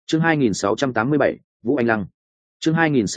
Chương 2687, Vũ Anh Lăng. Chương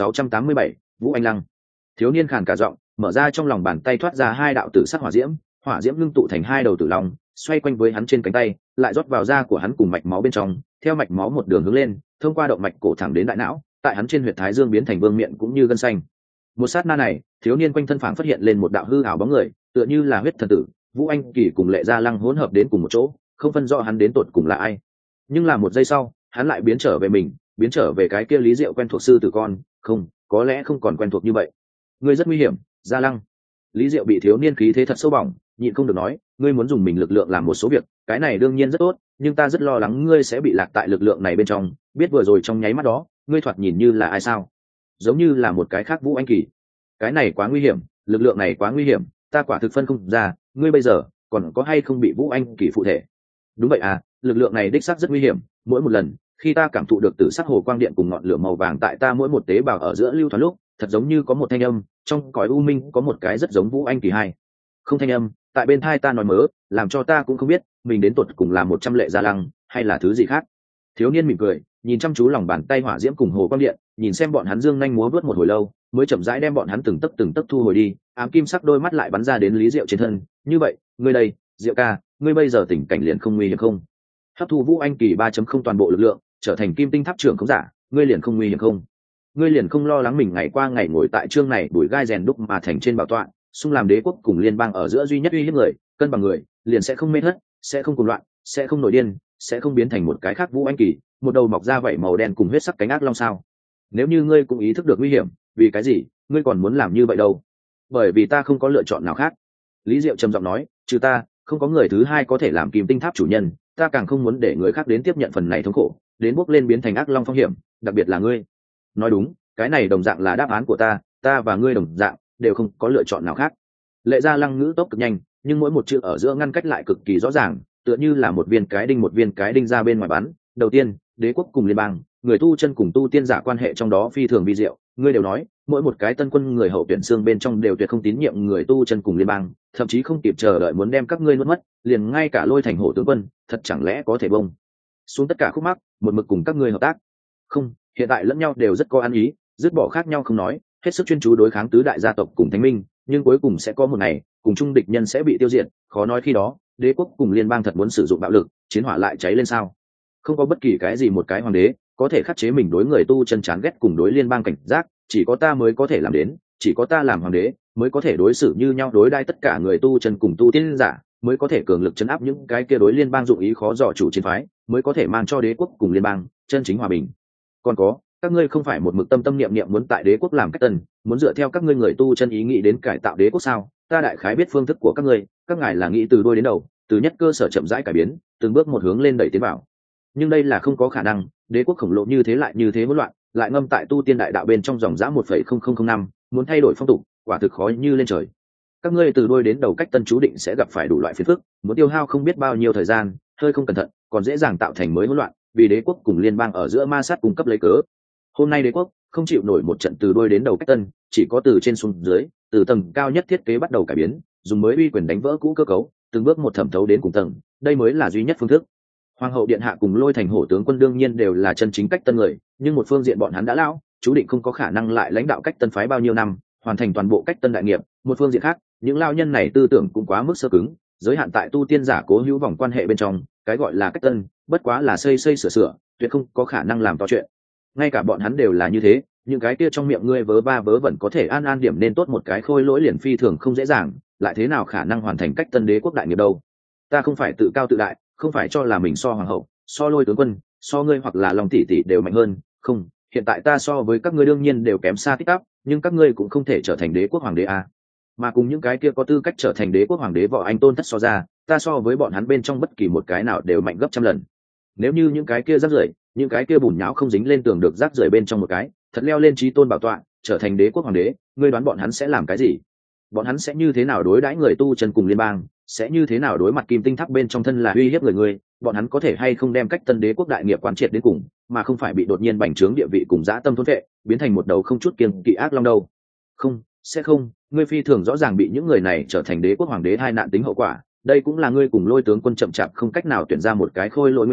2687, Vũ Anh Lăng. Thiếu niên khàn cả giọng, mở ra trong lòng bàn tay thoát ra hai đạo tử sắc hỏa diễm ngưng tụ thành hai đầu tử long, xoay quanh với hắn trên cánh tay, lại rót vào da của hắn cùng mạch máu bên trong, theo mạch máu một đường hướng lên, thông qua động mạch cổ thẳng đến đại não, tại hắn trên huyệt thái dương biến thành vương miện cũng như gân xanh. Một sát na này, thiếu niên quanh thân phảng phát hiện lên một đạo hư ảo bóng người, tựa như là huyết thần tử, Vũ Anh Kỳ cùng Lệ Gia Lăng hỗn hợp đến cùng một chỗ, không phân rõ hắn đến tột cùng là ai. Nhưng là một giây sau, hắn lại biến trở về mình, biến trở về cái kia Lý Diệu quen thuộc sư tử con, không, có lẽ không còn quen thuộc như vậy. Ngươi rất nguy hiểm, Gia Lăng. Lý Diệu bị thiếu niên khí thế thật sâu bỏng, nhịn không được nói, ngươi muốn dùng mình lực lượng làm một số việc, cái này đương nhiên rất tốt, nhưng ta rất lo lắng ngươi sẽ bị lạc tại lực lượng này bên trong, biết vừa rồi trong nháy mắt đó, ngươi thoạt nhìn như là ai sao? Giống như là một cái khác Vũ Anh Kỳ. Cái này quá nguy hiểm, lực lượng này quá nguy hiểm, ta quả thực phân không ra, ngươi bây giờ còn có hay không bị Vũ Anh Kỳ phụ thể? Đúng vậy à, lực lượng này đích xác rất nguy hiểm, mỗi một lần khi ta cảm thụ được tử sắc hồ quang điện cùng ngọn lửa màu vàng tại ta mỗi một tế bào ở giữa lưu thoáng lúc, thật giống như có một thanh âm, trong cõi u minh có một cái rất giống Vũ Anh Kỳ hay. Không, thanh âm tại bên tai ta nói mớ, làm cho ta cũng không biết mình đến tột cùng là 100 Lệ Gia Lăng hay là thứ gì khác. Thiếu niên mỉm cười, nhìn chăm chú lòng bàn tay hỏa diễm cùng hồ quang điện, nhìn xem bọn hắn dương nhanh múa vớt một hồi lâu, mới chậm rãi đem bọn hắn từng tấc thu hồi đi, ám kim sắc đôi mắt lại bắn ra đến Lý Diệu trên thân. Như vậy, ngươi đây, Diệu ca, ngươi bây giờ tình cảnh liền không nguy hiểm không? Hấp thu Vũ Anh Kỳ 3.0 toàn bộ lực lượng, trở thành kim tinh tháp trưởng không giả, ngươi liền không nguy hiểm không? Ngươi liền không lo lắng mình ngày qua ngày ngồi tại chương này đuổi gai rèn đúc mà thành trên bảo tọa, xung làm đế quốc cùng liên bang ở giữa duy nhất uy hiếp người, cân bằng người, liền sẽ không mê thất, sẽ không cuồng loạn, sẽ không nổi điên, sẽ không biến thành một cái khác Vũ Anh Kỳ, một đầu mọc ra vảy màu đen cùng huyết sắc cánh ác long sao? Nếu như ngươi cũng ý thức được nguy hiểm, vì cái gì ngươi còn muốn làm như vậy đâu? Bởi vì ta không có lựa chọn nào khác. Lý Diệu trầm giọng nói, trừ ta, không có người thứ hai có thể làm kim tinh tháp chủ nhân, ta càng không muốn để người khác đến tiếp nhận phần này thống khổ, đến bước lên biến thành ác long phong hiểm, đặc biệt là ngươi. Nói đúng, cái này đồng dạng là đáp án của ta và ngươi đồng dạng đều không có lựa chọn nào khác. Lệ Gia Lăng ngữ tốc cực nhanh, nhưng mỗi một chữ ở giữa ngăn cách lại cực kỳ rõ ràng, tựa như là một viên cái đinh ra bên ngoài bắn. Đầu tiên, đế quốc cùng liên bang, người tu chân cùng tu tiên giả quan hệ trong đó phi thường vi diệu, ngươi đều nói, mỗi một cái tân quân người hậu tuyển xương bên trong đều tuyệt không tín nhiệm người tu chân cùng liên bang, thậm chí không kịp chờ đợi muốn đem các ngươi nuốt mất, liền ngay cả Lôi Thành Hổ tướng quân, thật chẳng lẽ có thể bông xuống tất cả khúc mắc, một mực cùng các ngươi hợp tác? Không, hiện tại lẫn nhau đều rất có ăn ý, dứt bỏ khác nhau không nói, hết sức chuyên chú đối kháng tứ đại gia tộc cùng thánh minh, nhưng cuối cùng sẽ có một ngày, cùng chung địch nhân sẽ bị tiêu diệt, khó nói khi đó, đế quốc cùng liên bang thật muốn sử dụng bạo lực, chiến hỏa lại cháy lên sao? Không có bất kỳ cái gì một cái hoàng đế có thể khắc chế mình đối người tu chân chán ghét cùng đối liên bang cảnh giác, chỉ có ta mới có thể làm đến, chỉ có ta làm hoàng đế mới có thể đối xử như nhau đối đãi tất cả người tu chân cùng tu tiên giả, mới có thể cường lực chấn áp những cái kia đối liên bang dụng ý khó dò chủ chiến phái, mới có thể mang cho đế quốc cùng liên bang chân chính hòa bình. Còn có, các ngươi không phải một mực tâm niệm muốn tại đế quốc làm cách tân, muốn dựa theo các ngươi người tu chân ý nghĩ đến cải tạo đế quốc sao? Ta đại khái biết phương thức của các ngươi, các ngài là nghĩ từ đôi đến đầu, từ nhất cơ sở chậm rãi cải biến, từng bước một hướng lên đẩy tiến vào. Nhưng đây là không có khả năng, đế quốc khổng lồ như thế lại như thế hỗn loạn, lại ngâm tại tu tiên đại đạo bên trong dòng dã 1,0005, muốn thay đổi phong tục, quả thực khó như lên trời. Các ngươi từ đôi đến đầu cách tân chú định sẽ gặp phải đủ loại phiền phức, muốn tiêu hao không biết bao nhiêu thời gian, hơi không cẩn thận, còn dễ dàng tạo thành mới hỗn loạn, vì đế quốc cùng liên bang ở giữa ma sát cung cấp lấy cớ. Hôm nay đế quốc không chịu nổi một trận từ đôi đến đầu cách tân, chỉ có từ trên xuống dưới, từ tầng cao nhất thiết kế bắt đầu cải biến, dùng mới uy quyền đánh vỡ cũ cơ cấu, từng bước một thẩm thấu đến cùng tầng, đây mới là duy nhất phương thức. Hoàng hậu điện hạ cùng Lôi Thành Hổ tướng quân đương nhiên đều là chân chính cách tân người, nhưng một phương diện bọn hắn đã lão, chú định không có khả năng lại lãnh đạo cách tân phái bao nhiêu năm, hoàn thành toàn bộ cách tân đại nghiệp. Một phương diện khác, những lao nhân này tư tưởng cũng quá mức sơ cứng, giới hạn tại tu tiên giả cố hữu vòng quan hệ bên trong, cái gọi là cách tân, bất quá là xây sửa, tuyệt không có khả năng làm to chuyện. Ngay cả bọn hắn đều là như thế, những cái kia trong miệng ngươi vớ va vớ vẩn có thể an điểm nên tốt một cái khôi lỗi liền phi thường không dễ dàng, lại thế nào khả năng hoàn thành cách tân đế quốc đại nghiệp đâu? Ta không phải tự cao tự đại, không phải cho là mình so hoàng hậu, so Lôi tướng quân, so ngươi hoặc là Long tỷ tỷ đều mạnh hơn, không, hiện tại ta so với các ngươi đương nhiên đều kém xa tích tắp, nhưng các ngươi cũng không thể trở thành đế quốc hoàng đế à. Mà cùng những cái kia có tư cách trở thành đế quốc hoàng đế võ anh tôn thất so ra, ta so với bọn hắn bên trong bất kỳ một cái nào đều mạnh gấp trăm lần. Nếu như những cái kia rác rưởi, những cái kia bùn nhão không dính lên tường được rác rưởi bên trong một cái, thật leo lên trí tôn bảo tọa, trở thành đế quốc hoàng đế, ngươi đoán bọn hắn sẽ làm cái gì? Bọn hắn sẽ như thế nào đối đãi người tu chân cùng liên bang, sẽ như thế nào đối mặt kim tinh tháp bên trong thân là uy hiếp người, bọn hắn có thể hay không đem cách tân đế quốc đại nghiệp quán triệt đến cùng, mà không phải bị đột nhiên bành trướng địa vị cùng dã tâm thôn vệ, biến thành một đầu không chút kiêng kỵ ác long đâu? Không, sẽ không, ngươi phi thường rõ ràng bị những người này trở thành đế quốc hoàng đế hai nạn tính hậu quả, đây cũng là ngươi cùng Lôi tướng quân chậm chạp không cách nào tuyển ra một cái khôi lỗi nguyên nhân,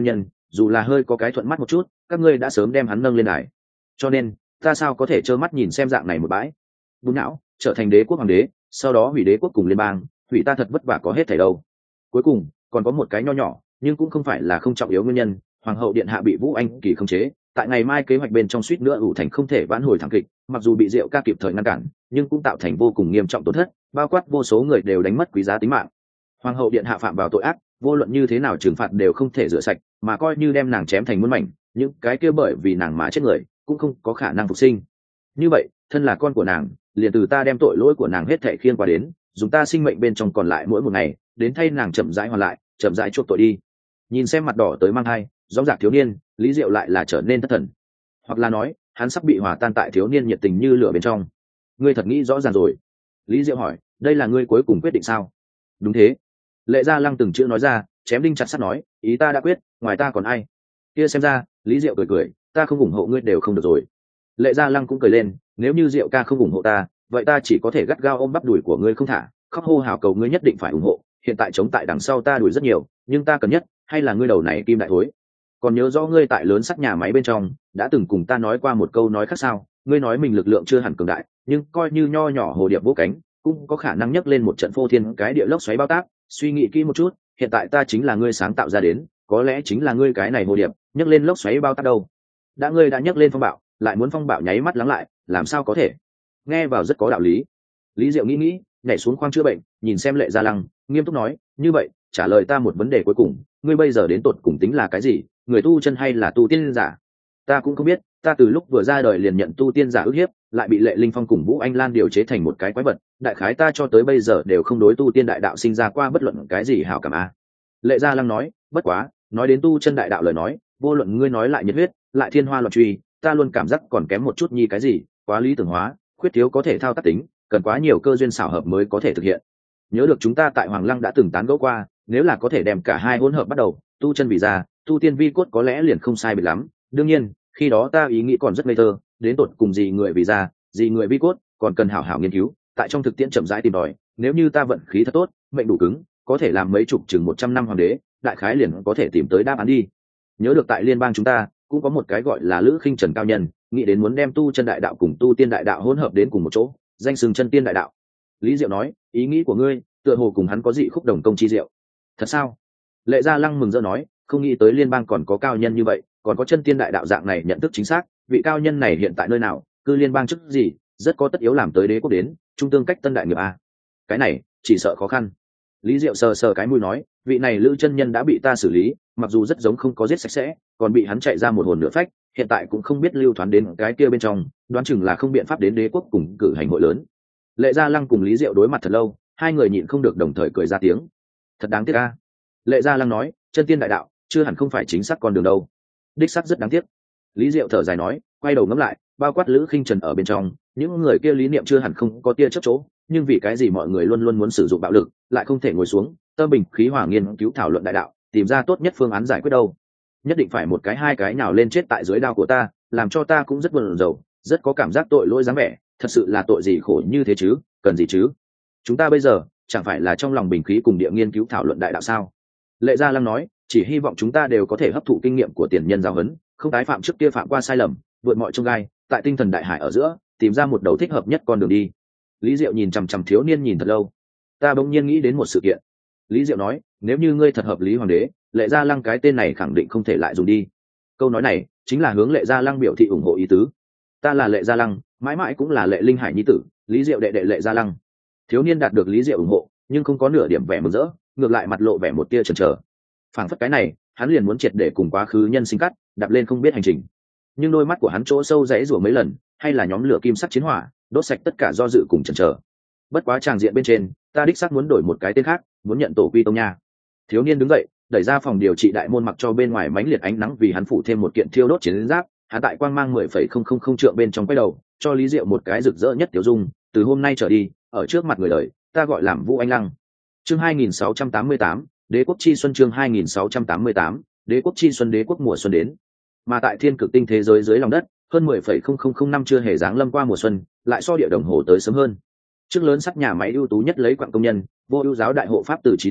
dù là hơi có cái thuận mắt một chút các ngươi đã sớm đem hắn nâng lên đài, cho nên ta sao có thể trơ mắt nhìn xem dạng này một bãi bùn não trở thành đế quốc hoàng đế, sau đó hủy đế quốc cùng liên bang, hủy ta thật vất vả có hết thảy đâu. Cuối cùng còn có một cái nho nhỏ nhưng cũng không phải là không trọng yếu nguyên nhân, hoàng hậu điện hạ bị Vũ Anh Kỳ khống chế, tại ngày mai kế hoạch bên trong suýt nữa ủ thành không thể vãn hồi thảm kịch, mặc dù bị Diệu ca kịp thời ngăn cản nhưng cũng tạo thành vô cùng nghiêm trọng tổn thất, bao quát vô số người đều đánh mất quý giá tính mạng. Hoàng hậu điện hạ phạm vào tội ác, vô luận như thế nào trừng phạt đều không thể rửa sạch, mà coi như đem nàng chém thành muôn mảnh, những cái kia bởi vì nàng mà chết người cũng không có khả năng phục sinh. Như vậy thân là con của nàng, liền từ ta đem tội lỗi của nàng hết thảy khiêng qua đến, dùng ta sinh mệnh bên trong còn lại mỗi một ngày đến thay nàng chậm rãi hoàn lại, chậm rãi chuộc tội đi. Nhìn xem mặt đỏ tới mang thai rõ rạc thiếu niên, Lý Diệu lại là trở nên thất thần, hoặc là nói hắn sắp bị hòa tan tại thiếu niên nhiệt tình như lửa bên trong. Ngươi thật nghĩ rõ ràng rồi? Lý Diệu hỏi. Đây là ngươi cuối cùng quyết định sao? Đúng thế. Lệ Gia Lăng từng chữ nói ra, chém đinh chặt sắt nói, ý ta đã quyết, ngoài ta còn ai? Kia xem ra, Lý Diệu cười cười, ta không ủng hộ ngươi đều không được rồi. Lệ Gia Lăng cũng cười lên, nếu như Diệu ca không ủng hộ ta, vậy ta chỉ có thể gắt gao ôm bắp đùi của ngươi không thả, khóc hô hào cầu ngươi nhất định phải ủng hộ. Hiện tại chống tại đằng sau ta đuổi rất nhiều, nhưng ta cần nhất hay là ngươi đầu này kim đại thối. Còn nhớ rõ ngươi tại lớn sắt nhà máy bên trong đã từng cùng ta nói qua một câu nói khác sao? Ngươi nói mình lực lượng chưa hẳn cường đại, nhưng coi như nho nhỏ hồ điệp vỗ cánh cũng có khả năng nhấc lên một trận phô thiên cái địa lốc xoáy bao tác. Suy nghĩ kỹ một chút, hiện tại ta chính là ngươi sáng tạo ra đến, có lẽ chính là ngươi cái này hồ điệp nhấc lên lốc xoáy bao tác đâu. Đã ngươi đã nhấc lên phong bạo, lại muốn phong bạo nháy mắt lắng lại, làm sao có thể? Nghe vào rất có đạo lý. Lý Diệu nghĩ nhảy xuống khoang chữa bệnh, nhìn xem Lệ Gia Lăng, nghiêm túc nói, như vậy trả lời ta một vấn đề cuối cùng, ngươi bây giờ đến tột cùng tính là cái gì, người tu chân hay là tu tiên giả? Ta cũng không biết, ta từ lúc vừa ra đời liền nhận tu tiên giả ức hiếp, lại bị Lệ Linh Phong cùng Vũ Anh Lan điều chế thành một cái quái vật, đại khái ta cho tới bây giờ đều không đối tu tiên đại đạo sinh ra qua bất luận cái gì hảo cảm a. Lệ Gia Lăng nói, bất quá nói đến tu chân đại đạo lời nói, vô luận ngươi nói lại nhiệt huyết, lại thiên hoa loạn truy, ta luôn cảm giác còn kém một chút nhi cái gì, quá lý tưởng hóa, khuyết thiếu có thể thao tác tính, cần quá nhiều cơ duyên xảo hợp mới có thể thực hiện. Nhớ được chúng ta tại Hoàng Lăng đã từng tán gẫu qua, nếu là có thể đem cả hai hỗn hợp bắt đầu, tu chân vì ra, tu tiên vi cốt có lẽ liền không sai biệt lắm. Đương nhiên khi đó ta ý nghĩ còn rất ngây thơ, đến tột cùng gì người vì ra, gì người vi cốt, còn cần hảo hảo nghiên cứu, tại trong thực tiễn chậm rãi tìm tòi. Nếu như ta vận khí thật tốt, mệnh đủ cứng, có thể làm mấy chục chừng 100 năm hoàng đế, đại khái liền có thể tìm tới đáp án đi. Nhớ được tại liên bang chúng ta cũng có một cái gọi là Lữ Khinh Trần cao nhân, nghĩ đến muốn đem tu chân đại đạo cùng tu tiên đại đạo hỗn hợp đến cùng một chỗ, danh xưng chân tiên đại đạo. Lý Diệu nói, ý nghĩ của ngươi tựa hồ cùng hắn có dị khúc đồng công chi diệu. Thật sao? Lệ Gia Lăng mừng rỡ nói, không nghĩ tới liên bang còn có cao nhân như vậy, còn có chân tiên đại đạo dạng này nhận thức chính xác. Vị cao nhân này hiện tại nơi nào, cư liên bang chức gì, rất có tất yếu làm tới đế quốc đến trung tương cách tân đại nghiệp a. Cái này chỉ sợ khó khăn. Lý Diệu sờ sờ cái mũi nói, vị này Lữ chân nhân đã bị ta xử lý, mặc dù rất giống không có giết sạch sẽ, còn bị hắn chạy ra một hồn nửa phách, hiện tại cũng không biết lưu thoán đến cái kia bên trong, đoán chừng là không biện pháp đến đế quốc cùng cử hành hội lớn. Lệ Gia Lăng cùng Lý Diệu đối mặt thật lâu, hai người nhịn không được đồng thời cười ra tiếng. Thật đáng tiếc a. Lệ Gia Lăng nói, chân tiên đại đạo chưa hẳn không phải chính xác con đường đâu. Đích xác rất đáng tiếc. Lý Diệu thở dài nói, quay đầu ngẫm lại, bao quát Lữ Khinh Trần ở bên trong, những người kia lý niệm chưa hẳn không có tia chớp chỗ, nhưng vì cái gì mọi người luôn luôn muốn sử dụng bạo lực, lại không thể ngồi xuống tâm bình khí hòa nghiên cứu thảo luận đại đạo, tìm ra tốt nhất phương án giải quyết đâu. Nhất định phải một cái hai cái nào lên chết tại dưới đao của ta, làm cho ta cũng rất buồn rầu, rất có cảm giác tội lỗi dáng vẻ, thật sự là tội gì khổ như thế chứ, cần gì chứ? Chúng ta bây giờ chẳng phải là trong lòng bình khí cùng địa nghiên cứu thảo luận đại đạo sao? Lệ Gia Lăng nói, chỉ hy vọng chúng ta đều có thể hấp thụ kinh nghiệm của tiền nhân giáo huấn, không tái phạm trước kia phạm qua sai lầm, vượt mọi chông gai, tại tinh thần đại hải ở giữa tìm ra một đầu thích hợp nhất con đường đi. Lý Diệu nhìn chằm chằm thiếu niên nhìn thật lâu. Ta bỗng nhiên nghĩ đến một sự kiện. Lý Diệu nói, nếu như ngươi thật hợp lý hoàng đế, Lệ Gia Lăng cái tên này khẳng định không thể lại dùng đi. Câu nói này chính là hướng Lệ Gia Lăng biểu thị ủng hộ ý tứ. Ta là Lệ Gia Lăng, mãi mãi cũng là Lệ Linh Hải nhi tử, Lý Diệu đệ đệ Lệ Gia Lăng. Thiếu niên đạt được Lý Diệu ủng hộ, nhưng không có nửa điểm vẻ mừng rỡ, ngược lại mặt lộ vẻ một tia chần chờ. Phảng phất cái này, hắn liền muốn triệt để cùng quá khứ nhân sinh cắt, đạp lên không biết hành trình. Nhưng đôi mắt của hắn chỗ sâu rẽ rủa mấy lần, hay là nhóm lửa kim sắc chiến hỏa, đốt sạch tất cả do dự cùng chần chờ. Bất quá tràng diện bên trên, ta đích xác muốn đổi một cái tên khác, muốn nhận tổ quy tông nha. Thiếu niên đứng dậy, đẩy ra phòng điều trị đại môn, mặc cho bên ngoài mánh liệt ánh nắng vì hắn phủ thêm một kiện thiêu đốt chiến giáp. Hắn tại quang mang 10,000 trượng bên trong quay đầu, cho Lý Diệu một cái rực rỡ nhất tiểu dung. Từ hôm nay trở đi, ở trước mặt người đời, ta gọi làm Vũ Anh Lăng. Chương 2688, Đế quốc chi xuân. Chương 2688, Đế quốc chi xuân. Đế quốc mùa xuân đến. Mà tại thiên cực tinh thế giới dưới lòng đất, hơn 10,000 năm chưa hề giáng lâm qua mùa xuân, lại so địa đồng hồ tới sớm hơn. Trước lớn sắt nhà máy ưu tú nhất lấy quặng công nhân, vô ưu giáo đại hộ pháp Từ Chí Thành,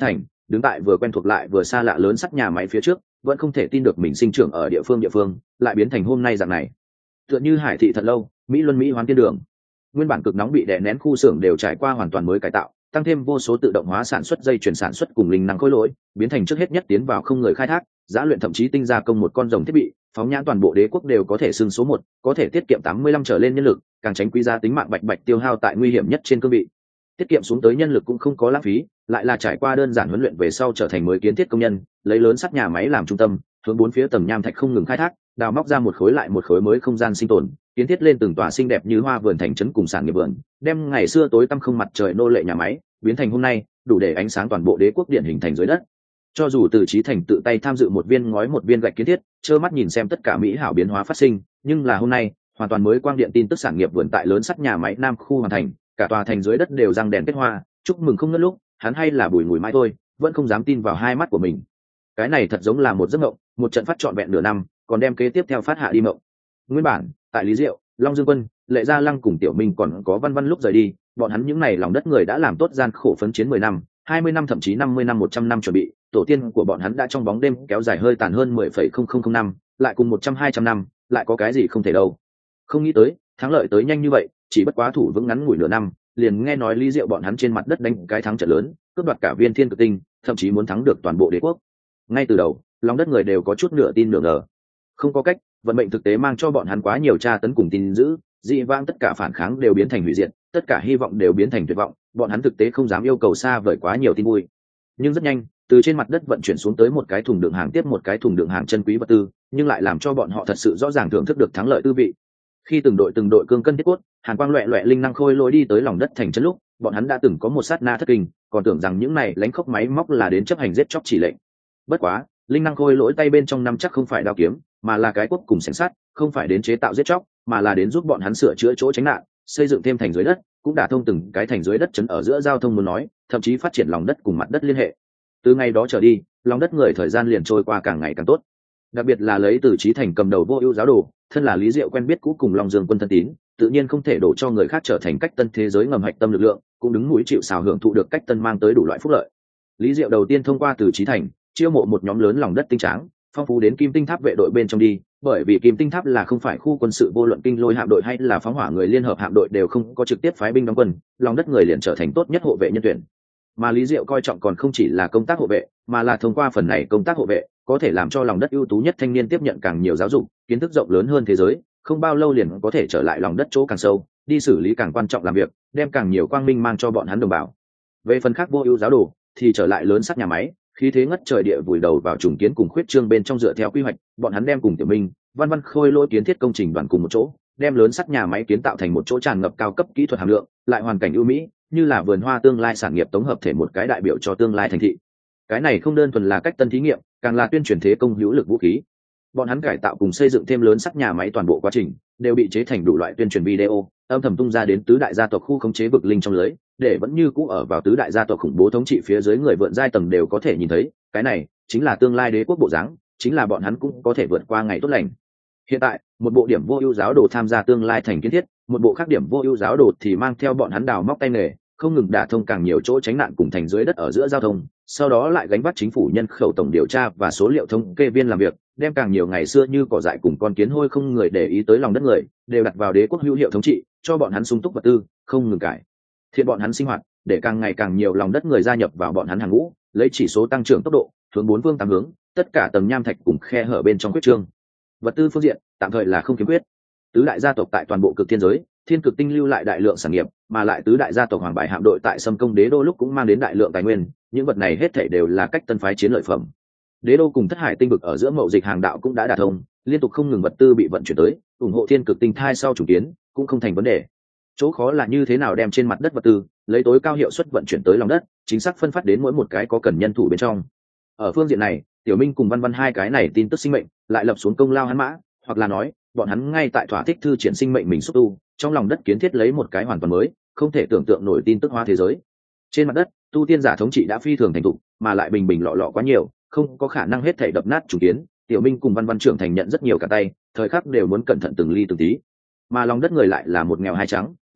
đứng tại vừa quen thuộc lại vừa xa lạ lớn sắt nhà máy phía trước, vẫn không thể tin được mình sinh trưởng ở địa phương lại biến thành hôm nay dạng này. Tựa như Hải thị thật lâu, Mỹ Luân Mỹ Hoán Thiên Đường, nguyên bản cực nóng bị đè nén khu xưởng đều trải qua hoàn toàn mới cải tạo, tăng thêm vô số tự động hóa sản xuất dây chuyển sản xuất cùng linh năng khối lỗi, biến thành trước hết nhất tiến vào không người khai thác, giá luyện thậm chí tinh gia công một con rồng thiết bị, phóng nhãn toàn bộ đế quốc đều có thể xưng số 1, có thể tiết kiệm 85 trở lên nhân lực, càng tránh quý giá tính mạng bạch bạch tiêu hao tại nguy hiểm nhất trên cương vị. Tiết kiệm xuống tới nhân lực cũng không có lãng phí, lại là trải qua đơn giản huấn luyện về sau trở thành mới kiến thiết công nhân, lấy lớn sắt nhà máy làm trung tâm, hướng bốn phía tầng nham thạch không ngừng khai thác, đào móc ra một khối lại một khối mới không gian sinh tồn, kiến thiết lên từng tòa xinh đẹp như hoa vườn thành trấn cùng sản nghiệp vườn, đem ngày xưa tối tăm không mặt trời nô lệ nhà máy biến thành hôm nay đủ để ánh sáng toàn bộ đế quốc điện hình thành dưới đất. Cho dù Từ Chí Thành tự tay tham dự một viên ngói một viên gạch kiến thiết, trơ mắt nhìn xem tất cả mỹ hảo biến hóa phát sinh, nhưng là hôm nay hoàn toàn mới quang điện tin tức sản nghiệp vườn tại lớn sắt nhà máy Nam khu hoàn thành, cả tòa thành dưới đất đều răng đèn kết hoa, chúc mừng không ngớt lúc, hắn hay là bùi ngùi mãi thôi, vẫn không dám tin vào hai mắt của mình. Cái này thật giống là một giấc mộng, một trận phát trọn vẹn nửa năm, còn đem kế tiếp theo phát hạ đi mộng. Nguyên bản, tại Lý Diệu, Long Dương Quân, Lệ Gia Lăng cùng Tiểu Minh còn có Văn Văn lúc rời đi, bọn hắn những này lòng đất người đã làm tốt gian khổ phấn chiến 10 năm, 20 năm thậm chí 50 năm 100 năm chuẩn bị, tổ tiên của bọn hắn đã trong bóng đêm kéo dài hơi tàn hơn 10,0000 năm, lại cùng 100-200 năm, lại có cái gì không thể đâu. Không nghĩ tới, thắng lợi tới nhanh như vậy, chỉ bất quá thủ vững ngắn ngủi nửa năm, liền nghe nói Lý Diệu bọn hắn trên mặt đất đánh cái thắng trận lớn, cướp đoạt cả viên thiên cực tinh, thậm chí muốn thắng được toàn bộ đế quốc. Ngay từ đầu, lòng đất người đều có chút nửa tin nửa ngờ. Không có cách, vận mệnh thực tế mang cho bọn hắn quá nhiều tra tấn cùng tin dữ, dị vãng tất cả phản kháng đều biến thành hủy diệt, tất cả hy vọng đều biến thành tuyệt vọng, bọn hắn thực tế không dám yêu cầu xa vời quá nhiều tin vui. Nhưng rất nhanh, từ trên mặt đất vận chuyển xuống tới một cái thùng đựng hàng tiếp một cái thùng đựng hàng chân quý vật tư, nhưng lại làm cho bọn họ thật sự rõ ràng thưởng thức được thắng lợi tư vị. Khi từng đội cương cân thiết cốt, hàn quang loẹt loẹt linh năng khôi lối đi tới lòng đất thành trấn lúc, bọn hắn đã từng có một sát na thất kinh, còn tưởng rằng những này lánh khốc máy móc là đến chấp hành giết chóc chỉ lệnh. Bất quá, linh năng khôi lỗi tay bên trong nắm chắc không phải đao kiếm, mà là cái cuốc cùng xiềng sắt, không phải đến chế tạo giết chóc, mà là đến giúp bọn hắn sửa chữa chỗ tránh nạn, xây dựng thêm thành dưới đất, cũng đả thông từng cái thành dưới đất chấn ở giữa giao thông muốn nói, thậm chí phát triển lòng đất cùng mặt đất liên hệ. Từ ngày đó trở đi, lòng đất người thời gian liền trôi qua càng ngày càng tốt. Đặc biệt là lấy Từ Chí Thành cầm đầu Vô Ưu giáo đồ, thân là Lý Diệu quen biết cũ cùng Long Dương Quân thân tín, tự nhiên không thể đổ cho người khác trở thành cách tân thế giới ngầm hạch tâm lực lượng, cũng đứng mũi chịu sào hưởng thụ được cách tân mang tới đủ loại phúc lợi. Lý Diệu đầu tiên thông qua Từ Chí Thành, chiêu mộ một nhóm lớn lòng đất tinh tráng, phong phú đến Kim Tinh Tháp vệ đội bên trong đi, bởi vì Kim Tinh Tháp là không phải khu quân sự vô luận kinh lôi hạm đội hay là phóng hỏa người liên hợp hạm đội đều không có trực tiếp phái binh đóng quân, lòng đất người liền trở thành tốt nhất hộ vệ nhân tuyển. Mà Lý Diệu coi trọng còn không chỉ là công tác hộ vệ, mà là thông qua phần này công tác hộ vệ, có thể làm cho lòng đất ưu tú nhất thanh niên tiếp nhận càng nhiều giáo dục, kiến thức rộng lớn hơn thế giới, không bao lâu liền có thể trở lại lòng đất chỗ càng sâu, đi xử lý càng quan trọng làm việc, đem càng nhiều quang minh mang cho bọn hắn đồng bào. Về phần khác Vô Ưu giáo đồ thì trở lại lớn sắt nhà máy, khí thế ngất trời địa vùi đầu vào trùng kiến cùng khuyết trương bên trong dựa theo quy hoạch, bọn hắn đem cùng Tiểu Minh, Văn Văn khôi lỗi kiến thiết công trình đoàn cùng một chỗ, đem lớn sắt nhà máy kiến tạo thành một chỗ tràn ngập cao cấp kỹ thuật hàm lượng, lại hoàn cảnh ưu mỹ, như là vườn hoa tương lai sản nghiệp tổng hợp thể một cái đại biểu cho tương lai thành thị. Cái này không đơn thuần là cách tân thí nghiệm, càng là tuyên truyền thế công hữu lực vũ khí. Bọn hắn cải tạo cùng xây dựng thêm lớn sắt nhà máy toàn bộ quá trình đều bị chế thành đủ loại tuyên truyền video, âm thầm tung ra đến tứ đại gia tộc khu khống chế vực linh trong lưới, để vẫn như cũ ở vào tứ đại gia tộc khủng bố thống trị phía dưới người vượn giai tầng đều có thể nhìn thấy, cái này chính là tương lai đế quốc bộ dáng, chính là bọn hắn cũng có thể vượt qua ngày tốt lành. Hiện tại, một bộ điểm Vô Ưu giáo đồ tham gia tương lai thành kiến thiết, một bộ khác điểm Vô Ưu giáo đồ thì mang theo bọn hắn đào móc tay nghề, không ngừng đả thông càng nhiều chỗ tránh nạn cùng thành dưới đất ở giữa giao thông, sau đó lại gánh vác chính phủ nhân khẩu tổng điều tra và số liệu thống kê viên làm việc, đem càng nhiều ngày xưa như cỏ dại cùng con kiến hôi không người để ý tới lòng đất người, đều đặt vào đế quốc hữu hiệu thống trị, cho bọn hắn sung túc vật tư, không ngừng cải thiện bọn hắn sinh hoạt, để càng ngày càng nhiều lòng đất người gia nhập vào bọn hắn hàng ngũ, lấy chỉ số tăng trưởng tốc độ, hướng bốn phương tám hướng, tất cả tầng nham thạch cùng khe hở bên trong quyết trương. Vật tư phương diện, tạm thời là không khiếm khuyết. Tứ đại gia tộc tại toàn bộ cực thiên giới, thiên cực tinh lưu lại đại lượng sản nghiệp, mà lại tứ đại gia tộc hoàng bài hạm đội tại Sâm Công Đế đô lúc cũng mang đến đại lượng tài nguyên, những vật này hết thảy đều là cách tân phái chiến lợi phẩm. Đế đô cùng Thất Hải tinh vực ở giữa mậu dịch hàng đạo cũng đã đả thông, liên tục không ngừng vật tư bị vận chuyển tới, ủng hộ thiên cực tinh thai sau chủ kiến, cũng không thành vấn đề. Chỗ khó là như thế nào đem trên mặt đất vật tư lấy tối cao hiệu suất vận chuyển tới lòng đất, chính xác phân phát đến mỗi một cái có cần nhân thủ bên trong. Ở phương diện này, Tiểu Minh cùng Văn Văn hai cái này tin tức sinh mệnh lại lập xuống công lao hắn mã, hoặc là nói bọn hắn ngay tại thỏa thích thư triển sinh mệnh mình xúc tu, trong lòng đất kiến thiết lấy một cái hoàn toàn mới, không thể tưởng tượng nổi tin tức hóa thế giới. Trên mặt đất, tu tiên giả thống trị đã phi thường thành thục, mà lại bình bình lọ lọ quá nhiều, không có khả năng hết thảy đập nát chủ kiến. Tiểu Minh cùng Văn Văn trưởng thành nhận rất nhiều cả tay, thời khắc đều muốn cẩn thận từng ly từng tí. Mà lòng đất người lại là một nghèo hai trắng,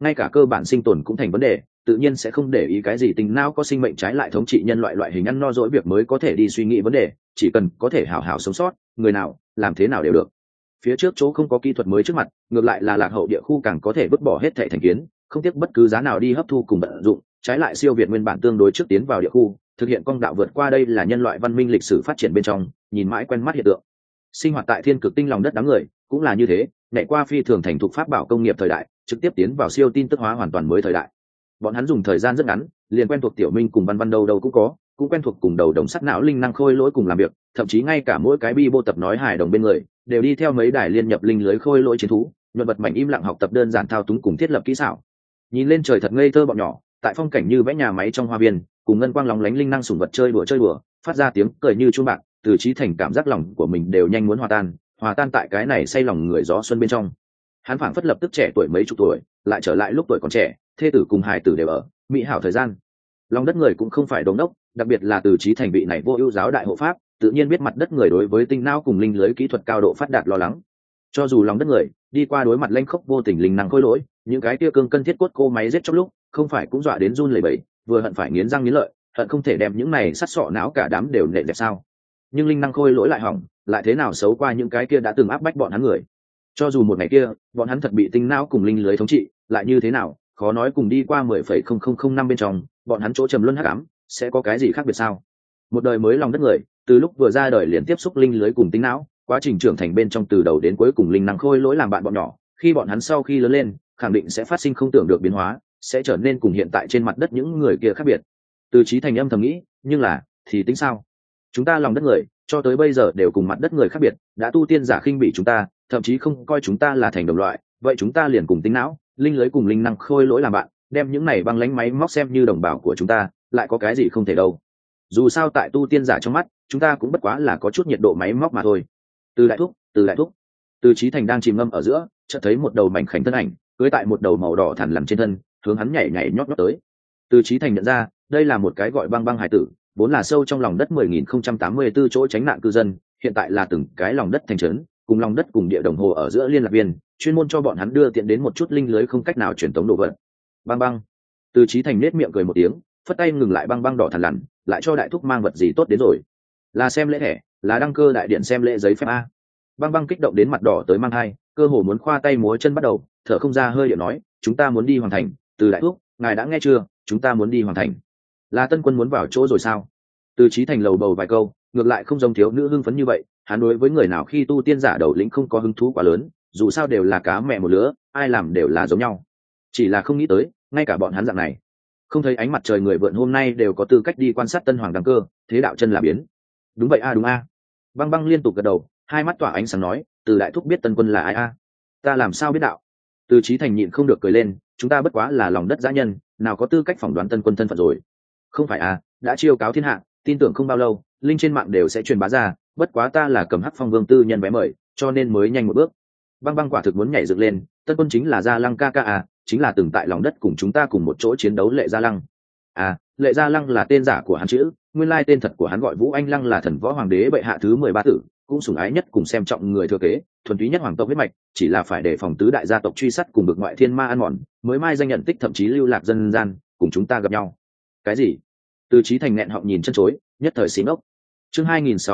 ngay cả cơ bản sinh tồn cũng thành vấn đề, tự nhiên sẽ không để ý cái gì tinh não có sinh mệnh trái lại thống trị nhân loại loại hình ăn no dỗi việc mới có thể đi suy nghĩ vấn đề, chỉ cần có thể hảo hảo sống sót, người nào làm thế nào đều được. Phía trước chỗ không có kỹ thuật mới trước mặt, ngược lại là lạc hậu địa khu càng có thể vứt bỏ hết thảy thành kiến, không tiếc bất cứ giá nào đi hấp thu cùng vận dụng, trái lại siêu việt nguyên bản tương đối trước tiến vào địa khu, thực hiện công đạo vượt qua. Đây là nhân loại văn minh lịch sử phát triển bên trong nhìn mãi quen mắt hiện tượng. Sinh hoạt tại thiên cực tinh lòng đất đám người cũng là như thế, nhảy qua phi thường thành thục pháp bảo công nghiệp thời đại, trực tiếp tiến vào siêu tin tức hóa hoàn toàn mới thời đại. Bọn hắn dùng thời gian rất ngắn liền quen thuộc tiểu minh cùng văn văn đâu đâu cũng có, cũng quen thuộc cùng đầu đồng sắt não linh năng khôi lỗi cùng làm việc, thậm chí ngay cả mỗi cái bi bô tập nói hài đồng bên người đều đi theo mấy đài liên nhập linh lưới khôi lỗi chiến thú, nhuận vật mảnh im lặng học tập đơn giản thao túng cùng thiết lập kỹ xảo. Nhìn lên trời thật ngây thơ bọn nhỏ, tại phong cảnh như vẽ nhà máy trong hoa viên, cùng ngân quang lóng lánh linh năng sủng vật chơi đùa, phát ra tiếng cười như chuông bạc, từ trí thành cảm giác lòng của mình đều nhanh muốn hòa tan tại cái này say lòng người gió xuân bên trong. Hắn phảng phất lập tức trẻ tuổi mấy chục tuổi, lại trở lại lúc tuổi còn trẻ, thê tử cùng hài tử đều ở mỹ hảo thời gian. Lòng đất người cũng không phải đống đốc, đặc biệt là từ trí thành vị này vô ưu giáo đại hộ pháp, tự nhiên biết mặt đất người đối với tinh não cùng linh lưới kỹ thuật cao độ phát đạt lo lắng. Cho dù lòng đất người đi qua đối mặt lanh khốc vô tình linh năng khôi lỗi, những cái kia cương cân thiết cốt cô máy giết trong lúc không phải cũng dọa đến run lẩy bẩy, vừa hận phải nghiến răng nghiến lợi, hận không thể đem những này sắt sọ não cả đám đều nện đẹp sao. Nhưng linh năng khôi lỗi lại hỏng, lại thế nào xấu qua những cái kia đã từng áp bách bọn hắn người. Cho dù một ngày kia bọn hắn thật bị tinh não cùng linh lưới thống trị, lại như thế nào, khó nói cùng đi qua 10,0005 năm bên trong bọn hắn chỗ trầm luân hắc ám sẽ có cái gì khác biệt sao. Một đời mới lòng đất người từ lúc vừa ra đời liền tiếp xúc linh lưới cùng tinh não, quá trình trưởng thành bên trong từ đầu đến cuối cùng linh năng khôi lỗi làm bạn bọn nhỏ, khi bọn hắn sau khi lớn lên khẳng định sẽ phát sinh không tưởng được biến hóa, sẽ trở nên cùng hiện tại trên mặt đất những người kia khác biệt. Từ trí thành âm thầm nghĩ, nhưng là thì tính sao, chúng ta lòng đất người cho tới bây giờ đều cùng mặt đất người khác biệt, đã tu tiên giả khinh bỉ chúng ta, thậm chí không coi chúng ta là thành đồng loại, vậy chúng ta liền cùng tinh não linh lưới cùng linh năng khôi lỗi làm bạn, đem những này băng lánh máy móc xem như đồng bào của chúng ta, lại có cái gì không thể đâu. Dù sao tại tu tiên giả trong mắt chúng ta cũng bất quá là có chút nhiệt độ máy móc mà thôi. Từ đại thúc từ trí thành đang chìm ngâm ở giữa, chợt thấy một đầu mảnh khảnh thân ảnh cưỡi tại một đầu màu đỏ thằn lằn trên thân, hướng hắn nhảy nhót tới. Từ trí thành nhận ra đây là một cái gọi băng băng hải tử, vốn là sâu trong lòng đất 10.084 chỗ tránh nạn cư dân, hiện tại là từng cái lòng đất thành trấn cùng lòng đất cùng địa đồng hồ ở giữa liên lạc viên, chuyên môn cho bọn hắn đưa tiện đến một chút linh lưới không cách nào truyền tống đồ vật. Băng băng, từ trí thành nết miệng cười một tiếng, phất tay ngừng lại băng băng đỏ thằn lằn, lại cho đại thúc mang vật gì tốt đến rồi. Là xem lễ thẻ, là đăng cơ đại điện xem lễ giấy phép a. Băng băng kích động đến mặt đỏ tới mang hai, cơ hồ muốn khoa tay múa chân bắt đầu, thở không ra hơi điệu nói, chúng ta muốn đi hoàn thành. Từ đại thúc, ngài đã nghe chưa, chúng ta muốn đi hoàn thành. Là Tân Quân muốn vào chỗ rồi sao? Từ trí thành lầu bầu vài câu, ngược lại không giống thiếu nữ hưng phấn như vậy. Hắn đối với người nào khi tu tiên giả đầu lĩnh không có hứng thú quá lớn, dù sao đều là cá mẹ một lứa, ai làm đều là giống nhau. Chỉ là không nghĩ tới, ngay cả bọn hắn dạng này không thấy ánh mặt trời người vượn hôm nay đều có tư cách đi quan sát Tân Hoàng đăng cơ, thế đạo chân là biến. Đúng vậy a, đúng a. Băng băng liên tục gật đầu, hai mắt tỏa ánh sáng nói, Từ đại thúc biết Tân Quân là ai a? Ta làm sao biết đạo? Từ trí thành nhịn không được cười lên, chúng ta bất quá là lòng đất dã nhân, nào có tư cách phỏng đoán Tân Quân thân phận rồi. Không phải a, đã chiêu cáo thiên hạ, tin tưởng không bao lâu linh trên mạng đều sẽ truyền bá ra, bất quá ta là cầm Hắc Phong Vương tư nhân vé mời, cho nên mới nhanh một bước. Băng băng quả thực muốn nhảy dựng lên, Tân Quân chính là Gia Lăng ca ca à, chính là từng tại lòng đất cùng chúng ta cùng một chỗ chiến đấu Lệ Gia Lăng. À, Lệ Gia Lăng là tên giả của hắn chữ, nguyên lai tên thật của hắn gọi Vũ Anh Lăng, là thần võ hoàng đế bệ hạ thứ 13 tử, cũng sủng ái nhất cùng xem trọng người thừa kế, thuần túy nhất hoàng tộc huyết mạch, chỉ là phải đề phòng tứ đại gia tộc truy sát cùng bực ngoại thiên ma ăn mòn, mới mai danh nhận tích, thậm chí lưu lạc dân gian, cùng chúng ta gặp nhau. Cái gì? Từ trí thành nghẹn họng nhìn chân chối, nhất thời xí ngốc. Chương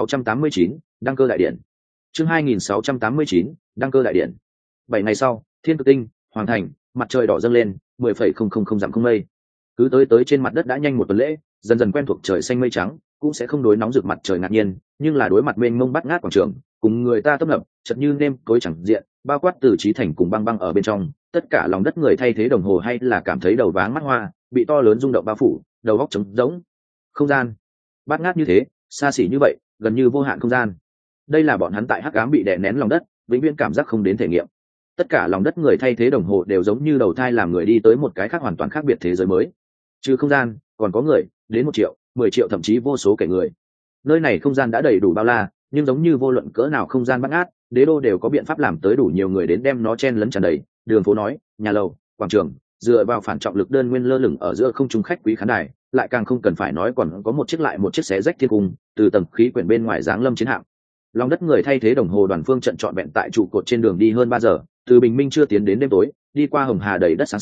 2689, đăng cơ đại điện. Chương 2689, đăng cơ đại điện. 7 ngày sau, Thiên Cực Tinh, Hoàng Thành, mặt trời đỏ dâng lên, 10,000 dặm không mây. Cứ tới trên mặt đất đã nhanh một tuần lễ, dần dần quen thuộc trời xanh mây trắng, cũng sẽ không đối nóng rực mặt trời ngạc nhiên, nhưng là đối mặt mênh mông bát ngát quảng trường, cùng người ta tấp nập, chợt như nêm tối chẳng diện, bao quát từ trí thành cùng băng băng ở bên trong, tất cả lòng đất người thay thế đồng hồ hay là cảm thấy đầu váng mắt hoa, bị to lớn rung động bao phủ, đầu óc trống rỗng. Không gian bát ngát như thế, xa xỉ như vậy, gần như vô hạn không gian. Đây là bọn hắn tại hắc ám bị đè nén lòng đất, vĩnh viễn cảm giác không đến thể nghiệm. Tất cả lòng đất người thay thế đồng hồ đều giống như đầu thai làm người đi tới một cái khác hoàn toàn khác biệt thế giới mới. Trừ không gian, còn có người, đến 1 triệu, 10 triệu thậm chí vô số kẻ người. Nơi này không gian đã đầy đủ bao la, nhưng giống như vô luận cỡ nào không gian bát ngát, đế đô đều có biện pháp làm tới đủ nhiều người đến đem nó chen lấn tràn đầy. Đường phố nói, nhà lầu, quảng trường, dựa vào phản trọng lực đơn nguyên lơ lửng ở giữa không trung khách quý khán đài, lại càng không cần phải nói còn có một chiếc lại một chiếc xé rách thiên cung, từ tầng khí quyển bên ngoài giáng lâm chiến hạm. Lòng đất người thay thế đồng hồ đoàn phương trận trọn vẹn tại trụ cột trên đường đi hơn 3 giờ, từ bình minh chưa tiến đến đêm tối, đi qua hồng hà đầy đất sáng sớm,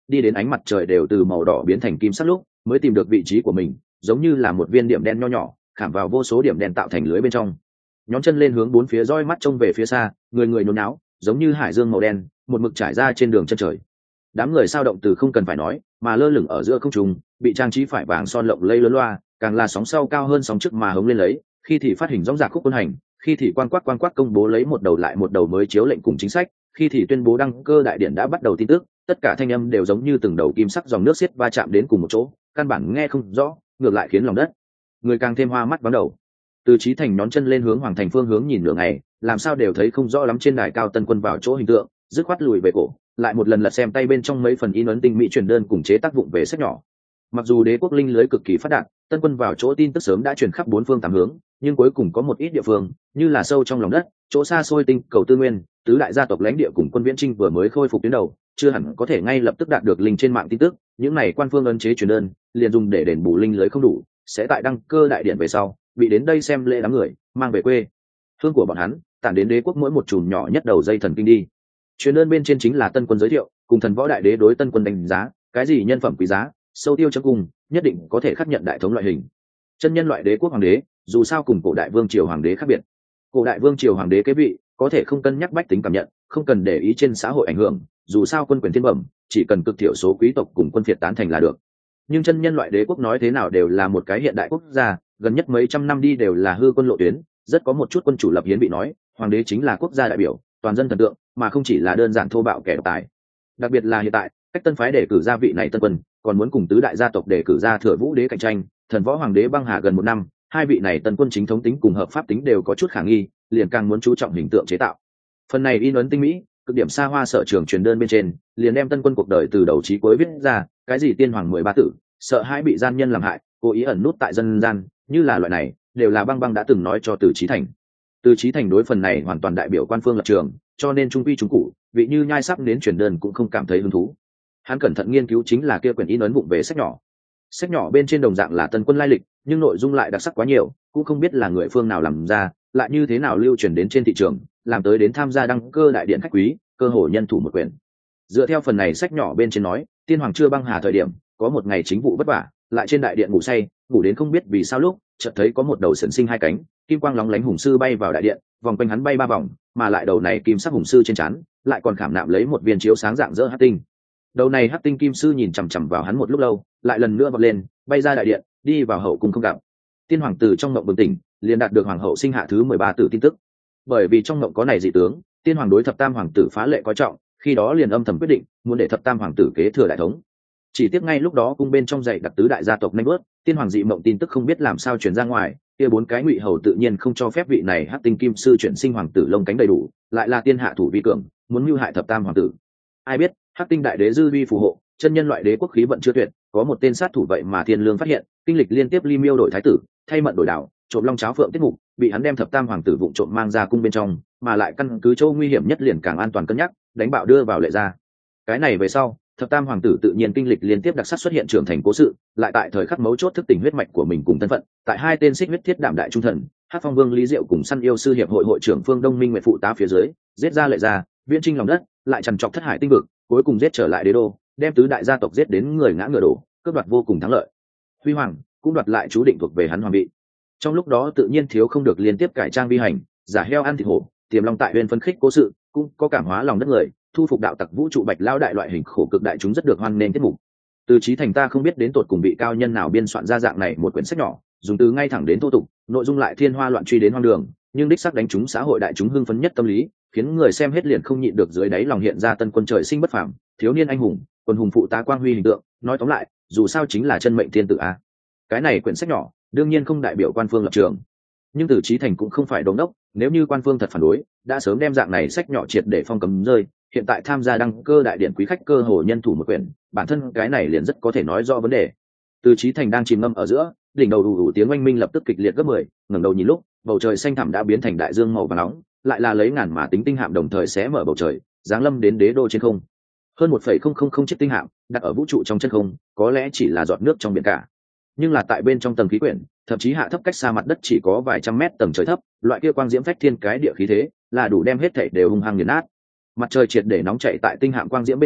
đi đến ánh mặt trời đều từ màu đỏ biến thành kim sắc lúc mới tìm được vị trí của mình, giống như là một viên điểm đen nho nhỏ khảm vào vô số điểm đen tạo thành lưới bên trong. Nhón chân lên hướng bốn phía roi mắt trông về phía xa, người người nhốn náo giống như hải dương màu đen một mực trải ra trên đường chân trời. Đám người sao động từ không cần phải nói, mà lơ lửng ở giữa không trung bị trang trí phải vàng son lộng lây lớn loa, càng là sóng sau cao hơn sóng trước mà hống lên lấy, khi thì phát hình rõ rạc khúc quân hành, khi thì quang quắc công bố lấy một đầu lại một đầu mới chiếu lệnh cùng chính sách, khi thì tuyên bố đăng cơ đại điện đã bắt đầu tin tức. Tất cả thanh âm đều giống như từng đầu kim sắc dòng nước xiết va chạm đến cùng một chỗ, căn bản nghe không rõ, ngược lại khiến lòng đất người càng thêm hoa mắt vắng đầu. Từ Chí Thành nhón chân lên hướng Hoàng Thành phương hướng nhìn nửa ngày, làm sao đều thấy không rõ lắm trên đài cao Tân Quân vào chỗ hình tượng, dứt khoát lùi về cổ, lại một lần lật xem tay bên trong mấy phần in ấn tinh mỹ truyền đơn cùng chế tác vụng về sách nhỏ. Mặc dù đế quốc linh lưới cực kỳ phát đạt, Tân Quân vào chỗ tin tức sớm đã truyền khắp bốn phương tám hướng, nhưng cuối cùng có một ít địa phương, như là sâu trong lòng đất, chỗ xa xôi tinh cầu tư nguyên, tứ đại gia tộc lãnh địa cùng quân viễn trinh vừa mới khôi phục tuyến đầu, chưa hẳn có thể ngay lập tức đạt được linh trên mạng tin tức. Những này quan phương ấn chế truyền đơn liền dùng để đền bù linh lưới không đủ, sẽ tại đăng cơ đại điện về sau bị đến đây xem lễ đám người mang về quê hương của bọn hắn, tản đến đế quốc mỗi một chùm nhỏ nhất đầu dây thần kinh đi. Truyền đơn bên trên chính là Tân Quân giới thiệu cùng thần võ đại đế đối Tân Quân đánh giá, cái gì nhân phẩm quý giá, sâu tiêu chấm cùng, nhất định có thể khắc nhận đại thống loại hình. Chân nhân loại đế quốc hoàng đế, dù sao cùng cổ đại vương triều hoàng đế khác biệt. Cổ đại vương triều hoàng đế kế vị có thể không cân nhắc bách tính cảm nhận, không cần để ý trên xã hội ảnh hưởng, dù sao quân quyền thiên bẩm, chỉ cần cực thiểu số quý tộc cùng quân phiệt tán thành là được. Nhưng chân nhân loại đế quốc nói thế nào đều là một cái hiện đại quốc gia, gần nhất mấy trăm năm đi đều là hư quân lộ tuyến, rất có một chút quân chủ lập hiến bị nói hoàng đế chính là quốc gia đại biểu, toàn dân thần tượng, mà không chỉ là đơn giản thô bạo kẻ độc tài. Đặc biệt là hiện tại cách tân phái đề cử gia vị này Tân Quân còn muốn cùng tứ đại gia tộc đề cử ra thừa vũ đế cạnh tranh, thần võ hoàng đế băng hà gần một năm, hai vị này Tân Quân chính thống tính cùng hợp pháp tính đều có chút khả nghi, liền càng muốn chú trọng hình tượng chế tạo. Phần này in ấn tinh mỹ, cực điểm xa hoa sở trường truyền đơn bên trên liền đem Tân Quân cuộc đời từ đầu chí cuối viết ra, cái gì tiên hoàng 13 tử, sợ hãi bị gian nhân làm hại, cố ý ẩn nút tại dân gian, như là loại này đều là băng đã từng nói cho Từ Chí Thành. Từ Chí Thành đối phần này hoàn toàn đại biểu quan phương lập trường, cho nên trung quy trung cụ, vị như nhai sắp đến truyền đơn cũng không cảm thấy hứng thú. Hắn cẩn thận nghiên cứu chính là kia quyển in ấn vụng về sách nhỏ. Sách nhỏ bên trên đồng dạng là Tân Quân lai lịch, nhưng nội dung lại đặc sắc quá nhiều, cũng không biết là người phương nào làm ra, lại như thế nào lưu truyền đến trên thị trường, làm tới đến tham gia đăng cơ đại điện khách quý, cơ hội nhân thủ một quyển. Dựa theo phần này sách nhỏ bên trên nói, tiên hoàng chưa băng hà thời điểm, có một ngày chính vụ vất vả, lại trên đại điện ngủ say, ngủ đến không biết vì sao lúc, chợt thấy có một đầu sẩn sinh hai cánh, kim quang lóng lánh hùng sư bay vào đại điện, vòng quanh hắn bay 3 vòng, mà lại đầu này kim sắc hùng sư trên trán, lại còn khảm nạm lấy một viên chiếu sáng dạng dỡ hắc tinh. Đầu này hắc tinh kim sư nhìn chằm chằm vào hắn một lúc lâu, lại lần nữa vọt lên, bay ra đại điện, đi vào hậu cung không gặp. Tiên hoàng tử trong mộng bừng tỉnh, liền đạt được hoàng hậu sinh hạ thứ 13 tử tin tức. Bởi vì trong mộng có này dị tướng, tiên hoàng đối thập tam hoàng tử phá lệ coi trọng, khi đó liền âm thầm quyết định muốn để thập tam hoàng tử kế thừa đại thống. Chỉ tiếc ngay lúc đó cung bên trong dạy đặt tứ đại gia tộc nhanh bước, tiên hoàng dị mộng tin tức không biết làm sao truyền ra ngoài, kia 4 cái ngụy hầu tự nhiên không cho phép vị này hắc tinh kim sư chuyển sinh hoàng tử lông cánh đầy đủ, lại là tiên hạ thủ vi cường, muốn mưu hại thập tam hoàng tử. Ai biết hắc tinh đại đế dư vi phù hộ, chân nhân loại đế quốc khí vận chưa tuyệt, có một tên sát thủ vậy mà thiên lương phát hiện, kinh lịch liên tiếp ly miêu đổi thái tử, thay mận đổi đảo, trộm long cháo phượng tiết mục, bị hắn đem thập tam hoàng tử vụng trộm mang ra cung bên trong, mà lại căn cứ châu nguy hiểm nhất liền càng an toàn cân nhắc, đánh bạo đưa vào lệ ra. Cái này về sau, thập tam hoàng tử tự nhiên kinh lịch liên tiếp đặc sắc xuất hiện trưởng thành cố sự, lại tại thời khắc mấu chốt thức tỉnh huyết mạch của mình cùng thân phận, tại hai tên xích huyết thiết đảm đại trung thần, Hắc Phong Vương Lý Diệu cùng săn yêu sư hiệp hội hội trưởng Phương Đông Minh nguyện phụ tá phía dưới, giết ra lệ ra, viễn trinh lòng đất, lại trằn trọc thất hải tinh vực, cuối cùng giết trở lại đế đô, đem tứ đại gia tộc giết đến người ngã ngựa đổ, cướp đoạt vô cùng thắng lợi. Huy hoàng cũng đoạt lại chú định thuộc về hắn hoàng vị. Trong lúc đó tự nhiên thiếu không được liên tiếp cải trang vi hành, giả heo ăn thịt hổ, tiềm long tại huyền phân khích cố sự, cũng có cảm hóa lòng đất người, thu phục đạo tặc vũ trụ bạch lao đại loại hình khổ cực đại chúng rất được hoan nghênh tiết mục. Từ Chí Thành ta không biết đến tột cùng vị cao nhân nào biên soạn ra dạng này một quyển sách nhỏ, dùng từ ngay thẳng đến thô tục, nội dung lại thiên hoa loạn truy đến hoang đường, nhưng đích xác đánh trúng xã hội đại chúng hưng phấn nhất tâm lý, khiến người xem hết liền không nhịn được dưới đáy lòng hiện ra Tân Quân trời sinh bất phàm, thiếu niên anh hùng, quân hùng phụ tá quang huy hình tượng. Nói tóm lại, dù sao chính là chân mệnh thiên tử a. Cái này quyển sách nhỏ, đương nhiên không đại biểu quan phương lập trường, nhưng Từ Chí Thành cũng không phải đống đốc, nếu như quan phương thật phản đối, đã sớm đem dạng này sách nhỏ triệt để phong cấm rơi. Hiện tại tham gia đăng cơ đại điện quý khách cơ hồ nhân thủ một quyển, bản thân cái này liền rất có thể nói rõ vấn đề. Từ Chí Thành đang chìm ngâm ở giữa, đỉnh đầu đủ tiếng oanh minh lập tức kịch liệt gấp 10, ngẩng đầu nhìn lúc, bầu trời xanh thẳm đã biến thành đại dương màu vàng nóng, lại là lấy ngàn mà tính tinh hạm đồng thời xé mở bầu trời, giáng lâm đến đế đô trên không. Hơn 1,000 chiếc tinh hạm đặt ở vũ trụ trong chân không, có lẽ chỉ là giọt nước trong biển cả, nhưng là tại bên trong tầng khí quyển, thậm chí hạ thấp cách xa mặt đất chỉ có vài trăm mét tầng trời thấp, loại kia quang diễm phách thiên cái địa khí thế, là đủ đem hết thảy đều hung hăng nghiền nát. Mặt trời triệt để nóng chảy tại tinh hạm quang diễm bên trong,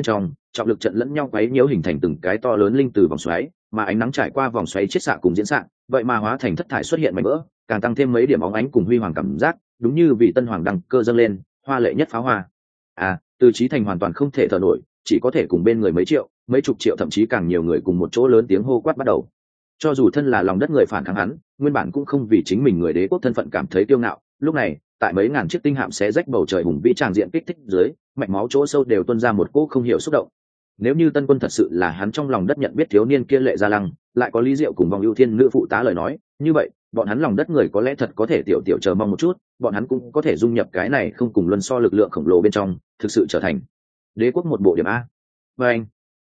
trọng lực trận lẫn nhau quấy nhiễu hình thành từng cái to lớn linh từ vòng xoáy, mà ánh nắng trải qua vòng xoáy chiết xạ cùng diễn xạ, vậy mà hóa thành thất thải xuất hiện mảnh vỡ, càng tăng thêm mấy điểm óng ánh cùng huy hoàng cảm giác, đúng như vị tân hoàng đăng cơ dâng lên, hoa lệ nhất pháo hoa. Từ Chí Thành hoàn toàn không thể thở nổi, chỉ có thể cùng bên người mấy triệu, mấy chục triệu thậm chí càng nhiều người cùng một chỗ lớn tiếng hô quát bắt đầu. Cho dù thân là lòng đất người phản kháng hắn, nguyên bản cũng không vì chính mình người đế quốc thân phận cảm thấy kiêu ngạo. Lúc này, tại mấy ngàn chiếc tinh hạm xé rách bầu trời hùng vĩ tràng diện kích thích dưới, mạch máu chỗ sâu đều tuôn ra một cỗ không hiểu xúc động. Nếu như Tân Quân thật sự là hắn trong lòng đất nhận biết thiếu niên kia Lệ Gia Lăng, lại có Lý Diệu cùng vòng ưu thiên nữ phụ tá lời nói, như vậy, bọn hắn lòng đất người có lẽ thật có thể tiểu tiểu chờ mong một chút, bọn hắn cũng có thể dung nhập cái này không cùng luân so lực lượng khổng lồ bên trong, thực sự trở thành đế quốc một bộ điểm A. Và anh,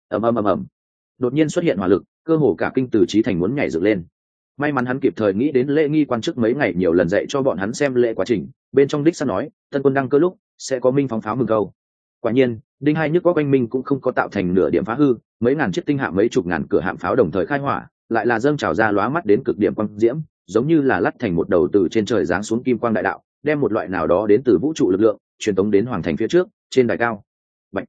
ầm, đột nhiên xuất hiện hỏa lực, cơ hồ cả kinh Từ Chí Thành muốn nhảy dựng lên. May mắn hắn kịp thời nghĩ đến lễ nghi quan chức mấy ngày nhiều lần dạy cho bọn hắn xem lễ quá trình, bên trong đích sắp nói, Tân Quân đăng cơ lúc sẽ có minh phóng pháo mừng câu. Quả nhiên, đinh hai nhức có quanh minh cũng không có tạo thành nửa điểm phá hư, mấy ngàn chiếc tinh hạm mấy chục ngàn cửa hạm pháo đồng thời khai hỏa, lại là dâng trào ra lóa mắt đến cực điểm quang diễm, giống như là lắt thành một đầu từ trên trời giáng xuống kim quang đại đạo, đem một loại nào đó đến từ vũ trụ lực lượng truyền tống đến hoàng thành phía trước, trên đài cao. Bạch,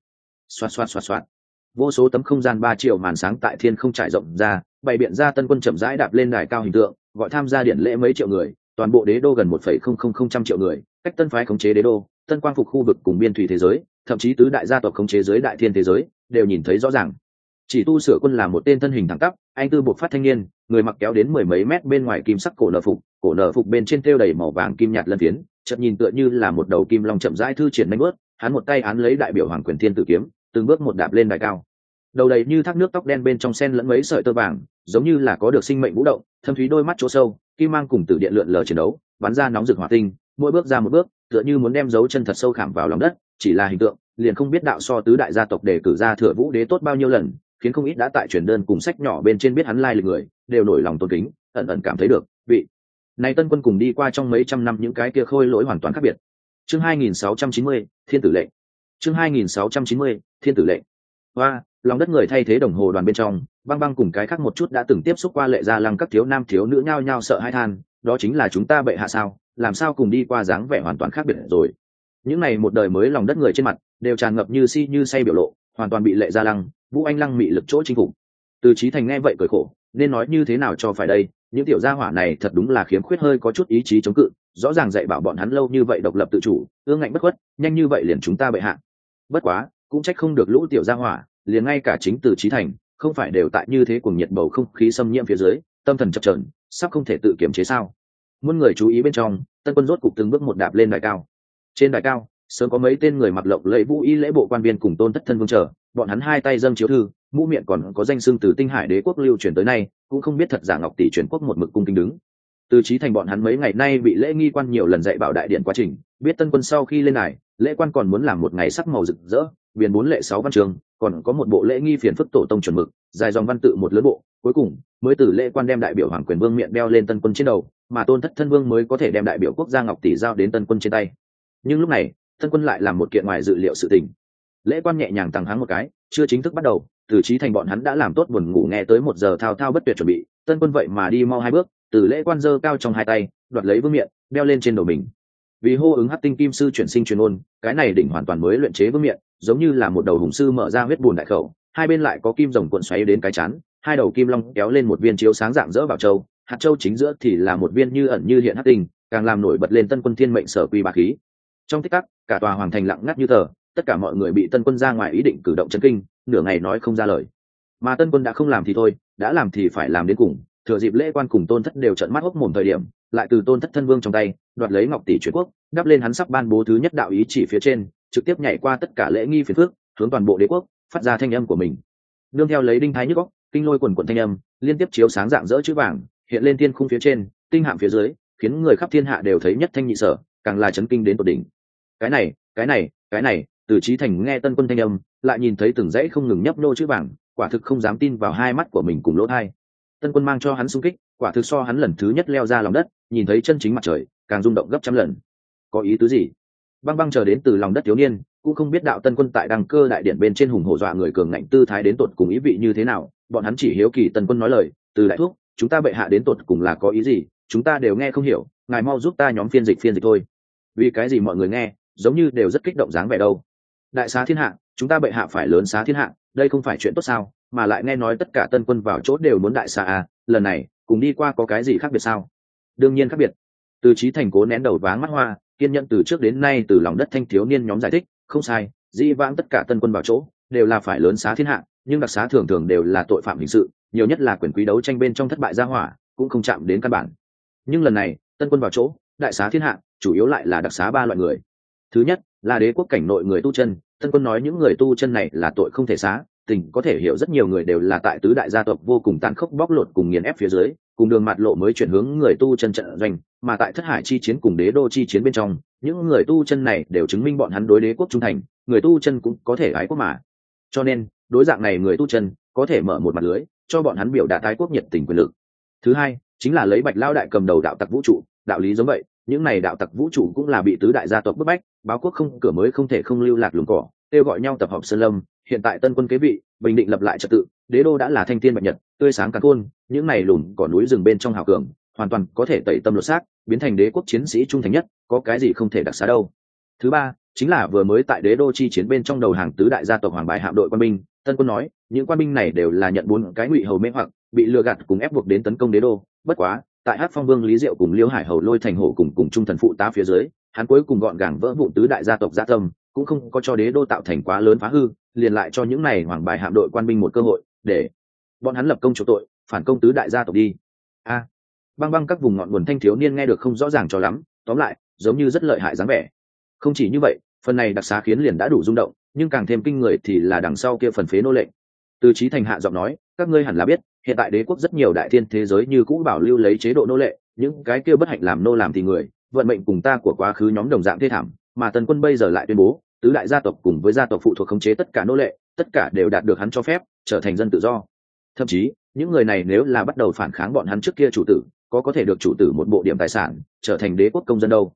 xoạt. Vô số tấm không gian 3 triệu màn sáng tại thiên không trải rộng ra, bày biện ra Tân Quân chậm rãi đạp lên đài cao hình tượng, gọi tham gia điện lễ mấy triệu người, toàn bộ đế đô gần 1,000 triệu người, cách Tân phái khống chế đế đô, Tân quang phục khu vực cùng biên thủy thế giới, thậm chí tứ đại gia tộc khống chế giới đại thiên thế giới, đều nhìn thấy rõ ràng. Chỉ Tu Sửa Quân là một tên thân hình thẳng tắp, anh tư buộc phát thanh niên, người mặc kéo đến mười mấy mét bên ngoài kim sắc cổ nở phục bên trên thêu đầy màu vàng kim nhạt lân phiến, chợt nhìn tựa như là một đầu kim long chậm rãi thư triển nhanh bước, hắn một tay án lấy đại biểu hoàng quyền thiên tử kiếm, từng bước một đạp lên đài cao. Đầu đầy như thác nước tóc đen bên trong sen lẫn mấy sợi tơ vàng, giống như là có được sinh mệnh vũ động, thâm thúy đôi mắt chỗ sâu, kim mang cùng tử điện lượn lờ chiến đấu, bắn ra nóng rực hỏa tinh, mỗi bước ra một bước, tựa như muốn đem dấu chân thật sâu khảm vào lòng đất, chỉ là hình tượng, liền không biết đạo so tứ đại gia tộc đề cử ra Thừa Vũ đế tốt bao nhiêu lần, khiến không ít đã tại truyền đơn cùng sách nhỏ bên trên biết hắn lai lịch người, đều nổi lòng tôn kính, ẩn ẩn cảm thấy được, vị này Tân Quân cùng đi qua trong mấy trăm năm những cái kia khôi lỗi hoàn toàn khác biệt. Chương 2690, Thiên tử lệnh. Chương 2690, Thiên tử lệnh. Hoa, lòng đất người thay thế đồng hồ đoàn bên trong, băng cùng cái khác một chút đã từng tiếp xúc qua Lệ Gia Lăng các thiếu nam thiếu nữ nhao nhao sợ hãi than, đó chính là chúng ta bệ hạ sao, làm sao cùng đi qua dáng vẻ hoàn toàn khác biệt rồi. Những này một đời mới lòng đất người trên mặt đều tràn ngập như si như say biểu lộ, hoàn toàn bị Lệ Gia Lăng, Vũ Anh Lăng mị lực chỗ chinh phục. Từ Chí Thành nghe vậy cười khổ, nên nói như thế nào cho phải đây, những tiểu gia hỏa này thật đúng là khiếm khuyết hơi có chút ý chí chống cự, rõ ràng dạy bảo bọn hắn lâu như vậy độc lập tự chủ, ương ngạnh bất khuất, nhanh như vậy liền chúng ta bệ hạ. Bất quá, cũng trách không được lũ tiểu gia hỏa, liền ngay cả chính Từ Chí Thành, không phải đều tại như thế cuồng nhiệt bầu không khí xâm nhiễm phía dưới, tâm thần chập chờn, sắp không thể tự kiềm chế sao? Muôn người chú ý bên trong, Tân Quân rốt cục từng bước một đạp lên đài cao. Trên đài cao, sớm có mấy tên người mặc lộng lẫy vũ y lễ bộ quan viên cùng Tôn Thất Thân Vương chờ, bọn hắn hai tay dâng chiếu thư, mũ miệng còn có danh xưng từ Tinh Hải đế quốc lưu truyền tới nay, cũng không biết thật giả ngọc tỷ truyền quốc một mực cung kính đứng. Từ Chí Thành bọn hắn mấy ngày nay bị lễ nghi quan nhiều lần dạy bảo đại điện quá trình, biết Tân Quân sau khi lên đài, lễ quan còn muốn làm một ngày sắc màu rực rỡ, biển 4 lệ 6 văn chương, còn có một bộ lễ nghi phiền phức tổ tông chuẩn mực, dài dòng văn tự một lớn bộ, cuối cùng mới từ lễ quan đem đại biểu hoàng quyền vương miệng đeo lên Tân Quân trên đầu, mà Tôn Thất Thân Vương mới có thể đem đại biểu quốc gia ngọc tỷ giao đến Tân Quân trên tay. Nhưng lúc này, Tân Quân lại làm một kiện ngoài dự liệu sự tình. Lễ quan nhẹ nhàng tăng háng một cái, chưa chính thức bắt đầu, Từ Chí Thành bọn hắn đã làm tốt buồn ngủ nghe tới 1 giờ thao thao bất tuyệt chuẩn bị, Tân Quân vậy mà đi mau 2 bước, từ lễ quan giơ cao trong hai tay, đoạt lấy vương miện, đeo lên trên đầu mình. Vì hô ứng Hắc Tinh Kim sư chuyển sinh truyền ôn, cái này đỉnh hoàn toàn mới luyện chế vương miện, giống như là một đầu hùng sư mở ra huyết bùn đại khẩu, hai bên lại có kim rồng cuộn xoáy đến cái chán, hai đầu kim long kéo lên một viên chiếu sáng dạng dỡ bảo châu, hạt châu chính giữa thì là một viên như ẩn như hiện hắc tinh, càng làm nổi bật lên Tân Quân thiên mệnh sở quy bá khí. Trong tích tắc, cả tòa hoàng thành lặng ngắt như tờ, tất cả mọi người bị Tân Quân ra ngoài ý định cử động chấn kinh, nửa ngày nói không ra lời. Mà Tân Quân đã không làm thì thôi, đã làm thì phải làm đến cùng. Thừa dịp lễ quan cùng Tôn Thất đều trợn mắt hốc mồm thời điểm, lại từ Tôn Thất Thân Vương trong tay đoạt lấy ngọc tỷ chuyển quốc, đắp lên hắn sắp ban bố thứ nhất đạo ý chỉ phía trên, trực tiếp nhảy qua tất cả lễ nghi phiền phức, hướng toàn bộ đế quốc phát ra thanh âm của mình. Nương theo lấy đinh thái nhức óc, kinh lôi quần quần thanh âm, liên tiếp chiếu sáng dạng dỡ chữ vàng, hiện lên thiên khung phía trên, tinh hạm phía dưới, khiến người khắp thiên hạ đều thấy nhất thanh nhị sở, càng là chấn kinh đến tột đỉnh. Cái này, Từ Chí Thành nghe Tân Quân thanh âm, lại nhìn thấy từng dãy không ngừng nhấp nô chữ vàng, quả thực không dám tin vào hai mắt của mình cùng lỗ tai. Tân Quân mang cho hắn xung kích, quả thực so hắn lần thứ nhất leo ra lòng đất, nhìn thấy chân chính mặt trời, càng rung động gấp trăm lần. Có ý tứ gì? Băng chờ đến từ lòng đất thiếu niên, cũng không biết đạo Tân Quân tại đăng cơ đại điện bên trên hùng hổ dọa người cường ngạnh tư thái đến tột cùng ý vị như thế nào, bọn hắn chỉ hiếu kỳ Tân Quân nói lời, từ đại thuốc, chúng ta bệ hạ đến tột cùng là có ý gì, chúng ta đều nghe không hiểu, ngài mau giúp ta nhóm phiên dịch thôi. Vì cái gì mọi người nghe, giống như đều rất kích động dáng vẻ đâu. Đại xá thiên hạ, chúng ta bệ hạ phải lớn xá thiên hạ, đây không phải chuyện tốt sao, mà lại nghe nói tất cả tân quân vào chỗ đều muốn đại xá à, lần này cùng đi qua có cái gì khác biệt sao? Đương nhiên khác biệt. Từ Chí Thành cố nén đầu váng mắt hoa, kiên nhẫn từ trước đến nay từ lòng đất thanh thiếu niên nhóm giải thích, không sai, dĩ vãng tất cả tân quân vào chỗ đều là phải lớn xá thiên hạ, nhưng đặc xá thường thường đều là tội phạm hình sự, nhiều nhất là quyền quý đấu tranh bên trong thất bại ra hỏa, cũng không chạm đến căn bản. Nhưng lần này tân quân vào chỗ đại xá thiên hạ, chủ yếu lại là đặc xá ba loại người. Thứ nhất là đế quốc cảnh nội người tu chân, tân quân nói những người tu chân này là tội không thể xá, tình có thể hiểu rất nhiều người đều là tại tứ đại gia tộc vô cùng tàn khốc bóc lột cùng nghiền ép phía dưới, cùng đường mạt lộ mới chuyển hướng người tu chân trận doanh, mà tại thất hải chi chiến cùng đế đô chi chiến bên trong, những người tu chân này đều chứng minh bọn hắn đối đế quốc trung thành, người tu chân cũng có thể ái quốc mà. Cho nên đối dạng này người tu chân có thể mở một mặt lưới cho bọn hắn biểu đạt ái quốc nhiệt tình quyền lực. Thứ hai chính là lấy Bạch Lao đại cầm đầu đạo tặc vũ trụ, đạo lý giống vậy, những này đạo tặc vũ trụ cũng là bị tứ đại gia tộc bức bách, báo quốc không cửa mới không thể không lưu lạc lùng cỏ, kêu gọi nhau tập hợp sơn lâm. Hiện tại tân quân kế vị, bình định lập lại trật tự, đế đô đã là thanh thiên bạch nhật, tươi sáng càn khôn, những này lùn cỏ núi rừng bên trong hào cường hoàn toàn có thể tẩy tâm lột xác, biến thành đế quốc chiến sĩ trung thành nhất, có cái gì không thể đặc xá đâu. Thứ ba chính là vừa mới tại đế đô chi chiến bên trong đầu hàng tứ đại gia tộc hoàng bài hạm đội quân binh, tân quân nói những quan binh này đều là nhận 4 cái ngụy hầu mê hoặc, bị lừa gạt cùng ép buộc đến tấn công đế đô. Bất quá tại Hắc Phong Vương Lý Diệu cùng Liêu Hải Hầu Lôi Thành Hổ cùng trung thần phụ tá phía dưới, hắn cuối cùng gọn gàng vỡ vụn tứ đại gia tộc dạ tâm, cũng không có cho đế đô tạo thành quá lớn phá hư, liền lại cho những này hoàng bài hạm đội quan binh một cơ hội để bọn hắn lập công chỗ tội, phản công tứ đại gia tộc đi. Băng băng các vùng ngọn nguồn thanh thiếu niên nghe được không rõ ràng cho lắm, tóm lại giống như rất lợi hại dáng vẻ. Không chỉ như vậy, phần này đặc xá khiến liền đã đủ rung động, nhưng càng thêm kinh người thì là đằng sau kia phần phế nô lệ. Từ Chí Thành hạ giọng nói, các ngươi hẳn là biết, hiện tại đế quốc rất nhiều đại thiên thế giới như cũ bảo lưu lấy chế độ nô lệ, những cái kia bất hạnh làm nô làm thì người, vận mệnh cùng ta của quá khứ nhóm đồng dạng thê thảm, mà tân quân bây giờ lại tuyên bố tứ đại gia tộc cùng với gia tộc phụ thuộc khống chế tất cả nô lệ, tất cả đều đạt được hắn cho phép trở thành dân tự do. Thậm chí những người này nếu là bắt đầu phản kháng bọn hắn trước kia chủ tử, có thể được chủ tử một bộ điểm tài sản, trở thành đế quốc công dân đâu.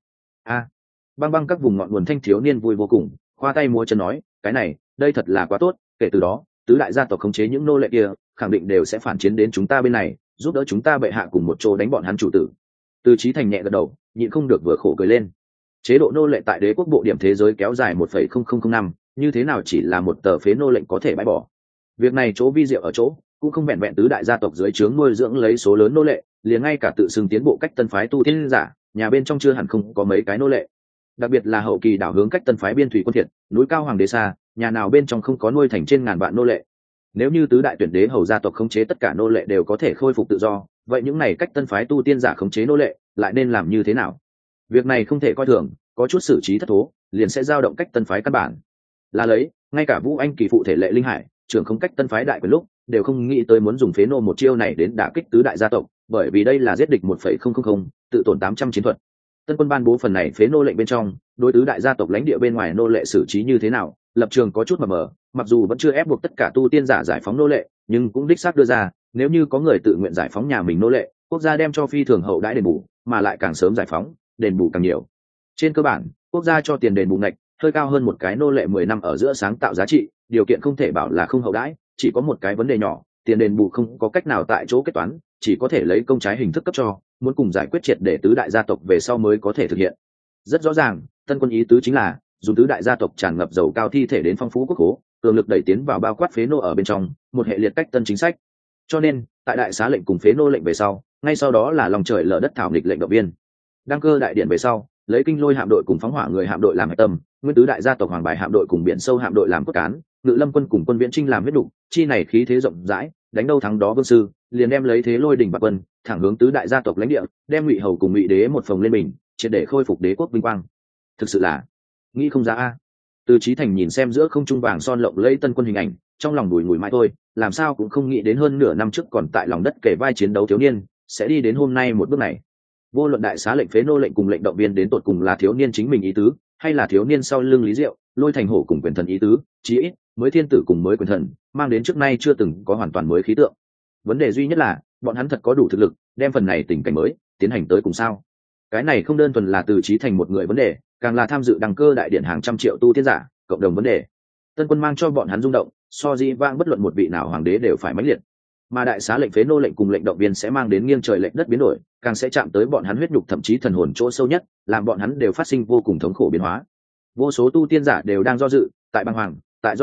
Băng băng các vùng ngọn nguồn thanh thiếu niên vui vô cùng, khoa tay múa chân nói, cái này đây thật là quá tốt, kể từ đó tứ đại gia tộc khống chế những nô lệ kia khẳng định đều sẽ phản chiến đến chúng ta bên này, giúp đỡ chúng ta bệ hạ cùng một chỗ đánh bọn hắn chủ tử. Từ Chí Thành nhẹ gật đầu, nhịn không được vừa khổ cười lên. Chế độ nô lệ tại đế quốc bộ điểm thế giới kéo dài 1,0005 năm, như thế nào chỉ là một tờ phế nô lệnh có thể bãi bỏ. Việc này chỗ vi diệu ở chỗ, cũng không vẹn vẹn tứ đại gia tộc dưới trướng nuôi dưỡng lấy số lớn nô lệ, liền ngay cả tự xưng tiến bộ cách tân phái tu tiên giả, nhà bên trong chưa hẳn không có mấy cái nô lệ. Đặc biệt là hậu kỳ đảo hướng cách tân phái biên thủy quân thiệt, núi cao hoàng đế xa, nhà nào bên trong không có nuôi thành trên ngàn vạn nô lệ. Nếu như tứ đại tuyển đế hầu gia tộc khống chế tất cả nô lệ đều có thể khôi phục tự do, vậy những này cách tân phái tu tiên giả khống chế nô lệ lại nên làm như thế nào? Việc này không thể coi thường, có chút xử trí thất thố liền sẽ dao động cách tân phái căn bản. Là lấy ngay cả Vũ Anh kỳ phụ thể Lệ Linh Hải trưởng không cách tân phái đại quyền lúc đều không nghĩ tới muốn dùng phế nô một chiêu này đến đả kích tứ đại gia tộc, bởi vì đây là giết địch 1,000, tự tổn 800 chiến thuật. Tân quân ban bố phần này phế nô lệnh bên trong, đối tứ đại gia tộc lãnh địa bên ngoài nô lệ xử trí như thế nào, lập trường có chút mờ mờ, mặc dù vẫn chưa ép buộc tất cả tu tiên giả giải phóng nô lệ, nhưng cũng đích xác đưa ra, nếu như có người tự nguyện giải phóng nhà mình nô lệ, quốc gia đem cho phi thường hậu đãi đền bù, mà lại càng sớm giải phóng, đền bù càng nhiều. Trên cơ bản, quốc gia cho tiền đền bù ngạch hơi cao hơn một cái nô lệ 10 năm ở giữa sáng tạo giá trị, điều kiện không thể bảo là không hậu đãi, chỉ có một cái vấn đề nhỏ, tiền đền bù không có cách nào tại chỗ kết toán, chỉ có thể lấy công trái hình thức cấp cho, muốn cùng giải quyết triệt để tứ đại gia tộc về sau mới có thể thực hiện. Rất rõ ràng, tân quân ý tứ chính là dùng tứ đại gia tộc tràn ngập dầu cao thi thể đến phong phú quốc khố, cường lực đẩy tiến vào bao quát phế nô ở bên trong, một hệ liệt cách tân chính sách. Cho nên, tại đại xá lệnh cùng phế nô lệnh về sau, ngay sau đó là lòng trời lở đất thảo nghịch lệnh động viên. Đăng cơ đại điện về sau, lấy kinh lôi hạm đội cùng phóng hỏa người hạm đội làm hạch tâm, nguyên tứ đại gia tộc hoàng bài hạm đội cùng biển sâu hạm đội làm cốt cán, ngự lâm quân cùng quân viễn trinh làm huyết đục, chi này khí thế rộng rãi, đánh đâu thắng đó vương sư, liền đem lấy thế lôi đỉnh bạc quân, thẳng hướng tứ đại gia tộc lãnh địa, đem Ngụy hầu cùng Ngụy đế một phòng lên mình, triệt để khôi phục đế quốc vinh quang. Thực sự là nghĩ không ra a. Từ Chí Thành nhìn xem giữa không trung vàng son lộng lẫy tân quân hình ảnh, trong lòng bùi ngùi mãi thôi, làm sao cũng không nghĩ đến hơn nửa năm trước còn tại lòng đất kề vai chiến đấu thiếu niên, sẽ đi đến hôm nay một bước này. Vô luận đại xá lệnh phế nô lệnh cùng lệnh động viên đến tột cùng là thiếu niên chính mình ý tứ, hay là thiếu niên sau lưng Lý Diệu, Lôi Thành Hổ cùng quyền thần ý tứ, chí ít mới thiên tử cùng mới quyền thần, mang đến trước nay chưa từng có hoàn toàn mới khí tượng. Vấn đề duy nhất là, bọn hắn thật có đủ thực lực đem phần này tình cảnh mới tiến hành tới cùng sao? Cái này không đơn thuần là Từ Chí Thành một người vấn đề, càng là tham dự đăng cơ đại điện hàng trăm triệu tu tiên giả, cộng đồng vấn đề. Tân quân mang cho bọn hắn rung động, so di vang bất luận một vị nào hoàng đế đều phải mãnh liệt. Mà đại xá lệnh phế nô lệnh cùng lệnh động viên sẽ mang đến nghiêng trời lệch đất biến đổi, càng sẽ chạm tới bọn hắn huyết nhục thậm chí thần hồn chỗ sâu nhất, làm bọn hắn đều phát sinh vô cùng thống khổ biến hóa. Vô số tu tiên giả đều đang do dự, tại bàng hoàng, tại do dự,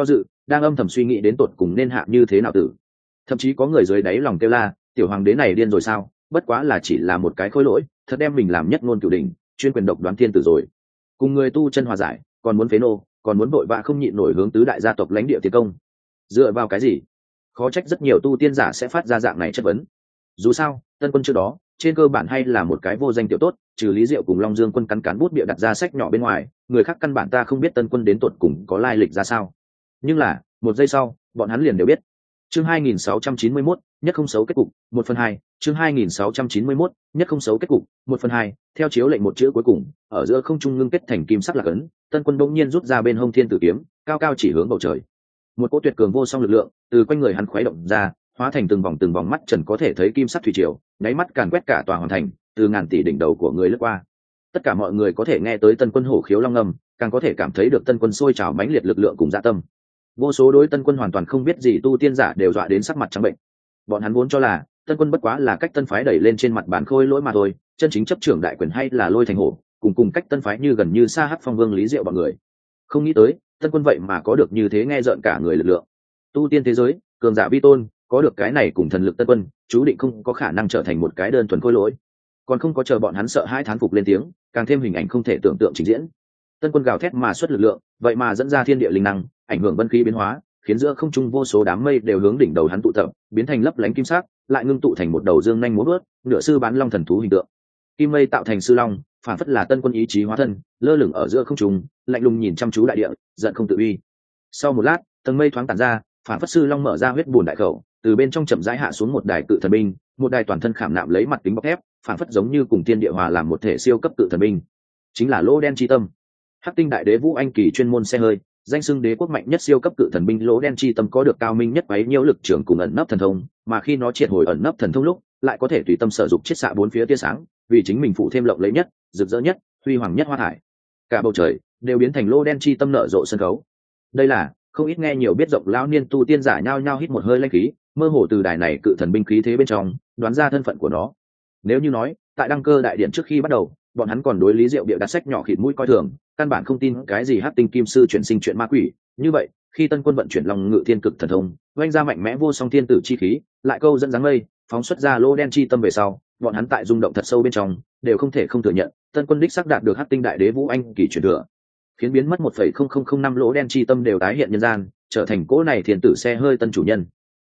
đang âm thầm suy nghĩ đến tột cùng nên hạ như thế nào tử. Thậm chí có người dưới đáy lòng kêu la, tiểu hoàng đế này điên rồi sao, bất quá là chỉ là một cái khối lỗi, thật đem mình làm nhất ngôn cửu đỉnh, chuyên quyền độc đoán thiên tử rồi. Cùng người tu chân hòa giải, còn muốn phế nô, còn muốn vội vã không nhịn nổi hướng tứ đại gia tộc lãnh địa tiến công. Dựa vào cái gì? Khó trách rất nhiều tu tiên giả sẽ phát ra dạng này chất vấn. Dù sao, Tân Quân trước đó, trên cơ bản hay là một cái vô danh tiểu tốt, trừ Lý Diệu cùng Long Dương Quân cắn cán bút bịa đặt ra sách nhỏ bên ngoài, người khác căn bản ta không biết Tân Quân đến tột cùng có lai lịch ra sao. Nhưng là, một giây sau, bọn hắn liền đều biết. Chương 2691, nhất không xấu kết cục, 1/2, chương 2691, nhất không xấu kết cục, 1/2, theo chiếu lệnh một chữ cuối cùng, ở giữa không trung ngưng kết thành kim sắc lạc ấn, Tân Quân bỗng nhiên rút ra bên hông thiên tử kiếm, cao cao chỉ hướng bầu trời. Một cỗ tuyệt cường vô song lực lượng từ quanh người hắn khuấy động ra, hóa thành từng vòng mắt trần có thể thấy kim sắc thủy triều, nháy mắt càn quét cả tòa hoàng thành, từ ngàn tỷ đỉnh đầu của người lướt qua. Tất cả mọi người có thể nghe tới Tân Quân hổ khiếu long ngâm, càng có thể cảm thấy được Tân Quân sôi trào mãnh liệt lực lượng cùng dạ tâm. Vô số đối Tân Quân hoàn toàn không biết gì tu tiên giả đều dọa đến sắc mặt trắng bệnh. Bọn hắn vốn cho là Tân Quân bất quá là cách Tân phái đẩy lên trên mặt bàn khôi lỗi mà thôi, chân chính chấp trưởng đại quyền hay là Lôi Thành Hổ, cùng cách Tân phái như gần như xa Hắc Phong Vương Lý Diệu bọn người. Không nghĩ tới, Tân Quân vậy mà có được như thế nghe rợn cả người lực lượng. Tu tiên thế giới, cường giả vi tôn, có được cái này cùng thần lực Tân Quân, chú định không có khả năng trở thành một cái đơn thuần khôi lỗi. Còn không có chờ bọn hắn sợ hãi thán phục lên tiếng, càng thêm hình ảnh không thể tưởng tượng trình diễn. Tân Quân gào thét mà xuất lực lượng, vậy mà dẫn ra thiên địa linh năng, ảnh hưởng vân khí biến hóa, khiến giữa không trung vô số đám mây đều hướng đỉnh đầu hắn tụ tập, biến thành lấp lánh kim sắc, lại ngưng tụ thành một đầu dương nhanh múa vớt, nửa sư bán long thần thú hình tượng. Kim mây tạo thành sư long, phản phất là Tân Quân ý chí hóa thân, lơ lửng ở giữa không trung, lạnh lùng nhìn chăm chú đại địa, giận không tự uy. Sau một lát, tầng mây thoáng tản ra, phản phất sư long mở ra huyết bùn đại khẩu, từ bên trong chậm rãi hạ xuống một đài cự thần binh, một đài toàn thân khảm nạm lấy mặt kính bọc thép, phản phất giống như cùng thiên địa hòa làm một thể siêu cấp cự thần binh, chính là lỗ đen chi tâm. Hắc Tinh Đại Đế Vũ Anh Kỳ chuyên môn xe hơi, danh xưng đế quốc mạnh nhất siêu cấp cự thần binh lỗ đen chi tâm có được cao minh nhất váy nhiễu lực trưởng cùng ẩn nấp thần thông, mà khi nó triệt hồi ẩn nấp thần thông lúc, lại có thể tùy tâm sở dục chiết xạ bốn phía tia sáng, vì chính mình phụ thêm lộng lẫy nhất, rực rỡ nhất, huy hoàng nhất hoa thải. Cả bầu trời đều biến thành lỗ đen chi tâm nở rộ sân khấu. Đây là không ít nghe nhiều biết rộng lão niên tu tiên giả nhao nhao hít một hơi lãnh khí, mơ hồ từ đài này cự thần binh khí thế bên trong, đoán ra thân phận của nó. Nếu như nói, tại đăng cơ đại điện trước khi bắt đầu, bọn hắn còn đối Lý Diệu bịa đặt sách nhỏ khịt mũi coi thường, căn bản không tin cái gì Hắc Tinh Kim sư chuyển sinh chuyện ma quỷ. Như vậy, khi Tân Quân vận chuyển lòng ngự thiên cực thần thông, oanh ra mạnh mẽ vô song thiên tử chi khí, lại câu dẫn dáng mây, phóng xuất ra lô đen chi tâm về sau, bọn hắn tại rung động thật sâu bên trong, đều không thể không thừa nhận, Tân Quân đích xác đạt được Hắc Tinh Đại Đế Vũ Anh Kỳ truyền thừa, khiến biến mất 1,0005 lỗ đen chi tâm đều tái hiện nhân gian, trở thành cỗ này thiên tử xe hơi tân chủ nhân.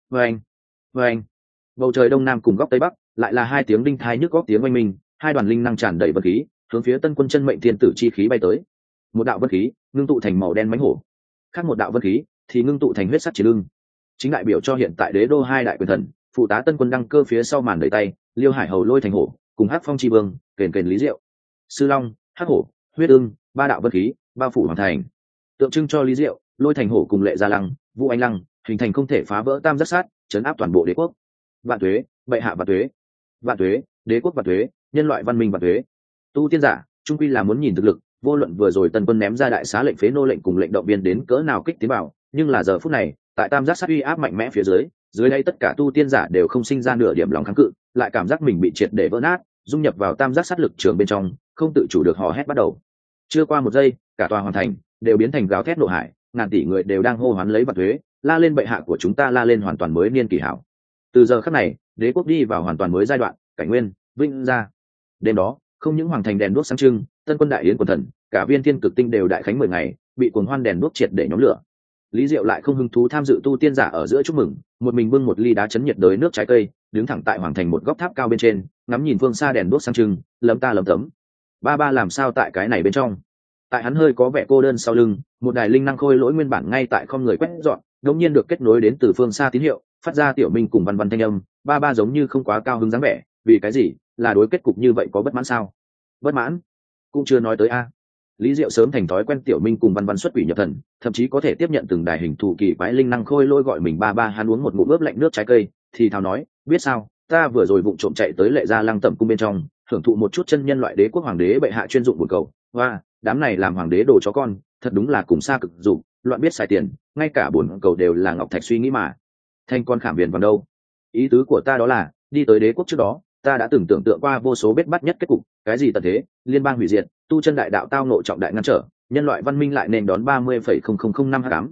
Vâng, bầu trời đông nam cùng góc tây bắc, lại là hai tiếng đinh thai nhức góc tiếng oanh minh, hai đoàn linh năng tràn đầy vật khí, hướng phía Tân Quân chân mệnh thiên tử chi khí bay tới. Một đạo vật khí ngưng tụ thành màu đen mãnh hổ, khác một đạo vật khí thì ngưng tụ thành huyết sắc chiến lưng, chính đại biểu cho hiện tại đế đô hai đại quyền thần, phụ tá Tân Quân đăng cơ phía sau màn đẩy tay, Liêu Hải Hầu Lôi Thành Hổ, cùng Hắc Phong Chi Vương, kền Lý Diệu, Sư Long, Hắc Hổ, huyết ưng, ba đạo vật khí bao phủ hoàn thành, tượng trưng cho Lý Diệu, Lôi Thành Hổ cùng Lệ Gia Lăng, Vũ Anh Lăng, hình thành không thể phá vỡ tam giác sát, chấn áp toàn bộ đế quốc. Vạn tuế, bệ hạ vạn tuế, vạn tuế, đế quốc vạn tuế, nhân loại văn minh vạn tuế. Tu tiên giả trung quy là muốn nhìn thực lực, vô luận vừa rồi Tân Quân ném ra đại xá lệnh phế nô lệnh cùng lệnh động viên đến cỡ nào kích tiến bảo, nhưng là giờ phút này, tại tam giác sát uy áp mạnh mẽ phía dưới đây tất cả tu tiên giả đều không sinh ra nửa điểm lòng kháng cự, lại cảm giác mình bị triệt để vỡ nát, dung nhập vào tam giác sát lực trường bên trong, không tự chủ được hò hét bắt đầu. Chưa qua một giây, cả tòa hoàn thành đều biến thành gào thét nộ hải, ngàn tỷ người đều đang hô hoán lấy vạn tuế, la lên bệ hạ của chúng ta, la lên hoàn toàn mới niên kỳ hảo. Từ giờ khắc này, đế quốc đi vào hoàn toàn mới giai đoạn, cảnh nguyên vinh ra. Đêm đó, không những hoàng thành đèn đuốc sáng trưng, Tân Quân đại yến quần thần, cả viên thiên cực tinh đều đại khánh 10 ngày, bị cuồng hoan đèn đuốc triệt để nhóm lửa. Lý Diệu lại không hứng thú tham dự tu tiên giả ở giữa chúc mừng, một mình bưng một ly đá chấn nhiệt đới nước trái cây, đứng thẳng tại hoàng thành một góc tháp cao bên trên, ngắm nhìn phương xa đèn đuốc sáng trưng, lấm ta lấm tấm. Ba làm sao tại cái này bên trong? Tại hắn hơi có vẻ cô đơn sau lưng, một đài linh năng khôi lỗi nguyên bản ngay tại không người quét dọn, đột nhiên được kết nối đến từ phương xa tín hiệu, phát ra tiểu minh cùng văn văn thanh âm. Ba giống như không quá cao hứng dáng vẻ, vì cái gì? Là đối kết cục như vậy có bất mãn sao? Bất mãn? Cũng chưa nói tới a. Lý Diệu sớm thành thói quen tiểu minh cùng văn văn xuất quỷ nhập thần, thậm chí có thể tiếp nhận từng đài hình thù kỳ quái linh năng khôi lỗi gọi mình ba, hắn uống một ngụm ướp lạnh nước trái cây, thì thào nói, biết sao, ta vừa rồi vụng trộm chạy tới Lệ Gia Lăng tẩm cung bên trong, hưởng thụ một chút chân nhân loại đế quốc hoàng đế bệ hạ chuyên dụng buồn cầu. Hoa, đám này làm hoàng đế đồ chó con, thật đúng là cùng xa cực dụng, loạn biết xài tiền, ngay cả buồn cầu đều là ngọc thạch suy nghĩ mà. Thanh con khảm viền vào đâu? Ý tứ của ta đó là, đi tới đế quốc trước đó, ta đã từng tưởng tượng qua vô số bết bắt nhất kết cục, cái gì tận thế, liên bang hủy diệt, tu chân đại đạo tao nội trọng đại ngăn trở, nhân loại văn minh lại nền đón 30,0005 hắc ám.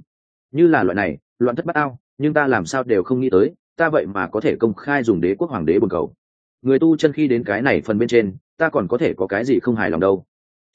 như là loại này loạn thất bát ao, nhưng ta làm sao đều không nghĩ tới ta vậy mà có thể công khai dùng đế quốc hoàng đế buồn cầu. Người tu chân khi đến cái này phần bên trên ta còn có thể có cái gì không hài lòng đâu.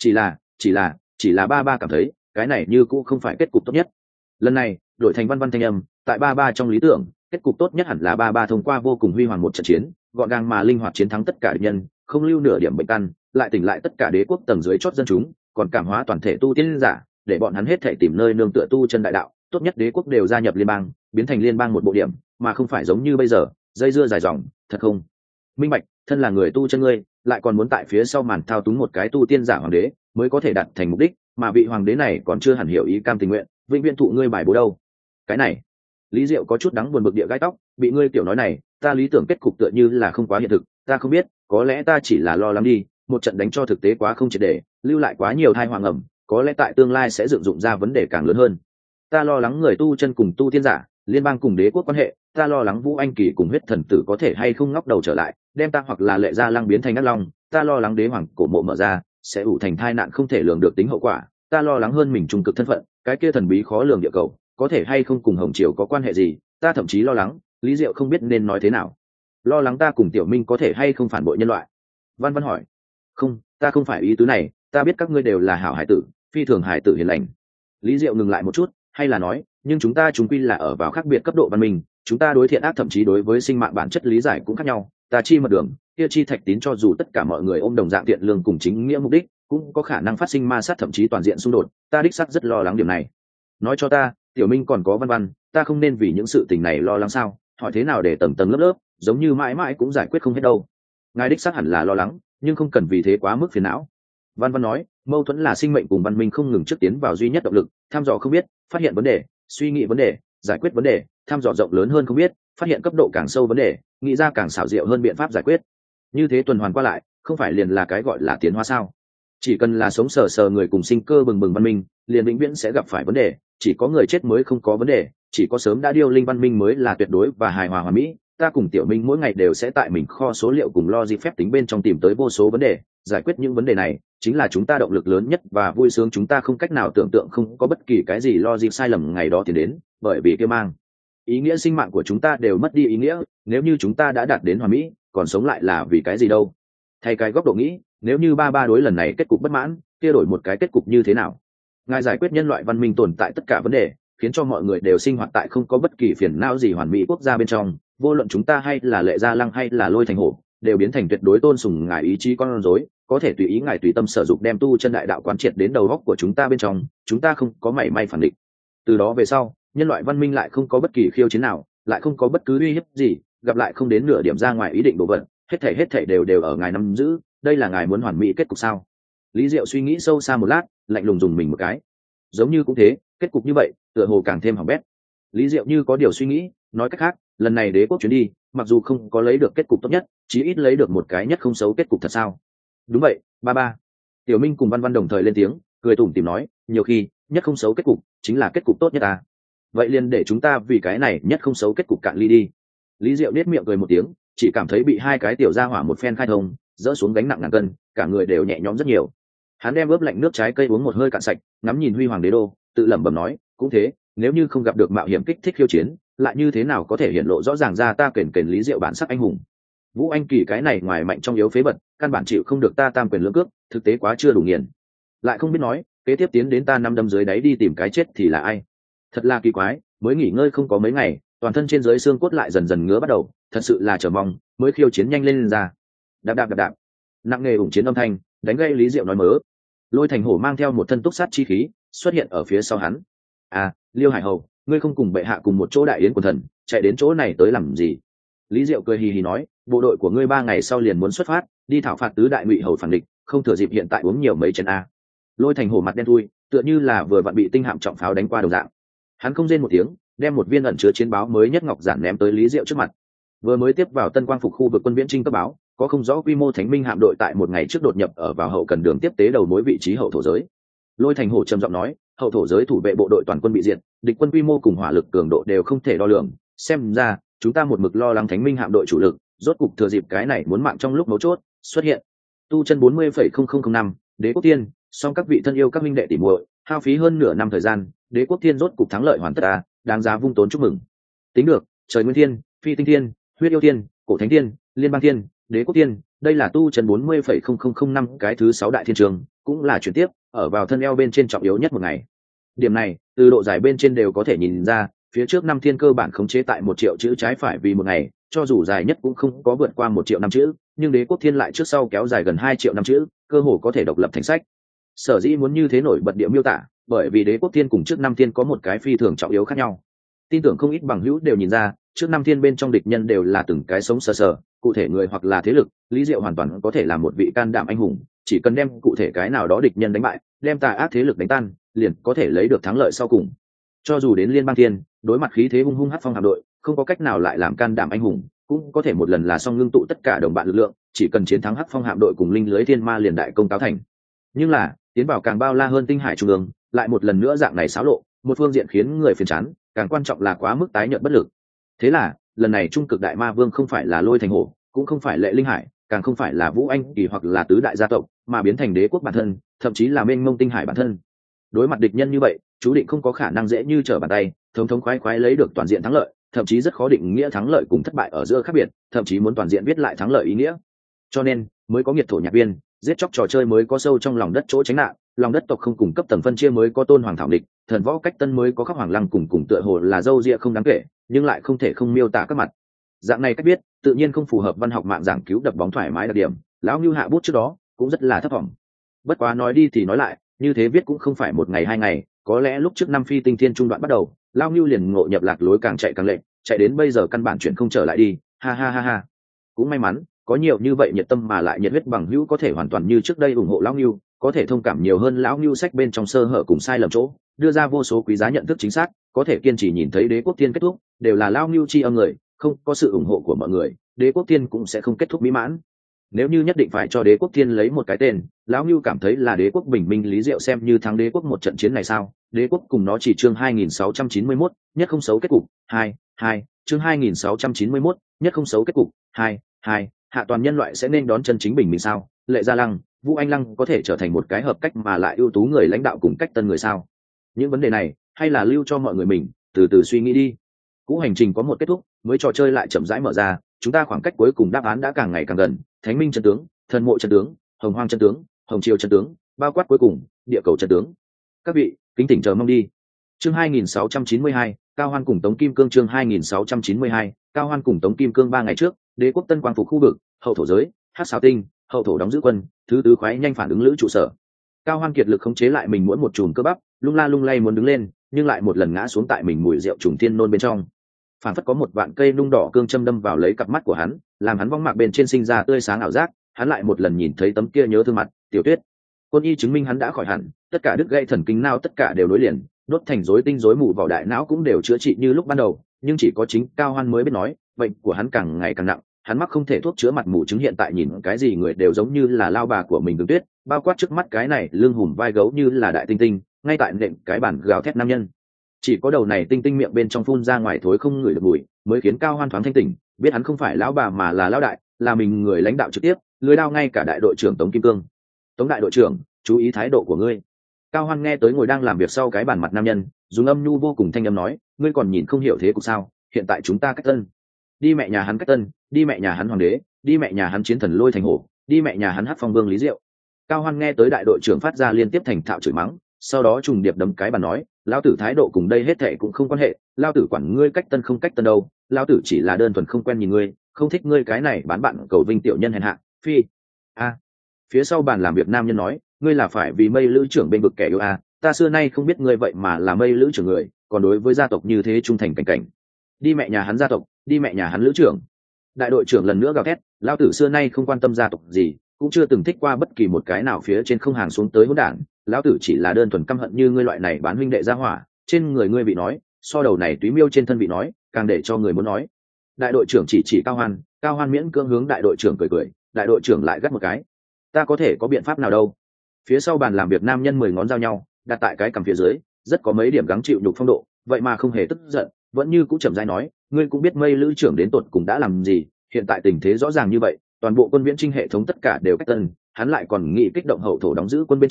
Chỉ là ba ba cảm thấy cái này như cũng không phải kết cục tốt nhất. Lần này đổi thành Văn Văn thanh âm, tại ba ba trong lý tưởng kết cục tốt nhất hẳn là ba ba thông qua vô cùng huy hoàng một trận chiến, gọn gàng mà linh hoạt chiến thắng tất cả địch nhân, không lưu nửa điểm bệnh căn, lại tỉnh lại tất cả đế quốc tầng dưới chót dân chúng, còn cảm hóa toàn thể tu tiên giả, để bọn hắn hết thể tìm nơi nương tựa tu chân đại đạo. Tốt nhất đế quốc đều gia nhập liên bang, biến thành liên bang một bộ điểm, mà không phải giống như bây giờ dây dưa dài dòng. Thật không minh bạch, thân là người tu chân ngươi lại còn muốn tại phía sau màn thao túng một cái tu tiên giả hoàng đế mới có thể đạt thành mục đích, mà vị hoàng đế này còn chưa hẳn hiểu ý cam tình nguyện, vĩnh viễn thụ ngươi bài bố đâu. Cái này Lý Diệu có chút đắng buồn bực địa gai tóc, bị ngươi kiểu nói này ta lý tưởng kết cục tựa như là không quá hiện thực. Ta không biết, có lẽ ta chỉ là lo lắng đi, một trận đánh cho thực tế quá không triệt để, lưu lại quá nhiều thai hoàng ẩm, có lẽ tại tương lai sẽ dựng dụng ra vấn đề càng lớn hơn. Ta lo lắng người tu chân cùng tu tiên giả, liên bang cùng đế quốc quan hệ, ta lo lắng Vũ Anh Kỳ cùng huyết thần tử có thể hay không ngóc đầu trở lại, đem ta hoặc là Lệ Gia Lăng biến thành ác long, ta lo lắng đế hoàng cổ mộ mở ra sẽ ủ thành tai nạn không thể lường được tính hậu quả, ta lo lắng hơn mình trung cực thân phận, cái kia thần bí khó lường địa cầu có thể hay không cùng Hồng Triều có quan hệ gì, ta thậm chí lo lắng, Lý Diệu không biết nên nói thế nào. Lo lắng ta cùng Tiểu Minh có thể hay không phản bội nhân loại. Văn Văn hỏi. Không, ta không phải ý tứ này, ta biết các ngươi đều là hảo hải tử, phi thường hải tử hiền lành. Lý Diệu ngừng lại một chút, hay là nói, nhưng chúng ta chúng quy là ở vào khác biệt cấp độ văn minh, chúng ta đối thiện ác thậm chí đối với sinh mạng bản chất lý giải cũng khác nhau. Ta chi mật đường, kia chi thạch tín, cho dù tất cả mọi người ôm đồng dạng thiện lương cùng chính nghĩa mục đích, cũng có khả năng phát sinh ma sát thậm chí toàn diện xung đột. Ta đích xác rất lo lắng điểm này. Nói cho ta, Tiểu Minh còn có Văn Văn, ta không nên vì những sự tình này lo lắng sao? Hỏi thế nào để tầng tầng lớp lớp, giống như mãi mãi cũng giải quyết không hết đâu. Ngài đích xác hẳn là lo lắng, nhưng không cần vì thế quá mức phiền não. Văn Văn nói, mâu thuẫn là sinh mệnh cùng văn minh không ngừng trước tiến vào duy nhất động lực, thăm dò không biết, phát hiện vấn đề, suy nghĩ vấn đề, giải quyết vấn đề, thăm dò rộng lớn hơn không biết, phát hiện cấp độ càng sâu vấn đề, nghĩ ra càng xảo diệu hơn biện pháp giải quyết. Như thế tuần hoàn qua lại, không phải liền là cái gọi là tiến hóa sao? Chỉ cần là sống sờ sờ người cùng sinh cơ bừng bừng văn minh, liền vĩnh viễn sẽ gặp phải vấn đề, chỉ có người chết mới không có vấn đề, chỉ có sớm đã điêu linh văn minh mới là tuyệt đối và hài hòa hoàn mỹ. Ta cùng Tiểu Minh mỗi ngày đều sẽ tại mình kho số liệu cùng logic phép tính bên trong tìm tới vô số vấn đề, giải quyết những vấn đề này chính là chúng ta động lực lớn nhất và vui sướng chúng ta không cách nào tưởng tượng, không có bất kỳ cái gì logic sai lầm ngày đó tiến đến, bởi vì kia mang ý nghĩa sinh mạng của chúng ta đều mất đi ý nghĩa. Nếu như chúng ta đã đạt đến hoàn mỹ, còn sống lại là vì cái gì đâu? Thay cái góc độ nghĩ, nếu như ba ba đối lần này kết cục bất mãn, kia đổi một cái kết cục như thế nào? Ngài giải quyết nhân loại văn minh tồn tại tất cả vấn đề, khiến cho mọi người đều sinh hoạt tại không có bất kỳ phiền não gì hoàn mỹ quốc gia bên trong, vô luận chúng ta hay là Lệ Gia Lăng hay là Lôi Thành Hổ đều biến thành tuyệt đối tôn sùng ngài ý chí con rối, có thể tùy ý ngài tùy tâm sử dụng đem tu chân đại đạo quán triệt đến đầu góc của chúng ta bên trong, chúng ta không có mảy may phản định. Từ đó về sau, nhân loại văn minh lại không có bất kỳ khiêu chiến nào, lại không có bất cứ uy hiếp gì, gặp lại không đến nửa điểm ra ngoài ý định đổ vật, hết thảy đều ở ngài nắm giữ. Đây là ngài muốn hoàn mỹ kết cục sao? Lý Diệu suy nghĩ sâu xa một lát, lạnh lùng dùng mình một cái. Giống như cũng thế, kết cục như vậy tựa hồ càng thêm hỏng bét. Lý Diệu như có điều suy nghĩ, nói cách khác, lần này đế quốc chuyến đi mặc dù không có lấy được kết cục tốt nhất, chí ít lấy được một cái nhất không xấu kết cục thật sao? Đúng vậy, ba ba. Tiểu Minh cùng Văn Văn đồng thời lên tiếng, cười tủm tỉm nói, nhiều khi nhất không xấu kết cục chính là kết cục tốt nhất à? Vậy liền để chúng ta vì cái này nhất không xấu kết cục cạn ly đi. Lý Diệu nết miệng cười một tiếng, chỉ cảm thấy bị hai cái tiểu gia hỏa một phen khai thông, dỡ xuống gánh nặng ngàn cân, cả người đều nhẹ nhõm rất nhiều. Hắn đem ướp lạnh nước trái cây uống một hơi cạn sạch, ngắm nhìn huy hoàng đế đô, tự lẩm bẩm nói, cũng thế, nếu như không gặp được mạo hiểm kích thích khiêu chiến, lại như thế nào có thể hiện lộ rõ ràng ra ta kền kền Lý Diệu bản sắc anh hùng. Vũ Anh Kỳ cái này ngoài mạnh trong yếu phế vật, căn bản chịu không được ta tam quyền lưỡng cước, thực tế quá chưa đủ nghiền. Lại không biết nói, kế tiếp tiến đến ta năm đâm dưới đáy đi tìm cái chết thì là ai? Thật là kỳ quái, mới nghỉ ngơi không có mấy ngày, toàn thân trên dưới xương cốt lại dần dần ngứa bắt đầu, thật sự là chờ mong, mới khiêu chiến nhanh lên ra. Đạp. Nặng nề ủng chiến âm thanh, đánh gây Lý Diệu nói mớ. Lôi Thành Hổ mang theo một thân túc sát chi khí, xuất hiện ở phía sau hắn. À, Liêu Hải Hầu, ngươi không cùng bệ hạ cùng một chỗ đại yến quần thần, chạy đến chỗ này tới làm gì? Lý Diệu cười hì hì nói, bộ đội của ngươi 3 ngày sau liền muốn xuất phát, đi thảo phạt tứ đại ngụy hầu phản địch, không thừa dịp hiện tại uống nhiều mấy chén a. Lôi Thành Hổ mặt đen thui, tựa như là vừa vặn bị tinh hạm trọng pháo đánh qua đồng dạng. Hắn không rên một tiếng, đem một viên ẩn chứa chiến báo mới nhất ngọc giản ném tới Lý Diệu trước mặt. Vừa mới tiếp vào Tân Quang phục khu vực quân viễn trinh cấp báo, có không rõ quy mô Thánh Minh hạm đội tại một ngày trước đột nhập ở vào hậu cần đường tiếp tế đầu mối vị trí hậu thổ giới. Lôi Thành Hổ trầm giọng nói, hậu thổ giới thủ vệ bộ đội toàn quân bị diệt, địch quân quy mô cùng hỏa lực cường độ đều không thể đo lường, xem ra chúng ta một mực lo lắng Thánh Minh hạm đội chủ lực, rốt cục thừa dịp cái này muốn mạng trong lúc mấu chốt xuất hiện. Tu chân 40,0005, Đế Quốc Tiên, song các vị thân yêu các minh đệ tỉ muội, hao phí hơn nửa năm thời gian, đế quốc thiên rốt cục thắng lợi hoàn tất à, đáng giá vung tốn chúc mừng. Tính được, trời nguyên thiên, phi tinh thiên, huyết yêu thiên, cổ thánh thiên, liên bang thiên, đế quốc thiên, đây là tu trần 40,0005 cái thứ 6 đại thiên trường, cũng là chuyển tiếp ở vào thân eo bên trên trọng yếu nhất một ngày. Điểm này từ độ dài bên trên đều có thể nhìn ra, phía trước năm thiên cơ bản khống chế tại 1 triệu chữ trái phải vì một ngày, cho dù dài nhất cũng không có vượt qua 1 triệu năm chữ, nhưng đế quốc thiên lại trước sau kéo dài gần 2 triệu năm chữ, cơ hồ có thể độc lập thành sách. Sở dĩ muốn như thế nổi bật địa miêu tả, bởi vì đế quốc thiên cùng trước năm thiên có một cái phi thường trọng yếu khác nhau. Tin tưởng không ít bằng hữu đều nhìn ra, trước năm thiên bên trong địch nhân đều là từng cái sống sờ sờ, cụ thể người hoặc là thế lực, Lý Diệu hoàn toàn có thể là một vị can đảm anh hùng, chỉ cần đem cụ thể cái nào đó địch nhân đánh bại, đem tà ác thế lực đánh tan, liền có thể lấy được thắng lợi sau cùng. Cho dù đến liên bang thiên, đối mặt khí thế hung hung hắc phong hạm đội, không có cách nào lại làm can đảm anh hùng, cũng có thể một lần là xong ngưng tụ tất cả đồng bạn lực lượng, chỉ cần chiến thắng hắc phong hạm đội cùng linh lưới thiên ma liền đại công cáo thành. Nhưng là tiến vào càng bao la hơn tinh hải trung ương, lại một lần nữa dạng này xáo lộ, một phương diện khiến người phiền chán, càng quan trọng là quá mức tái nhợt bất lực. Thế là lần này trung cực đại ma vương không phải là Lôi Thành Hổ, cũng không phải Lệ Linh Hải, càng không phải là Vũ Anh Kỳ hoặc là tứ đại gia tộc, mà biến thành đế quốc bản thân, thậm chí là mênh mông tinh hải bản thân. Đối mặt địch nhân như vậy, chú định không có khả năng dễ như trở bàn tay thống thống khoái khoái lấy được toàn diện thắng lợi, thậm chí rất khó định nghĩa thắng lợi cùng thất bại ở giữa khác biệt, thậm chí muốn toàn diện viết lại thắng lợi ý nghĩa. Cho nên mới có nghiệt thổ nhạc viên, giết chóc trò chơi mới có sâu trong lòng đất chỗ tránh nạn, lòng đất tộc không cùng cấp tầng phân chia mới có tôn hoàng thảo địch, thần võ cách tân mới có khắc hoàng lăng cùng tựa hồ là dâu ria không đáng kể, nhưng lại không thể không miêu tả các mặt. Dạng này cách biết tự nhiên không phù hợp văn học mạng giảng cứu đập bóng thoải mái đặc điểm, lão Nưu hạ bút trước đó cũng rất là thấp vọng. Bất quá nói đi thì nói lại, như thế viết cũng không phải một ngày hai ngày, có lẽ lúc trước năm phi tinh thiên trung đoạn bắt đầu, lão Nưu liền ngộ nhập lạc lối càng chạy càng lệch, chạy đến bây giờ căn bản chuyện không trở lại đi, ha ha ha ha. Cũng may mắn có nhiều như vậy nhiệt tâm mà lại nhiệt huyết bằng hữu có thể hoàn toàn như trước đây ủng hộ lão Nưu, có thể thông cảm nhiều hơn lão Nưu sách bên trong sơ hở cùng sai lầm chỗ, đưa ra vô số quý giá nhận thức chính xác, có thể kiên trì nhìn thấy đế quốc tiên kết thúc, đều là lão Nưu chi âm người, không có sự ủng hộ của mọi người, đế quốc tiên cũng sẽ không kết thúc mỹ mãn. Nếu như nhất định phải cho đế quốc tiên lấy một cái tên, lão Nưu cảm thấy là đế quốc bình minh Lý Diệu xem như thắng đế quốc một trận chiến này sao? Đế quốc cùng nó chỉ chương 2691, nhất không xấu kết cục, 2 chương 2691, nhất không xấu kết cục, 2 hạ toàn nhân loại sẽ nên đón chân chính bình minh sao? Lệ Gia Lăng, Vũ Anh Lăng có thể trở thành một cái hợp cách mà lại ưu tú người lãnh đạo cùng cách tân người sao? Những vấn đề này, hay là lưu cho mọi người mình từ từ suy nghĩ đi. Cũ hành trình có một kết thúc, mới trò chơi lại chậm rãi mở ra, chúng ta khoảng cách cuối cùng đáp án đã càng ngày càng gần. Thánh minh chân tướng, thần mộ chân tướng, hồng hoang chân tướng, hồng triều chân tướng, bao quát cuối cùng địa cầu chân tướng. Các vị kính thỉnh chờ mong đi. Chương 2692, Cao Hoan cùng Tống Kim Cương. Chương 2692, Cao Hoan cùng Tống Kim Cương. 3 ngày trước, đế quốc tân quang phục khu vực, hậu thổ giới, hắc xào tinh, hậu thổ đóng giữ quân, thứ tứ khoái nhanh phản ứng lữ trụ sở. Cao Hoan kiệt lực khống chế lại mình mỗi một chùm cơ bắp, lung la lung lay muốn đứng lên, nhưng lại một lần ngã xuống tại mình mùi rượu trùng thiên nôn bên trong. Phản phất có một vạn cây nung đỏ cương châm đâm vào lấy cặp mắt của hắn, làm hắn vong mạc bên trên sinh ra tươi sáng ảo giác. Hắn lại một lần nhìn thấy tấm kia nhớ thương mặt Tiểu Tuyết. Quân y chứng minh hắn đã khỏi hẳn, tất cả đứt gãy thần kinh não tất cả đều nối liền, đốt thành rối tinh rối mù vào đại não cũng đều chữa trị như lúc ban đầu. Nhưng chỉ có chính Cao Hoan mới biết nói, bệnh của hắn càng ngày càng nặng, hắn mắc không thể thuốc chữa mặt mù chứng, hiện tại nhìn cái gì người đều giống như là lao bà của mình Đường Tuyết, bao quát trước mắt cái này lưng hùm vai gấu như là đại tinh tinh, ngay tại nệm cái bản gào thét nam nhân. Chỉ có đầu này tinh tinh miệng bên trong phun ra ngoài thối không ngửi được mùi, mới khiến Cao Hoan thoáng thanh tỉnh, biết hắn không phải lão bà mà là lão đại, là mình người lãnh đạo trực tiếp, lưới đao ngay cả đại đội trưởng Tống Kim Cương. Tống đại đội trưởng, chú ý thái độ của ngươi. Cao Hoan nghe tới ngồi đang làm việc sau cái bàn mặt nam nhân, dùng âm nhu vô cùng thanh âm nói, ngươi còn nhìn không hiểu thế cục sao? Hiện tại chúng ta cách tân, đi mẹ nhà hắn cách tân, đi mẹ nhà hắn hoàng đế, đi mẹ nhà hắn chiến thần Lôi Thành Hổ, đi mẹ nhà hắn hắc phong vương Lý Diệu. Cao Hoan nghe tới đại đội trưởng phát ra liên tiếp thành thạo chửi mắng, sau đó trùng điệp đấm cái bàn nói, lao tử thái độ cùng đây hết thệ cũng không quan hệ, lao tử quản ngươi cách tân không cách tân đâu, lao tử chỉ là đơn thuần không quen nhìn ngươi, không thích ngươi cái này bán bạn cầu vinh tiểu nhân hèn hạ. Phi phía sau bàn làm việc nam nhân nói, ngươi là phải vì Mây Lữ trưởng bên vực kẻ yêu ta xưa nay không biết ngươi vậy mà là Mây Lữ trưởng người, còn đối với gia tộc như thế trung thành cảnh cảnh. Đi mẹ nhà hắn gia tộc, đi mẹ nhà hắn Lữ trưởng. Đại đội trưởng lần nữa gào thét, lao tử xưa nay không quan tâm gia tộc gì, cũng chưa từng thích qua bất kỳ một cái nào phía trên không hàng xuống tới hỗn đản, lão tử chỉ là đơn thuần căm hận như ngươi loại này bán huynh đệ gia hỏa, trên người ngươi bị nói, so đầu này túy miêu trên thân bị nói, càng để cho người muốn nói. Đại đội trưởng chỉ Cao Hoan miễn cưỡng hướng đại đội trưởng cười, đại đội trưởng lại gắt một cái, ta có thể có biện pháp nào đâu. Phía sau bàn làm việc nam nhân 10 ngón giao nhau, đặt tại cái cằm phía dưới, rất có mấy điểm gắng chịu nhục phong độ, vậy mà không hề tức giận, vẫn như cũ chậm rãi nói, ngươi cũng biết Mây Lữ trưởng đến tột cùng đã làm gì, hiện tại tình thế rõ ràng như vậy, toàn bộ quân viễn trinh hệ thống tất cả đều cách tân, hắn lại còn nghĩ kích động hậu thổ đóng giữ quân bên trong,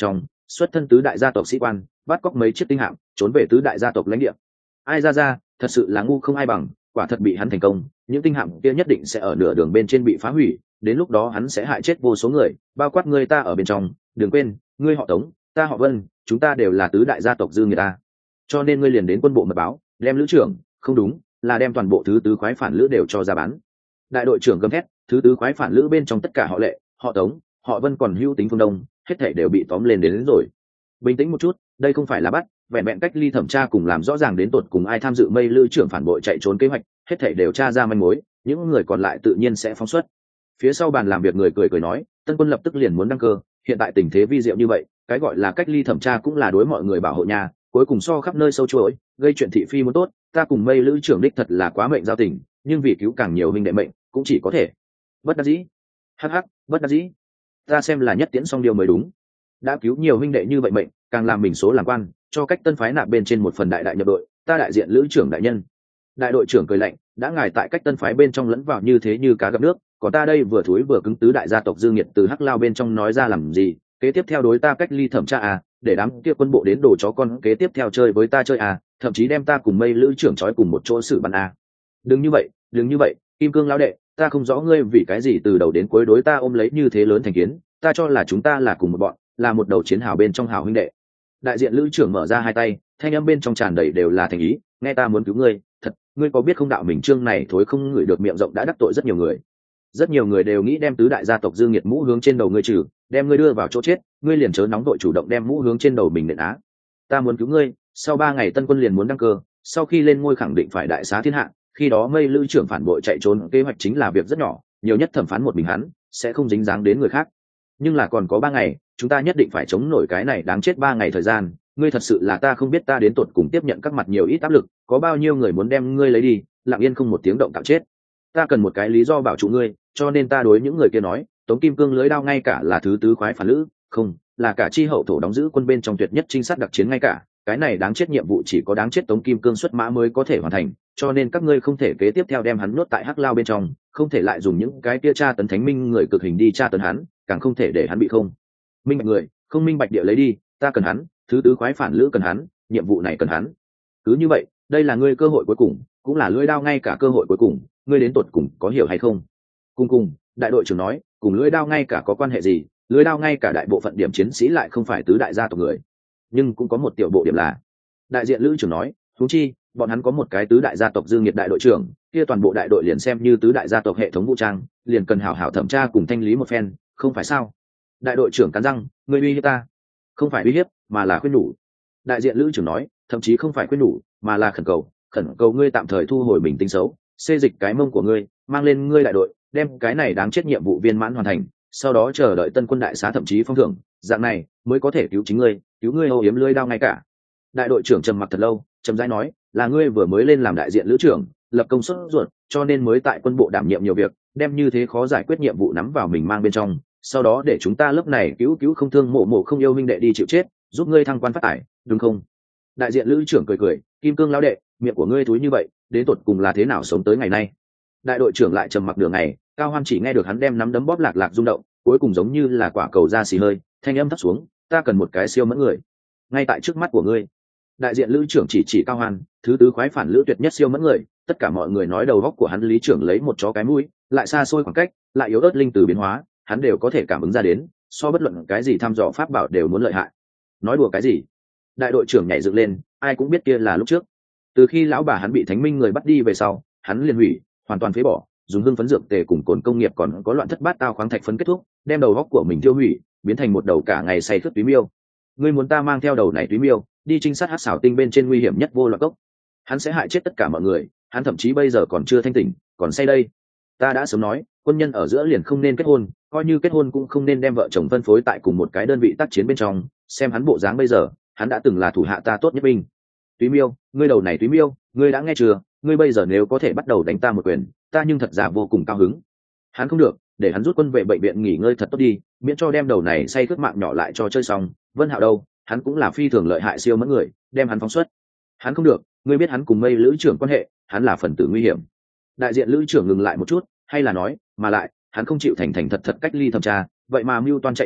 xuất thân tứ đại gia tộc sĩ quan, bắt cóc mấy chiếc tinh hạm trốn về tứ đại gia tộc lãnh địa. Ai ra thật sự là ngu không ai bằng, quả thật bị hắn thành công, những tinh hạm kia nhất định sẽ ở nửa đường bên trên bị phá hủy, đến lúc đó hắn sẽ hại chết vô số người, bao quát người ta ở bên trong. Đừng quên, ngươi họ Tống, ta họ Vân, chúng ta đều là tứ đại gia tộc dư người ta, cho nên ngươi liền đến quân bộ mật báo, đem lữ trưởng, không đúng, là đem toàn bộ thứ tứ khoái phản lữ đều cho ra bán. Đại đội trưởng gầm thét, thứ tứ khoái phản lữ bên trong tất cả họ Lệ, họ Tống, họ Vân còn hữu tính phương Đông, hết thảy đều bị tóm lên đến rồi. Bình tĩnh một chút, đây không phải là bắt, vẹn vẹn cách ly thẩm tra cùng làm rõ ràng đến tột cùng ai tham dự mây lữ trưởng phản bội chạy trốn kế hoạch, hết thảy đều tra ra manh mối, những người còn lại tự nhiên sẽ phóng xuất. Phía sau bàn làm việc người cười nói, Tân Quân lập tức liền muốn đăng cơ, hiện tại tình thế vi diệu như vậy, cái gọi là cách ly thẩm tra cũng là đối mọi người bảo hộ nhà, cuối cùng so khắp nơi sâu chuỗi, gây chuyện thị phi muốn tốt, ta cùng mây lữ trưởng đích thật là quá mệnh giao tình, nhưng vì cứu càng nhiều huynh đệ mệnh, cũng chỉ có thể bất đắc dĩ. Hắc, bất đắc dĩ. Ta xem là nhất tiễn xong điều mới đúng. Đã cứu nhiều huynh đệ như vậy mệnh, càng làm mình số làm quan, cho cách Tân phái nạp bên trên một phần đại đại nhập đội, ta đại diện lữ trưởng đại nhân. Đại đội trưởng cười lạnh, đã ngài tại cách Tân phái bên trong lẫn vào như thế như cá gặp nước, còn ta đây vừa thúi vừa cứng tứ đại gia tộc dư nghiệt từ Hắc Lao bên trong nói ra làm gì, kế tiếp theo đối ta cách ly thẩm tra à, để đám kia quân bộ đến đồ chó con kế tiếp theo chơi với ta chơi à, thậm chí đem ta cùng mây lữ trưởng trói cùng một chỗ xử bắn à. Đừng như vậy, Kim Cương lão đệ, ta không rõ ngươi vì cái gì từ đầu đến cuối đối ta ôm lấy như thế lớn thành kiến, ta cho là chúng ta là cùng một bọn, là một đầu chiến hào bên trong hào huynh đệ. Đại diện lữ trưởng mở ra hai tay, thanh âm bên trong tràn đầy đều là thành ý, nghe ta muốn cứu ngươi, thật, ngươi có biết không, đạo mình trương này thối không ngửi được miệng rộng đã đắc tội rất nhiều người. Rất nhiều người đều nghĩ đem tứ đại gia tộc dương nghiệt mũ hướng trên đầu ngươi trừ, đem ngươi đưa vào chỗ chết, ngươi liền chớ nóng đội chủ động đem mũ hướng trên đầu mình nện á. Ta muốn cứu ngươi, sau 3 ngày Tân Quân liền muốn đăng cơ, sau khi lên ngôi khẳng định phải đại xá thiên hạ, khi đó mây lữ trưởng phản bội chạy trốn kế hoạch chính là việc rất nhỏ, nhiều nhất thẩm phán một mình hắn, sẽ không dính dáng đến người khác. Nhưng là còn có 3 ngày, chúng ta nhất định phải chống nổi cái này đáng chết 3 ngày thời gian, ngươi thật sự là ta không biết ta đến tột cùng tiếp nhận các mặt nhiều ít áp lực, có bao nhiêu người muốn đem ngươi lấy đi, lặng yên không một tiếng động cạo chết. Ta cần một cái lý do bảo trụ ngươi, cho nên ta đối những người kia nói, Tống Kim Cương lưới đao ngay cả là thứ tứ khoái phản lữ, không, là cả chi hậu thổ đóng giữ quân bên trong tuyệt nhất trinh sát đặc chiến ngay cả, cái này đáng chết nhiệm vụ chỉ có đáng chết Tống Kim Cương xuất mã mới có thể hoàn thành, cho nên các ngươi không thể kế tiếp theo đem hắn nuốt tại Hắc Lao bên trong, không thể lại dùng những cái kia tra tấn thánh minh người cực hình đi tra tấn hắn, càng không thể để hắn bị không minh bạch người, không minh bạch địa lấy đi, ta cần hắn, thứ tứ khoái phản lữ cần hắn, nhiệm vụ này cần hắn. Cứ như vậy, đây là ngươi cơ hội cuối cùng, cũng là lưỡi đao ngay cả cơ hội cuối cùng, ngươi đến tột cùng có hiểu hay không? Cùng, đại đội trưởng nói, cùng lưỡi đao ngay cả có quan hệ gì? Lưỡi đao ngay cả đại bộ phận điểm chiến sĩ lại không phải tứ đại gia tộc người, nhưng cũng có một tiểu bộ điểm là. Đại diện lữ trưởng nói, huống chi, bọn hắn có một cái tứ đại gia tộc dương nghiệt đại đội trưởng, kia toàn bộ đại đội liền xem như tứ đại gia tộc hệ thống vũ trang, liền cần hảo hảo thẩm tra cùng thanh lý một phen, không phải sao? Đại đội trưởng cắn răng, ngươi uy hiếp ta? Không phải uy hiếp, mà là khuyên nhủ. Đại diện lữ trưởng nói, thậm chí không phải khuyên nhủ, mà là khẩn cầu ngươi tạm thời thu hồi mình tính xấu, xê dịch cái mông của ngươi, mang lên ngươi đại đội, đem cái này đáng chết nhiệm vụ viên mãn hoàn thành, sau đó chờ đợi Tân Quân đại xá thậm chí phong thưởng, dạng này mới có thể cứu chính ngươi, cứu ngươi âu yếm lưỡi đao ngay cả. Đại đội trưởng trầm mặc thật lâu, trầm rãi nói, là ngươi vừa mới lên làm đại diện lữ trưởng, lập công suất ruột, cho nên mới tại quân bộ đảm nhiệm nhiều việc, đem như thế khó giải quyết nhiệm vụ nắm vào mình mang bên trong, sau đó để chúng ta lớp này cứu không thương mộ không yêu minh đệ đi chịu chết, giúp ngươi thăng quan phát tài, đúng không? Đại diện lữ trưởng cười, Kim Cương lão đệ, miệng của ngươi thúi như vậy, đến tột cùng là thế nào sống tới ngày nay? Đại đội trưởng lại trầm mặc đường ngày, Cao Hoan chỉ nghe được hắn đem nắm đấm bóp lạc rung động, cuối cùng giống như là quả cầu ra xì hơi, thanh âm thấp xuống, ta cần một cái siêu mẫn người, ngay tại trước mắt của ngươi. Đại diện lữ trưởng chỉ Cao Hoan, thứ tứ khoái phản lữ tuyệt nhất siêu mẫn người, tất cả mọi người nói đầu góc của hắn lý trưởng lấy một chó cái mũi, lại xa xôi khoảng cách, lại yếu ớt linh từ biến hóa, hắn đều có thể cảm ứng ra đến, so bất luận cái gì thăm dò pháp bảo đều muốn lợi hại. Nói đùa cái gì? Đại đội trưởng nhảy dựng lên, ai cũng biết kia là lúc trước, từ khi lão bà hắn bị thánh minh người bắt đi về sau, hắn liền hủy, hoàn toàn phế bỏ, dùng hương phấn dược tề cùng cồn công nghiệp còn có loạn thất bát tao khoáng thạch phấn kết thúc, đem đầu góc của mình tiêu hủy, biến thành một đầu cả ngày say khướt túy miêu. Ngươi muốn ta mang theo đầu này túy miêu đi trinh sát hắc xảo tinh bên trên nguy hiểm nhất vô loạn cốc, hắn sẽ hại chết tất cả mọi người, hắn thậm chí bây giờ còn chưa thanh tỉnh, còn say đây. Ta đã sớm nói, quân nhân ở giữa liền không nên kết hôn, coi như kết hôn cũng không nên đem vợ chồng phân phối tại cùng một cái đơn vị tác chiến bên trong, xem hắn bộ dáng bây giờ, hắn đã từng là thủ hạ ta tốt nhất binh. Túy miêu, ngươi đầu này túy miêu, ngươi đã nghe chưa? Ngươi bây giờ nếu có thể bắt đầu đánh ta một quyền, ta nhưng thật ra vô cùng cao hứng. Hắn không được, để hắn rút quân về bệnh viện nghỉ ngơi thật tốt đi, miễn cho đem đầu này say cướp mạng nhỏ lại cho chơi xong. Vân Hạo đâu, hắn cũng là phi thường lợi hại siêu mẫn người, đem hắn phóng xuất. Hắn không được, ngươi biết hắn cùng mây lữ trưởng quan hệ, hắn là phần tử nguy hiểm. Đại diện lữ trưởng ngừng lại một chút, hay là nói, mà lại, hắn không chịu thành thật cách ly thẩm tra, vậy mà mưu toan chạy trốn,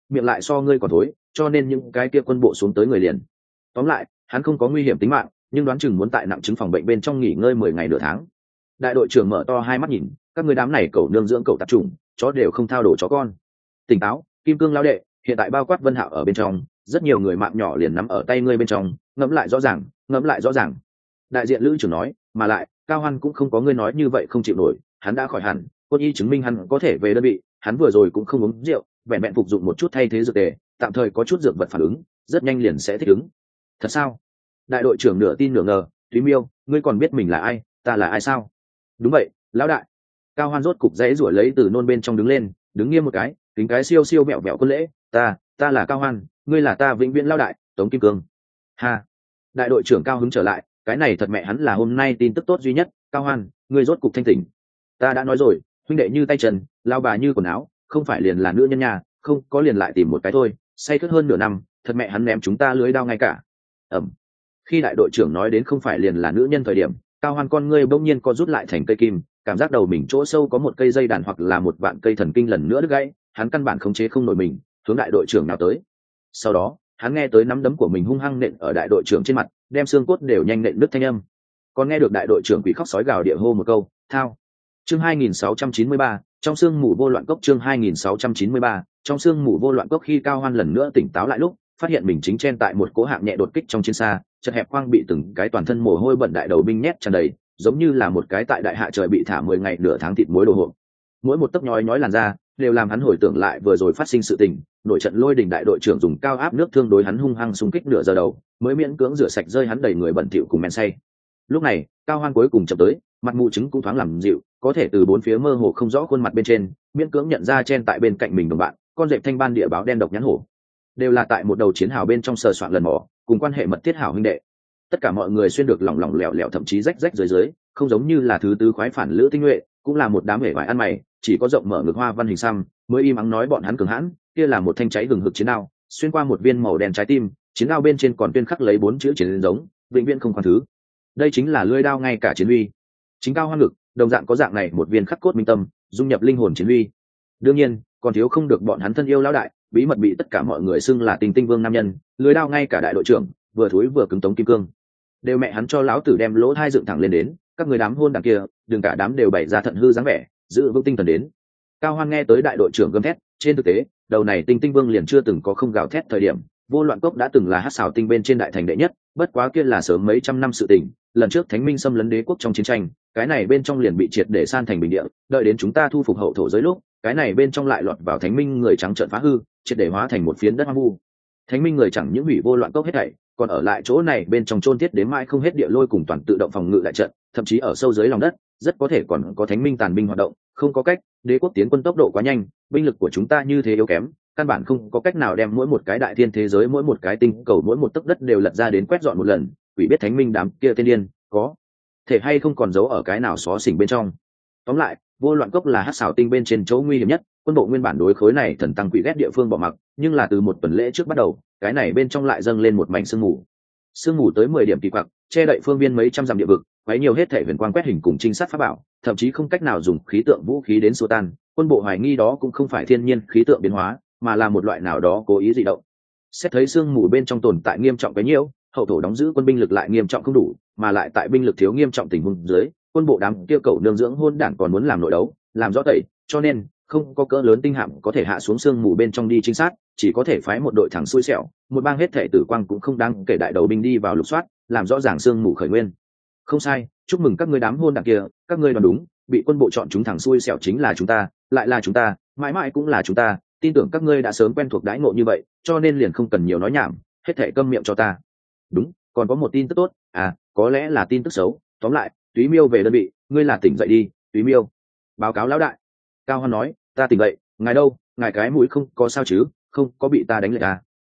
miệng lại so ngươi còn thối, cho nên những cái kia quân bộ xuống tới người liền. Tóm lại hắn không có nguy hiểm tính mạng, nhưng đoán chừng muốn tại nặng chứng phòng bệnh bên trong nghỉ ngơi 10 ngày nửa tháng. Đại đội trưởng mở to hai mắt nhìn, các người đám này cẩu nương dưỡng cẩu tạp chủng, chó đều không thao đổ chó con. Tỉnh táo, kim cương lao đệ, hiện tại bao quát Vân Hạo ở bên trong, rất nhiều người mạng nhỏ liền nắm ở tay ngươi bên trong, ngẫm lại rõ ràng, ngẫm lại rõ ràng. Đại diện lữ trưởng nói, mà lại Cao Hoan cũng không có ngươi nói như vậy không chịu nổi, hắn đã khỏi hẳn, quân y chứng minh hắn có thể về đơn vị, hắn vừa rồi cũng không uống rượu, vẹn vẹn phục dụng một chút thay thế dược tề, tạm thời có chút dược vật phản ứng, rất nhanh liền sẽ thích ứng. Thật sao? Đại đội trưởng nửa tin nửa ngờ, Thúy Miêu, ngươi còn biết mình là ai, ta là ai sao? Đúng vậy, lão đại. Cao Hoan rốt cục dãy rủa lấy từ nôn bên trong đứng lên, đứng nghiêm một cái, kính cái siêu siêu mẹo mẹo quân lễ, ta là Cao Hoan, ngươi là ta vĩnh viễn lão đại, Tống Kim Cương. Ha. Đại đội trưởng cao hứng trở lại, cái này thật mẹ hắn là hôm nay tin tức tốt duy nhất. Cao Hoan, ngươi rốt cục thanh tỉnh. Ta đã nói rồi, huynh đệ như tay chân, lao bà như quần áo, không phải liền là nữ nhân nhà, không có liền lại tìm một cái thôi, say khướt hơn nửa năm, thật mẹ hắn ném chúng ta lưới đao ngay cả. Ẩm. Khi đại đội trưởng nói đến không phải liền là nữ nhân thời điểm, Cao Hoan con ngươi bỗng nhiên co rút lại thành cây kim, cảm giác đầu mình chỗ sâu có một cây dây đàn hoặc là một vạn cây thần kinh lần nữa đứt gãy, hắn căn bản khống chế không nổi mình, hướng đại đội trưởng nào tới. Sau đó, hắn nghe tới nắm đấm của mình hung hăng nện ở đại đội trưởng trên mặt, đem xương cốt đều nhanh nện đứt thanh âm. Còn nghe được đại đội trưởng quỷ khóc sói gào địa hô một câu, thao. Chương 2693, trong xương mù vô loạn cốc. Chương 2693, trong xương mù vô loạn cốc. Khi Cao Hoan lần nữa tỉnh táo lại lúc, phát hiện mình chính chen tại một cỗ hạng nhẹ đột kích trong chiến xa, chật hẹp khoang bị từng cái toàn thân mồ hôi bẩn đại đầu binh nhét tràn đầy, giống như là một cái tại đại hạ trời bị thả 10 ngày nửa tháng thịt muối đồ hộp. Mỗi một tấc nhói nhói làn da đều làm hắn hồi tưởng lại vừa rồi phát sinh sự tình, nổi trận lôi đình đại đội trưởng dùng cao áp nước thương đối hắn hung hăng xung kích nửa giờ đầu, mới miễn cưỡng rửa sạch rơi hắn đầy người bẩn thỉu cùng men say. Lúc này, Cao Hoan cuối cùng chậm tới, mặt mụ trứng cũng thoáng làm dịu, có thể từ bốn phía mơ hồ không rõ khuôn mặt bên trên, miễn cưỡng nhận ra chen tại bên cạnh mình đồng bạn, con dẹp thanh ban địa báo đen độc nhãn hổ, đều là tại một đầu chiến hào bên trong sờ soạn lần mò, cùng quan hệ mật thiết hảo huynh đệ. Tất cả mọi người xuyên được lỏng lỏng lẻo lẻo, thậm chí rách rách dưới, không giống như là thứ tứ khoái phản lữ tinh nhuệ, cũng là một đám hề vải ăn mày, chỉ có rộng mở ngực hoa văn hình xăm, mới im ắng nói bọn hắn cường hãn, kia là một thanh cháy hừng hực chiến đao, xuyên qua một viên màu đen trái tim, chiến đao bên trên còn tuyên khắc lấy 4 chữ chiến giống, vĩnh viễn không khoan thứ. Đây chính là lưỡi đao ngay cả chiến uy. Chính Cao Hoan ngực, đồng dạng có dạng này một viên khắc cốt minh tâm, dung nhập linh hồn chiến uy. Đương nhiên, còn thiếu không được bọn hắn thân yêu lão đại, bí mật bị tất cả mọi người xưng là Tình Tinh Vương nam nhân, lưỡi đao ngay cả đại đội trưởng, vừa thối vừa cứng Tống Kim Cương. Đều mẹ hắn cho lão tử đem lỗ thai dựng thẳng lên đến, các người đám hôn đảng kia, đừng cả đám đều bày ra thận hư dáng vẻ, giữ vững tinh thần đến. Cao Hoan nghe tới đại đội trưởng gầm thét, trên thực tế, đầu này Tinh Tinh Vương liền chưa từng có không gào thét thời điểm, vô loạn cốc đã từng là hắc xảo tinh bên trên đại thành đệ nhất, bất quá kia là sớm mấy trăm năm sự tình, lần trước Thánh Minh xâm lấn đế quốc trong chiến tranh, cái này bên trong liền bị triệt để san thành bình địa, đợi đến chúng ta thu phục hậu thổ giới lúc, cái này bên trong lại lọt vào Thánh Minh người trắng trợn phá hư, triệt để hóa thành một phiến đất hoang vu. Thánh Minh người chẳng những hủy vô loạn cốc hết thảy, còn ở lại chỗ này bên trong chôn thiết đến mãi không hết địa lôi cùng toàn tự động phòng ngự đại trận, thậm chí ở sâu dưới lòng đất, rất có thể còn có Thánh Minh tàn binh hoạt động, không có cách, đế quốc tiến quân tốc độ quá nhanh, binh lực của chúng ta như thế yếu kém, căn bản không có cách nào đem mỗi một cái đại thiên thế giới, mỗi một cái tinh cầu, mỗi một tấc đất đều lật ra đến quét dọn một lần, quỷ biết Thánh Minh đám kia tên điên có thể hay không còn giấu ở cái nào xó xỉnh bên trong. Tóm lại, vô loạn cốc là hắc xảo tinh bên trên chỗ nguy hiểm nhất, quân bộ nguyên bản đối khối này thần tăng quỷ ghét địa phương bỏ mặc, nhưng là từ một tuần lễ trước bắt đầu, cái này bên trong lại dâng lên một mảnh sương mù tới 10 điểm kỳ quặc, che đậy phương viên mấy trăm dặm địa vực, quấy nhiều hết thể huyền quang quét hình cùng trinh sát pháp bảo, thậm chí không cách nào dùng khí tượng vũ khí đến xua tan. Quân bộ hoài nghi đó cũng không phải thiên nhiên khí tượng biến hóa, mà là một loại nào đó cố ý dị động. Xét thấy sương mù bên trong tồn tại nghiêm trọng cái nhiễu, hậu thổ đóng giữ quân binh lực lại nghiêm trọng không đủ, mà lại tại binh lực thiếu nghiêm trọng tình huống dưới, quân bộ đám kia cầu nương dưỡng hôn đản còn muốn làm nội đấu, làm rõ tẩy, cho nên không có cỡ lớn tinh hạm có thể hạ xuống sương mù bên trong đi trinh sát, chỉ có thể phái một đội thẳng xui xẻo, một bang hết thể tử quang cũng không đáng kể đại đầu binh đi vào lục soát, làm rõ ràng sương mù khởi nguyên. Không sai, chúc mừng các ngươi đám hôn đản kia, các ngươi đoán đúng, bị quân bộ chọn chúng thẳng xui xẻo chính là chúng ta, lại là chúng ta, mãi mãi cũng là chúng ta, tin tưởng các ngươi đã sớm quen thuộc đãi ngộ như vậy, cho nên liền không cần nhiều nói nhảm, hết thảy câm miệng cho ta. Đúng, còn có một tin tức tốt, có lẽ là tin tức xấu, tóm lại, Túy Miêu về đơn vị, ngươi là tỉnh dậy đi, Túy Miêu. Báo cáo lão đại. Cao Hoan nói, ta tỉnh dậy, ngài đâu, ngài cái mũi không có sao chứ, không có bị ta đánh lệch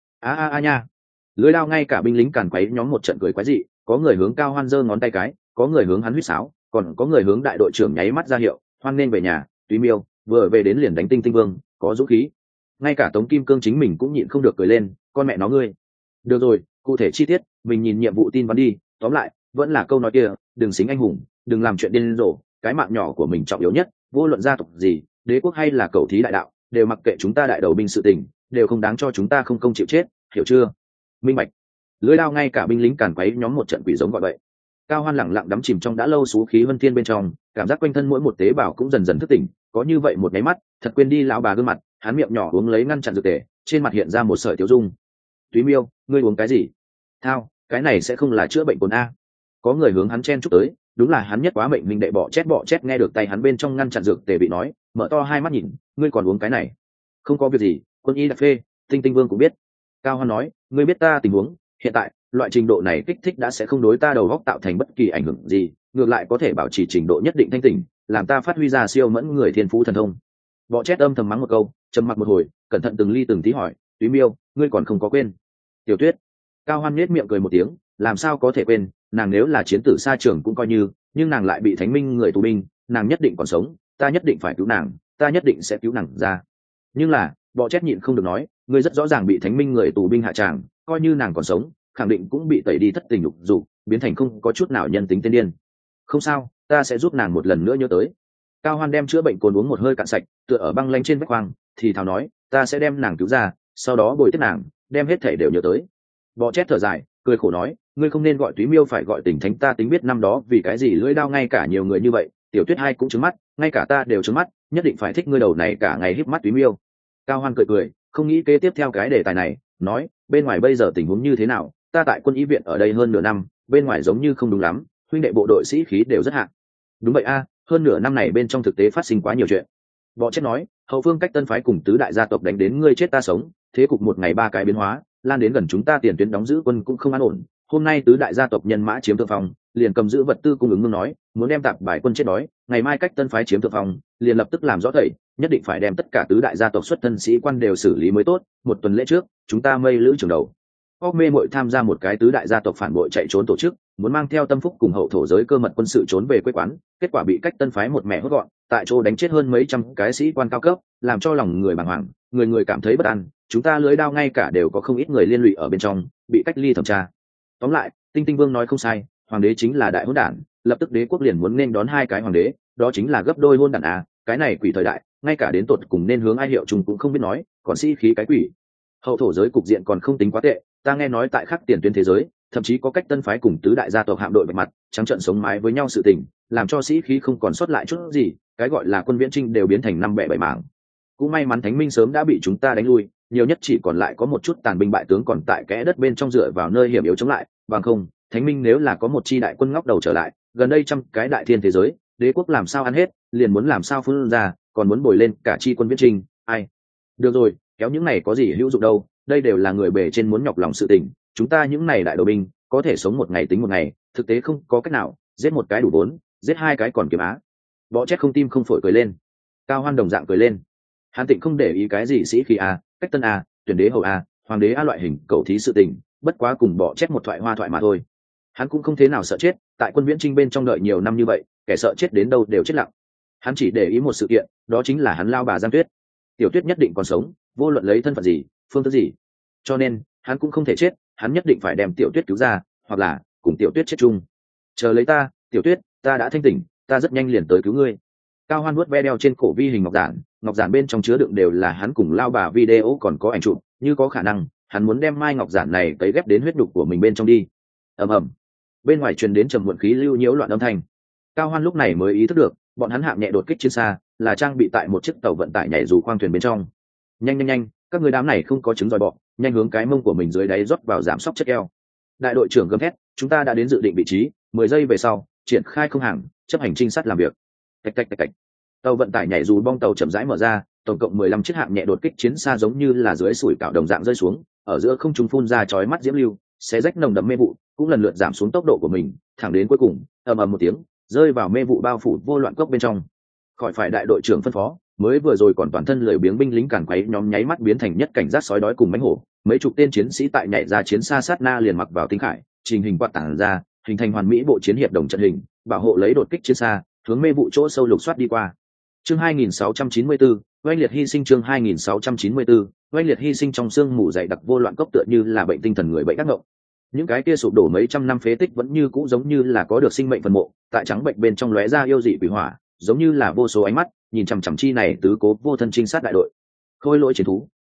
à? Nha. Lưỡi đao ngay cả binh lính càn quấy nhóm một trận cười quái dị, có người hướng Cao Hoan giơ ngón tay cái, có người hướng hắn huýt sáo, còn có người hướng đại đội trưởng nháy mắt ra hiệu, hoan nên về nhà, Túy Miêu, vừa về đến liền đánh Tinh Tinh Vương, có dũng khí. Ngay cả Tống Kim Cương chính mình cũng nhịn không được cười lên, con mẹ nó ngươi. Được rồi, cụ thể chi tiết, mình nhìn nhiệm vụ tin vắn đi, tóm lại, vẫn là câu nói kia, đừng xính anh hùng, đừng làm chuyện điên rồ, cái mạng nhỏ của mình trọng yếu nhất, vô luận gia tộc gì, đế quốc hay là cầu thí đại đạo, đều mặc kệ chúng ta đại đầu binh sự tình, đều không đáng cho chúng ta không công chịu chết, hiểu chưa? Minh bạch. Lưỡi đao ngay cả binh lính càn quấy nhóm một trận quỷ giống gọi vậy. Cao Hoan lẳng lặng đắm chìm trong đã lâu xú khí vân thiên bên trong, cảm giác quanh thân mỗi một tế bào cũng dần dần thức tỉnh, có như vậy một cái mắt, thật quên đi lão bà gương mặt, hắn miệng nhỏ uống lấy ngăn chặn dược tề, trên mặt hiện ra một sợi tiêu dung. Túy Miêu, ngươi uống cái gì? Thao, cái này sẽ không là chữa bệnh cồn a? Có người hướng hắn chen chúc tới, đúng là hắn nhất quá mệnh mình đệ bọ chét nghe được tay hắn bên trong ngăn chặn dược tề bị nói, mở to hai mắt nhìn, ngươi còn uống cái này? Không có việc gì, quân y đặc phê, Tinh Tinh Vương cũng biết. Cao Hoan nói, ngươi biết ta tình huống, hiện tại loại trình độ này kích thích đã sẽ không đối ta đầu óc tạo thành bất kỳ ảnh hưởng gì, ngược lại có thể bảo trì trình độ nhất định thanh tỉnh, làm ta phát huy ra siêu mẫn người thiên phú thần thông. Bọ chét âm thầm mắng một câu, trầm mặc một hồi, cẩn thận từng ly từng tí hỏi, Túy Miêu, ngươi còn không có quên? Tiểu Tuyết. Cao Hoan nhếch miệng cười một tiếng, làm sao có thể quên, nàng nếu là chiến tử xa trường cũng coi như, nhưng nàng lại bị Thánh Minh người tù binh, nàng nhất định còn sống, ta nhất định phải cứu nàng, ta nhất định sẽ cứu nàng ra. Nhưng là, bọ chét nhịn không được nói, ngươi rất rõ ràng bị Thánh Minh người tù binh hạ tràng, coi như nàng còn sống, khẳng định cũng bị tẩy đi thất tình lục dục, biến thành không có chút nào nhân tính tiên điên. Không sao, ta sẽ giúp nàng một lần nữa nhớ tới. Cao Hoan đem chữa bệnh cồn uống một hơi cạn sạch, tựa ở băng lanh trên vách hoang, thì thào nói, ta sẽ đem nàng cứu ra, sau đó bồi tiếp nàng, đem hết thể đều nhớ tới. Bọ chét thở dài, cười khổ nói, ngươi không nên gọi Túy Miêu, phải gọi Tình Thánh, ta tính biết năm đó vì cái gì lưỡi đao ngay cả nhiều người như vậy, Tiểu Tuyết hai cũng trứng mắt, ngay cả ta đều trứng mắt, nhất định phải thích ngươi đầu này cả ngày híp mắt Túy Miêu. Cao Hoan cười cười, không nghĩ kế tiếp theo cái đề tài này, nói, bên ngoài bây giờ tình huống như thế nào? Ta tại quân y viện ở đây hơn nửa năm, bên ngoài giống như không đúng lắm, huynh đệ bộ đội sĩ khí đều rất hạ. Đúng vậy a, hơn nửa năm này bên trong thực tế phát sinh quá nhiều chuyện. Bọ chét nói, hậu phương cách Tân phái cùng tứ đại gia tộc đánh đến ngươi chết ta sống, thế cục một ngày ba cái biến hóa, lan đến gần chúng ta tiền tuyến đóng giữ quân cũng không an ổn. Hôm nay tứ đại gia tộc nhân mã chiếm thượng phòng, liền cầm giữ vật tư cung ứng ngưng nói, muốn đem tạp bài quân chết đói, ngày mai cách Tân phái chiếm thượng phòng, liền lập tức làm rõ thầy, nhất định phải đem tất cả tứ đại gia tộc xuất thân sĩ quan đều xử lý mới tốt. Một tuần lễ trước, chúng ta mây lữ trưởng đầu óc mê mội tham gia một cái tứ đại gia tộc phản bội chạy trốn tổ chức, muốn mang theo Tâm Phúc cùng hậu thổ giới cơ mật quân sự trốn về quê quán, kết quả bị cách Tân phái một mẹ hốt gọn, tại chỗ đánh chết hơn mấy trăm cái sĩ quan cao cấp, làm cho lòng người bàng hoàng, người người cảm thấy bất an, chúng ta lưới đao ngay cả đều có không ít người liên lụy ở bên trong, bị cách ly thẩm tra. Tóm lại, Tinh Tinh Vương nói không sai, hoàng đế chính là đại hỗn đản, lập tức đế quốc liền muốn nên đón hai cái hoàng đế, đó chính là gấp đôi hỗn đản à, cái này quỷ thời đại, ngay cả đến tột cùng nên hướng ai hiệu chung cũng không biết nói, còn sĩ khí cái quỷ. Hậu thổ giới cục diện còn không tính quá tệ, ta nghe nói tại khắc tiền tuyến thế giới, thậm chí có cách Tân phái cùng tứ đại gia tộc hạm đội bạch mặt, trắng trợn sống mái với nhau sự tình, làm cho sĩ khí không còn sót lại chút gì, cái gọi là quân viễn chinh đều biến thành năm bẻ bảy mảng. Cũng may mắn Thánh Minh sớm đã bị chúng ta đánh lui, nhiều nhất chỉ còn lại có một chút tàn binh bại tướng còn tại kẽ đất bên trong dựa vào nơi hiểm yếu chống lại, bằng không, Thánh Minh nếu là có một chi đại quân ngóc đầu trở lại, gần đây trăm cái đại thiên thế giới, đế quốc làm sao ăn hết, liền muốn làm sao phun ra, còn muốn bồi lên cả chi quân viễn chinh, ai? Được rồi, kéo những này có gì hữu dụng đâu, đây đều là người bề trên muốn nhọc lòng sự tình, chúng ta những này đại đội binh có thể sống một ngày tính một ngày, thực tế không có cách nào, giết một cái đủ vốn, giết hai cái còn kiếm á. Bọ chét không tim không phổi cười lên. Cao Hoan đồng dạng cười lên. Hàn Tịnh không để ý cái gì sĩ khí a, cách Tân a, tuyển đế hầu a, hoàng đế a loại hình cầu thí sự tình, bất quá cùng bọ chét một thoại hoa thoại mà thôi. Hắn cũng không thế nào sợ chết, tại quân viễn chinh bên trong đợi nhiều năm như vậy, kẻ sợ chết đến đâu đều chết lặng. Hắn chỉ để ý một sự kiện, đó chính là hắn lao bà Giang Tuyết. Tiểu Tuyết nhất định còn sống, vô luận lấy thân phận gì, phương thức gì, cho nên hắn cũng không thể chết, hắn nhất định phải đem Tiểu Tuyết cứu ra, hoặc là cùng Tiểu Tuyết chết chung. Chờ lấy ta, Tiểu Tuyết, ta đã thanh tỉnh, ta rất nhanh liền tới cứu ngươi. Cao Hoan vuốt ve đeo trên cổ vi hình ngọc giản bên trong chứa đựng đều là hắn cùng lao bà video, còn có ảnh chụp, như có khả năng hắn muốn đem mai ngọc giản này cấy ghép đến huyết đục của mình bên trong đi. Ầm ầm, bên ngoài truyền đến trầm muộn khí lưu nhiễu loạn âm thanh. Cao Hoan lúc này mới ý thức được, bọn hắn hạng nhẹ đột kích chiến xa, là trang bị tại một chiếc tàu vận tải nhảy dù khoang thuyền bên trong. Nhanh, các người đám này không có trứng giỏi bọ, nhanh hướng cái mông của mình dưới đáy rót vào giảm sóc chất eo. Đại đội trưởng gầm thét, chúng ta đã đến dự định vị trí, 10 giây về sau triển khai không hàng, chấp hành trinh sát làm việc. Tạch. Tàu vận tải nhảy dù bong tàu chậm rãi mở ra, tổng cộng 15 chiếc hạng nhẹ đột kích chiến xa giống như là dưới sủi cảo đồng dạng rơi xuống, ở giữa không trung phun ra chói mắt diễm lưu, xé rách nồng đậm mê vụ, cũng lần lượt giảm xuống tốc độ của mình, thẳng đến cuối cùng, ầm ầm một tiếng, rơi vào mê vụ bao phủ vô loạn cốc bên trong. Khỏi phải đại đội trưởng phân phó, mới vừa rồi còn toàn thân lười biếng binh lính càn quấy nhóm nháy mắt biến thành nhất cảnh giác sói đói cùng mãnh hổ, mấy chục tên chiến sĩ tại nhảy ra chiến xa sát na liền mặc vào tinh khải, trình hình quạt tản ra, hình thành hoàn mỹ bộ chiến hiệp đồng trận hình, bảo hộ lấy đột kích chiến xa, hướng mê vụ chỗ sâu lục soát đi qua. Chương 2694, oanh liệt hy sinh. Chương 2694, oanh liệt hy sinh. Trong xương mù dày đặc vô loạn cốc tựa như là bệnh tinh thần người bệnh ác mộng. Những cái kia sụp đổ mấy trăm năm phế tích vẫn như cũ giống như là có được sinh mệnh phần mộ, tại trắng bệnh bên trong lóe ra yêu dị quỷ hỏa, giống như là vô số ánh mắt nhìn chằm chằm chi này tứ cố vô thân trinh sát đại đội. Khôi lỗi chiến thú,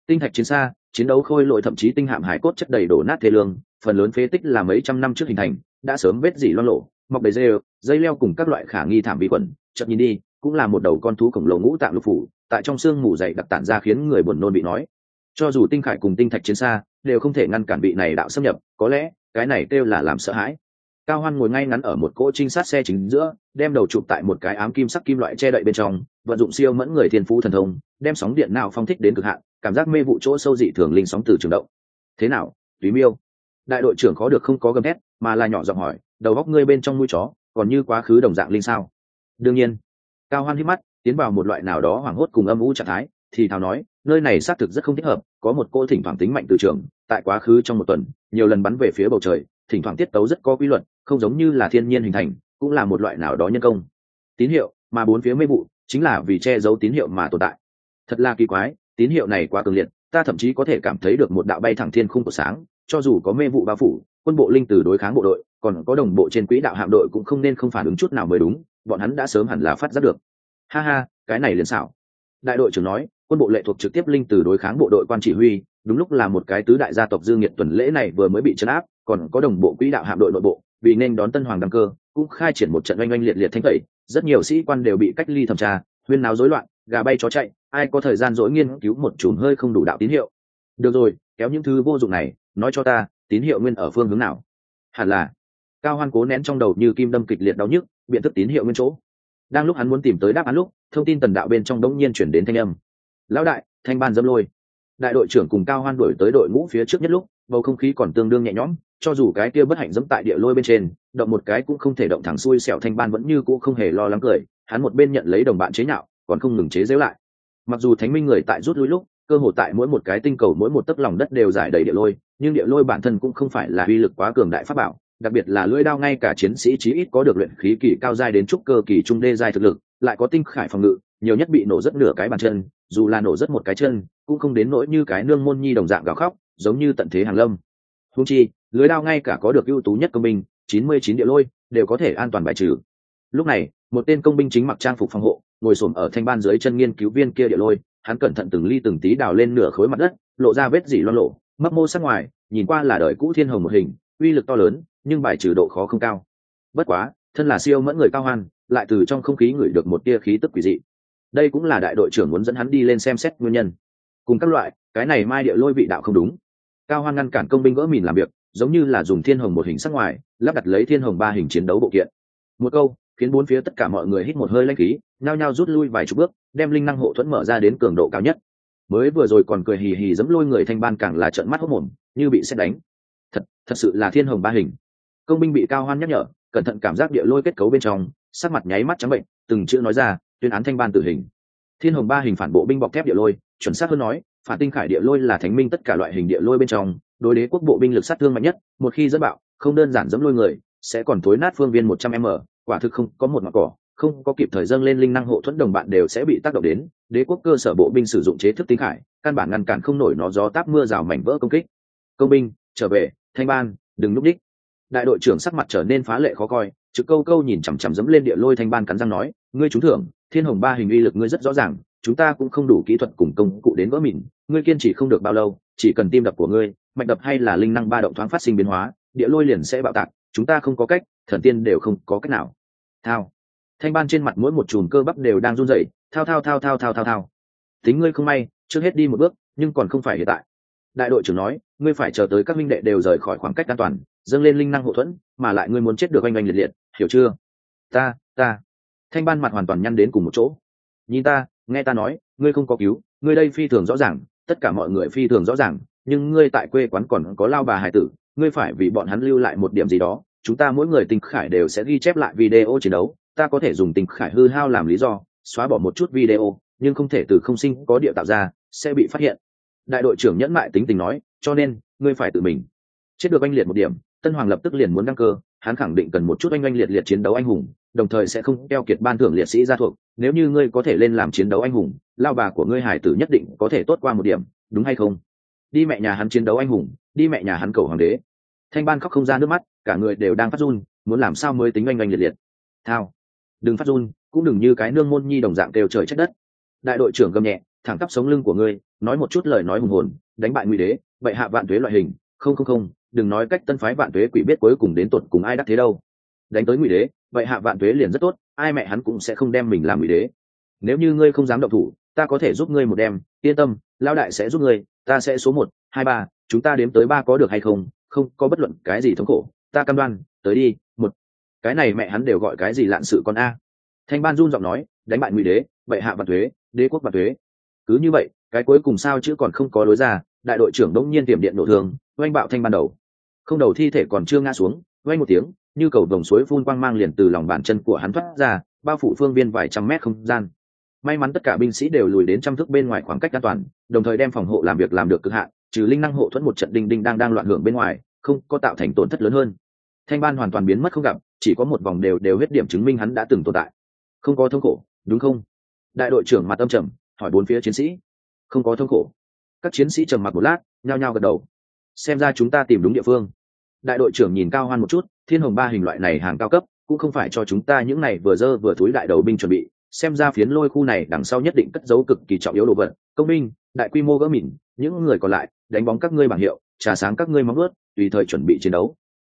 Tinh thạch chiến xa, chiến đấu khôi lội thậm chí tinh hạm hải cốt chất đầy đổ nát thê lương, phần lớn phế tích là mấy trăm năm trước hình thành, đã sớm vết dỉ loang lổ, mọc đầy dây leo cùng các loại khả nghi thảm vi khuẩn, chợt nhìn đi, cũng là một đầu con thú khổng lồ ngũ tạng lục phủ, tại trong xương mù dày đặc tản ra khiến người buồn nôn bị nói. Cho dù tinh khải cùng tinh thạch chiến xa đều không thể ngăn cản vị này đạo xâm nhập, có lẽ cái này kêu là làm sợ hãi. Cao Hoan ngồi ngay ngắn ở một cỗ trinh sát xe chính giữa, đem đầu chụp tại một cái ám kim sắc kim loại che đậy bên trong, vận dụng siêu mẫn người thiên phú thần thông, đem sóng điện nào phong thích đến cực hạn, cảm giác mê vụ chỗ sâu dị thường linh sóng từ trường động. Thế nào, Túy Miêu? Đại đội trưởng khó được không có gầm thét, mà là nhỏ giọng hỏi, đầu góc ngươi bên trong mũi chó, còn như quá khứ đồng dạng linh sao? Đương nhiên. Cao Hoan hít mắt, tiến vào một loại nào đó hoảng hốt cùng âm u trạng thái, thì thào nói, nơi này xác thực rất không thích hợp, có một cô thỉnh thoảng tính mạnh từ trường, tại quá khứ trong một tuần, nhiều lần bắn về phía bầu trời, thỉnh thoảng tiết tấu rất có quy luật, không giống như là thiên nhiên hình thành, cũng là một loại nào đó nhân công tín hiệu, mà bốn phía mê vụ chính là vì che giấu tín hiệu mà tồn tại. Thật là kỳ quái, tín hiệu này quá cường liệt, ta thậm chí có thể cảm thấy được một đạo bay thẳng thiên khung của sáng, cho dù có mê vụ bao phủ, quân bộ linh từ đối kháng bộ đội, còn có đồng bộ trên quỹ đạo hạm đội cũng không nên không phản ứng chút nào mới đúng, bọn hắn đã sớm hẳn là phát giác được. Ha ha, cái này liền xảo. Đại đội trưởng nói, quân bộ lệ thuộc trực tiếp linh từ đối kháng bộ đội quan chỉ huy, đúng lúc là một cái tứ đại gia tộc Dương Nghiệt tuần lễ này vừa mới bị trấn áp, còn có đồng bộ quỹ đạo hạm đội nội bộ, vì nên đón tân hoàng đăng cơ, cũng khai triển một trận oanh oanh liệt liệt thanh tẩy, rất nhiều sĩ quan đều bị cách ly thẩm tra, huyên náo rối loạn, gà bay chó chạy, ai có thời gian dỗi nghiên cứu một chùm hơi không đủ đạo tín hiệu. Được rồi, kéo những thứ vô dụng này, nói cho ta, tín hiệu nguyên ở phương hướng nào? Hẳn là. Cao Hoan cố nén trong đầu như kim đâm kịch liệt đau nhức, biện thức tín hiệu nguyên chỗ. Đang lúc hắn muốn tìm tới đáp án lúc, thông tin tần đạo bên trong đống nhiên chuyển đến thanh âm. Lão đại, thanh ban dâm lôi. Đại đội trưởng cùng Cao Hoan đuổi tới đội ngũ phía trước nhất lúc, bầu không khí còn tương đương nhẹ nhõm, cho dù cái kia bất hạnh dẫm tại địa lôi bên trên, động một cái cũng không thể động thẳng xuôi xẻo, thanh ban vẫn như cũ không hề lo lắng cười, hắn một bên nhận lấy đồng bạn chế nhạo, còn không ngừng chế giễu lại. Mặc dù thánh minh người tại rút lui lúc, cơ hồ tại mỗi một cái tinh cầu mỗi một tấc lòng đất đều giải đầy địa lôi, nhưng địa lôi bản thân cũng không phải là uy lực quá cường đại pháp bảo, đặc biệt là lưỡi đao ngay cả chiến sĩ chí ít có được luyện khí kỳ cao giai đến trúc cơ kỳ trung đê giai thực lực, lại có tinh khải phòng ngự, nhiều nhất bị nổ rất nửa cái bàn chân, dù là nổ rất một cái chân, cũng không đến nỗi như cái nương môn nhi đồng dạng gào khóc, giống như tận thế hàng lâm. Huống chi, lưới đao ngay cả có được ưu tú nhất công binh, 99 địa lôi, đều có thể an toàn bài trừ. Lúc này, một tên công binh chính mặc trang phục phòng hộ, ngồi xổm ở thanh ban dưới chân nghiên cứu viên kia địa lôi, hắn cẩn thận từng ly từng tí đào lên nửa khối mặt đất, lộ ra vết dỉ loang lổ, mấp mô sắc ngoài, nhìn qua là đời cũ thiên hồng một hình, uy lực to lớn, nhưng bài trừ độ khó không cao. Bất quá, thân là siêu mẫn người Cao Hoan, lại từ trong không khí ngửi được một tia khí tức quỷ dị. Đây cũng là đại đội trưởng muốn dẫn hắn đi lên xem xét nguyên nhân. Cùng các loại, cái này mai địa lôi vị đạo không đúng. Cao Hoan ngăn cản công binh vỡ mìn làm việc, giống như là dùng thiên hồng một hình sắc ngoài, lắp đặt lấy thiên hồng ba hình chiến đấu bộ kiện. Một câu, khiến bốn phía tất cả mọi người hít một hơi lãnh khí, nhao nhao rút lui vài chục bước, đem linh năng hộ thuẫn mở ra đến cường độ cao nhất. Mới vừa rồi còn cười hì hì giẫm lôi người thanh ban càng là trợn mắt hốt mồm, như bị sét đánh. Thật sự là thiên hồng ba hình. Công binh bị Cao Hoan nhắc nhở, cẩn thận cảm giác địa lôi kết cấu bên trong, sắc mặt nháy mắt trắng bệnh, từng chữ nói ra, tuyên án thanh ban tử hình. Thiên hồng ba hình phản bộ binh bọc thép địa lôi, chuẩn xác hơn nói, phản tinh khải địa lôi là thánh minh tất cả loại hình địa lôi bên trong, đối đế quốc bộ binh lực sát thương mạnh nhất, một khi dẫn bạo, không đơn giản giẫm lôi người, sẽ còn thối nát phương viên 100m, quả thực không có một ngọn cỏ, không có kịp thời dâng lên linh năng hộ thuẫn đồng bạn đều sẽ bị tác động đến. Đế quốc cơ sở bộ binh sử dụng chế thức tinh khải, căn bản ngăn cản không nổi nó gió táp mưa rào mảnh vỡ công kích. Công binh, trở về, thanh ban, đừng núp đích. Đại đội trưởng sắc mặt trở nên phá lệ khó coi, trực câu câu nhìn chằm chằm dẫm lên địa lôi, thanh ban cắn răng nói, ngươi trúng thưởng, thiên hồng ba hình uy lực ngươi rất rõ ràng, chúng ta cũng không đủ kỹ thuật cùng công cụ đến vỡ mìn, ngươi kiên trì không được bao lâu, chỉ cần tim đập của ngươi, mạch đập hay là linh năng ba động thoáng phát sinh biến hóa, địa lôi liền sẽ bạo tạc, chúng ta không có cách, thần tiên đều không có cách nào. Thao. Thanh ban trên mặt mỗi một chùm cơ bắp đều đang run rẩy, thao. Tính ngươi không may, trước hết đi một bước, nhưng còn không phải hiện tại. Đại đội trưởng nói, ngươi phải chờ tới các minh đệ đều rời khỏi khoảng cách an toàn, dâng lên linh năng hộ thuẫn, mà lại ngươi muốn chết được oanh oanh liệt liệt, hiểu chưa? Ta. Thanh ban mặt hoàn toàn nhăn đến cùng một chỗ. Nhìn ta, nghe ta nói, ngươi không có cứu, ngươi đây phi thường rõ ràng, tất cả mọi người phi thường rõ ràng, nhưng ngươi tại quê quán còn có lao bà hài tử, ngươi phải vì bọn hắn lưu lại một điểm gì đó. Chúng ta mỗi người tinh khải đều sẽ ghi chép lại video chiến đấu, ta có thể dùng tinh khải hư hao làm lý do, xóa bỏ một chút video, nhưng không thể từ không sinh có địa tạo ra, sẽ bị phát hiện. Đại đội trưởng nhẫn mại tính tình nói, cho nên ngươi phải tự mình chết được oanh liệt một điểm. Tân hoàng lập tức liền muốn đăng cơ, hắn khẳng định cần một chút oanh oanh liệt liệt chiến đấu anh hùng, đồng thời sẽ không keo kiệt ban thưởng liệt sĩ gia thuộc. Nếu như ngươi có thể lên làm chiến đấu anh hùng, lao bà của ngươi hải tử nhất định có thể tốt qua một điểm, đúng hay không? Đi mẹ nhà hắn chiến đấu anh hùng, đi mẹ nhà hắn cầu hoàng đế. Thanh ban khóc không ra nước mắt, cả người đều đang phát run, muốn làm sao mới tính oanh oanh liệt liệt. Thao, đừng phát run, cũng đừng như cái nương môn nhi đồng dạng kêu trời trách đất. Đại đội trưởng gầm nhẹ, thẳng tắp sống lưng của ngươi, nói một chút lời nói hùng hồn, đánh bại Ngụy Đế, bệ hạ vạn tuế loại hình. Không, đừng nói cách tân phái vạn tuế quỷ biết cuối cùng đến tột cùng ai đắc thế đâu. Đánh tới Ngụy Đế, bệ hạ vạn tuế liền rất tốt, ai mẹ hắn cũng sẽ không đem mình làm Ngụy Đế. Nếu như ngươi không dám động thủ, ta có thể giúp ngươi một đêm, yên tâm, lão đại sẽ giúp ngươi, ta sẽ số 1, 2, 3, chúng ta đếm tới 3 có được hay không? Không có bất luận cái gì thống khổ, ta cam đoan, tới đi, 1. Cái này mẹ hắn đều gọi cái gì lạn sự con a. Thanh Ban run giọng nói, đánh bại Ngụy Đế, bệ hạ vạn tuế, đế quốc vạn tuế. Cứ như vậy, cái cuối cùng sao chứ còn không có lối ra, đại đội trưởng đống nhiên tiềm điện nổ thương, oanh bạo Thanh Ban đầu. Không đầu thi thể còn chưa ngã xuống, oanh một tiếng, như cầu vồng suối phun quang mang liền từ lòng bàn chân của hắn thoát ra, bao phủ phương viên vài trăm mét không gian. May mắn tất cả binh sĩ đều lùi đến trăm thước bên ngoài khoảng cách an toàn, đồng thời đem phòng hộ làm việc làm được cực hạn, trừ linh năng hộ thuẫn một trận đinh đinh đang loạn hưởng bên ngoài, không có tạo thành tổn thất lớn hơn. Thanh Ban hoàn toàn biến mất không gặp, chỉ có một vòng đều huyết điểm chứng minh hắn đã từng tồn tại. Không có thống khổ, đúng không? Đại đội trưởng mặt âm trầm, hỏi bốn phía chiến sĩ. Không có thống khổ. Các chiến sĩ trầm mặc một lát, nhao nhao gật đầu. Xem ra chúng ta tìm đúng địa phương. Đại đội trưởng nhìn Cao Hoan một chút, Thiên Hồng ba hình loại này hàng cao cấp, cũng không phải cho chúng ta những này vừa dơ vừa túi đại đầu binh chuẩn bị. Xem ra phiến lôi khu này đằng sau nhất định cất giấu cực kỳ trọng yếu đồ vật, công binh, đại quy mô gỡ mìn, những người còn lại đánh bóng các ngươi bảng hiệu, trà sáng các ngươi móng ướt, tùy thời chuẩn bị chiến đấu.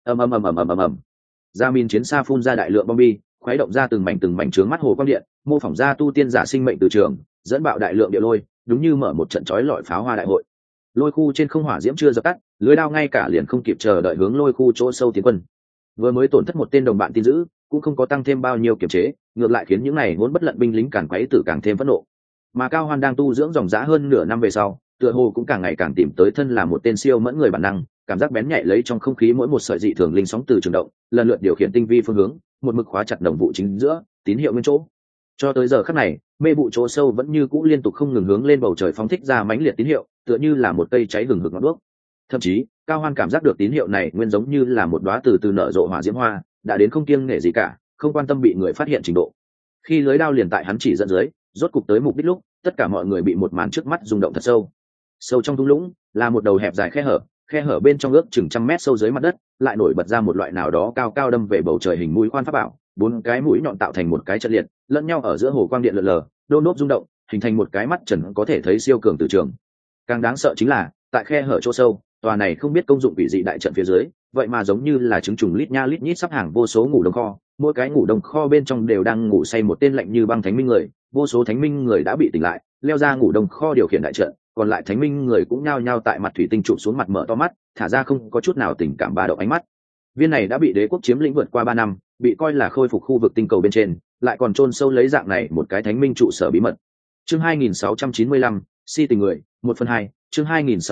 Ầm. Ra min chiến xa phun ra đại lượng bom bi, khuấy động ra từng mảnh chướng mắt hồ quang điện, mô phỏng ra tu tiên giả sinh mệnh từ trường, dẫn bạo đại lượng địa lôi, đúng như mở một trận chói lọi pháo hoa đại hội. Lôi khu trên không hỏa diễm chưa dập tắt, lưới đao ngay cả liền không kịp chờ đợi hướng lôi khu chỗ sâu tiến quân. Vừa mới tổn thất một tên đồng bạn tin giữ, cũng không có tăng thêm bao nhiêu kiểm chế, ngược lại khiến những này muốn bất lận binh lính càn quấy tử càng thêm phẫn nộ. Mà Cao Hoan đang tu dưỡng dòng dã hơn nửa năm về sau, tựa hồ cũng càng ngày càng tìm tới thân là một tên siêu mẫn người bản năng, cảm giác bén nhạy lấy trong không khí mỗi một sợi dị thường linh sóng từ trường động, lần lượt điều khiển tinh vi phương hướng, một mực khóa chặt đồng vụ chính giữa, tín hiệu nguyên chỗ. Cho tới giờ khắc này, mê vụ chỗ sâu vẫn như cũ liên tục không ngừng hướng lên bầu trời phóng thích ra mãnh liệt tín hiệu, tựa như là một cây cháy hừng hực ngọn đuốc. Thậm chí, Cao Hoan cảm giác được tín hiệu này nguyên giống như là một đóa từ từ nở rộ hỏa diễm hoa, đã đến không kiêng nể gì cả, không quan tâm bị người phát hiện trình độ. Khi lưới đao liền tại hắn chỉ dẫn dưới, rốt cục tới mục đích lúc, tất cả mọi người bị một màn trước mắt rung động thật sâu. Sâu trong thung lũng là một đầu hẹp dài khe hở bên trong ước chừng 100 mét sâu dưới mặt đất, lại nổi bật ra một loại nào đó cao cao đâm về bầu trời hình mũi khoan pháp bảo, 4 cái mũi nhọn tạo thành một cái trận liệt, lẫn nhau ở giữa hồ quang điện lờ lờ, đôn đốt rung động, hình thành một cái mắt trần có thể thấy siêu cường từ trường. Càng đáng sợ chính là, tại khe hở chỗ sâu, tòa này không biết công dụng quỷ dị đại trận phía dưới, vậy mà giống như là trứng trùng lít nha lít nhít sắp hàng vô số ngủ đông kho, mỗi cái ngủ đông kho bên trong đều đang ngủ say một tên lạnh như băng thánh minh người, vô số thánh minh người đã bị tỉnh lại, leo ra ngủ đông kho điều khiển đại trận, còn lại thánh minh người cũng nhao nhao tại mặt thủy tinh trụ xuống mặt mở to mắt, thả ra không có chút nào tình cảm ba động ánh mắt. Viên này đã bị đế quốc chiếm lĩnh vượt qua 3 năm, bị coi là khôi phục khu vực tinh cầu bên trên, lại còn chôn sâu lấy dạng này một cái thánh minh trụ sở bí mật. Chương 2695, si tình người, 1/2, chương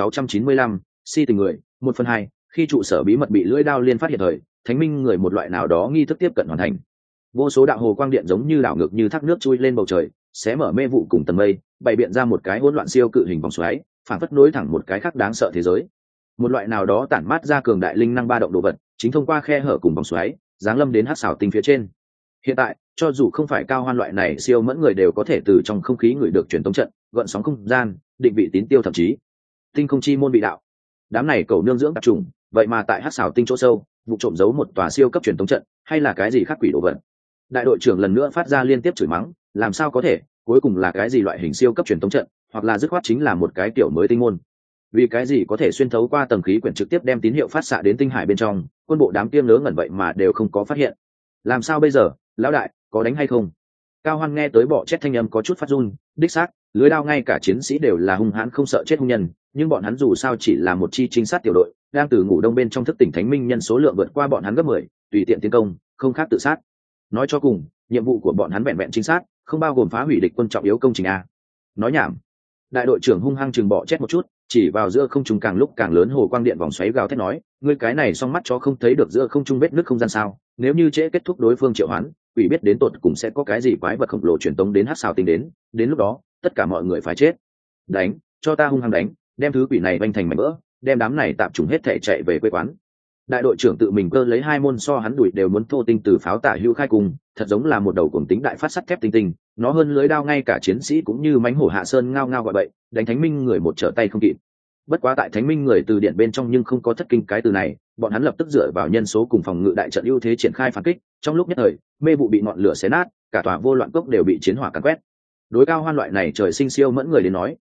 2695, si tình người, 1/2, khi trụ sở bí mật bị lưỡi đao liên phát hiện thời, thánh minh người một loại nào đó nghi thức tiếp cận hoàn thành. Vô số đạo hồ quang điện giống như đảo ngược như thác nước chui lên bầu trời, xé mở mê vụ cùng tầng mây, bày biện ra một cái hỗn loạn siêu cự hình vòng xoáy, phản phất nối thẳng một cái khác đáng sợ thế giới. Một loại nào đó tản mát ra cường đại linh năng ba động đồ vật, chính thông qua khe hở cùng vòng xoáy, giáng lâm đến hắc xảo tinh phía trên. Hiện tại, cho dù không phải Cao Hoan loại này siêu mẫn người đều có thể từ trong không khí ngửi được truyền tống trận, gợn sóng không gian, định vị tín tiêu thậm chí tinh không chi môn bị đạo. Đám này cầu nương dưỡng tập trung, vậy mà tại hắc xảo tinh chỗ sâu, vụ trộm giấu một tòa siêu cấp truyền tống trận, hay là cái gì khác quỷ đồ vật. Đại đội trưởng lần nữa phát ra liên tiếp chửi mắng, làm sao có thể, cuối cùng là cái gì loại hình siêu cấp truyền tống trận, hoặc là dứt khoát chính là một cái kiểu mới tinh môn. Vì cái gì có thể xuyên thấu qua tầng khí quyển trực tiếp đem tín hiệu phát xạ đến tinh hải bên trong, quân bộ đám tiêm ngớ ngẩn vậy mà đều không có phát hiện. Làm sao bây giờ, lão đại, có đánh hay không? Cao Hoan nghe tới bọ chết thanh âm có chút phát run, đích xác, lưới đao ngay cả chiến sĩ đều là hung hãn không sợ chết hung nhân, nhưng bọn hắn dù sao chỉ là một chi trinh sát tiểu đội, đang từ ngủ đông bên trong thức tỉnh thánh minh nhân số lượng vượt qua bọn hắn gấp 10, tùy tiện tiến công, không khác tự sát. Nói cho cùng, nhiệm vụ của bọn hắn vẹn vẹn chính xác, không bao gồm phá hủy địch quân trọng yếu công trình a. Nói nhảm. Đại đội trưởng hung hăng chừng bọ chết một chút, chỉ vào giữa không trung càng lúc càng lớn hồ quang điện vòng xoáy gào thét nói, ngươi cái này song mắt chó không thấy được giữa không trung vết nứt không gian sao? Nếu như trễ kết thúc đối phương triệu hoán, quỷ biết đến tột cùng sẽ có cái gì quái vật khổng lồ truyền tống đến hắc xào tinh đến lúc đó, tất cả mọi người phải chết. Đánh, cho ta hung hăng đánh, đem thứ quỷ này vanh thành mảnh vỡ, đem đám này tạm trùng hết thể chạy về quê quán. Đại đội trưởng tự mình cơ lấy 2 môn so hắn đuổi đều muốn thô tinh từ pháo tả hữu khai cùng, thật giống là một đầu cuồng tính đại phát sắt thép tinh tinh, nó hơn lưới đao ngay cả chiến sĩ cũng như mánh hổ hạ sơn ngao ngao gọi bậy, đánh thánh minh người một trở tay không kịp. Bất quá tại thánh minh người từ điện bên trong nhưng không có thất kinh cái từ này, bọn hắn lập tức dựa vào nhân số cùng phòng ngự đại trận ưu thế triển khai phản kích, trong lúc nhất thời, mê vụ bị ngọn lửa xé nát, cả tòa vô loạn cốc đều bị chiến hỏa càn quét. Đối Cao Hoan loại này trời sinh siêu mẫn người đến nói,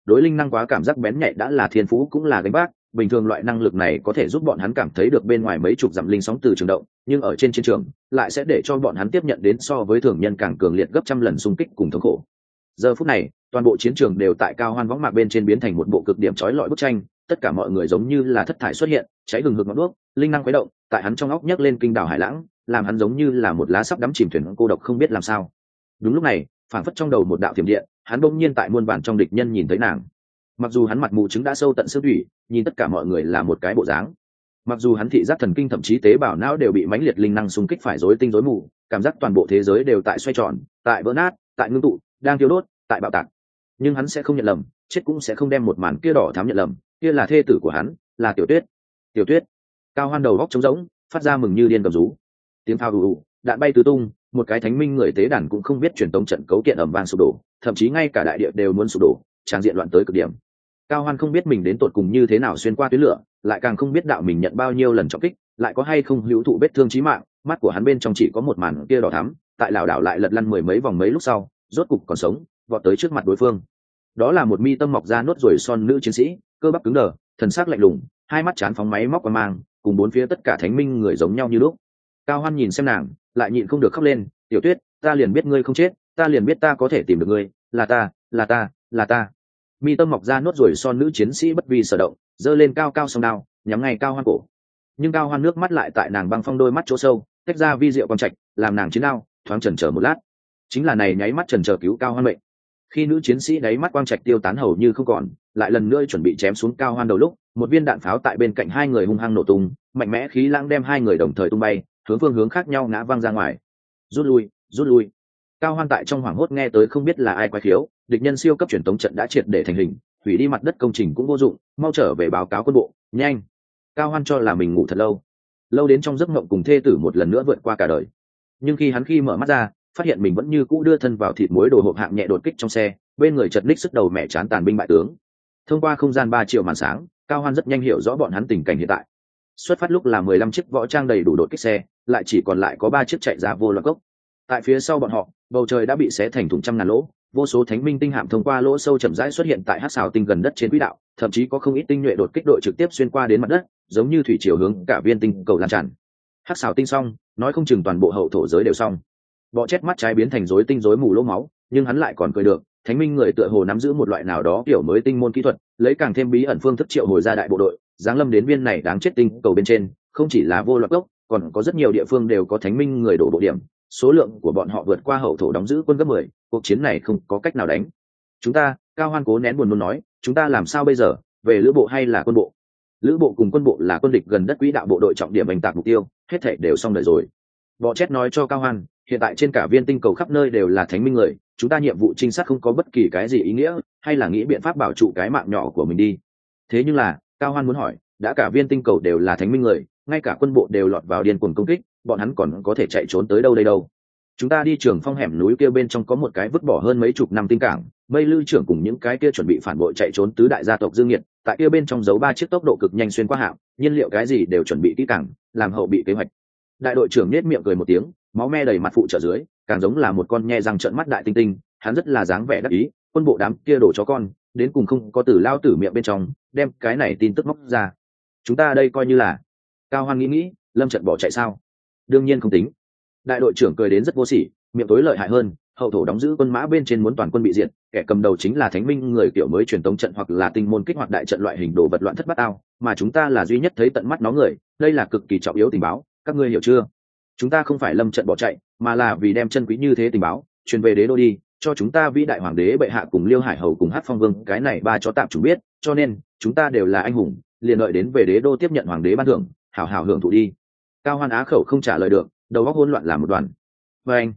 đối linh năng quá cảm giác bén nhạy đã là thiên phú cũng là gánh vác. Bình thường loại năng lực này có thể giúp bọn hắn cảm thấy được bên ngoài mấy chục dặm linh sóng từ trường động, nhưng ở trên chiến trường lại sẽ để cho bọn hắn tiếp nhận đến so với thường nhân càng cường liệt gấp trăm lần xung kích cùng thống khổ. Giờ phút này, toàn bộ chiến trường đều tại Cao Hoan võng mạc bên trên biến thành một bộ cực điểm chói lọi bức tranh, tất cả mọi người giống như là thất thải xuất hiện, cháy hừng hực ngọn đuốc, linh năng khuấy động, tại hắn trong óc nhấc lên kinh đảo hải lãng, làm hắn giống như là một lá sắp đắm chìm thuyền cô độc không biết làm sao. Đúng lúc này, phảng phất trong đầu một đạo thiểm điện, hắn bỗng nhiên tại muôn vàn trong địch nhân nhìn thấy nàng. Mặc dù hắn mặt mù trứng đã sâu tận xương thủy, nhìn tất cả mọi người là một cái bộ dáng. Mặc dù hắn thị giác thần kinh thậm chí tế bào não đều bị mãnh liệt linh năng xung kích phải rối tinh rối mù, cảm giác toàn bộ thế giới đều tại xoay tròn, tại vỡ nát, tại ngưng tụ, đang thiêu đốt, tại bạo tạc. Nhưng hắn sẽ không nhận lầm, chết cũng sẽ không đem một màn kia đỏ thắm nhận lầm, kia là thê tử của hắn, là Tiểu Tuyết. Tiểu Tuyết. Cao Hoan đầu góc trống rỗng, phát ra mừng như điên cầm rú. Tiếng pháo ù, đạn bay tứ tung, một cái thánh minh người tế đàn cũng không biết truyền tống trận cấu kiện ầm vang sụp đổ, thậm chí ngay cả đại địa đều muốn sụp đổ, tràn diện loạn tới cực điểm. Cao Hoan không biết mình đến tột cùng như thế nào xuyên qua tuyến lửa, lại càng không biết đạo mình nhận bao nhiêu lần trọng kích, lại có hay không hữu thụ vết thương chí mạng. Mắt của hắn bên trong chỉ có một màn kia đỏ thắm, tại lảo đảo lại lật lăn mười mấy vòng mấy lúc sau, rốt cục còn sống, vọt tới trước mặt đối phương. Đó là một mi tâm mọc ra nốt ruồi son nữ chiến sĩ, cơ bắp cứng đờ, thần sắc lạnh lùng, hai mắt chán phóng máy móc qua mang, cùng bốn phía tất cả thánh minh người giống nhau như lúc. Cao Hoan nhìn xem nàng, lại nhịn không được khóc lên. Tiểu Tuyết, ta liền biết ngươi không chết, ta liền biết ta có thể tìm được ngươi, là ta, là ta, là ta. Mi tâm mọc ra nốt ruồi son nữ chiến sĩ bất vi sở động, giơ lên cao cao song đao, nhắm ngay Cao Hoan cổ. Nhưng Cao Hoan nước mắt lại tại nàng băng phong đôi mắt chỗ sâu, tách ra vi diệu quang trạch, làm nàng chiến đao thoáng chần chờ một lát. Chính là này nháy mắt chần chờ cứu Cao Hoan mệnh. Khi nữ chiến sĩ đáy mắt quang trạch tiêu tán hầu như không còn, lại lần nữa chuẩn bị chém xuống Cao Hoan đầu lúc, một viên đạn pháo tại bên cạnh hai người hung hăng nổ tung, mạnh mẽ khí lãng đem hai người đồng thời tung bay, hướng phương hướng khác nhau ngã văng ra ngoài. Rút lui, rút lui. Cao Hoan tại trong hoảng hốt nghe tới không biết là ai quái khiếu, địch nhân siêu cấp truyền tống trận đã triệt để thành hình, hủy đi mặt đất công trình cũng vô dụng, mau trở về báo cáo quân bộ, nhanh. Cao Hoan cho là mình ngủ thật lâu, lâu đến trong giấc mộng cùng thê tử một lần nữa vượt qua cả đời. Nhưng khi mở mắt ra, phát hiện mình vẫn như cũ đưa thân vào thịt muối đồ hộp hạng nhẹ đột kích trong xe, bên người chật ních sức đầu mẹ chán tàn binh bại tướng. Thông qua không gian 3 triệu màn sáng, Cao Hoan rất nhanh hiểu rõ bọn hắn tình cảnh hiện tại. Xuất phát lúc là 15 chiếc võ trang đầy đủ đột kích xe, lại chỉ còn lại có 3 chiếc chạy ra vô loạn gốc. Tại phía sau bọn họ, bầu trời đã bị xé thành thùng trăm ngàn lỗ, vô số thánh minh tinh hạm thông qua lỗ sâu chậm rãi xuất hiện tại hắc xào tinh gần đất trên quỹ đạo, thậm chí có không ít tinh nhuệ đột kích đội trực tiếp xuyên qua đến mặt đất, giống như thủy triều hướng cả viên tinh cầu lan tràn. Hắc xào tinh xong, nói không chừng toàn bộ hậu thổ giới đều xong. Bọ chét mắt trái biến thành rối tinh rối mù lỗ máu, nhưng hắn lại còn cười được, thánh minh người tựa hồ nắm giữ một loại nào đó kiểu mới tinh môn kỹ thuật, lấy càng thêm bí ẩn phương thức triệu hồi ra đại bộ đội, giáng lâm đến viên này đáng chết tinh cầu bên trên, không chỉ là vô loạn gốc, còn có rất nhiều địa phương đều có thánh minh người đổ bộ điểm, số lượng của bọn họ vượt qua hậu thổ đóng giữ quân gấp 10, cuộc chiến này không có cách nào đánh. Chúng ta, Cao Hoan cố nén buồn nôn nói, chúng ta làm sao bây giờ, về lữ bộ hay là quân bộ? Lữ bộ cùng quân bộ là quân địch gần đất quỹ đạo bộ đội trọng điểm đánh tạc mục tiêu, hết thảy đều xong đời rồi. Bọ chét nói cho Cao Hoan, hiện tại trên cả viên tinh cầu khắp nơi đều là thánh minh người, chúng ta nhiệm vụ trinh sát không có bất kỳ cái gì ý nghĩa, hay là nghĩ biện pháp bảo trụ cái mạng nhỏ của mình đi. Thế nhưng là, Cao Hoan muốn hỏi, đã cả viên tinh cầu đều là thánh minh người, ngay cả quân bộ đều lọt vào điên cuồng công kích, bọn hắn còn có thể chạy trốn tới đâu đây đâu? Chúng ta đi Trường Phong hẻm núi kia bên trong có một cái vứt bỏ hơn mấy chục năm tinh cảng, Mây Lư trưởng cùng những cái kia chuẩn bị phản bội chạy trốn tứ đại gia tộc Dương Nghiệt, tại kia bên trong giấu 3 chiếc tốc độ cực nhanh xuyên qua hạm, nhiên liệu cái gì đều chuẩn bị kỹ càng, làm hậu bị kế hoạch. Đại đội trưởng nhếch miệng cười một tiếng, máu me đầy mặt phụ trợ dưới, càng giống là một con nhe răng trợn mắt đại tinh tinh, hắn rất là dáng vẻ đắc ý, quân bộ đám kia đổ chó con, đến cùng không có tử lao tử miệng bên trong, đem cái này tin tức móc ra. Chúng ta đây coi như là. Cao Hoan nghĩ, Lâm Trận bỏ chạy sao? Đương nhiên không tính. Đại đội trưởng cười đến rất vô sỉ, miệng tối lợi hại hơn, hậu thổ đóng giữ quân mã bên trên muốn toàn quân bị diệt, kẻ cầm đầu chính là thánh minh người kiểu mới truyền tống trận hoặc là tinh môn kích hoạt đại trận loại hình đồ vật loạn thất bát ao, mà chúng ta là duy nhất thấy tận mắt nó người, đây là cực kỳ trọng yếu tình báo, các ngươi hiểu chưa? Chúng ta không phải Lâm Trận bỏ chạy, mà là vì đem chân quý như thế tình báo truyền về đế đô đi, cho chúng ta vĩ đại hoàng đế bệ hạ cùng Liêu Hải hầu cùng Hát Phong Vương, cái này 3 chó tạm chủ biết, cho nên chúng ta đều là anh hùng, liền đợi đến về đế đô tiếp nhận hoàng đế ban thưởng, hảo hảo hưởng thụ đi. Cao Hoan á khẩu không trả lời được, đầu óc hỗn loạn làm một đoàn. Và anh,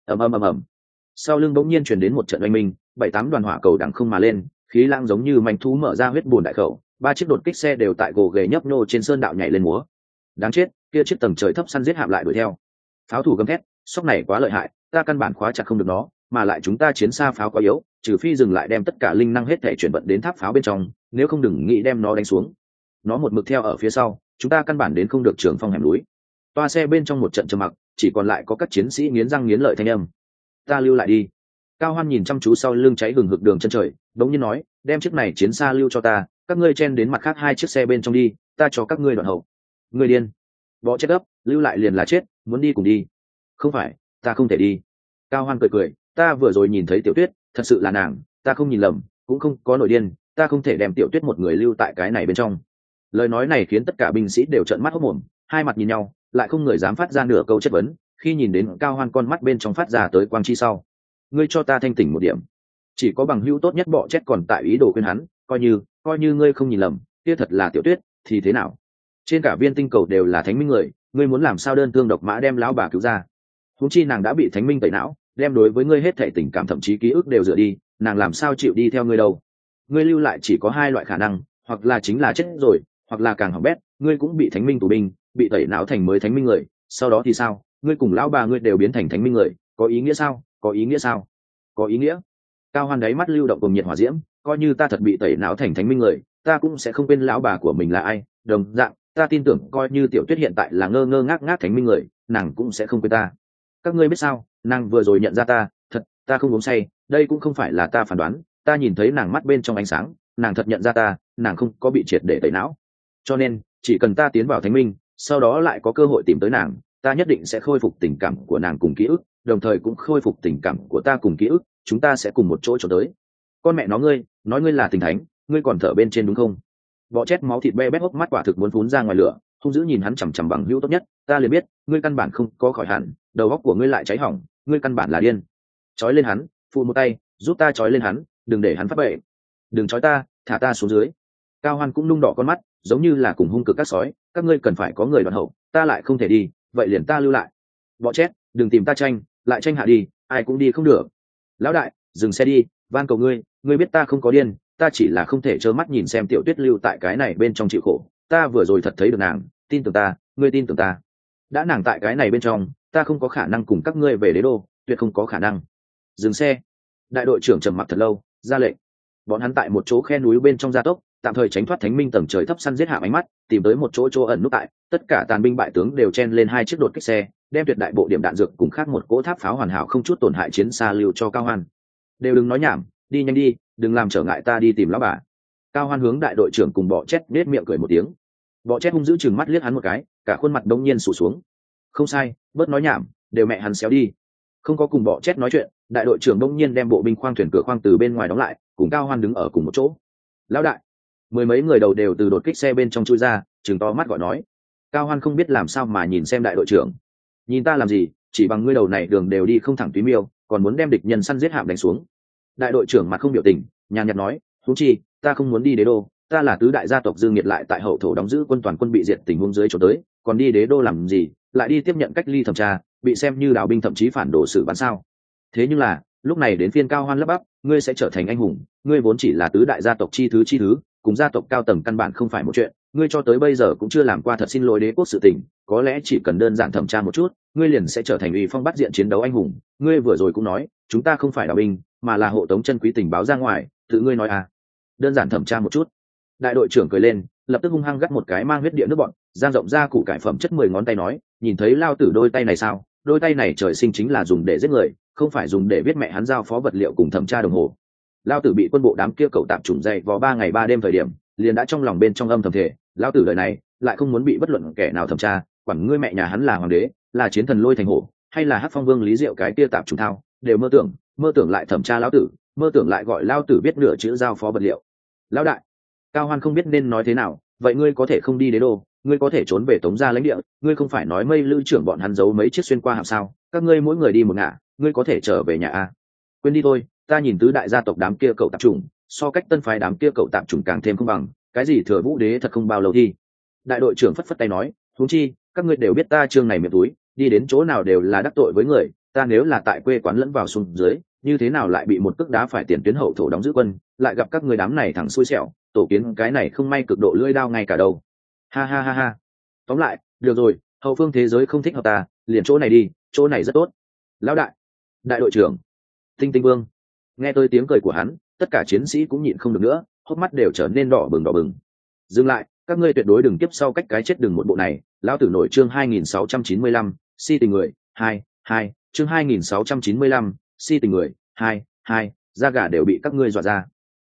ầm. Sau lưng bỗng nhiên truyền đến một trận oanh minh, 7-8 đoàn hỏa cầu đằng không mà lên, khí lãng giống như manh thú mở ra huyết bùn đại khẩu, 3 chiếc đột kích xe đều tại gồ ghề nhấp nhô trên sơn đạo nhảy lên múa. Đáng chết, kia chiếc tầng trời thấp săn giết hạm lại đuổi theo. Pháo thủ gầm thét, sóc này quá lợi hại, ta căn bản khóa chặt không được nó, mà lại chúng ta chiến xa pháo quá yếu, trừ phi dừng lại đem tất cả linh năng hết thể chuyển vận đến tháp pháo bên trong, nếu không đừng nghĩ đem nó đánh xuống. Nó một mực theo ở phía sau, chúng ta căn bản đến không được Trường Phong hẻm núi. Toa xe bên trong một trận trầm mặc, chỉ còn lại có các chiến sĩ nghiến răng nghiến lợi thanh âm. Ta lưu lại đi. Cao Hoan nhìn chăm chú sau lưng cháy hừng hực đường chân trời, đống nhiên nói, đem chiếc này chiến xa lưu cho ta, các ngươi chen đến mặt khác hai chiếc xe bên trong đi, ta cho các ngươi đoạn hậu. Ngươi điên. Bọ chết gấp, lưu lại liền là chết, muốn đi cùng đi. Không phải, ta không thể đi. Cao Hoan cười cười, ta vừa rồi nhìn thấy Tiểu Tuyết, thật sự là nàng, ta không nhìn lầm, cũng không có nổi điên, ta không thể đem Tiểu Tuyết một người lưu tại cái này bên trong. Lời nói này khiến tất cả binh sĩ đều trợn mắt hốt mồm, hai mặt nhìn nhau, lại không người dám phát ra nửa câu chất vấn. Khi nhìn đến Cao Hoan con mắt bên trong phát ra tới quang chi sau, ngươi cho ta thanh tỉnh một điểm. Chỉ có bằng hữu tốt nhất Bọ chết còn tại ý đồ khuyên hắn, coi như ngươi không nhìn lầm, kia thật là Tiểu Tuyết thì thế nào? Trên cả viên tinh cầu đều là thánh minh người, ngươi muốn làm sao đơn thương độc mã đem lão bà cứu ra? Huống chi nàng đã bị thánh minh tẩy não, đem đối với ngươi hết thảy tình cảm thậm chí ký ức đều rửa đi, nàng làm sao chịu đi theo ngươi đâu? Ngươi lưu lại chỉ có hai loại khả năng, hoặc là chính là chết rồi, hoặc là càng hỏng bét, ngươi cũng bị thánh minh tù binh, bị tẩy não thành mới thánh minh người, sau đó thì sao? Ngươi cùng lão bà ngươi đều biến thành thánh minh người, có ý nghĩa sao? Có ý nghĩa sao? Có ý nghĩa. Cao Hoan đáy mắt lưu động cùng nhiệt hỏa diễm, coi như ta thật bị tẩy não thành thánh minh người, ta cũng sẽ không quên lão bà của mình là ai, đồng dạng, ta tin tưởng coi như Tiểu Tuyết hiện tại là ngơ ngơ ngác ngác thánh minh người, nàng cũng sẽ không quên ta. Các ngươi biết sao, nàng vừa rồi nhận ra ta, thật, ta không uống say, đây cũng không phải là ta phán đoán, ta nhìn thấy nàng mắt bên trong ánh sáng, nàng thật nhận ra ta, nàng không có bị triệt để tẩy não. Cho nên, chỉ cần ta tiến vào thánh minh, sau đó lại có cơ hội tìm tới nàng, ta nhất định sẽ khôi phục tình cảm của nàng cùng ký ức, đồng thời cũng khôi phục tình cảm của ta cùng ký ức, chúng ta sẽ cùng một chỗ trốn tới. Con mẹ nó ngươi, nói ngươi là tình thánh, ngươi còn thở bên trên đúng không? Bọ chết máu thịt be bét hốc mắt quả thực muốn phún ra ngoài lửa, hung dữ nhìn hắn chằm chằm bằng hữu tốt nhất, ta liền biết, ngươi căn bản không có khỏi hẳn, đầu óc của ngươi lại cháy hỏng, ngươi căn bản là điên. Chói lên hắn, phụ một tay, giúp ta chói lên hắn, đừng để hắn phát bệ. Đừng chói ta, thả ta xuống dưới. Cao Hoan cũng nung đỏ con mắt, giống như là cùng hung cực các sói, các ngươi cần phải có người đoạn hậu, ta lại không thể đi, vậy liền ta lưu lại. Bọ chết, đừng tìm ta tranh, lại tranh hạ đi, ai cũng đi không được. Lão đại, dừng xe đi, van cầu ngươi, ngươi biết ta không có điên, ta chỉ là không thể trơ mắt nhìn xem Tiểu Tuyết lưu tại cái này bên trong chịu khổ, ta vừa rồi thật thấy được nàng, tin tưởng ta, ngươi tin tưởng ta. Đã nàng tại cái này bên trong, ta không có khả năng cùng các ngươi về đế đô, tuyệt không có khả năng. Dừng xe. Đại đội trưởng trầm mặc thật lâu, ra lệnh. Bọn hắn tại một chỗ khe núi bên trong gia tốc, tạm thời tránh thoát thánh minh tầng trời thấp săn giết hạ ánh mắt, tìm tới một chỗ ẩn núp tại, tất cả tàn binh bại tướng đều chen lên hai chiếc đột kích xe, đem tuyệt đại bộ điểm đạn dược cùng khác một cỗ tháp pháo hoàn hảo không chút tổn hại chiến xa lưu cho Cao Hoan. Đều đừng nói nhảm, đi nhanh đi, đừng làm trở ngại ta đi tìm lão bà. Cao Hoan hướng đại đội trưởng cùng Bọ chết nết miệng cười một tiếng. Bọ chết hung dữ chừng mắt liếc hắn một cái, cả khuôn mặt đống nhiên sụt xuống. Không sai, bớt nói nhảm, đều mẹ hắn xéo đi. Không có cùng Bọ chết nói chuyện, đại đội trưởng đống nhiên đem bộ binh khoang thuyền cửa khoang từ bên ngoài đóng lại, cùng Cao Hoan đứng ở cùng một chỗ. Lão đại. Mười mấy người đầu đều từ đột kích xe bên trong chui ra, trừng to mắt gọi nói. Cao Hoan không biết làm sao mà nhìn xem đại đội trưởng. Nhìn ta làm gì, chỉ bằng ngươi đầu này đường đều đi không thẳng túy miêu, còn muốn đem địch nhân săn giết hạm đánh xuống. Đại đội trưởng mặt không biểu tình, nhàn nhạt nói, huống chi, ta không muốn đi đế đô, ta là tứ đại gia tộc Dương Nghiệt lại tại hậu thổ đóng giữ quân toàn quân bị diệt tình huống dưới chỗ tới, còn đi đế đô làm gì, lại đi tiếp nhận cách ly thẩm tra, bị xem như đào binh thậm chí phản đồ xử bắn sao? Thế nhưng là, lúc này đến phiên Cao Hoan lắp bắp, ngươi sẽ trở thành anh hùng, ngươi vốn chỉ là tứ đại gia tộc chi thứ, cùng gia tộc cao tầng căn bản không phải một chuyện, ngươi cho tới bây giờ cũng chưa làm qua thật xin lỗi đế quốc sự tình, có lẽ chỉ cần đơn giản thẩm tra một chút, ngươi liền sẽ trở thành uy phong bắt diện chiến đấu anh hùng. Ngươi vừa rồi cũng nói, chúng ta không phải đào binh, mà là hộ tống chân quý tình báo ra ngoài, tự ngươi nói à? Đơn giản thẩm tra một chút. Đại đội trưởng cười lên, lập tức hung hăng gắt một cái mang huyết địa nước bọn, giang rộng ra củ cải phẩm chất 10 ngón tay nói, nhìn thấy lao tử đôi tay này sao? Đôi tay này trời sinh chính là dùng để giết người, không phải dùng để viết mẹ hắn giao phó vật liệu cùng thẩm tra đồng hồ. Lao tử bị quân bộ đám kia cậu tạp chủng dày vò 3 ngày 3 đêm thời điểm, liền đã trong lòng bên trong âm thầm thể, lao tử đời này lại không muốn bị bất luận kẻ nào thẩm tra, quản ngươi mẹ nhà hắn là hoàng đế, là chiến thần lôi thành hổ, hay là hắc phong vương lý diệu cái kia tạp chủng thao, đều mơ tưởng lại thẩm tra lão tử, mơ tưởng lại gọi lao tử biết nửa chữ giao phó vật liệu. Lão đại. Cao Hoan không biết nên nói thế nào, vậy ngươi có thể không đi đế đô, ngươi có thể trốn về Tống gia lãnh địa, ngươi không phải nói Mây Lữ trưởng bọn hắn giấu mấy chiếc xuyên qua hạm sao? Các ngươi mỗi người đi một ngả, ngươi có thể trở về nhà a. Quên đi thôi, ta nhìn tứ đại gia tộc đám kia cậu tạp chủng, so cách tân phái đám kia cậu tạp chủng càng thêm không bằng, cái gì thừa vũ đế thật không bao lâu thi. Đại đội trưởng phất phất tay nói, huống chi, các ngươi đều biết ta trương này miệng túi, đi đến chỗ nào đều là đắc tội với người, ta nếu là tại quê quán lẫn vào xuống dưới, như thế nào lại bị một cước đá phải tiền tuyến hậu thổ đóng giữ quân, lại gặp các người đám này thẳng xui xẻo, tổ kiến cái này không may cực độ lưỡi đao ngay cả đầu. Ha ha ha ha. Tóm lại, được rồi, hậu phương thế giới không thích hợp ta, liền chỗ này đi, chỗ này rất tốt. Lão đại. Đại đội trưởng. Tinh Tinh Vương. Nghe tôi tiếng cười của hắn, tất cả chiến sĩ cũng nhịn không được nữa, hốc mắt đều trở nên đỏ bừng. Dừng lại, các ngươi tuyệt đối đừng kiếp sau cách cái chết đừng một bộ này. Lão tử nổi chương 2695, si tình người, 2, chương 2695, si tình người, 2, da gà đều bị các ngươi dọa ra.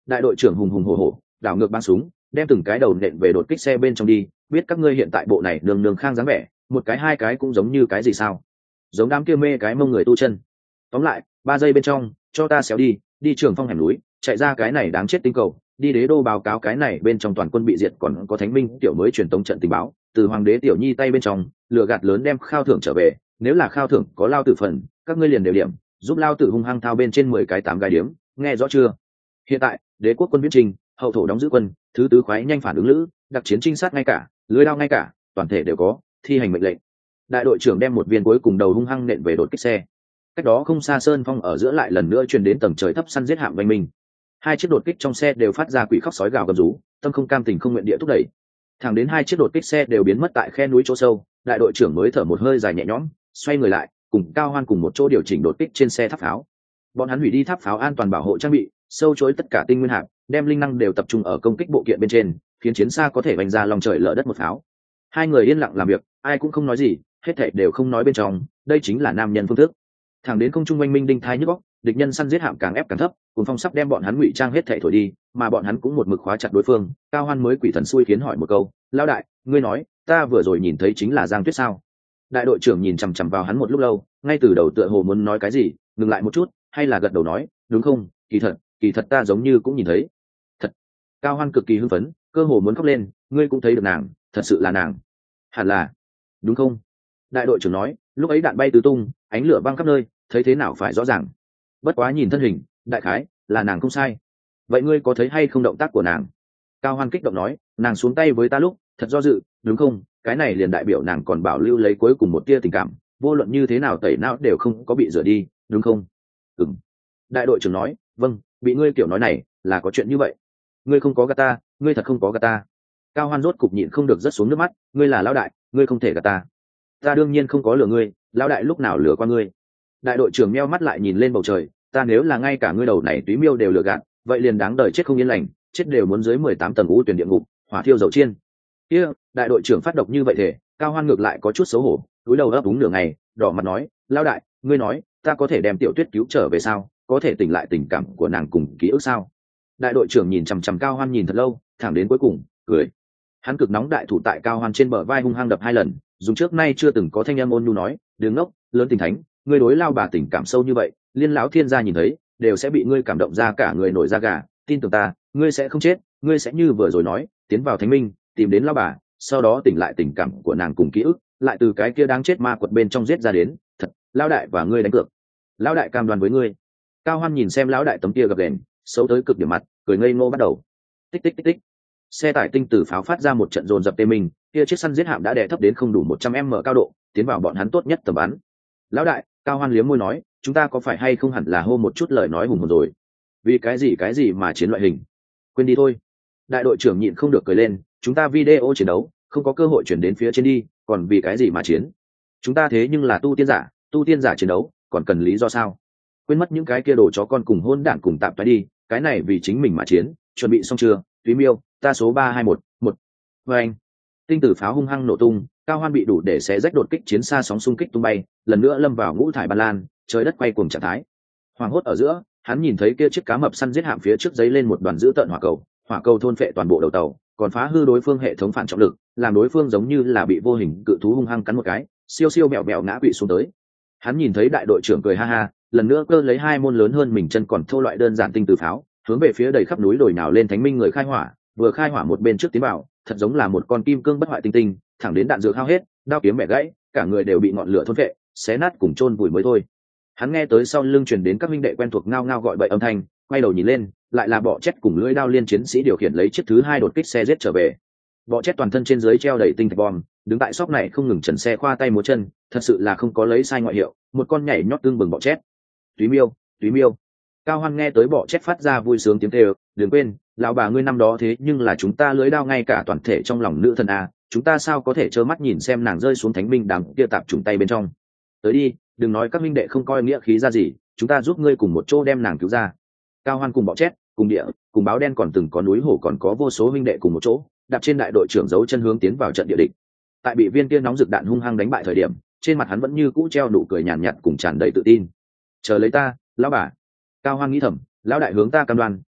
đại đội trưởng hùng hùng hổ hổ đảo ngược băng súng, đem từng cái đầu nện về đột kích xe bên trong đi. Biết các ngươi hiện tại bộ này nương nương khang dáng vẻ, một cái hai cái cũng giống như cái gì sao? Giống đám kia mê cái mông người tu chân. Tóm lại 3 giây bên trong cho ta xéo đi Trường Phong hẻm núi, chạy ra cái này đáng chết tinh cầu, đi đế đô báo cáo cái này bên trong toàn quân bị diệt, còn có thánh minh tiểu mới truyền tống trận tình báo từ hoàng đế tiểu nhi tay bên trong lừa gạt lớn, đem khao thưởng trở về. Nếu là khao thưởng có lao tử phần, các ngươi liền đều điểm, giúp lao tử hung hăng thao bên trên 10 cái 8 gai điếm, nghe rõ chưa? Hiện tại đế quốc quân viễn trình, hậu thổ đóng giữ quân, thứ tứ khoái nhanh phản ứng lữ, đặc chiến trinh sát ngay cả, lưới đao ngay cả, toàn thể đều có, thi hành mệnh lệnh. Đại đội trưởng đem một viên cuối cùng đầu hung hăng nện về đột kích xe. Cách đó không xa sơn phong ở giữa lại lần nữa truyền đến tầng trời thấp săn giết hạm vang minh. 2 chiếc đột kích trong xe đều phát ra quỷ khóc sói gào gầm rú, tâm không cam tình không nguyện địa thúc đẩy. Thẳng đến 2 chiếc đột kích xe đều biến mất tại khe núi chỗ sâu, đại đội trưởng mới thở một hơi dài nhẹ nhõm, xoay người lại, cùng Cao Hoan cùng một chỗ điều chỉnh đột kích trên xe tháp pháo. Bọn hắn hủy đi tháp pháo an toàn bảo hộ trang bị, sâu chối tất cả tinh nguyên hạt, đem linh năng đều tập trung ở công kích bộ kiện bên trên, khiến chiến xa có thể vành ra lòng trời lở đất một pháo. 2 người yên lặng làm việc, ai cũng không nói gì, hết thảy đều không nói bên trong, đây chính là nam nhân phương thức. Thẳng đến không trung oanh minh đinh thai nhức óc, địch nhân săn giết hạm càng ép càng thấp, cùng phong sắp đem bọn hắn ngụy trang hết thảy thổi đi, mà bọn hắn cũng một mực khóa chặt đối phương. Cao Hoan mới quỷ thần xui khiến hỏi một câu, lão đại, ngươi nói ta vừa rồi nhìn thấy chính là Giang Tuyết sao? Đại đội trưởng nhìn chằm chằm vào hắn một lúc lâu, ngay từ đầu tựa hồ muốn nói cái gì, ngừng lại một chút, hay là gật đầu nói, đúng không, kỳ thật ta giống như cũng nhìn thấy. Thật. Cao Hoan cực kỳ hưng phấn, cơ hồ muốn khóc lên, ngươi cũng thấy được nàng, thật sự là nàng. Hẳn là, đúng không? Đại đội trưởng nói, lúc ấy đạn bay tứ tung, ánh lửa văng khắp nơi, thấy thế nào phải rõ ràng. Bất quá nhìn thân hình, đại khái là nàng không sai. Vậy ngươi có thấy hay không động tác của nàng? Cao Hoan kích động nói, nàng xuống tay với ta lúc thật do dự, đúng không? Cái này liền đại biểu nàng còn bảo lưu lấy cuối cùng một tia tình cảm, vô luận như thế nào tẩy não đều không có bị rửa đi, đúng không? Ừm. Đại đội trưởng nói, vâng, bị ngươi kiểu nói này là có chuyện như vậy. Ngươi không có gạt ta, ngươi thật không có gạt ta. Cao Hoan rốt cục nhịn không được rớt xuống nước mắt, ngươi là lão đại, ngươi không thể gạt ta. Ta đương nhiên không có lừa ngươi, lão đại lúc nào lừa qua ngươi? Đại đội trưởng meo mắt lại nhìn lên bầu trời, ta nếu là ngay cả ngươi đầu này túy miêu đều lừa gạt, vậy liền đáng đời chết không yên lành, chết đều muốn dưới 18 tầng u tuyển địa ngục, hỏa thiêu dầu chiên. Kia, đại đội trưởng phát độc như vậy thể, Cao Hoan ngược lại có chút xấu hổ, cúi đầu ấp úng nửa ngày, đỏ mặt nói, lão đại, ngươi nói, ta có thể đem Tiểu Tuyết cứu trở về sao? Có thể tỉnh lại tình cảm của nàng cùng ký ức sao? Đại đội trưởng nhìn chằm chằm Cao Hoan nhìn thật lâu, thẳng đến cuối cùng cười. Hắn cực nóng đại thủ tại Cao Hoan trên bờ vai hung hăng đập 2 lần, dùng trước nay chưa từng có thanh âm ôn nhu nói, đừng ngốc, lớn tình thánh, ngươi đối lao bà tình cảm sâu như vậy, liên lão thiên gia nhìn thấy đều sẽ bị ngươi cảm động ra cả người nổi da gà, tin tưởng ta, ngươi sẽ không chết, ngươi sẽ như vừa rồi nói, tiến vào thánh minh, tìm đến lao bà, sau đó tỉnh lại tình cảm của nàng cùng ký ức, lại từ cái kia đáng chết ma quật bên trong giết ra đến. Thật, lão đại và ngươi đánh cược, lão đại cam đoan với ngươi. Cao Hoan nhìn xem lão đại tấm kia gập ghềnh, xấu tới cực điểm mặt, cười ngây ngô bắt đầu. Tích tích tích tích. Xe tải tinh tử pháo phát ra một trận dồn dập tê mình, kia chiếc săn giết hạm đã đè thấp đến không đủ 100m cao độ, tiến vào bọn hắn tốt nhất tầm bắn. Lão đại, Cao Hoan liếm môi nói, chúng ta có phải hay không hẳn là hô một chút lời nói hùng hồn rồi? Vì cái gì mà chiến loại hình? Quên đi thôi. Đại đội trưởng nhịn không được cười lên, chúng ta video chiến đấu, không có cơ hội chuyển đến phía trên đi, còn vì cái gì mà chiến? Chúng ta thế nhưng là tu tiên giả chiến đấu, còn cần lý do sao? Quên mất những cái kia đồ chó con cùng hôn đản cùng tạm phải đi, cái này vì chính mình mà chiến, chuẩn bị xong chưa? Túy miêu, ta số 3211. Và anh, tinh tử pháo hung hăng nổ tung, Cao Hoan bị đủ để xé rách đột kích chiến xa sóng xung kích tung bay, lần nữa lâm vào ngũ thải ban lan, trời đất quay cuồng trạng thái. Hoàng hốt ở giữa, hắn nhìn thấy kia chiếc cá mập săn giết hạm phía trước giấy lên một đoàn dữ tợn hỏa cầu thôn phệ toàn bộ đầu tàu, còn phá hư đối phương hệ thống phản trọng lực, làm đối phương giống như là bị vô hình cự thú hung hăng cắn một cái, siêu mèo ngã quỵ xuống tới. Hắn nhìn thấy đại đội trưởng cười ha ha, lần nữa cơ lấy 2 môn lớn hơn mình chân còn thô loại đơn giản tinh tử pháo, hướng về phía đầy khắp núi đồi nào lên thánh minh người khai hỏa, vừa khai hỏa một bên trước tiến vào, thật giống là một con kim cương bất hoại tinh, thẳng đến đạn dược hao hết, đao kiếm bẻ gãy, cả người đều bị ngọn lửa thôn phệ, xé nát cùng chôn vùi mới thôi. Hắn nghe tới sau lưng truyền đến các huynh đệ quen thuộc ngao ngao gọi bậy âm thanh, quay đầu nhìn lên, lại là bọ chét cùng lưỡi đao liên chiến sĩ điều khiển lấy chiếc thứ 2 đột kích xe giết trở về. Bọ chét toàn thân trên dưới treo đầy tinh thạch bom, đứng tại shop này không ngừng trần xe khoa tay múa chân, thật sự là không có lấy sai ngoại hiệu, một con nhảy nhót tương bừng bọ chét. Túy miêu. Cao Hoan nghe tới bọ chét phát ra vui sướng tiếng kêu, đừng quên, lão bà ngươi năm đó thế nhưng là chúng ta lưỡi đao ngay cả toàn thể trong lòng nữ thần a, chúng ta sao có thể trơ mắt nhìn xem nàng rơi xuống thánh minh đằng kia tạp trùng tay bên trong. Tới đi, đừng nói các minh đệ không coi nghĩa khí ra gì, chúng ta giúp ngươi cùng một chỗ đem nàng cứu ra. Cao Hoan cùng bọ chét, cùng địa, cùng báo đen còn từng có núi hổ còn có vô số minh đệ cùng một chỗ, đạp trên đại đội trưởng giấu chân hướng tiến vào trận địa địch. Tại bị viên kia nóng rực đạn hung hăng đánh bại thời điểm, trên mặt hắn vẫn như cũ treo nụ cười nhàn nhạt cùng tràn đầy tự tin. Chờ lấy ta, lão bà. Cao Hoan nghĩ thầm, lão đại hướng ta cam đoan,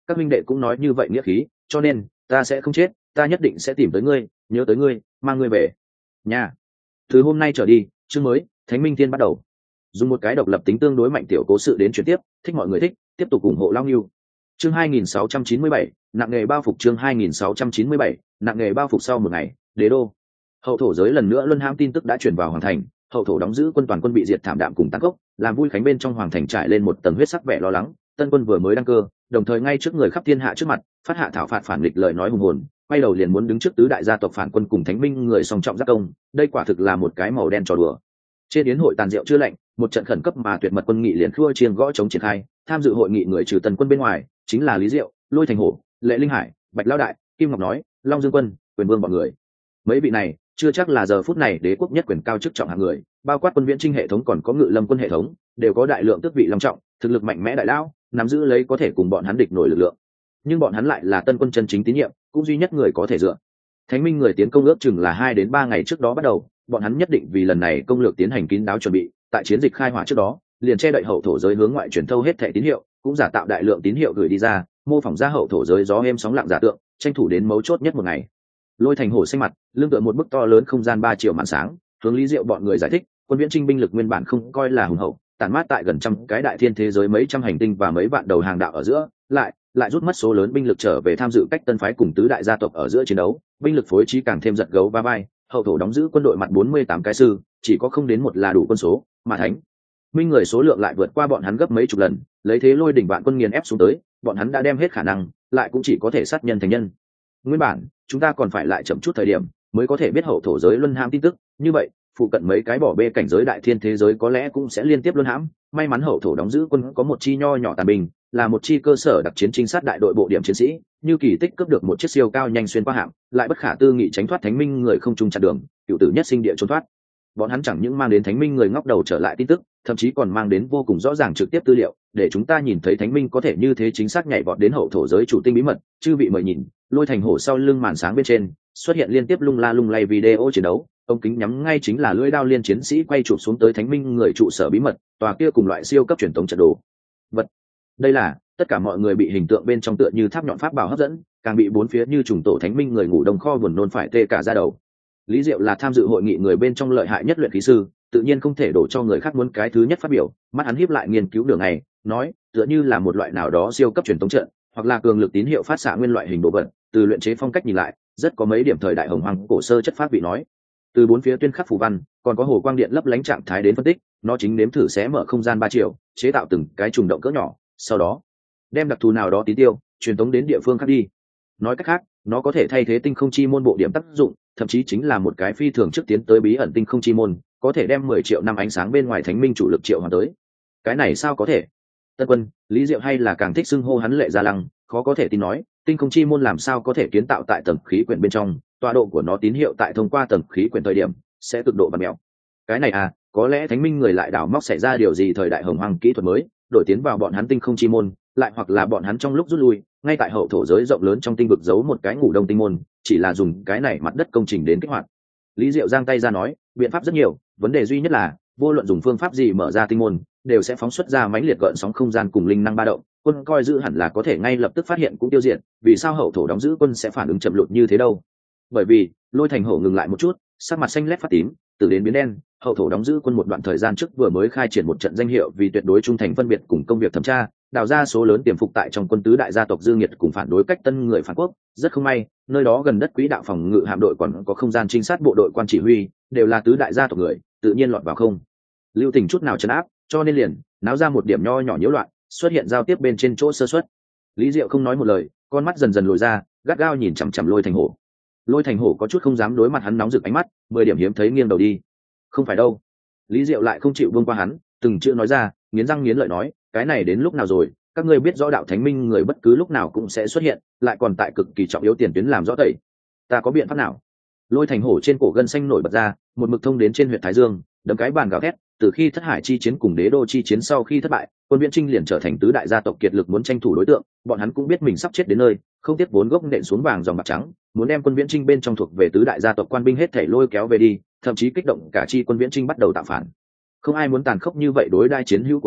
các minh đệ cũng nói như vậy nghĩa khí, cho nên ta sẽ không chết, ta nhất định sẽ tìm tới ngươi, nhớ tới ngươi, mang ngươi về nhà. Từ hôm nay trở đi, chương mới Thánh Minh Thiên bắt đầu. Dùng một cái độc lập tính tương đối mạnh tiểu cố sự đến chuyển tiếp, thích mọi người thích, tiếp tục ủng hộ Lao Nghiêu. Chương 2697, nặng nghề bao phục. Chương 2697, nặng nghề bao phục. Sau một ngày, Đế đô, hậu thổ giới lần nữa luân hãm tin tức đã truyền vào hoàng thành. Hậu thổ đóng giữ quân toàn quân bị diệt thảm đạm cùng tăng cốc, làm vui khánh bên trong hoàng thành trải lên một tầng huyết sắc vẻ lo lắng. Tân quân vừa mới đăng cơ, đồng thời ngay trước người khắp thiên hạ trước mặt phát hạ thảo phạt phản nghịch lời nói hùng hồn, quay đầu liền muốn đứng trước tứ đại gia tộc phản quân cùng thánh minh người song trọng giác công. Đây quả thực là một cái màu đen trò đùa. Trên yến hội tàn rượu chưa lạnh, một trận khẩn cấp mà tuyệt mật quân nghị liền khua chiêng gõ chống triển khai. Tham dự hội nghị người trừ Tần quân bên ngoài chính là Lý Diệu, Lôi Thành Hổ, Lệ Linh Hải, Bạch Lão Đại, Kim Ngọc Nói, Long Dương Quân, Quyền Vương bọn người. Mấy vị này chưa chắc là giờ phút này đế quốc nhất quyền cao chức trọng hạng người, bao quát quân viễn trinh hệ thống còn có ngự lâm quân hệ thống, đều có đại lượng tước vị long trọng, thực lực mạnh mẽ đại lão, nắm giữ lấy có thể cùng bọn hắn địch nổi lực lượng. Nhưng bọn hắn lại là Tân quân chân chính tín nhiệm, cũng duy nhất người có thể dựa. Thánh minh người tiến công ước chừng là 2 đến 3 ngày trước đó bắt đầu, bọn hắn nhất định vì lần này công lược tiến hành kín đáo chuẩn bị, tại chiến dịch khai hỏa trước đó, liền che đậy hậu thổ giới hướng ngoại truyền thâu hết thẻ tín hiệu, cũng giả tạo đại lượng tín hiệu gửi đi ra, mô phỏng ra hậu thổ giới gió êm sóng lặng giả tượng, tranh thủ đến mấu chốt nhất một ngày. Lôi Thành Hổ xanh mặt, lưng tựa một bức to lớn không gian 3 triệu màn sáng, hướng Lý Diệu bọn người giải thích, quân viễn trinh binh lực nguyên bản không coi là hùng hậu, tản mát tại gần trăm cái đại thiên thế giới mấy trăm hành tinh và mấy vạn đầu hàng đạo ở giữa, lại rút mất số lớn binh lực trở về tham dự cách tân phái cùng tứ đại gia tộc ở giữa chiến đấu, binh lực phối trí càng thêm giật gấu va vai. Hậu thổ đóng giữ quân đội mặt 48 cái sư, chỉ có không đến một là đủ quân số, mà thánh minh người số lượng lại vượt qua bọn hắn gấp mấy chục lần, lấy thế lôi đỉnh vạn quân nghiền ép xuống tới, bọn hắn đã đem hết khả năng, lại cũng chỉ có thể sát nhân thành nhân. Nguyên bản chúng ta còn phải lại chậm chút thời điểm mới có thể biết hậu thổ giới luân hãm tin tức, như vậy phụ cận mấy cái bỏ bê cảnh giới đại thiên thế giới có lẽ cũng sẽ liên tiếp luân hãm. May mắn hậu thổ đóng giữ quân có một chi nho nhỏ tàn binh, là một chi cơ sở đặc chiến trinh sát đại đội bộ điểm chiến sĩ, như kỳ tích cướp được một chiếc siêu cao nhanh xuyên qua hạm, lại bất khả tư nghị tránh thoát thánh minh người không trung chặn đường, cựu tử nhất sinh địa trốn thoát. Bọn hắn chẳng những mang đến thánh minh người ngóc đầu trở lại tin tức, thậm chí còn mang đến vô cùng rõ ràng trực tiếp tư liệu, để chúng ta nhìn thấy thánh minh có thể như thế chính xác nhảy vọt đến hậu thổ giới chủ tinh bí mật. Chư vị mời nhìn, Lôi Thành Hổ sau lưng màn sáng bên trên xuất hiện liên tiếp lung la lung lay video chiến đấu, ống kính nhắm ngay chính là lưỡi đao liên chiến sĩ quay chụp xuống tới thánh minh người trụ sở bí mật, tòa kia cùng loại siêu cấp truyền thống trận đồ vật. Đây là tất cả mọi người bị hình tượng bên trong tựa như tháp nhọn pháp bảo hấp dẫn, càng bị bốn phía như trùng tổ thánh minh người ngủ đông kho buồn nôn phải tê cả da đầu. Lý Diệu là tham dự hội nghị người bên trong lợi hại nhất luyện khí sư, tự nhiên không thể đổ cho người khác muốn cái thứ nhất phát biểu. Mắt hắn híp lại nghiên cứu đường này, nói tựa như là một loại nào đó siêu cấp truyền thống trận, hoặc là cường lực tín hiệu phát xạ nguyên loại hình đồ vật. Từ luyện chế phong cách nhìn lại, rất có mấy điểm thời đại hồng hoàng cổ sơ chất phát vị nói. Từ bốn phía tuyên khắc phù văn, còn có hồ quang điện lấp lánh trạng thái đến phân tích, nó chính nếm thử xé mở không gian 3 triệu, chế tạo từng cái trùng động cỡ nhỏ, sau đó đem đặc thù nào đó tín tiêu truyền tống đến địa phương khác đi. Nói cách khác, nó có thể thay thế tinh không chi môn bộ điểm tác dụng, thậm chí chính là một cái phi thường trước tiến tới bí ẩn tinh không chi môn, có thể đem 10 triệu năm ánh sáng bên ngoài thánh minh chủ lực triệu hoàn tới. Cái này sao có thể? Tân quân, Lý Diệu hay là càng thích xưng hô hắn Lệ Gia Lăng, khó có thể tin nói, tinh không chi môn làm sao có thể kiến tạo tại tầng khí quyển bên trong, tọa độ của nó tín hiệu tại thông qua tầng khí quyển thời điểm sẽ cực độ bật mèo. Cái này à, có lẽ thánh minh người lại đào móc xảy ra điều gì thời đại hồng hoang kỹ thuật mới, đổi tiến vào bọn hắn tinh không chi môn, lại hoặc là bọn hắn trong lúc rút lui, ngay tại hậu thổ giới rộng lớn trong tinh vực giấu một cái ngủ đông tinh môn, chỉ là dùng cái này mặt đất công trình đến kích hoạt. Lý Diệu giang tay ra nói, biện pháp rất nhiều, vấn đề duy nhất là vô luận dùng phương pháp gì mở ra tinh môn, đều sẽ phóng xuất ra mãnh liệt gợn sóng không gian cùng linh năng ba động, quân coi giữ hẳn là có thể ngay lập tức phát hiện cũng tiêu diệt, vì sao hậu thổ đóng giữ quân sẽ phản ứng chậm lụt như thế đâu? Bởi vì Lôi Thành Hổ ngừng lại một chút, sắc mặt xanh lét phát tím, từ đến biến đen. Hậu thổ đóng giữ quân một đoạn thời gian trước vừa mới khai triển một trận danh hiệu vì tuyệt đối trung thành phân biệt cùng công việc thẩm tra, đào ra số lớn tiềm phục tại trong quân tứ đại gia tộc Dương Nghiệt cùng phản đối cách tân người phản quốc. Rất không may, nơi đó gần đất quỹ đạo phòng ngự hạm đội còn có không gian trinh sát bộ đội quan chỉ huy, đều là tứ đại gia tộc người, tự nhiên lọt vào không lưu tình chút nào trấn áp, cho nên liền náo ra một điểm nho nhỏ nhiễu loạn, xuất hiện giao tiếp bên trên chỗ sơ suất. Lý Diệu không nói một lời, con mắt dần dần lồi ra, gắt gao nhìn chằm chằm Lôi Thành Hổ. Lôi Thành Hổ có chút không dám đối mặt hắn nóng rực ánh mắt, 10 điểm hiếm thấy nghiêng đầu đi. Không phải đâu. Lý Diệu lại không chịu buông qua hắn, từng chữ nói ra, nghiến răng nghiến lợi nói, cái này đến lúc nào rồi, các ngươi biết rõ đạo thánh minh người bất cứ lúc nào cũng sẽ xuất hiện, lại còn tại cực kỳ trọng yếu tiền tuyến làm rõ tẩy. Ta có biện pháp nào? Lôi Thành Hổ trên cổ gân xanh nổi bật ra, một mực thông đến trên huyện Thái Dương, đấm cái bàn gào thét. Từ khi Thất Hải chi chiến cùng Đế Đô chi chiến sau khi thất bại, quân Viễn Trinh liền trở thành tứ đại gia tộc kiệt lực muốn tranh thủ đối tượng, bọn hắn cũng biết mình sắp chết đến nơi, không tiếc vốn gốc nện xuống vàng dòng bạc trắng, muốn đem quân Viễn Trinh bên trong thuộc về tứ đại gia tộc quan binh hết thảy lôi kéo về đi, thậm chí kích động cả chi quân Viễn Trinh bắt đầu tạo phản. Không ai muốn tàn khốc như vậy đối đai chiến hữu của mình,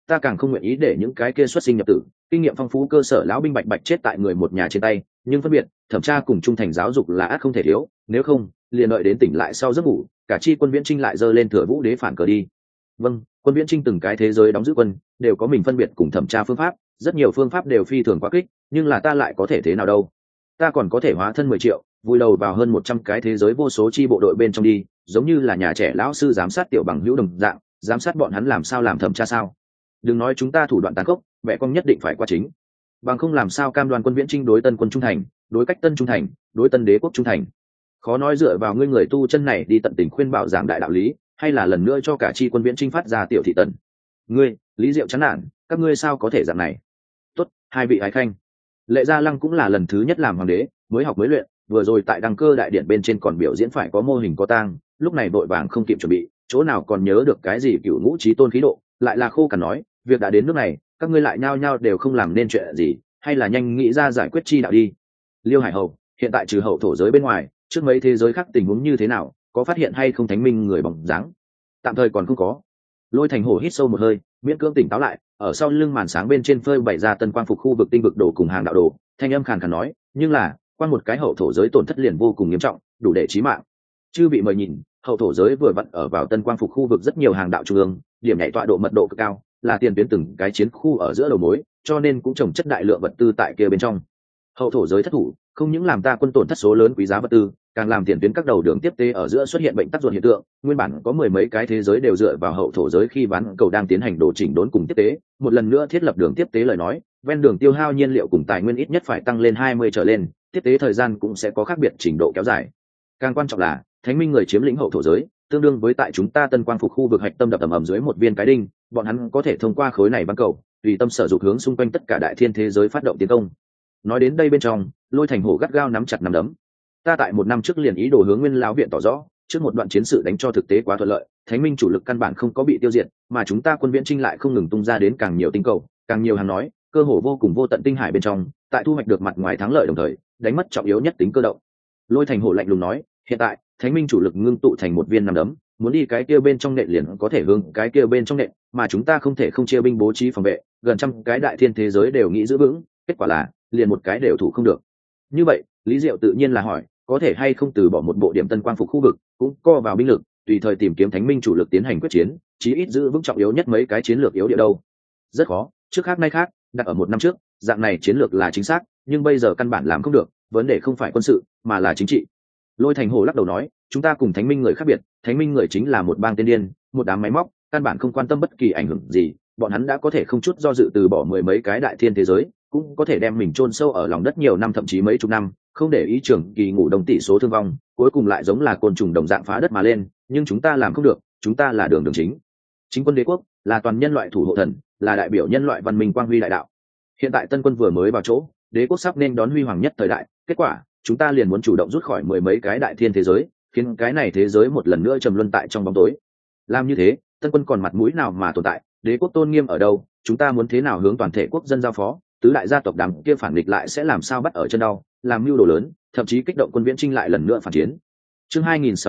ta càng không nguyện ý để những cái kia xuất sinh nhập tử, kinh nghiệm phong phú cơ sở lão binh bạch bạch chết tại người một nhà trên tay. Nhưng phân biệt thẩm tra cùng trung thành giáo dục là ắt không thể thiếu, nếu không liền đợi đến tỉnh lại sau giấc ngủ, cả chi quân viễn trinh lại giơ lên thừa vũ đế phản cờ đi. Vâng, quân viễn trinh từng cái thế giới đóng giữ quân đều có mình phân biệt cùng thẩm tra phương pháp, rất nhiều phương pháp đều phi thường quá kích, nhưng là ta lại có thể thế nào đâu. Ta còn có thể hóa thân 10 triệu, vui đầu vào hơn 100 cái thế giới vô số chi bộ đội bên trong đi, giống như là nhà trẻ lão sư giám sát tiểu bằng hữu đồng dạng, giám sát bọn hắn làm sao làm thẩm tra sao. Đừng nói chúng ta thủ đoạn tàn khốc, mẹ con nhất định phải qua chính, bằng không làm sao cam đoan quân viễn trinh đối tân quân trung thành, đối cách tân trung thành, đối tân đế quốc trung thành. Khó nói dựa vào ngươi người tu chân này đi tận tình khuyên bảo giảng đại đạo lý, hay là lần nữa cho cả chi quân viễn trinh phát ra tiểu thị tần. Ngươi Lý Diệu chán nản, các ngươi sao có thể dạng này. Tốt, hai vị ái khanh. Lệ Gia Lăng cũng là lần thứ nhất làm hoàng đế, mới học mới luyện, vừa rồi tại đăng cơ đại điện bên trên còn biểu diễn phải có mô hình có tang, lúc này vội vàng không kịp chuẩn bị, chỗ nào còn nhớ được cái gì cửu ngũ chí tôn khí độ, lại là khô cằn nói, việc đã đến nước này, các ngươi lại nhao nhao đều không làm nên chuyện gì, hay là nhanh nghĩ ra giải quyết chi đạo đi. Liêu Hải Hầu, hiện tại trừ hậu thổ giới bên ngoài, trước mấy thế giới khác tình huống như thế nào, có phát hiện hay không thánh minh người bóng dáng? Tạm thời còn không có. Lôi Thành Hổ hít sâu một hơi, miễn cưỡng tỉnh táo lại, ở sau lưng màn sáng bên trên phơi bày ra tân quang phục khu vực tinh vực đồ cùng hàng đạo đồ, thanh âm khàn khàn nói, nhưng là quan một cái hậu thổ giới tổn thất liền vô cùng nghiêm trọng, đủ để chí mạng. Chư vị mời nhìn, hậu thổ giới vừa vặn ở vào tân quang phục khu vực rất nhiều hàng đạo trung ương, điểm nhảy tọa độ mật độ cực cao, là tiền tuyến từng cái chiến khu ở giữa đầu mối, cho nên cũng trồng chất đại lượng vật tư tại kia bên trong. Hậu thổ giới thất thủ, không những làm ta quân tổn thất số lớn quý giá vật tư, càng làm tiền tuyến các đầu đường tiếp tế ở giữa xuất hiện bệnh tắc ruột hiện tượng. Nguyên bản có mười mấy cái thế giới đều dựa vào hậu thổ giới khi bán cầu đang tiến hành đồ chỉnh đốn cùng tiếp tế, một lần nữa thiết lập đường tiếp tế lời nói, ven đường tiêu hao nhiên liệu cùng tài nguyên ít nhất phải tăng lên 20 trở lên, tiếp tế thời gian cũng sẽ có khác biệt trình độ kéo dài. Càng quan trọng là, thánh minh người chiếm lĩnh hậu thổ giới, tương đương với tại chúng ta tân quang phục khu vực hạch tâm đập tầm ầm dưới một viên cái đinh, bọn hắn có thể thông qua khối này bán cầu, tùy tâm sở dục hướng xung quanh tất cả đại thiên thế giới phát động tiến công. Nói đến đây bên trong, Lôi Thành Hổ gắt gao nắm chặt nắm đấm. Ta tại một năm trước liền ý đồ hướng Nguyên lão viện tỏ rõ, trước một đoạn chiến sự đánh cho thực tế quá thuận lợi, thánh minh chủ lực căn bản không có bị tiêu diệt, mà chúng ta quân viễn trinh lại không ngừng tung ra đến càng nhiều tinh cầu, càng nhiều hàng nói, cơ hồ vô cùng vô tận tinh hải bên trong, tại thu hoạch được mặt ngoài thắng lợi đồng thời, đánh mất trọng yếu nhất tính cơ động. Lôi Thành Hổ lạnh lùng nói, hiện tại, thánh minh chủ lực ngưng tụ thành một viên nắm đấm, muốn đi cái kia bên trong nện liền có thể hướng cái kia bên trong nện, mà chúng ta không thể không chia binh bố trí phòng vệ, gần trăm cái đại thiên thế giới đều nghĩ giữ vững, kết quả là liền một cái đều thủ không được. Như vậy, Lý Diệu tự nhiên là hỏi, có thể hay không từ bỏ một bộ điểm tân quang phục khu vực, cũng co vào binh lực, tùy thời tìm kiếm thánh minh chủ lực tiến hành quyết chiến, chí ít giữ vững trọng yếu nhất mấy cái chiến lược yếu địa đâu. Rất khó, trước khác nay khác, đặt ở một năm trước, dạng này chiến lược là chính xác, nhưng bây giờ căn bản làm không được, vấn đề không phải quân sự, mà là chính trị. Lôi Thành Hổ lắc đầu nói, chúng ta cùng thánh minh người khác biệt, thánh minh người chính là một bang tiên điên, một đám máy móc, căn bản không quan tâm bất kỳ ảnh hưởng gì, bọn hắn đã có thể không chút do dự từ bỏ mười mấy cái đại thiên thế giới, cũng có thể đem mình chôn sâu ở lòng đất nhiều năm thậm chí mấy chục năm, không để ý trưởng kỳ ngủ đông tỷ số thương vong, cuối cùng lại giống là côn trùng đồng dạng phá đất mà lên, nhưng chúng ta làm không được, chúng ta là đường chính. Chính quân đế quốc là toàn nhân loại thủ hộ thần, là đại biểu nhân loại văn minh quang huy đại đạo. Hiện tại tân quân vừa mới vào chỗ, đế quốc sắp nên đón huy hoàng nhất thời đại, kết quả, chúng ta liền muốn chủ động rút khỏi mười mấy cái đại thiên thế giới, khiến cái này thế giới một lần nữa trầm luân tại trong bóng tối. Làm như thế, tân quân còn mặt mũi nào mà tồn tại, đế quốc tôn nghiêm ở đâu, chúng ta muốn thế nào hướng toàn thể quốc dân giao phó, tứ đại gia tộc đám kia phản nghịch lại sẽ làm sao bắt ở chân đau, làm mưu đồ lớn, thậm chí kích động quân viễn trinh lại lần nữa phản chiến. Chương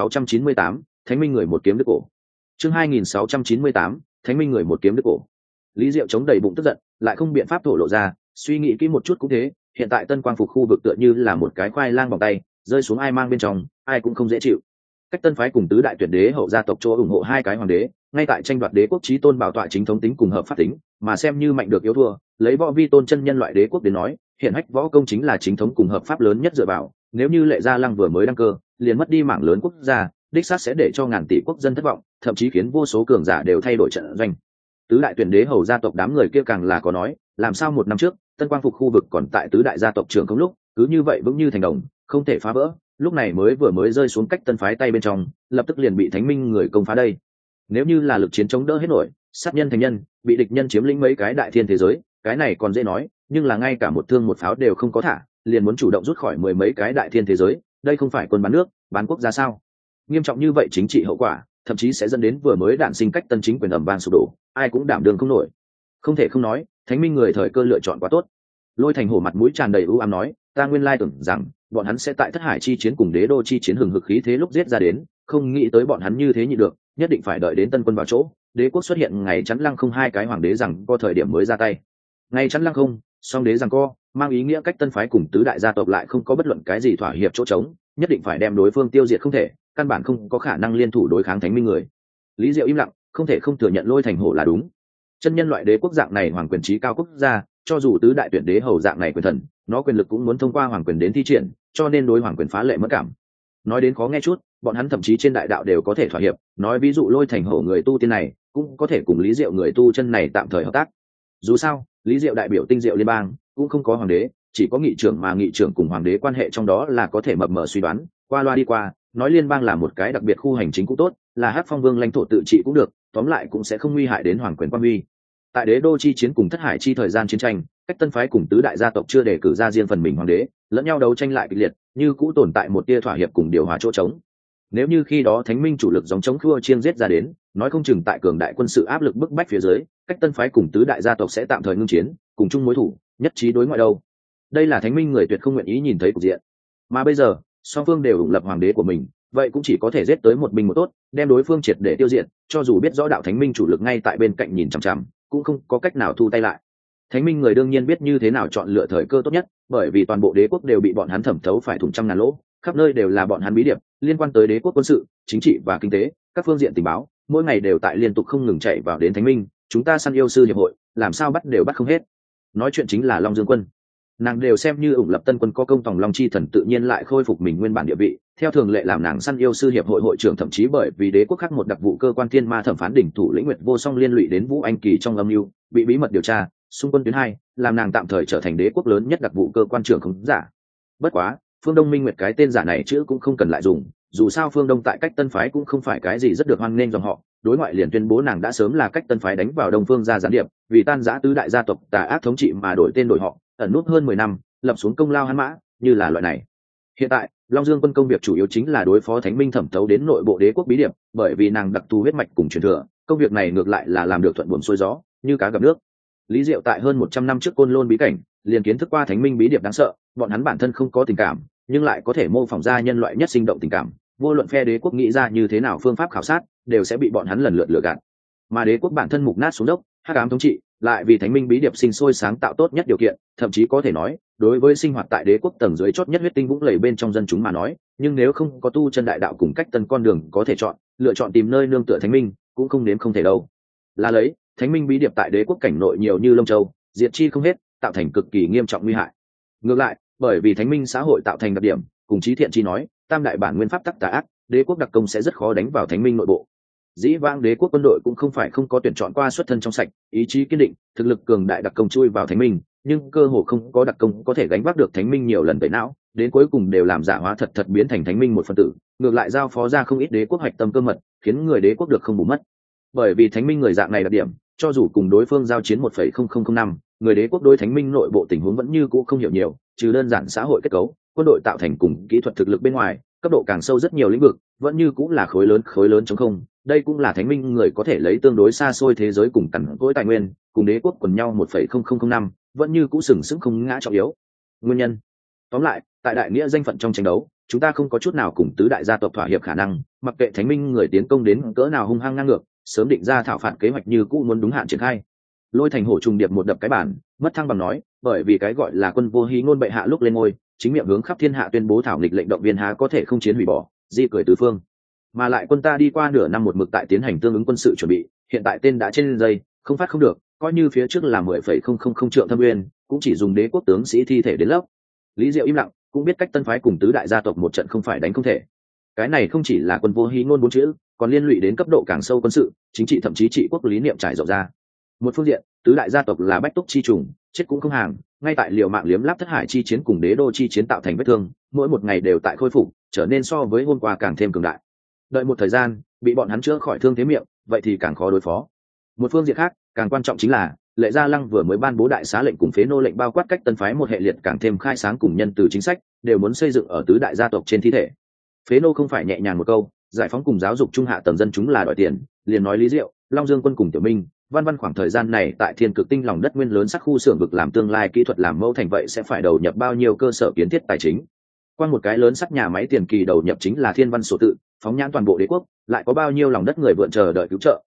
2698, Thánh minh người một kiếm đứt cổ. Chương 2698, Thánh minh người một kiếm đứt cổ. Lý Diệu chống đầy bụng tức giận, lại không biện pháp thổ lộ ra, suy nghĩ kỹ một chút cũng thế, hiện tại tân quang phục khu vực tựa như là một cái khoai lang vòng tay, rơi xuống ai mang bên trong, ai cũng không dễ chịu. Cách tân phái cùng tứ đại tuyển đế hậu gia tộc chỗ ủng hộ hai cái hoàng đế, ngay tại tranh đoạt đế quốc chí tôn bảo tọa chính thống tính cùng hợp pháp tính, mà xem như mạnh được yếu thua, lấy võ vi tôn chân nhân loại đế quốc đến nói, hiện hách võ công chính là chính thống cùng hợp pháp lớn nhất dựa vào, nếu như Lệ Gia Lăng vừa mới đăng cơ, liền mất đi mảng lớn quốc gia, đích xác sẽ để cho ngàn tỷ quốc dân thất vọng, thậm chí khiến vô số cường giả đều thay đổi trận doanh. Tứ đại tuyển đế hầu gia tộc đám người kia càng là có nói, làm sao một năm trước, tân quang phục khu vực còn tại tứ đại gia tộc trưởng không lúc, cứ như vậy vững như thành đồng, không thể phá vỡ, lúc này vừa mới rơi xuống cách tân phái tay bên trong, lập tức liền bị thánh minh người công phá đây. Nếu như là lực chiến chống đỡ hết nổi, sát nhân thành nhân, bị địch nhân chiếm lĩnh mấy cái đại thiên thế giới, cái này còn dễ nói, nhưng là ngay cả một thương một pháo đều không có thả, liền muốn chủ động rút khỏi mười mấy cái đại thiên thế giới, đây không phải quân bán nước, bán quốc gia sao? Nghiêm trọng như vậy chính trị hậu quả, thậm chí sẽ dẫn đến vừa mới đản sinh cách tân chính quyền ầm vang sụp đổ, ai cũng đảm đương không nổi. Không thể không nói, thánh minh người thời cơ lựa chọn quá tốt. Lôi Thành Hổ mặt mũi tràn đầy ưu ám nói, ta nguyên lai tưởng rằng bọn hắn sẽ tại thất hải chi chiến cùng đế đô chi chiến hừng hực khí thế lúc giết ra đến, không nghĩ tới bọn hắn như thế nhị được, nhất định phải đợi đến tân quân vào chỗ, đế quốc xuất hiện ngày chắn lăng không hai cái hoàng đế rằng có thời điểm mới ra tay. Ngày chắn lăng không, song đế rằng co, mang ý nghĩa cách tân phái cùng tứ đại gia tộc lại không có bất luận cái gì thỏa hiệp chỗ trống, nhất định phải đem đối phương tiêu diệt không thể, căn bản không có khả năng liên thủ đối kháng thánh minh người. Lý Diệu im lặng, không thể không thừa nhận Lôi Thành Hổ là đúng. Chân nhân loại đế quốc dạng này hoàng quyền trí cao quốc gia, cho dù tứ đại tuyển đế hầu dạng này quyền thần, nó quyền lực cũng muốn thông qua hoàng quyền đến thi triển, cho nên đối hoàng quyền phá lệ mất cảm. Nói đến khó nghe chút, bọn hắn thậm chí trên đại đạo đều có thể thỏa hiệp, nói ví dụ Lôi Thành Hổ người tu tiên này cũng có thể cùng Lý Diệu người tu chân này tạm thời hợp tác. Dù sao, Lý Diệu đại biểu tinh diệu liên bang, cũng không có hoàng đế, chỉ có nghị trưởng, mà nghị trưởng cùng hoàng đế quan hệ trong đó là có thể mập mờ suy đoán, qua loa đi qua, nói liên bang là một cái đặc biệt khu hành chính cũng tốt, là Hắc Phong Vương lãnh thổ tự trị cũng được, tóm lại cũng sẽ không nguy hại đến hoàng quyền quan uy. Tại đế đô chi chiến cùng thất hải chi thời gian chiến tranh, cách tân phái cùng tứ đại gia tộc chưa đề cử ra riêng phần mình hoàng đế, lẫn nhau đấu tranh lại kịch liệt, như cũ tồn tại một tia thỏa hiệp cùng điều hòa chỗ trống. Nếu như khi đó thánh minh chủ lực giống chống khua chiêng giết ra đến, nói không chừng tại cường đại quân sự áp lực bức bách phía dưới, cách tân phái cùng tứ đại gia tộc sẽ tạm thời ngưng chiến, cùng chung mối thủ, nhất trí đối ngoại đâu. Đây là thánh minh người tuyệt không nguyện ý nhìn thấy cục diện. Mà bây giờ, song phương đều ủng lập hoàng đế của mình, vậy cũng chỉ có thể giết tới một binh một tốt, đem đối phương triệt để tiêu diệt, cho dù biết rõ đạo thánh minh chủ lực ngay tại bên cạnh nhìn chằm chằm, cũng không có cách nào thu tay lại. Thánh minh người đương nhiên biết như thế nào chọn lựa thời cơ tốt nhất, bởi vì toàn bộ đế quốc đều bị bọn hắn thẩm thấu phải thủng trăm ngàn lỗ, khắp nơi đều là bọn hắn bí điệp liên quan tới đế quốc quân sự, chính trị và kinh tế, các phương diện tình báo, mỗi ngày đều tại liên tục không ngừng chạy vào đến thánh minh. Chúng ta săn yêu sư hiệp hội, làm sao bắt đều bắt không hết. Nói chuyện chính là Long Dương Quân, nàng đều xem như ủng lập tân quân có công tòng long chi thần, tự nhiên lại khôi phục mình nguyên bản địa vị, theo thường lệ làm nàng săn yêu sư hiệp hội hội trưởng, thậm chí bởi vì đế quốc khác một đặc vụ cơ quan thiên ma thẩm phán đỉnh thủ lĩnh Nguyệt Vô Song liên lụy đến Vũ Anh Kỳ trong âm mưu, bị bí mật điều tra, xung quân tuyến 2, làm nàng tạm thời trở thành đế quốc lớn nhất đặc vụ cơ quan trưởng khống giả. Bất quá, Phương Đông Minh Nguyệt cái tên giả này chữ cũng không cần lại dùng, dù sao Phương Đông tại cách tân phái cũng không phải cái gì rất được hoan nghênh dòng họ, đối ngoại liền tuyên bố nàng đã sớm là cách tân phái đánh vào Đông Phương gia gián điệp, vì tan rã tứ đại gia tộc tà ác thống trị mà đổi tên đổi họ, ẩn nút hơn 10 năm, lập xuống công lao hắn mã, như là loại này. Hiện tại, Long Dương Quân công việc chủ yếu chính là đối phó thánh minh thẩm thấu đến nội bộ đế quốc bí điệp, bởi vì nàng đặc thù huyết mạch cùng truyền thừa, công việc này ngược lại là làm được thuận buồm xuôi gió, như cá gặp nước. Lý Diệu tại hơn 100 năm trước Côn Lôn bí cảnh, liền kiến thức qua thánh minh bí điệp đáng sợ, bọn hắn bản thân không có tình cảm, nhưng lại có thể mô phỏng ra nhân loại nhất sinh động tình cảm, vô luận phe đế quốc nghĩ ra như thế nào phương pháp khảo sát, đều sẽ bị bọn hắn lần lượt lừa gạt. Mà đế quốc bản thân mục nát xuống dốc, hắc ám thống trị, lại vì thánh minh bí điệp sinh sôi sáng tạo tốt nhất điều kiện, thậm chí có thể nói, đối với sinh hoạt tại đế quốc tầng dưới chót nhất huyết tinh vũng lầy bên trong dân chúng mà nói, nhưng nếu không có tu chân đại đạo cùng cách tân con đường có thể chọn, lựa chọn tìm nơi nương tựa thánh minh, cũng không nếm không thể đâu. Là lấy, thánh minh bí điệp tại đế quốc cảnh nội nhiều như lông châu, diệt chi không hết, tạo thành cực kỳ nghiêm trọng nguy hại. Ngược lại, bởi vì thánh minh xã hội tạo thành đặc điểm, cùng chí thiện chi nói, tam đại bản nguyên pháp tắc tà ác, đế quốc đặc công sẽ rất khó đánh vào thánh minh nội bộ. Dĩ vãng đế quốc quân đội cũng không phải không có tuyển chọn qua xuất thân trong sạch, ý chí kiên định, thực lực cường đại đặc công chui vào thánh minh, nhưng cơ hồ không có đặc công có thể gánh vác được thánh minh nhiều lần tẩy não, đến cuối cùng đều làm giả hóa thật biến thành thánh minh một phần tử, ngược lại giao phó ra không ít đế quốc hoạch tâm cơ mật, khiến người đế quốc được không bù mất. Bởi vì thánh minh người dạng này đặc điểm, cho dù cùng đối phương giao chiến 1,0005, người đế quốc đối thánh minh nội bộ tình huống vẫn như cũ không hiểu nhiều, trừ đơn giản xã hội kết cấu, quân đội tạo thành cùng kỹ thuật thực lực bên ngoài, cấp độ càng sâu rất nhiều lĩnh vực, vẫn như cũng là khối lớn chống không. Đây cũng là thánh minh người có thể lấy tương đối xa xôi thế giới cùng cằn cỗi tài nguyên, cùng đế quốc quần nhau 1,0005, vẫn như cũ sừng sững không ngã trọng yếu. Nguyên nhân, tóm lại, tại đại nghĩa danh phận trong tranh đấu, chúng ta không có chút nào cùng tứ đại gia tộc thỏa hiệp khả năng, mặc kệ thánh minh người tiến công đến cỡ nào hung hăng ngang ngược, sớm định ra thảo phạt kế hoạch như cũ muốn đúng hạn triển khai. Lôi Thành Hổ trùng điệp một đập cái bản, mất thăng bằng nói, bởi vì cái gọi là quân vô hí ngôn bệ hạ lúc lên ngôi, chính miệng hướng khắp thiên hạ tuyên bố thảo nghịch lệnh động viên há có thể không chiến hủy bỏ, di cười tứ phương. Mà lại quân ta đi qua nửa năm một mực tại tiến hành tương ứng quân sự chuẩn bị, hiện tại tên đã trên dây, không phát không được, coi như phía trước là 10,000 trượng thâm uyên, cũng chỉ dùng đế quốc tướng sĩ thi thể đến lớp. Lý Diệu im lặng, cũng biết cách tân phái cùng tứ đại gia tộc một trận không phải đánh không thể. Cái này không chỉ là quân vô hí ngôn 4 chữ, còn liên lụy đến cấp độ càng sâu quân sự, chính trị, thậm chí trị quốc lý niệm trải rộng ra. Một phương diện, tứ đại gia tộc là bách túc chi trùng, chết cũng không hàng, ngay tại liều mạng liếm láp thất hải chi chiến cùng đế đô chi chiến tạo thành vết thương, mỗi một ngày đều tại khôi phục, trở nên so với hôm qua càng thêm cường đại. Đợi một thời gian, bị bọn hắn chữa khỏi thương thế miệng, vậy thì càng khó đối phó. Một phương diện khác, càng quan trọng chính là Lệ Gia Lăng vừa mới ban bố đại xá lệnh cùng phế nô lệnh bao quát cách tân phái một hệ liệt càng thêm khai sáng cùng nhân từ chính sách, đều muốn xây dựng ở tứ đại gia tộc trên thi thể. Phế nô không phải nhẹ nhàng một câu, giải phóng cùng giáo dục trung hạ tầng dân chúng là đòi tiền, liền nói Lý Diệu, Long Dương Quân cùng Tiểu Minh, Văn khoảng thời gian này tại Thiên Cực Tinh lòng đất nguyên lớn sắc khu xưởng vực làm tương lai kỹ thuật làm mẫu thành, vậy sẽ phải đầu nhập bao nhiêu cơ sở kiến thiết tài chính. Qua một cái lớn sắc nhà máy tiền kỳ đầu nhập chính là Thiên Văn sổ tự, phóng nhãn toàn bộ đế quốc, lại có bao nhiêu lòng đất người vượn chờ đợi cứu trợ,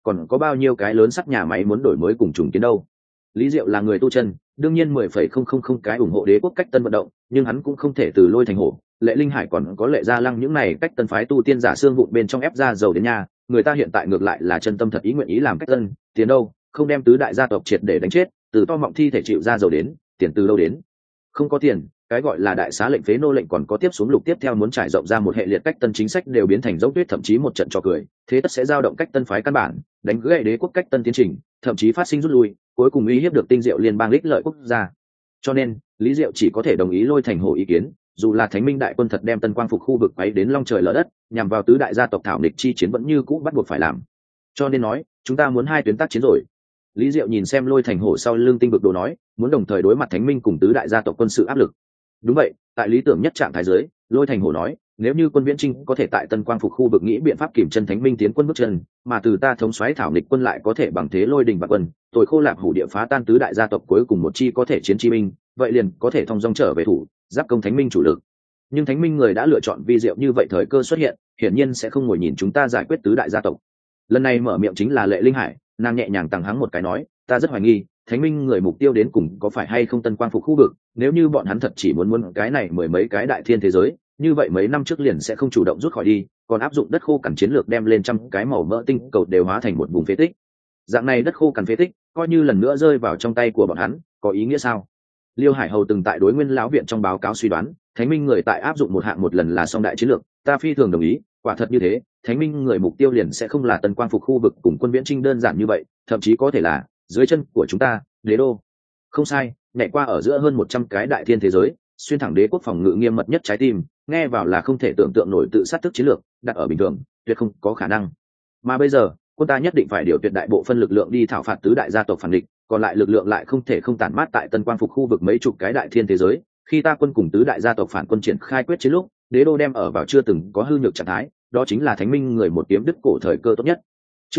còn có bao nhiêu cái lớn sắt nhà máy muốn đổi mới cùng trùng kiến đâu. Lý Diệu là người tu chân, đương nhiên 10,000 cái ủng hộ đế quốc cách tân vận động, nhưng hắn cũng không thể từ lôi thành hổ, Lệ Linh Hải còn có Lệ Gia Lăng những này cách tân phái tu tiên giả xương vụn bên trong ép ra dầu đến nhà, người ta hiện tại ngược lại là chân tâm thật ý nguyện ý làm cách tân, tiền đâu, không đem tứ đại gia tộc triệt để đánh chết, từ to mọng thi thể chịu ra dầu đến, tiền từ đâu đến? Không có tiền, cái gọi là đại xá lệnh phế nô lệnh còn có tiếp xuống lục tiếp theo muốn trải rộng ra một hệ liệt cách tân chính sách đều biến thành dốc tuyết, thậm chí một trận trò cười, thế tất sẽ dao động cách tân phái căn bản, đánh gãy đế quốc cách tân tiến trình, thậm chí phát sinh rút lui, cuối cùng uy hiếp được Tinh Diệu liên bang ích lợi quốc gia. Cho nên Lý Diệu chỉ có thể đồng ý lôi thành hổ ý kiến, dù là Thánh Minh đại quân thật đem Tân Quang phục khu vực quấy đến long trời lở đất, nhằm vào tứ đại gia tộc thảo địch chi chiến vẫn như cũ bắt buộc phải làm. Cho nên nói, chúng ta muốn hai tuyến tác chiến rồi. Lý Diệu nhìn xem lôi thành hổ sau lưng Tinh Vực Đồ nói, muốn đồng thời đối mặt Thánh Minh cùng tứ đại gia tộc quân sự áp lực. Đúng vậy, tại lý tưởng nhất trạng thái dưới, lôi thành hổ nói, nếu như quân Viễn Trinh có thể tại Tân Quang phục khu vực nghĩ biện pháp kìm chân Thánh Minh tiến quân bước chân, mà từ ta thống soái thảo địch quân lại có thể bằng thế lôi đình và quân, tội khô lạc hủ địa phá tan tứ đại gia tộc cuối cùng một chi có thể chiến chi minh, vậy liền có thể thông dong trở về thủ, giáp công Thánh Minh chủ lực. Nhưng Thánh Minh người đã lựa chọn vi diệu như vậy thời cơ xuất hiện, hiển nhiên sẽ không ngồi nhìn chúng ta giải quyết tứ đại gia tộc. Lần này mở miệng chính là Lệ Linh Hải, nàng nhẹ nhàng tằng hắng một cái nói, ta rất hoài nghi Thánh Minh người mục tiêu đến cùng có phải hay không Tân Quang phục khu vực, nếu như bọn hắn thật chỉ muốn cái này mười mấy cái đại thiên thế giới, như vậy mấy năm trước liền sẽ không chủ động rút khỏi đi, còn áp dụng đất khô cằn chiến lược đem lên trăm cái màu mỡ tinh cầu đều hóa thành một vùng phế tích. Dạng này đất khô cằn phế tích, coi như lần nữa rơi vào trong tay của bọn hắn, có ý nghĩa sao? Liêu Hải Hầu từng tại đối Nguyên lão viện trong báo cáo suy đoán, Thánh Minh người tại áp dụng một hạng một lần là song đại chiến lược, ta phi thường đồng ý, quả thật như thế, Thánh Minh người mục tiêu liền sẽ không là Tân Quang phục khu vực cùng quân Viễn Trinh đơn giản như vậy, thậm chí có thể là dưới chân của chúng ta, đế đô. Không sai, nhảy qua ở giữa hơn 100 cái đại thiên thế giới, xuyên thẳng đế quốc phòng ngự nghiêm mật nhất trái tim, nghe vào là không thể tưởng tượng nổi tự sát thức chiến lược, đặt ở bình thường, tuyệt không có khả năng. Mà bây giờ, quân ta nhất định phải điều tuyệt đại bộ phân lực lượng đi thảo phạt tứ đại gia tộc phản địch, còn lại lực lượng lại không thể không tản mát tại Tân Quang phục khu vực mấy chục cái đại thiên thế giới. Khi ta quân cùng tứ đại gia tộc phản quân triển khai quyết chiến lúc, đế đô đem ở vào chưa từng có hư nhược trạng thái, đó chính là Thánh Minh người một kiếm đứt cổ thời cơ tốt nhất. Chương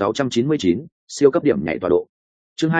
2699, siêu cấp điểm nhảy tọa độ. Chương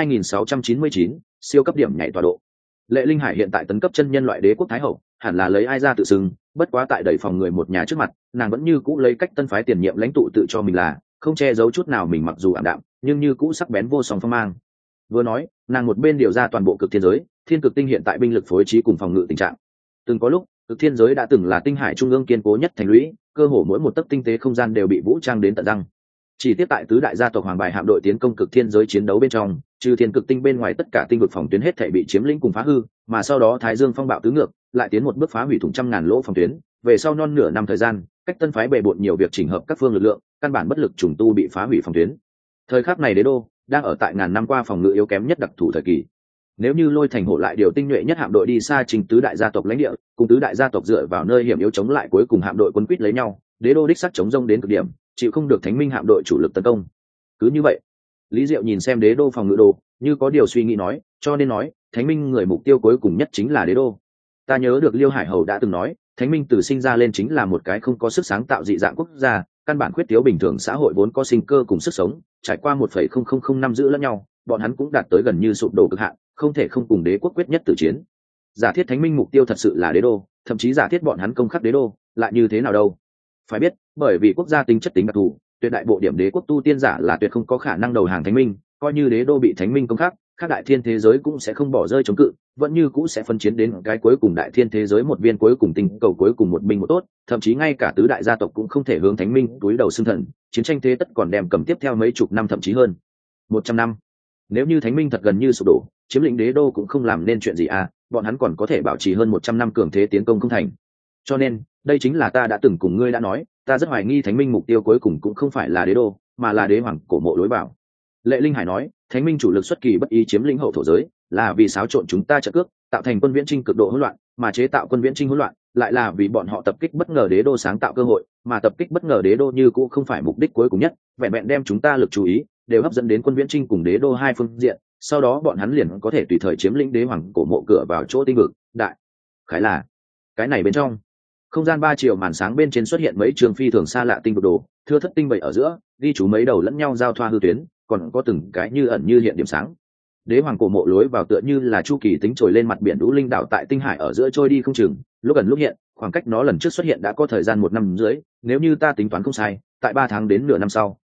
2699, siêu cấp điểm nhảy tọa độ. Lệ Linh Hải hiện tại tấn cấp chân nhân loại đế quốc thái hậu, hẳn là lấy ai ra tự xưng, bất quá tại đẩy phòng người một nhà trước mặt, nàng vẫn như cũ lấy cách tân phái tiền nhiệm lãnh tụ tự cho mình là, không che giấu chút nào mình mặc dù ảm đạm, nhưng như cũ sắc bén vô song phong mang. Vừa nói, nàng một bên điều ra toàn bộ cực thiên giới, thiên cực tinh hiện tại binh lực phối trí cùng phòng ngự tình trạng. Từng có lúc, cực thiên giới đã từng là tinh hải trung ương kiên cố nhất thành lũy, cơ hồ mỗi một tấc tinh tế không gian đều bị vũ trang đến tận răng. Chỉ tiếp tại tứ đại gia tộc hoàng bài hạm đội tiến công cực thiên giới chiến đấu bên trong, trừ thiên cực tinh bên ngoài tất cả tinh vực phòng tuyến hết thảy bị chiếm lĩnh cùng phá hư, mà sau đó Thái Dương phong bạo tứ ngược, lại tiến một bước phá hủy thủng trăm ngàn lỗ phòng tuyến, về sau non nửa năm thời gian, cách tân phái bề bộn nhiều việc chỉnh hợp các phương lực lượng, căn bản bất lực trùng tu bị phá hủy phòng tuyến. Thời khắc này đế đô đang ở tại ngàn năm qua phòng ngự yếu kém nhất đặc thù thời kỳ. Nếu như lôi thành hổ lại điều tinh nhuệ nhất hạm đội đi xa trình tứ đại gia tộc lãnh địa, cùng tứ đại gia tộc dựa vào nơi hiểm yếu chống lại cuối cùng hạm đội quân quýt lấy nhau, đế đô đích sắc chống rông đến cực điểm, chịu không được Thánh Minh hạm đội chủ lực tấn công. Cứ như vậy, Lý Diệu nhìn xem đế đô phòng ngự đồ, như có điều suy nghĩ nói, cho nên nói, Thánh Minh người mục tiêu cuối cùng nhất chính là đế đô. Ta nhớ được Liêu Hải Hầu đã từng nói, Thánh Minh từ sinh ra lên chính là một cái không có sức sáng tạo dị dạng quốc gia, căn bản khuyết thiếu bình thường xã hội vốn có sinh cơ cùng sức sống, trải qua 1,0005 năm giữ lẫn nhau, bọn hắn cũng đạt tới gần như sụp đổ cực hạn, không thể không cùng đế quốc quyết nhất tử chiến. Giả thiết Thánh Minh mục tiêu thật sự là đế đô, thậm chí giả thiết bọn hắn công khắc đế đô, lại như thế nào đâu? Phải biết, bởi vì quốc gia tính chất tính đặc thù, tuyệt đại bộ điểm đế quốc tu tiên giả là tuyệt không có khả năng đầu hàng Thánh Minh, coi như đế đô bị Thánh Minh công khắc, các đại thiên thế giới cũng sẽ không bỏ rơi chống cự, vẫn như cũ sẽ phân chiến đến cái cuối cùng đại thiên thế giới một viên cuối cùng tinh cầu cuối cùng một binh một tốt, thậm chí ngay cả tứ đại gia tộc cũng không thể hướng Thánh Minh túi đầu xưng thần, chiến tranh thế tất còn đem cầm tiếp theo mấy chục năm thậm chí hơn 100 năm. Nếu như Thánh Minh thật gần như sụp đổ, chiếm lĩnh đế đô cũng không làm nên chuyện gì à, bọn hắn còn có thể bảo trì hơn 100 năm cường thế tiến công không thành. Cho nên, đây chính là ta đã từng cùng ngươi đã nói, ta rất hoài nghi Thánh Minh mục tiêu cuối cùng cũng không phải là đế đô, mà là đế hoàng cổ mộ lối vào. Lệ Linh Hải nói, Thánh Minh chủ lực xuất kỳ bất ý chiếm lĩnh hậu thổ giới, là vì xáo trộn chúng ta trận cước, tạo thành quân Viễn Trinh cực độ hỗn loạn, mà chế tạo quân Viễn Trinh hỗn loạn, lại là vì bọn họ tập kích bất ngờ đế đô sáng tạo cơ hội, mà tập kích bất ngờ đế đô như cũng không phải mục đích cuối cùng nhất, vẹn vẹn đem chúng ta lực chú ý đều hấp dẫn đến quân Viễn Trinh cùng đế đô hai phương diện, sau đó bọn hắn liền có thể tùy thời chiếm lĩnh đế hoàng cổ mộ cửa vào chỗ tinh vực, đại khái là cái này bên trong không gian 3 triệu màn sáng bên trên xuất hiện mấy trường phi thường xa lạ tinh vực đồ, thưa thất tinh bậy ở giữa, ghi chú mấy đầu lẫn nhau giao thoa hư tuyến, còn có từng cái như ẩn như hiện điểm sáng. Đế hoàng cổ mộ lối vào tựa như là chu kỳ tính trồi lên mặt biển đũ linh đảo tại tinh hải ở giữa trôi đi không chừng, lúc gần lúc hiện, khoảng cách nó lần trước xuất hiện đã có thời gian 1 năm dưới, nếu như ta tính toán không sai, tại 3 tháng đến nửa năm sau,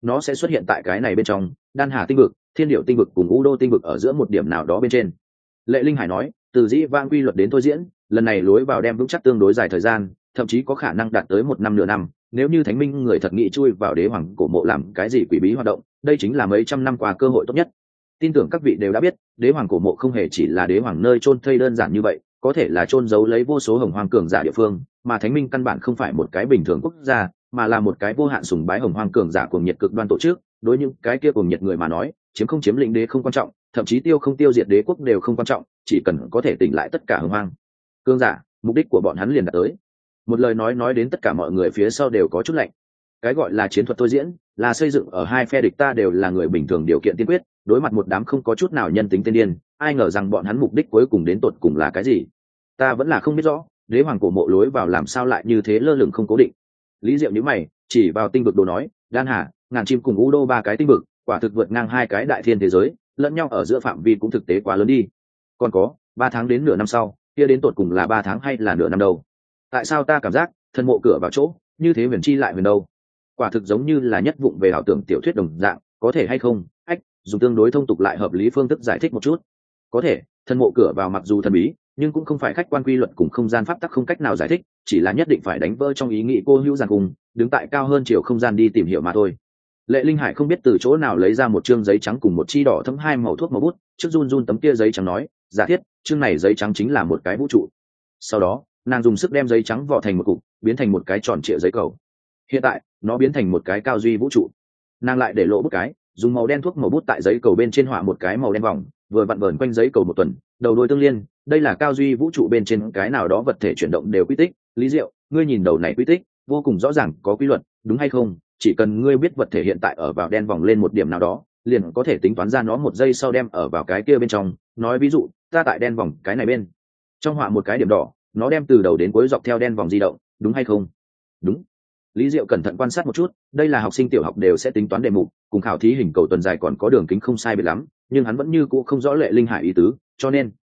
nó sẽ xuất hiện tại cái này bên trong đan hà tinh vực, thiên điệu tinh vực cùng u đô tinh vực ở giữa một điểm nào đó bên trên. Lệ Linh Hải nói, từ dĩ vãng quy luật đến thôi diễn, lần này lối vào đem vững chắc tương đối dài thời gian, thậm chí có khả năng đạt tới 1 năm nửa năm. Nếu như thánh minh người thật nghĩ chui vào đế hoàng cổ mộ làm cái gì quỷ bí hoạt động, đây chính là mấy trăm năm qua cơ hội tốt nhất. Tin tưởng các vị đều đã biết, đế hoàng cổ mộ không hề chỉ là đế hoàng nơi chôn thây đơn giản như vậy, có thể là chôn giấu lấy vô số hồng hoang cường giả địa phương, mà thánh minh căn bản không phải một cái bình thường quốc gia, mà là một cái vô hạn sùng bái hồng hoang cường giả cuồng nhiệt cực đoan tổ chức. Đối những cái kia cuồng nhiệt người mà nói, chiếm không chiếm lĩnh đế không quan trọng, thậm chí tiêu không tiêu diệt đế quốc đều không quan trọng, chỉ cần có thể tỉnh lại tất cả hồng hoang cường giả, mục đích của bọn hắn liền đạt tới. Một lời nói đến tất cả mọi người phía sau đều có chút lạnh. Cái gọi là chiến thuật thôi diễn, là xây dựng ở hai phe địch ta đều là người bình thường điều kiện tiên quyết, đối mặt một đám không có chút nào nhân tính tiên điên, ai ngờ rằng bọn hắn mục đích cuối cùng đến tột cùng là cái gì? Ta vẫn là không biết rõ, đế hoàng cổ mộ lối vào làm sao lại như thế lơ lửng không cố định. Lý Diệu nhíu mày, chỉ vào tinh vực đồ nói, đan hà, ngàn chim cùng u đô 3 cái tinh vực, quả thực vượt ngang 2 cái đại thiên thế giới, lẫn nhau ở giữa phạm vi cũng thực tế quá lớn đi. Còn có 3 tháng đến nửa năm sau, kia đến tột cùng là 3 tháng hay là nửa năm đâu? Tại sao ta cảm giác thân mộ cửa vào chỗ như thế huyền chi lại huyền đâu? Quả thực giống như là nhất vụng về ảo tưởng tiểu thuyết đồng dạng, có thể hay không? Dùng tương đối thông tục lại hợp lý phương thức giải thích một chút. Có thể, thân mộ cửa vào mặc dù thần bí, nhưng cũng không phải khách quan quy luật cùng không gian pháp tắc không cách nào giải thích, chỉ là nhất định phải đánh vỡ trong ý nghĩ cô hữu giàn cùng đứng tại cao hơn chiều không gian đi tìm hiểu mà thôi. Lệ Linh Hải không biết từ chỗ nào lấy ra một chương giấy trắng cùng một chi đỏ thấm 2 màu thuốc màu bút, trước run tấm kia giấy trắng nói, giả thiết chương này giấy trắng chính là một cái vũ trụ. Sau đó nàng dùng sức đem giấy trắng vỏ thành một cục, biến thành một cái tròn trịa giấy cầu. Hiện tại nó biến thành một cái cao duy vũ trụ. Nàng lại để lộ bút cái, dùng màu đen thuốc màu bút tại giấy cầu bên trên họa một cái màu đen vòng, vừa vặn vờn quanh giấy cầu một tuần, đầu đuôi tương liên. Đây là cao duy vũ trụ bên trên cái nào đó vật thể chuyển động đều quy tích. Lý Diệu, ngươi nhìn đầu này quy tích vô cùng rõ ràng có quy luật, đúng hay không? Chỉ cần ngươi biết vật thể hiện tại ở vào đen vòng lên một điểm nào đó, liền có thể tính toán ra nó một giây sau đem ở vào cái kia bên trong. Nói ví dụ, ta tại đen vòng cái này bên trong họa một cái điểm đỏ, nó đem từ đầu đến cuối dọc theo đen vòng di động, đúng hay không? Đúng. Lý Diệu cẩn thận quan sát một chút, đây là học sinh tiểu học đều sẽ tính toán đề mục, cùng khảo thí hình cầu tuần dài còn có đường kính không sai biệt lắm, nhưng hắn vẫn như cũ không rõ Lệ Linh Hải ý tứ, cho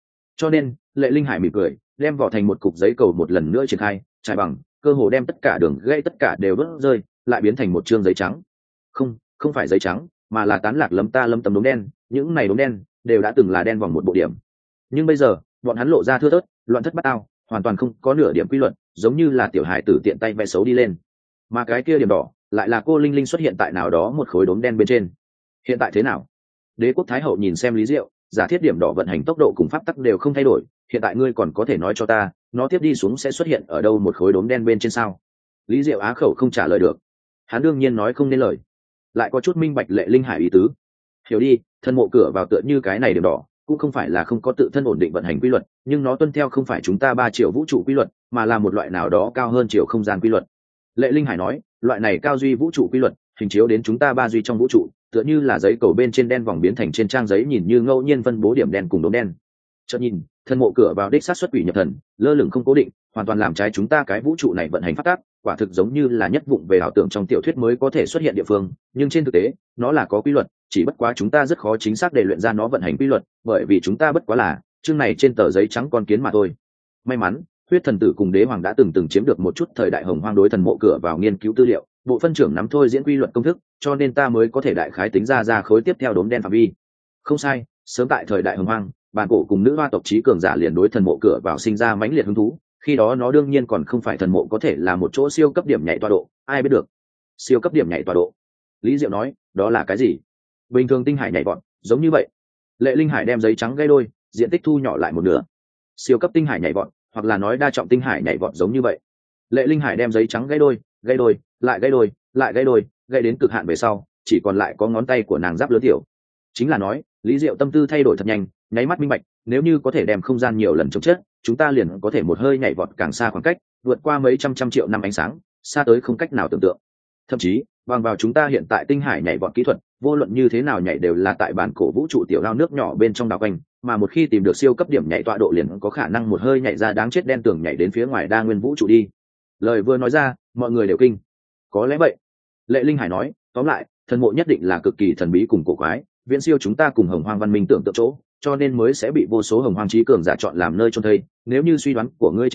nên Lệ Linh Hải mỉm cười, đem vỏ thành một cục giấy cầu một lần nữa triển khai, trải bằng, cơ hồ đem tất cả đường gãy tất cả đều vỡ rơi, lại biến thành một trương giấy trắng. Không phải giấy trắng, mà là tán lạc lấm tấm đốm đen, những này đốm đen đều đã từng là đen vòng một bộ điểm. Nhưng bây giờ, bọn hắn lộ ra thưa thớt, loạn thất bát ao, hoàn toàn không có nửa điểm quy luật, giống như là tiểu hải tử tiện tay vẽ xấu đi lên. Mà cái kia điểm đỏ lại là cô linh linh xuất hiện tại nào đó một khối đốm đen bên trên. Hiện tại thế nào? Đế quốc thái hậu nhìn xem Lý Diệu, giả thiết điểm đỏ vận hành tốc độ cùng pháp tắc đều không thay đổi, hiện tại ngươi còn có thể nói cho ta, nó tiếp đi xuống sẽ xuất hiện ở đâu một khối đốm đen bên trên sao? Lý Diệu á khẩu không trả lời được. Hắn đương nhiên nói không nên lời, lại có chút minh bạch Lệ Linh Hải ý tứ. Hiểu đi, thân mộ cửa vào tựa như cái này điểm đỏ, cũng không phải là không có tự thân ổn định vận hành quy luật, nhưng nó tuân theo không phải chúng ta 3 triệu vũ trụ quy luật, mà là một loại nào đó cao hơn chiều không gian quy luật. Lệ Linh Hải nói, loại này cao duy vũ trụ quy luật hình chiếu đến chúng ta 3 duy trong vũ trụ, tựa như là giấy cầu bên trên đen vòng biến thành trên trang giấy nhìn như ngẫu nhiên phân bố điểm đen cùng đốm đen. Chợt nhìn, thân mộ cửa vào đích sát xuất quỷ nhập thần, lơ lửng không cố định, hoàn toàn làm trái chúng ta cái vũ trụ này vận hành pháp tắc, quả thực giống như là nhất vụng về ảo tưởng trong tiểu thuyết mới có thể xuất hiện địa phương, nhưng trên thực tế, nó là có quy luật, chỉ bất quá chúng ta rất khó chính xác để luyện ra nó vận hành quy luật, bởi vì chúng ta bất quá là chương này trên tờ giấy trắng con kiến mà thôi. May mắn, Huyết Thần Tử cùng Đế Hoàng đã từng chiếm được một chút thời đại hồng hoang đối thần mộ cửa vào nghiên cứu tư liệu, bộ phân trưởng nắm thôi diễn quy luật công thức, cho nên ta mới có thể đại khái tính ra khối tiếp theo đốm đen phạm vi. Không sai, sớm tại thời đại hồng hoang, bản cổ cùng nữ hoa tộc trí cường giả liền đối thần mộ cửa vào sinh ra mãnh liệt hứng thú, khi đó nó đương nhiên còn không phải thần mộ có thể là một chỗ siêu cấp điểm nhảy tọa độ, ai biết được. Siêu cấp điểm nhảy tọa độ. Lý Diệu nói, đó là cái gì? Bình thường tinh hải nhảy vọt, giống như vậy. Lệ Linh Hải đem giấy trắng gãy đôi, diện tích thu nhỏ lại một nửa. Siêu cấp tinh hải nhảy vọt, hoặc là nói đa trọng tinh hải nhảy vọt giống như vậy. Lệ Linh Hải đem giấy trắng gãy đôi, lại gãy đôi, gãy đến cực hạn về sau, chỉ còn lại có ngón tay của nàng giáp lớn tiểu. Chính là nói, Lý Diệu tâm tư thay đổi thật nhanh, nháy mắt minh bạch, nếu như có thể đem không gian nhiều lần chống chết, chúng ta liền có thể một hơi nhảy vọt càng xa khoảng cách, vượt qua mấy trăm triệu năm ánh sáng, xa tới không cách nào tưởng tượng. Thậm chí, bằng vào chúng ta hiện tại tinh hải nhảy vọt kỹ thuật, vô luận như thế nào nhảy đều là tại bản cổ vũ trụ tiểu lao nước nhỏ bên trong đảo quanh, mà một khi tìm được siêu cấp điểm nhảy tọa độ liền có khả năng một hơi nhảy ra đáng chết đen tường nhảy đến phía ngoài đa nguyên vũ trụ đi. Lời vừa nói ra, mọi người đều kinh. Có lẽ vậy. Lệ Linh Hải nói, tóm lại, thần mộ nhất định là cực kỳ thần bí cùng cổ quái, viễn siêu chúng ta cùng hồng hoang văn minh tưởng tượng chỗ, cho nên mới sẽ bị vô số hồng hoang trí cường giả chọn làm nơi chôn thây. Nếu như suy đoán của ngươi chính xác,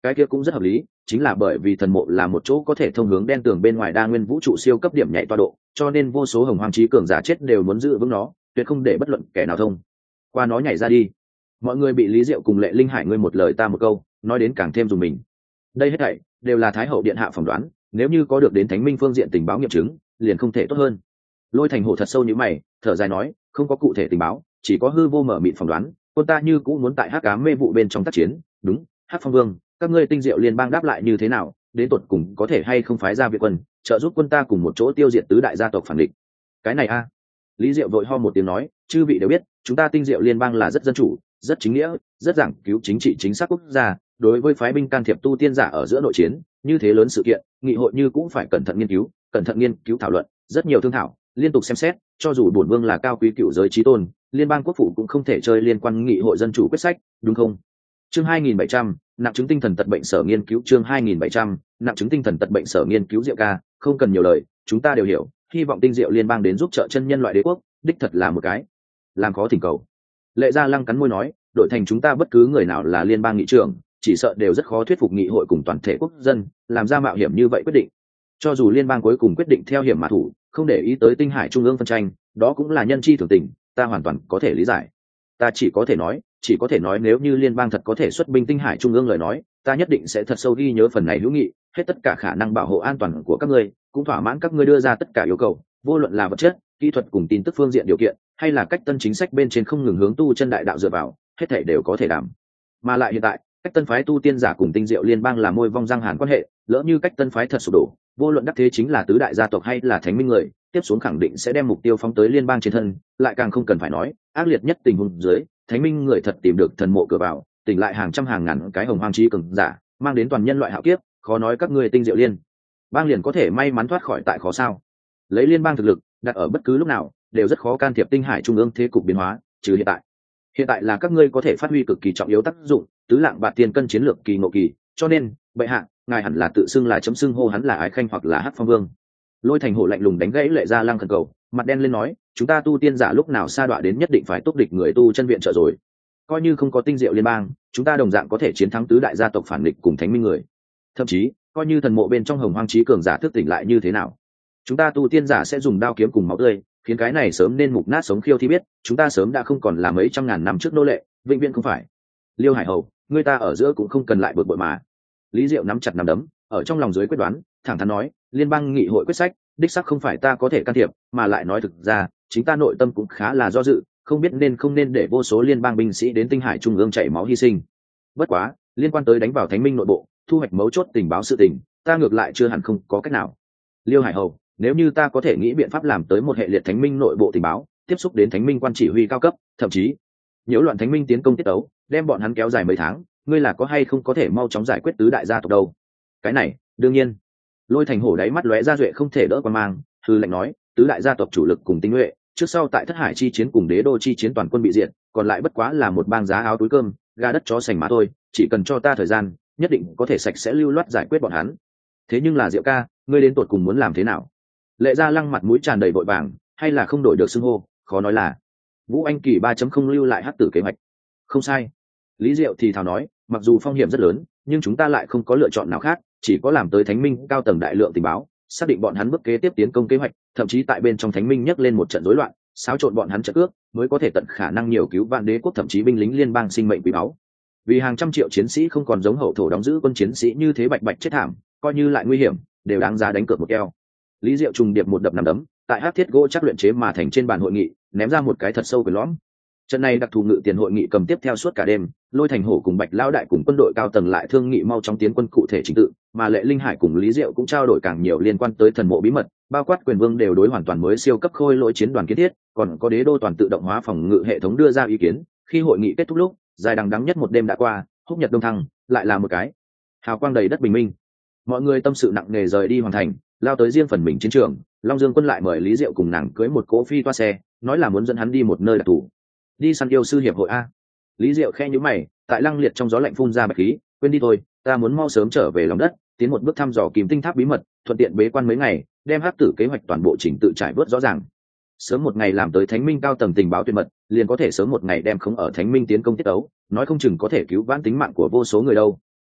Cái kia cũng rất hợp lý, chính là bởi vì thần mộ là một chỗ có thể thông hướng đen tường bên ngoài đa nguyên vũ trụ siêu cấp điểm nhạy tọa độ, cho nên vô số hồng hoang trí cường giả chết đều muốn giữ vững nó, tuyệt không để bất luận kẻ nào thông qua nó nhảy ra đi. Mọi người bị Lý Diệu cùng Lệ Linh Hải ngươi một lời ta một câu, nói đến càng thêm dùng mình. Đây hết thảy đều là Thái hậu điện hạ phỏng đoán, nếu như có được đến Thánh Minh phương diện tình báo nghiệm chứng, liền không thể tốt hơn. Lôi Thành Hổ thật sâu như mày, thở dài nói, không có cụ thể tình báo, chỉ có hư vô mở mịt phỏng đoán, quân ta như cũng muốn tại Hắc Ám mê vụ bên trong tác chiến. Đúng, Hắc Phong Vương, các ngươi Tinh Diệu liên bang đáp lại như thế nào, đến tột cùng có thể hay không phái ra viện quân, trợ giúp quân ta cùng một chỗ tiêu diệt tứ đại gia tộc phản địch. Cái này a. Lý Diệu vội ho một tiếng nói, chư vị đều biết, chúng ta Tinh Diệu liên bang là rất dân chủ, rất chính nghĩa, rất giảng cứu chính trị chính xác quốc gia, đối với phái binh can thiệp tu tiên giả ở giữa nội chiến, như thế lớn sự kiện, nghị hội như cũng phải cẩn thận nghiên cứu thảo luận, rất nhiều thương thảo, liên tục xem xét, cho dù bổn vương là cao quý cựu giới chí tôn, liên bang quốc phụ cũng không thể chơi liên quan nghị hội dân chủ quyết sách, đúng không? Chương 2700, nặng chứng tinh thần tật bệnh sở nghiên cứu chương 2700, nặng chứng tinh thần tật bệnh sở nghiên cứu Diệu ca, không cần nhiều lời, chúng ta đều hiểu, hy vọng Tinh Diệu liên bang đến giúp trợ chân nhân loại đế quốc, đích thật là một cái làm khó thỉnh cầu. Lệ Gia Lăng cắn môi nói, đội thành chúng ta bất cứ người nào là liên bang nghị trưởng, chỉ sợ đều rất khó thuyết phục nghị hội cùng toàn thể quốc dân làm ra mạo hiểm như vậy quyết định. Cho dù liên bang cuối cùng quyết định theo hiểm mà thủ, không để ý tới Tinh Hải trung ương phân tranh, đó cũng là nhân chi thường tình, ta hoàn toàn có thể lý giải. Ta chỉ có thể nói nếu như liên bang thật có thể xuất binh Tinh Hải trung ương lời nói, ta nhất định sẽ thật sâu ghi nhớ phần này hữu nghị, hết tất cả khả năng bảo hộ an toàn của các ngươi, cũng thỏa mãn các ngươi đưa ra tất cả yêu cầu, vô luận là vật chất, kỹ thuật cùng tin tức phương diện điều kiện, hay là cách tân chính sách bên trên không ngừng hướng tu chân đại đạo dựa vào, hết thảy đều có thể đảm. Mà lại hiện tại, cách tân phái tu tiên giả cùng Tinh Diệu liên bang là môi vong răng hàn quan hệ, lỡ như cách tân phái thật sụp đổ, vô luận đắc thế chính là tứ đại gia tộc hay là thánh minh người, tiếp xuống khẳng định sẽ đem mục tiêu phóng tới liên bang trên thân, lại càng không cần phải nói, ác liệt nhất tình huống dưới, thánh minh người thật tìm được thần mộ cửa vào, tỉnh lại hàng trăm hàng ngàn cái hồng hoang chí cường giả, mang đến toàn nhân loại hạo kiếp, khó nói các ngươi Tinh Diệu liên bang liền có thể may mắn thoát khỏi tại khó sao? Lấy liên bang thực lực, đặt ở bất cứ lúc nào đều rất khó can thiệp Tinh Hải trung ương thế cục biến hóa, trừ hiện tại là các ngươi có thể phát huy cực kỳ trọng yếu tác dụng, tứ lạng bạc tiền cân chiến lược kỳ ngộ kỳ, cho nên bệ hạ ngài hẳn là tự xưng là chấm xưng hô hắn là Ái Khanh hoặc là Hắc Phong Vương. Lôi Thành Hổ lạnh lùng đánh gãy Lệ Gia Lăng khẩn cầu, mặt đen lên nói, chúng ta tu tiên giả lúc nào sa đọa đến nhất định phải túc địch người tu chân viện trợ rồi, coi như không có Tinh Diệu liên bang, chúng ta đồng dạng có thể chiến thắng tứ đại gia tộc phản địch cùng thánh minh người, thậm chí coi như thần mộ bên trong hồng hoang chí cường giả thức tỉnh lại như thế nào, chúng ta tu tiên giả sẽ dùng đao kiếm cùng máu tươi khiến cái này sớm nên mục nát sống khiêu thi biết, chúng ta sớm đã không còn là mấy trăm ngàn năm trước nô lệ, vĩnh viễn không phải. Liêu Hải Hầu, người ta ở giữa cũng không cần lại bực bội mà. Lý Diệu nắm chặt nắm đấm, ở trong lòng dưới quyết đoán, thẳng thắn nói, liên bang nghị hội quyết sách, đích xác không phải ta có thể can thiệp, mà lại nói thực ra, chính ta nội tâm cũng khá là do dự, không biết nên không nên để vô số liên bang binh sĩ đến Tinh Hải trung ương chảy máu hy sinh. Bất quá, liên quan tới đánh vào thánh minh nội bộ, thu hoạch mấu chốt tình báo sự tình, ta ngược lại chưa hẳn không có cách nào. Liêu Hải Hầu, nếu như ta có thể nghĩ biện pháp làm tới một hệ liệt thánh minh nội bộ tình báo, tiếp xúc đến thánh minh quan chỉ huy cao cấp, thậm chí nhiễu loạn thánh minh tiến công tiết tấu, đem bọn hắn kéo dài mấy tháng, ngươi là có hay không có thể mau chóng giải quyết tứ đại gia tộc đâu? Cái này đương nhiên. Lôi Thành Hổ đáy mắt lóe ra duệ không thể đỡ quan mang, hư lệnh nói, tứ đại gia tộc chủ lực cùng tinh nhuệ, trước sau tại Thất Hải chi chiến cùng Đế Đô chi chiến toàn quân bị diệt, còn lại bất quá là một bang giá áo túi cơm, gà đất chó sành mà thôi, chỉ cần cho ta thời gian, nhất định có thể sạch sẽ lưu loát giải quyết bọn hắn. Thế nhưng là Diệu ca, ngươi đến tột cùng muốn làm thế nào? Lệ Gia Lăng mặt mũi tràn đầy vội vàng, hay là không đổi được xưng hô, khó nói là Vũ Anh Kỳ 3.0 lưu lại hắc tử kế hoạch. Không sai. Lý Diệu thì thào nói, mặc dù phong hiểm rất lớn, nhưng chúng ta lại không có lựa chọn nào khác, chỉ có làm tới thánh minh cao tầng đại lượng tình báo, xác định bọn hắn bước kế tiếp tiến công kế hoạch, thậm chí tại bên trong thánh minh nhấc lên một trận rối loạn, xáo trộn bọn hắn trận ước, mới có thể tận khả năng nhiều cứu vạn đế quốc thậm chí binh lính liên bang sinh mệnh quý báu. Vì hàng trăm triệu chiến sĩ không còn giống hậu thổ đóng giữ quân chiến sĩ như thế bạch bạch chết thảm, coi như lại nguy hiểm, đều đáng giá đánh cược một keo. Lý Diệu trùng điệp một đập nằm đấm, tại hắc thiết gỗ chắc luyện chế mà thành trên bàn hội nghị, ném ra một cái thật sâu quyền lõm. Trận này đặc thù ngự tiền hội nghị cầm tiếp theo suốt cả đêm, Lôi Thành Hổ cùng Bạch Lão đại cùng quân đội cao tầng lại thương nghị mau chóng tiến quân cụ thể trình tự, mà Lệ Linh Hải cùng Lý Diệu cũng trao đổi càng nhiều liên quan tới thần mộ bí mật, bao quát quyền vương đều đối hoàn toàn mới siêu cấp khôi lỗi chiến đoàn kiến thiết, còn có Đế Đô toàn tự động hóa phòng ngự hệ thống đưa ra ý kiến. Khi hội nghị kết thúc lúc, dài đằng đẵng nhất một đêm đã qua, húc nhật đông thăng, lại là một cái hào quang đầy đất bình minh. Mọi người tâm sự nặng nề rời đi hoàn thành, lao tới riêng phần mình chiến trường. Long Dương Quân lại mời Lý Diệu cùng nàng cưới một cỗ phi toa xe, nói là muốn dẫn hắn đi một nơi đặc thù, đi săn yêu sư hiệp hội a. Lý Diệu khe nhíu mày, tại lăng liệt trong gió lạnh phun ra bạch khí, quên đi thôi, ta muốn mau sớm trở về lòng đất, tiến một bước thăm dò Kim Tinh Tháp bí mật, thuận tiện bế quan mấy ngày, đem hắc tử kế hoạch toàn bộ chỉnh tự trải bớt rõ ràng. Sớm một ngày làm tới thánh minh cao tầng tình báo tuyệt mật, liền có thể sớm một ngày đem không ở thánh minh tiến công tiết ấu, nói không chừng có thể cứu vãn tính mạng của vô số người đâu.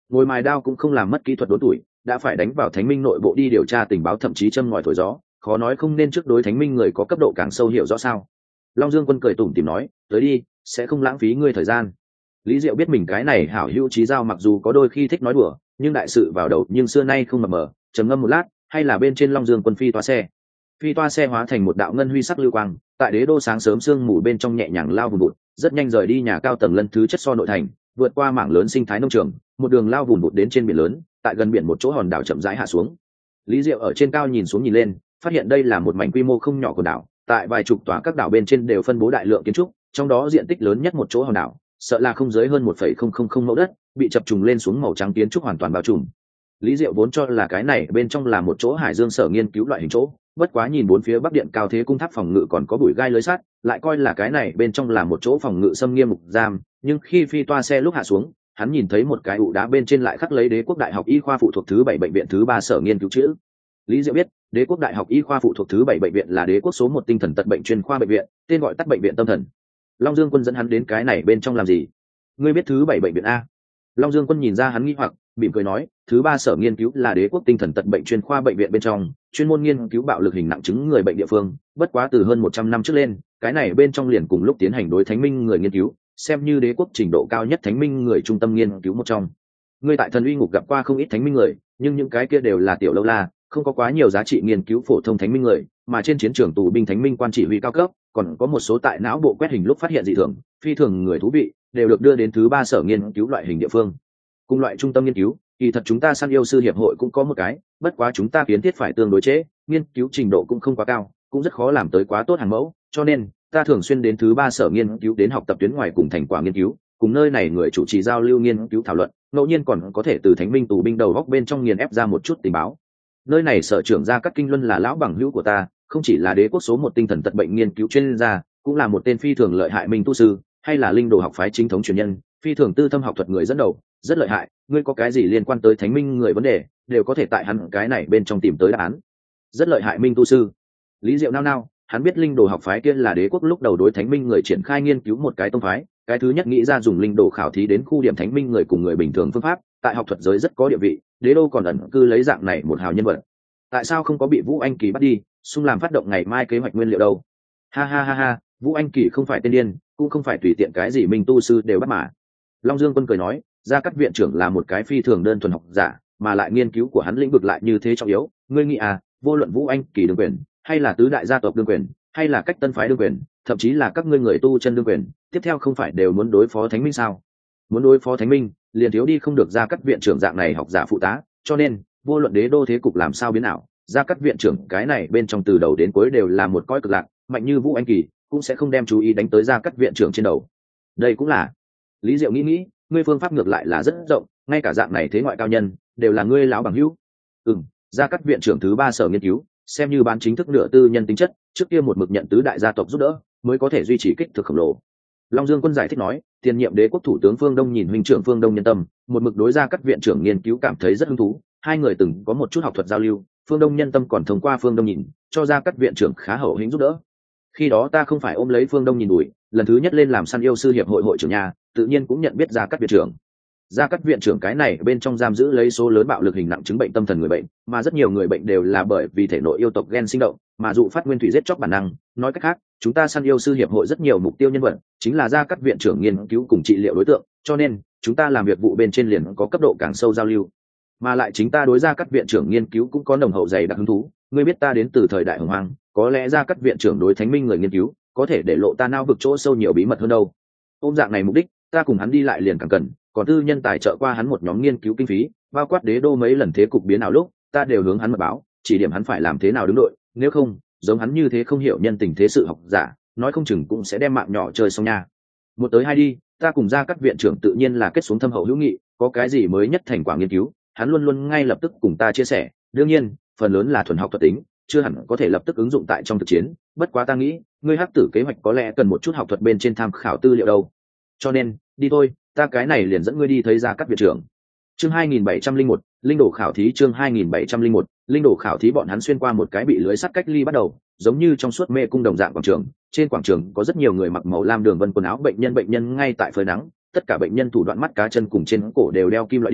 ngồi mài đao cũng không làm mất kỹ thuật đốn tuổi, đã phải đánh vào thánh minh nội bộ đi điều tra tình báo, thậm chí châm ngòi thổi gió, khó nói không nên trước đối thánh minh người có cấp độ càng sâu hiểu rõ sao. Long Dương Quân cười tủm tỉm nói, tới đi, sẽ không lãng phí ngươi thời gian. Lý Diệu biết mình cái này hảo hữu trí giao mặc dù có đôi khi thích nói đùa, nhưng đại sự vào đầu nhưng xưa nay không mập mờ. Trầm ngâm một lát, hay là bên trên Long Dương Quân phi toa xe hóa thành một đạo ngân huy sắc lưu quang, tại đế đô sáng sớm sương mù bên trong nhẹ nhàng lao vùn vụt, rất nhanh rời đi nhà cao tầng lân thứ chất so nội thành, vượt qua mảng lớn sinh thái nông trường, một đường lao vùn vụt đến trên biển lớn, tại gần biển một chỗ hòn đảo chậm rãi hạ xuống. Lý Diệu ở trên cao nhìn xuống nhìn lên, phát hiện đây là một mảnh quy mô không nhỏ của đảo, tại vài chục tòa các đảo bên trên đều phân bố đại lượng kiến trúc, trong đó diện tích lớn nhất một chỗ hòn đảo, sợ là không dưới hơn 1,000 mẫu đất, bị chập trùng lên xuống màu trắng kiến trúc hoàn toàn bao trùm. Lý Diệu vốn cho là cái này bên trong là một chỗ Hải Dương sở nghiên cứu loại hình chỗ, bất quá nhìn bốn phía bắc điện cao thế cung tháp phòng ngự còn có bụi gai lưới sắt, lại coi là cái này bên trong là một chỗ phòng ngự xâm nghiêm mục giam. Nhưng khi phi toa xe lúc hạ xuống, hắn nhìn thấy một cái ụ đá bên trên lại khắc lấy Đế quốc Đại học Y khoa phụ thuộc thứ 7 bệnh viện thứ 3 sở nghiên cứu chữ. Lý Diệu biết, Đế quốc Đại học Y khoa phụ thuộc thứ 7 bệnh viện là Đế quốc số 1 tinh thần tật bệnh chuyên khoa bệnh viện, tên gọi tắt bệnh viện tâm thần. Long Dương Quân dẫn hắn đến cái này bên trong làm gì? Ngươi biết thứ 7 bệnh viện a? Long Dương Quân nhìn ra hắn nghi hoặc, mỉm cười nói, thứ 3 sở nghiên cứu là Đế quốc tinh thần tật bệnh chuyên khoa bệnh viện bên trong, chuyên môn nghiên cứu bạo lực hình nặng chứng người bệnh địa phương, bất quá từ hơn 100 năm trước lên, cái này bên trong liền cùng lúc tiến hành đối thánh minh người nghiên cứu, xem như Đế quốc trình độ cao nhất thánh minh người trung tâm nghiên cứu một trong. Ngươi tại Thần Uy ngục gặp qua không ít thánh minh người, nhưng những cái kia đều là tiểu lâu la, không có quá nhiều giá trị nghiên cứu phổ thông thánh minh người, mà trên chiến trường tù binh thánh minh quan chỉ huy cao cấp, còn có một số tại não bộ quét hình lúc phát hiện dị thường, phi thường người thú vị, đều được đưa đến thứ 3 sở nghiên cứu loại hình địa phương. Cùng loại trung tâm nghiên cứu, kỳ thật chúng ta săn yêu sư hiệp hội cũng có một cái, bất quá chúng ta kiến thiết phải tương đối trễ, nghiên cứu trình độ cũng không quá cao, cũng rất khó làm tới quá tốt hàng mẫu, cho nên ta thường xuyên đến thứ 3 sở nghiên cứu đến học tập tuyến ngoài cùng thành quả nghiên cứu, cùng nơi này người chủ trì giao lưu nghiên cứu thảo luận, ngẫu nhiên còn có thể từ thánh minh tù binh đầu góc bên trong nghiền ép ra một chút tình báo. Nơi này sở trưởng Gia Cát Kinh Luân là lão bằng hữu của ta, không chỉ là Đế quốc số 1 tinh thần tật bệnh nghiên cứu chuyên gia, cũng là một tên phi thường lợi hại minh tu sư, hay là linh đồ học phái chính thống truyền nhân, phi thường tư thâm học thuật người dẫn đầu, rất lợi hại. Ngươi có cái gì liên quan tới thánh minh người vấn đề, đều có thể tại hắn cái này bên trong tìm tới đáp án. Rất lợi hại minh tu sư. Lý Diệu nao, hắn biết linh đồ học phái kia là Đế quốc lúc đầu đối thánh minh người triển khai nghiên cứu một cái tông phái, cái thứ nhất nghĩ ra dùng linh đồ khảo thí đến khu điểm thánh minh người cùng người bình thường phương pháp, tại học thuật giới rất có địa vị, Đế đô còn ẩn cư lấy dạng này một hào nhân vật. Tại sao không có bị Vũ Anh Kỳ bắt đi, xung làm phát động ngày mai kế hoạch nguyên liệu đâu? Ha ha ha ha, Vũ Anh Kỳ không phải tên điên, cũng không phải tùy tiện cái gì minh tu sư đều bắt mà. Long Dương Quân cười nói, Gia Cát viện trưởng là một cái phi thường đơn thuần học giả, mà lại nghiên cứu của hắn lĩnh vực lại như thế trọng yếu, ngươi nghĩ à, vô luận Vũ Anh Kỳ đương quyền, hay là tứ đại gia tộc đương quyền, hay là cách tân phái đương quyền, thậm chí là các ngươi người tu chân đương quyền, tiếp theo không phải đều muốn đối phó thánh minh sao? Muốn đối phó thánh minh, liền thiếu đi không được Gia Cát viện trưởng dạng này học giả phụ tá, cho nên vô luận đế đô thế cục làm sao biến ảo, Gia Cát viện trưởng cái này bên trong từ đầu đến cuối đều là một cõi cực lạc, mạnh như Vũ Anh Kỳ cũng sẽ không đem chú ý đánh tới Gia Cát viện trưởng trên đầu. Đây cũng là. Lý Diệu nghĩ, ngươi phương pháp ngược lại là rất rộng, ngay cả dạng này thế ngoại cao nhân đều là ngươi lão bằng hữu. Gia Cát viện trưởng thứ 3 sở nghiên cứu, xem như bán chính thức nửa tư nhân tính chất, trước kia một mực nhận tứ đại gia tộc giúp đỡ, mới có thể duy trì kích thực khổng lồ. Long Dương Quân giải thích nói, tiền nhiệm đế quốc thủ tướng Phương Đông nhìn huynh trưởng Phương Đông nhân tâm, một mực đối Gia Cát viện trưởng nghiên cứu cảm thấy rất hứng thú, hai người từng có một chút học thuật giao lưu, Phương Đông nhân tâm còn thông qua Phương Đông nhìn, cho Gia Cát viện trưởng khá hậu hĩnh giúp đỡ. Khi đó ta không phải ôm lấy Phương Đông nhìn đuổi, lần thứ nhất lên làm săn yêu sư hiệp hội hội trưởng nhà, tự nhiên cũng nhận biết Gia Cát viện trưởng. Gia Cát viện trưởng cái này bên trong giam giữ lấy số lớn bạo lực hình nặng chứng bệnh tâm thần người bệnh, mà rất nhiều người bệnh đều là bởi vì thể nội yêu tộc gen sinh động, mà dụ phát nguyên thủy giết chóc bản năng. Nói cách khác, chúng ta săn yêu sư hiệp hội rất nhiều mục tiêu nhân vật, chính là Gia Cát viện trưởng nghiên cứu cùng trị liệu đối tượng, cho nên chúng ta làm việc vụ bên trên liền có cấp độ càng sâu giao lưu. Mà lại chính ta đối Gia Cát viện trưởng nghiên cứu cũng có nồng hậu dày đặc hứng thú. Ngươi biết ta đến từ thời đại hồng hoang, có lẽ Gia Cát viện trưởng đối thánh minh người nghiên cứu có thể để lộ ta nao vực chỗ sâu nhiều bí mật hơn đâu. Ôm dạng này mục đích, ta cùng hắn đi lại liền càng cần, còn tư nhân tài trợ qua hắn một nhóm nghiên cứu kinh phí, bao quát đế đô mấy lần thế cục biến ảo lúc, ta đều hướng hắn mật báo, chỉ điểm hắn phải làm thế nào đứng đội, nếu không, giống hắn như thế không hiểu nhân tình thế sự học giả, nói không chừng cũng sẽ đem mạng nhỏ chơi xong nha. Một tới hai đi, ta cùng Gia Cát viện trưởng tự nhiên là kết xuống thâm hậu hữu nghị, có cái gì mới nhất thành quả nghiên cứu, hắn luôn luôn ngay lập tức cùng ta chia sẻ, đương nhiên, phần lớn là thuần học thuật tính, chưa hẳn có thể lập tức ứng dụng tại trong thực chiến, bất quá ta nghĩ, ngươi hắc tử kế hoạch có lẽ cần một chút học thuật bên trên tham khảo tư liệu đâu. Cho nên, đi thôi, ta cái này liền dẫn ngươi đi thấy Gia Cát viện trưởng. Chương 2701, linh đồ khảo thí. Chương 2701, linh đồ khảo thí. Bọn hắn xuyên qua một cái bị lưới sắt cách ly bắt đầu, giống như trong suốt mê cung đồng dạng quảng trường. Trên quảng trường có rất nhiều người mặc màu lam đường vân quần áo bệnh nhân ngay tại phơi nắng, tất cả bệnh nhân thủ đoạn mắt cá chân cùng trên cổ đều đeo kim loại điểm,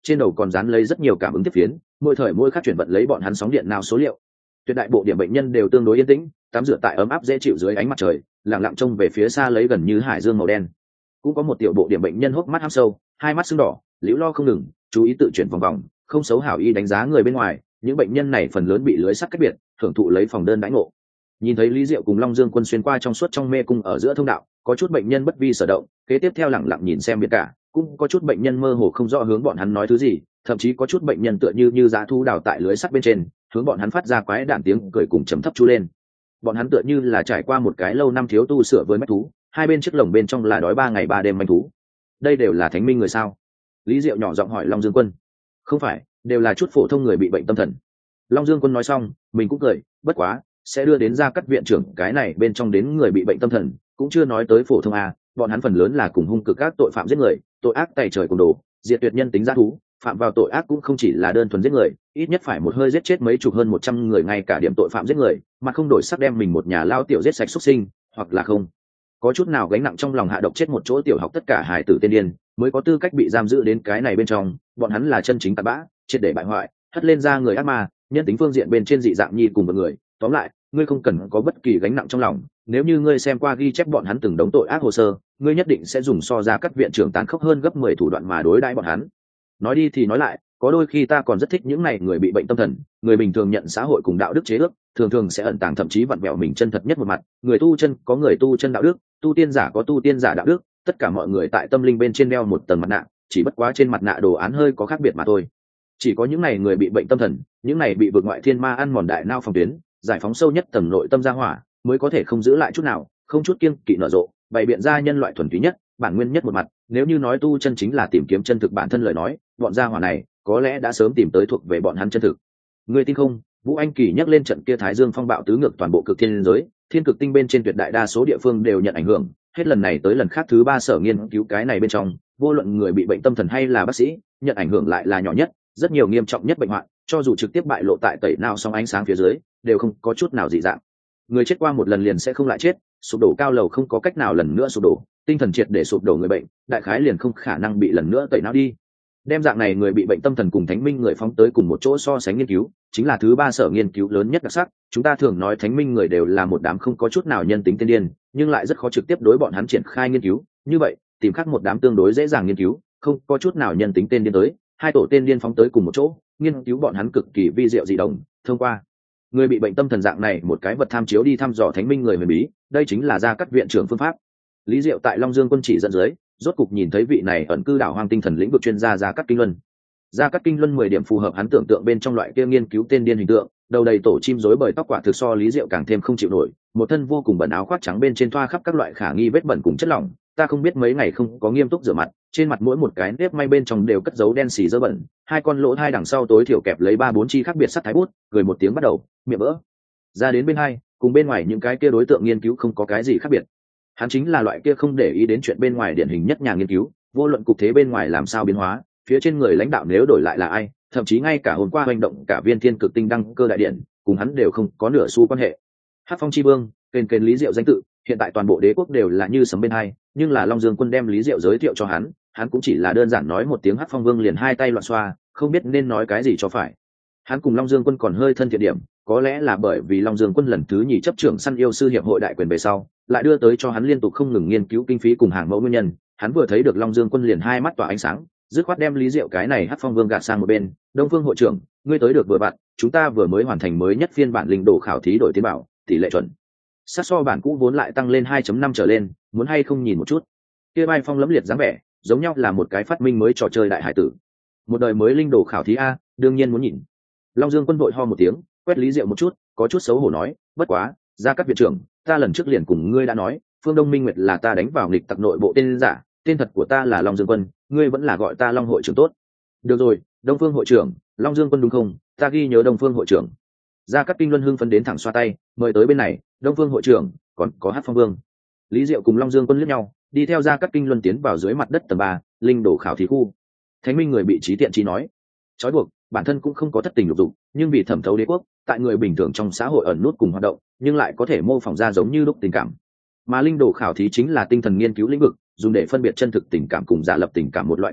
trên đầu còn dán lấy rất nhiều cảm ứng tiếp phiến, mỗi thời mỗi khắc chuyển vận lấy bọn hắn sóng điện não số liệu. Tuyệt đại bộ điểm bệnh nhân đều tương đối yên tĩnh, tắm rửa tại ấm áp dễ chịu dưới ánh mặt trời, lặng lặng trông về phía xa lấy gần như hải dương màu đen. Cũng có một tiểu bộ điểm bệnh nhân hốc mắt hăm sâu, hai mắt sưng đỏ, liễu lo không ngừng, chú ý tự chuyển vòng vòng, không xấu hảo ý đánh giá người bên ngoài. Những bệnh nhân này phần lớn bị lưới sắt cách biệt, hưởng thụ lấy phòng đơn đãi ngộ. Nhìn thấy Lý Diệu cùng Long Dương Quân xuyên qua trong suốt trong mê cung ở giữa thông đạo, có chút bệnh nhân bất vi sở động, kế tiếp theo lặng lặng nhìn xem biệt cả, cũng có chút bệnh nhân mơ hồ không rõ hướng bọn hắn nói thứ gì, thậm chí có chút bệnh nhân tựa như dã thu đào tại lưới sắt bên trên, hướng bọn hắn phát ra quái đản tiếng cười cùng trầm thấp chú lên. Bọn hắn tựa như là trải qua một cái lâu năm thiếu tu sửa với mách thú, hai bên chiếc lồng bên trong là đói 3 ngày 3 đêm manh thú. Đây đều là thánh minh người sao? Lý Diệu nhỏ giọng hỏi Long Dương Quân. Không phải, đều là chút phổ thông người bị bệnh tâm thần. Long Dương Quân nói xong, mình cũng cười, bất quá sẽ đưa đến Gia Cát viện trưởng cái này bên trong đến người bị bệnh tâm thần, cũng chưa nói tới phổ thông à, bọn hắn phần lớn là cùng hung cực các tội phạm giết người, tội ác tày trời cùng đồ, diệt tuyệt nhân tính dã thú, phạm vào tội ác cũng không chỉ là đơn thuần giết người, ít nhất phải một hơi giết chết mấy chục hơn 100 người, ngay cả điểm tội phạm giết người, mà không đổi sắc đem mình một nhà lao tiểu giết sạch xuất sinh, hoặc là không có chút nào gánh nặng trong lòng hạ độc chết một chỗ tiểu học tất cả hài tử tiên điên, mới có tư cách bị giam giữ đến cái này bên trong. Bọn hắn là chân chính tàn bã, triệt để bại hoại, hất lên ra người ác ma, nhân tính phương diện bên trên dị dạng nhi cùng một người. Tóm lại, ngươi không cần có bất kỳ gánh nặng trong lòng, nếu như ngươi xem qua ghi chép bọn hắn từng đống tội ác hồ sơ, ngươi nhất định sẽ dùng so ra các viện trưởng tàn khốc hơn gấp 10 thủ đoạn mà đối đãi bọn hắn. Nói đi thì nói lại, có đôi khi ta còn rất thích những này người bị bệnh tâm thần, người bình thường nhận xã hội cùng đạo đức chế ước, thường thường sẽ ẩn tàng thậm chí vặn vẹo mình chân thật nhất một mặt. Người tu chân có người tu chân đạo đức, tu tiên giả có tu tiên giả đạo đức, tất cả mọi người tại tâm linh bên trên đeo một tầng mặt nạ, chỉ bất quá trên mặt nạ đồ án hơi có khác biệt mà thôi. Chỉ có những này người bị bệnh tâm thần, những này bị vượt ngoại thiên ma ăn mòn đại não phòng tuyến, giải phóng sâu nhất tầng nội tâm ra hỏa, mới có thể không giữ lại chút nào, không chút kiêng kỵ nở rộ, bày biện ra nhân loại thuần túy nhất, bản nguyên nhất một mặt. Nếu như nói tu chân chính là tìm kiếm chân thực bản thân lời nói, bọn gia hỏa này có lẽ đã sớm tìm tới thuộc về bọn hắn chân thực. Ngươi tin không? Vũ Anh Kỳ nhắc lên trận kia Thái Dương phong bạo tứ ngược toàn bộ cực thiên giới, thiên cực tinh bên trên tuyệt đại đa số địa phương đều nhận ảnh hưởng. Hết lần này tới lần khác thứ 3 sở nghiên cứu cái này bên trong, vô luận người bị bệnh tâm thần hay là bác sĩ, nhận ảnh hưởng lại là nhỏ nhất, rất nhiều nghiêm trọng nhất bệnh hoạn, cho dù trực tiếp bại lộ tại tẩy não song ánh sáng phía dưới, đều không có chút nào dị dạng. Người chết qua một lần liền sẽ không lại chết, sụp đổ cao lầu không có cách nào lần nữa sụp đổ, tinh thần triệt để sụp đổ người bệnh, đại khái liền không khả năng bị lần nữa tẩy não đi. Đem dạng này người bị bệnh tâm thần cùng thánh minh người phóng tới cùng một chỗ so sánh nghiên cứu, chính là thứ 3 sở nghiên cứu lớn nhất đặc sắc. Chúng ta thường nói thánh minh người đều là một đám không có chút nào nhân tính tiên điên, nhưng lại rất khó trực tiếp đối bọn hắn triển khai nghiên cứu. Như vậy, tìm khác một đám tương đối dễ dàng nghiên cứu, không có chút nào nhân tính tên điên tới, hai tổ tên điên phóng tới cùng một chỗ, nghiên cứu bọn hắn cực kỳ vi diệu dị đồng. Thông qua người bị bệnh tâm thần dạng này một cái vật tham chiếu đi thăm dò thánh minh người huyền bí, đây chính là Gia Cát viện trưởng phương pháp. Lý Diệu tại Long Dương Quân chỉ dẫn dưới, rốt cục nhìn thấy vị này ẩn cư đảo hoang tinh thần lĩnh vực chuyên gia Gia Cát Kinh Luân. Gia Cát Kinh Luân 10 điểm phù hợp hắn tưởng tượng bên trong loại kia nghiên cứu tên điên hình tượng, đầu đầy tổ chim rối bời tóc quả thực so Lý Diệu càng thêm không chịu nổi, một thân vô cùng bẩn áo khoác trắng bên trên thoa khắp các loại khả nghi vết bẩn cùng chất lỏng, ta không biết mấy ngày không có nghiêm túc rửa mặt, trên mặt mỗi một cái nếp may bên trong đều cất dấu đen xì dơ bẩn, hai con lỗ hai đằng sau tối thiểu kẹp lấy 3-4 chi khác biệt sắt thái bút, cười một tiếng bắt đầu, miệng vỡ. Ra đến bên hai, cùng bên ngoài những cái kia đối tượng nghiên cứu không có cái gì khác biệt. Hắn chính là loại kia không để ý đến chuyện bên ngoài điển hình nhất nhà nghiên cứu, vô luận cục thế bên ngoài làm sao biến hóa, phía trên người lãnh đạo nếu đổi lại là ai, thậm chí ngay cả hôm qua hành động cả viên thiên cực tinh đăng cơ đại điện, cùng hắn đều không có nửa xu quan hệ. Hắc Phong chi vương, kênh Lý Diệu danh tự, hiện tại toàn bộ đế quốc đều là như sấm bên hai, nhưng là Long Dương Quân đem Lý Diệu giới thiệu cho hắn cũng chỉ là đơn giản nói một tiếng Hắc Phong vương liền hai tay loạn xoa, không biết nên nói cái gì cho phải. Hắn cùng Long Dương Quân còn hơi thân thiện điểm, có lẽ là bởi vì Long Dương Quân lần thứ nhì chấp trưởng săn yêu sư hiệp hội đại quyền về sau, lại đưa tới cho hắn liên tục không ngừng nghiên cứu kinh phí cùng hàng mẫu nguyên nhân. Hắn vừa thấy được Long Dương Quân liền hai mắt tỏa ánh sáng, dứt khoát đem Lý Diệu cái này Hắc Phong vương gạt sang một bên. Đông Phương hội trưởng, ngươi tới được vừa vặn, chúng ta vừa mới hoàn thành mới nhất phiên bản linh đồ khảo thí đổi tiến bảo, tỷ lệ chuẩn sát so bản cũ vốn lại tăng lên 2.5 trở lên, muốn hay không nhìn một chút? Kia Vai Phong lẫm liệt dáng vẻ, giống nhau là một cái phát minh mới trò chơi đại hải tử. Một đời mới linh đồ khảo thí a, đương nhiên muốn nhìn. Long Dương Quân vội ho một tiếng, quét Lý Diệu một chút, có chút xấu hổ nói, bất quá, Gia Cát viện trưởng, ta lần trước liền cùng ngươi đã nói, Phương Đông Minh Nguyệt là ta đánh vào nghịch tặc nội bộ tên giả, tên thật của ta là Long Dương Quân, ngươi vẫn là gọi ta Long hội trưởng tốt. Được rồi, Đông Phương hội trưởng, Long Dương Quân đúng không? Ta ghi nhớ Đông Phương hội trưởng. Gia Cát Kinh Luân hưng phấn đến thẳng xoa tay, mời tới bên này, Đông Phương hội trưởng, còn có Hắc Phong vương. Lý Diệu cùng Long Dương Quân liếc nhau, đi theo Gia Cát Kinh Luân tiến vào dưới mặt đất tầng 3, linh đồ khảo thí khu. Thánh minh người bị trí tiện trí nói, trói buộc, bản thân cũng không có thất tình lục dục, nhưng vì thẩm thấu đế quốc, tại người bình thường trong xã hội ẩn nút cùng hoạt động, nhưng lại có thể mô phỏng ra giống như lúc tình cảm. Mà linh đồ khảo thí chính là tinh thần nghiên cứu lĩnh vực, dùng để phân biệt chân thực tình cảm cùng giả lập tình cảm một loại thủ đoạn,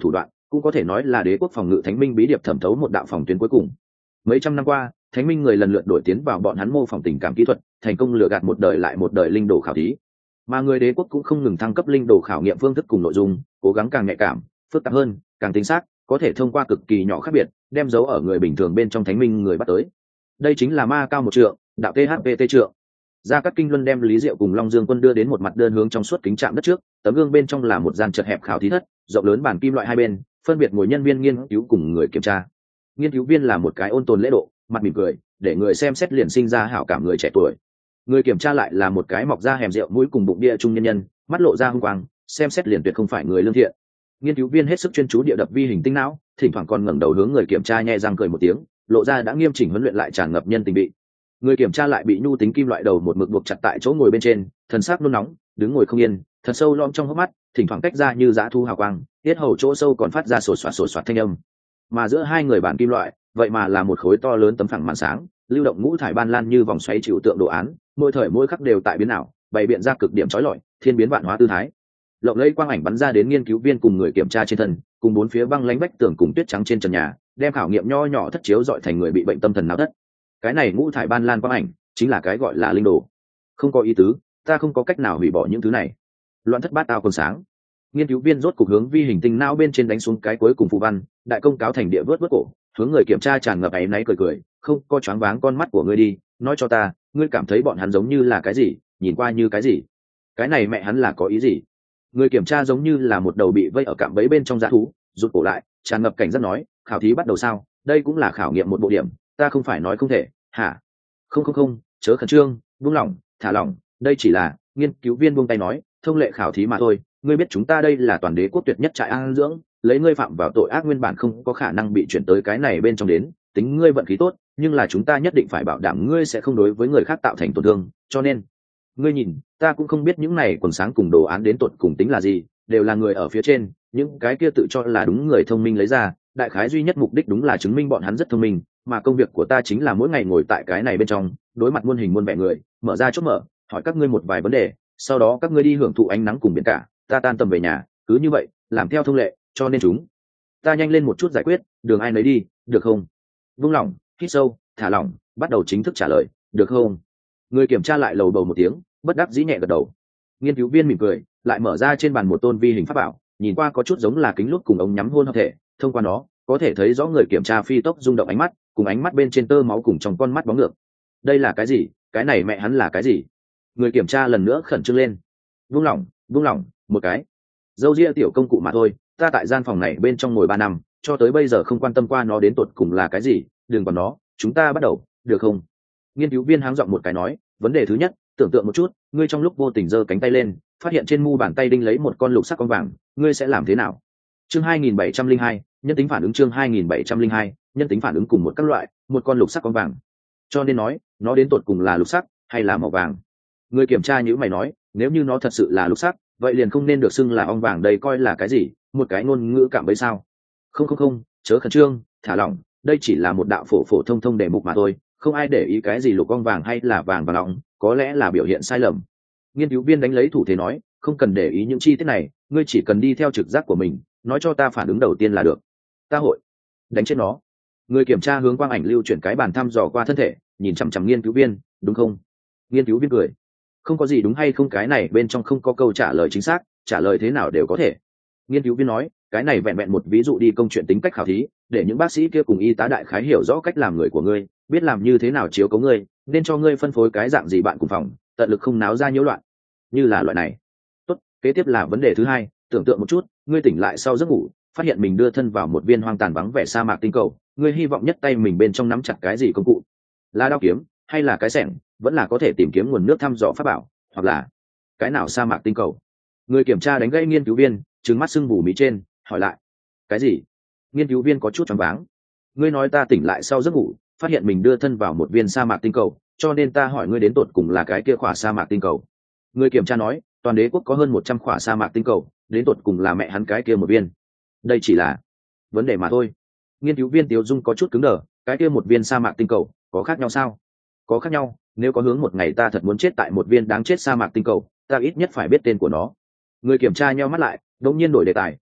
cũng có thể nói là đế quốc phòng ngự thánh minh bí điệp thẩm thấu một đạo phòng tuyến cuối cùng. Mấy trăm năm qua, thánh minh người lần lượt đổi tiến vào bọn hắn mô phỏng tình cảm kỹ thuật, thành công lừa gạt một đời lại một đời linh đồ khảo thí. Mà người đế quốc cũng không ngừng thăng cấp linh đồ khảo nghiệm phương thức cùng nội dung, cố gắng càng nhạy cảm, phức tạp hơn, càng chính xác, có thể thông qua cực kỳ nhỏ khác biệt, đem dấu ở người bình thường bên trong thánh minh người bắt tới. Đây chính là ma cao một trượng, đạo THVT trượng. Gia Cát Kinh Luân đem Lý Diệu cùng Long Dương Quân đưa đến một mặt đơn hướng trong suốt kính trạm đất trước, tấm gương bên trong là một gian chật hẹp khảo thí thất, rộng lớn bàn kim loại hai bên, phân biệt ngồi nhân viên nghiên cứu cùng người kiểm tra. Nghiên cứu viên là một cái ôn tồn lễ độ, mặt mỉm cười, để người xem xét liền sinh ra hảo cảm người trẻ tuổi. Người kiểm tra lại là một cái mọc ra hẻm rượu mũi cùng bụng bia trung nhân nhân, mắt lộ ra hung quang, xem xét liền tuyệt không phải người lương thiện. Nghiên cứu viên hết sức chuyên chú địa đập vi hình tinh não, thỉnh thoảng còn ngẩng đầu hướng người kiểm tra nhe răng cười một tiếng, lộ ra đã nghiêm chỉnh huấn luyện lại tràn ngập nhân tình bị. Người kiểm tra lại bị nhu tính kim loại đầu một mực buộc chặt tại chỗ ngồi bên trên, thần sắc nôn nóng, đứng ngồi không yên, thật sâu lom trong hốc mắt, thỉnh thoảng tách ra như dã thu hào quang, tiết hầu chỗ sâu còn phát ra sột soạt thanh âm. Mà giữa hai người bản kim loại, vậy mà là một khối to lớn tấm phẳng màn sáng, lưu động ngũ thải ban lan như vòng xoáy chịu tượng đồ án, mỗi thời mỗi khắc đều tại biến ảo, bày biện ra cực điểm chói lọi, thiên biến vạn hóa tư thái. Lộng lẫy quang ảnh bắn ra đến nghiên cứu viên cùng người kiểm tra trên thân, cùng bốn phía băng lánh vách tường cùng tuyết trắng trên trần nhà, đem khảo nghiệm nho nhỏ thất chiếu dọi thành người bị bệnh tâm thần não thất. Cái này ngũ thải ban lan quang ảnh, chính là cái gọi là linh đồ. Không có ý tứ, ta không có cách nào hủy bỏ những thứ này. Loạn thất bát tao còn sáng. Nghiên cứu viên rốt cục hướng vi hình tinh não bên trên đánh xuống cái cuối cùng phù văn, đại công cáo thành địa vớt vớt cổ, hướng người kiểm tra tràn ngập áy náy cười, không có choáng váng con mắt của ngươi đi, nói cho ta, ngươi cảm thấy bọn hắn giống như là cái gì, nhìn qua như cái gì? Cái này mẹ hắn là có ý gì? Người kiểm tra giống như là một đầu bị vây ở cạm bẫy bên trong dã thú, rụt cổ lại, tràn ngập cảnh giác nói, khảo thí bắt đầu sao? Đây cũng là khảo nghiệm một bộ điểm, ta không phải nói không thể, hả? Không, chớ khẩn trương, buông lỏng, thả lỏng, đây chỉ là, nghiên cứu viên buông tay nói, thông lệ khảo thí mà thôi, ngươi biết chúng ta đây là toàn đế quốc tuyệt nhất trại an dưỡng, lấy ngươi phạm vào tội ác nguyên bản không có khả năng bị chuyển tới cái này bên trong đến, tính ngươi vận khí tốt, nhưng là chúng ta nhất định phải bảo đảm ngươi sẽ không đối với người khác tạo thành tổn thương, cho nên ngươi nhìn, ta cũng không biết những này quần sáng cùng đồ án đến tột cùng tính là gì, đều là người ở phía trên, những cái kia tự cho là đúng người thông minh lấy ra, đại khái duy nhất mục đích đúng là chứng minh bọn hắn rất thông minh, mà công việc của ta chính là mỗi ngày ngồi tại cái này bên trong, đối mặt muôn hình muôn vẻ người, mở ra chốt mở, hỏi các ngươi một vài vấn đề, sau đó các ngươi đi hưởng thụ ánh nắng cùng biển cả, ta tan tầm về nhà, cứ như vậy, làm theo thông lệ, cho nên chúng ta nhanh lên một chút giải quyết, đường ai nấy đi, được không? Vung lỏng, hít sâu, thả lỏng, bắt đầu chính thức trả lời, được không? Người kiểm tra lại lầu bầu một tiếng, bất đắc dĩ nhẹ gật đầu. Nghiên cứu viên mỉm cười, lại mở ra trên bàn một tôn vi hình pháp bảo, nhìn qua có chút giống là kính lúp cùng ống nhắm hôn hợp thể, thông qua nó có thể thấy rõ người kiểm tra phi tốc rung động ánh mắt, cùng ánh mắt bên trên tơ máu cùng trong con mắt bóng ngược. Đây là cái gì? Cái này mẹ hắn là cái gì? Người kiểm tra lần nữa khẩn trương lên. Vung lỏng, một cái dâu ria tiểu công cụ mà thôi, ta tại gian phòng này bên trong ngồi 3 năm, cho tới bây giờ không quan tâm qua nó đến tột cùng là cái gì, đừng còn nó, chúng ta bắt đầu, được không? Nghiên cứu viên háng giọng một cái nói, vấn đề thứ nhất, tưởng tượng một chút, ngươi trong lúc vô tình giơ cánh tay lên, phát hiện trên mu bàn tay đinh lấy một con lục sắc con vàng, ngươi sẽ làm thế nào? Chương 2702, nhân tính phản ứng. Chương 2702, nhân tính phản ứng cùng một các loại, một con lục sắc con vàng. Cho nên nói, nó đến tột cùng là lục sắc hay là màu vàng? Người kiểm tra như mày nói, nếu như nó thật sự là lục sắc, vậy liền không nên được xưng là ong vàng, đây coi là cái gì, một cái ngôn ngữ cảm bấy sao? Không, chớ khẩn trương, thả lỏng, đây chỉ là một đạo phổ thông đề mục mà thôi, không ai để ý cái gì lục ong vàng hay là vàng và nóng, có lẽ là biểu hiện sai lầm. Nghiên cứu viên đánh lấy thủ thế nói, không cần để ý những chi tiết này, ngươi chỉ cần đi theo trực giác của mình, nói cho ta phản ứng đầu tiên là được. Ta hội đánh chết nó. Người kiểm tra hướng quang ảnh lưu chuyển cái bàn thăm dò qua thân thể, nhìn chằm chằm nghiên cứu viên, đúng không? Nghiên cứu viên cười, không có gì đúng hay không, cái này bên trong không có câu trả lời chính xác, trả lời thế nào đều có thể. Nghiên cứu viên nói, cái này vẹn vẹn một ví dụ đi công chuyện tính cách khảo thí, để những bác sĩ kia cùng y tá đại khái hiểu rõ cách làm người của ngươi, biết làm như thế nào chiếu cố ngươi, nên cho ngươi phân phối cái dạng gì bạn cùng phòng, tận lực không náo ra nhiễu loạn, như là loại này. Tốt, kế tiếp là vấn đề thứ hai, tưởng tượng một chút, ngươi tỉnh lại sau giấc ngủ, phát hiện mình đưa thân vào một viên hoang tàn vắng vẻ sa mạc tinh cầu, ngươi hy vọng nhất tay mình bên trong nắm chặt cái gì công cụ? Là đao kiếm, hay là cái xẻng, vẫn là có thể tìm kiếm nguồn nước thăm dò pháp bảo, hoặc là cái nào sa mạc tinh cầu? Người kiểm tra đánh gãy nghiên cứu viên, trừng mắt sưng vù mí trên, hỏi lại, cái gì? Nghiên cứu viên có chút choáng váng. Ngươi nói ta tỉnh lại sau giấc ngủ, phát hiện mình đưa thân vào một viên sa mạc tinh cầu, cho nên ta hỏi ngươi đến tột cùng là cái kia khỏa sa mạc tinh cầu. Người kiểm tra nói, toàn đế quốc có hơn 100 khỏa sa mạc tinh cầu, đến tột cùng là mẹ hắn cái kia một viên. Đây chỉ là vấn đề mà thôi. Nghiên cứu viên Tiếu Dung có chút cứng đờ, cái kia một viên sa mạc tinh cầu có khác nhau sao? Có khác nhau, nếu có hướng một ngày ta thật muốn chết tại một viên đáng chết sa mạc tinh cầu, ta ít nhất phải biết tên của nó. Người kiểm tra nheo mắt lại, đột nhiên đổi đề tài,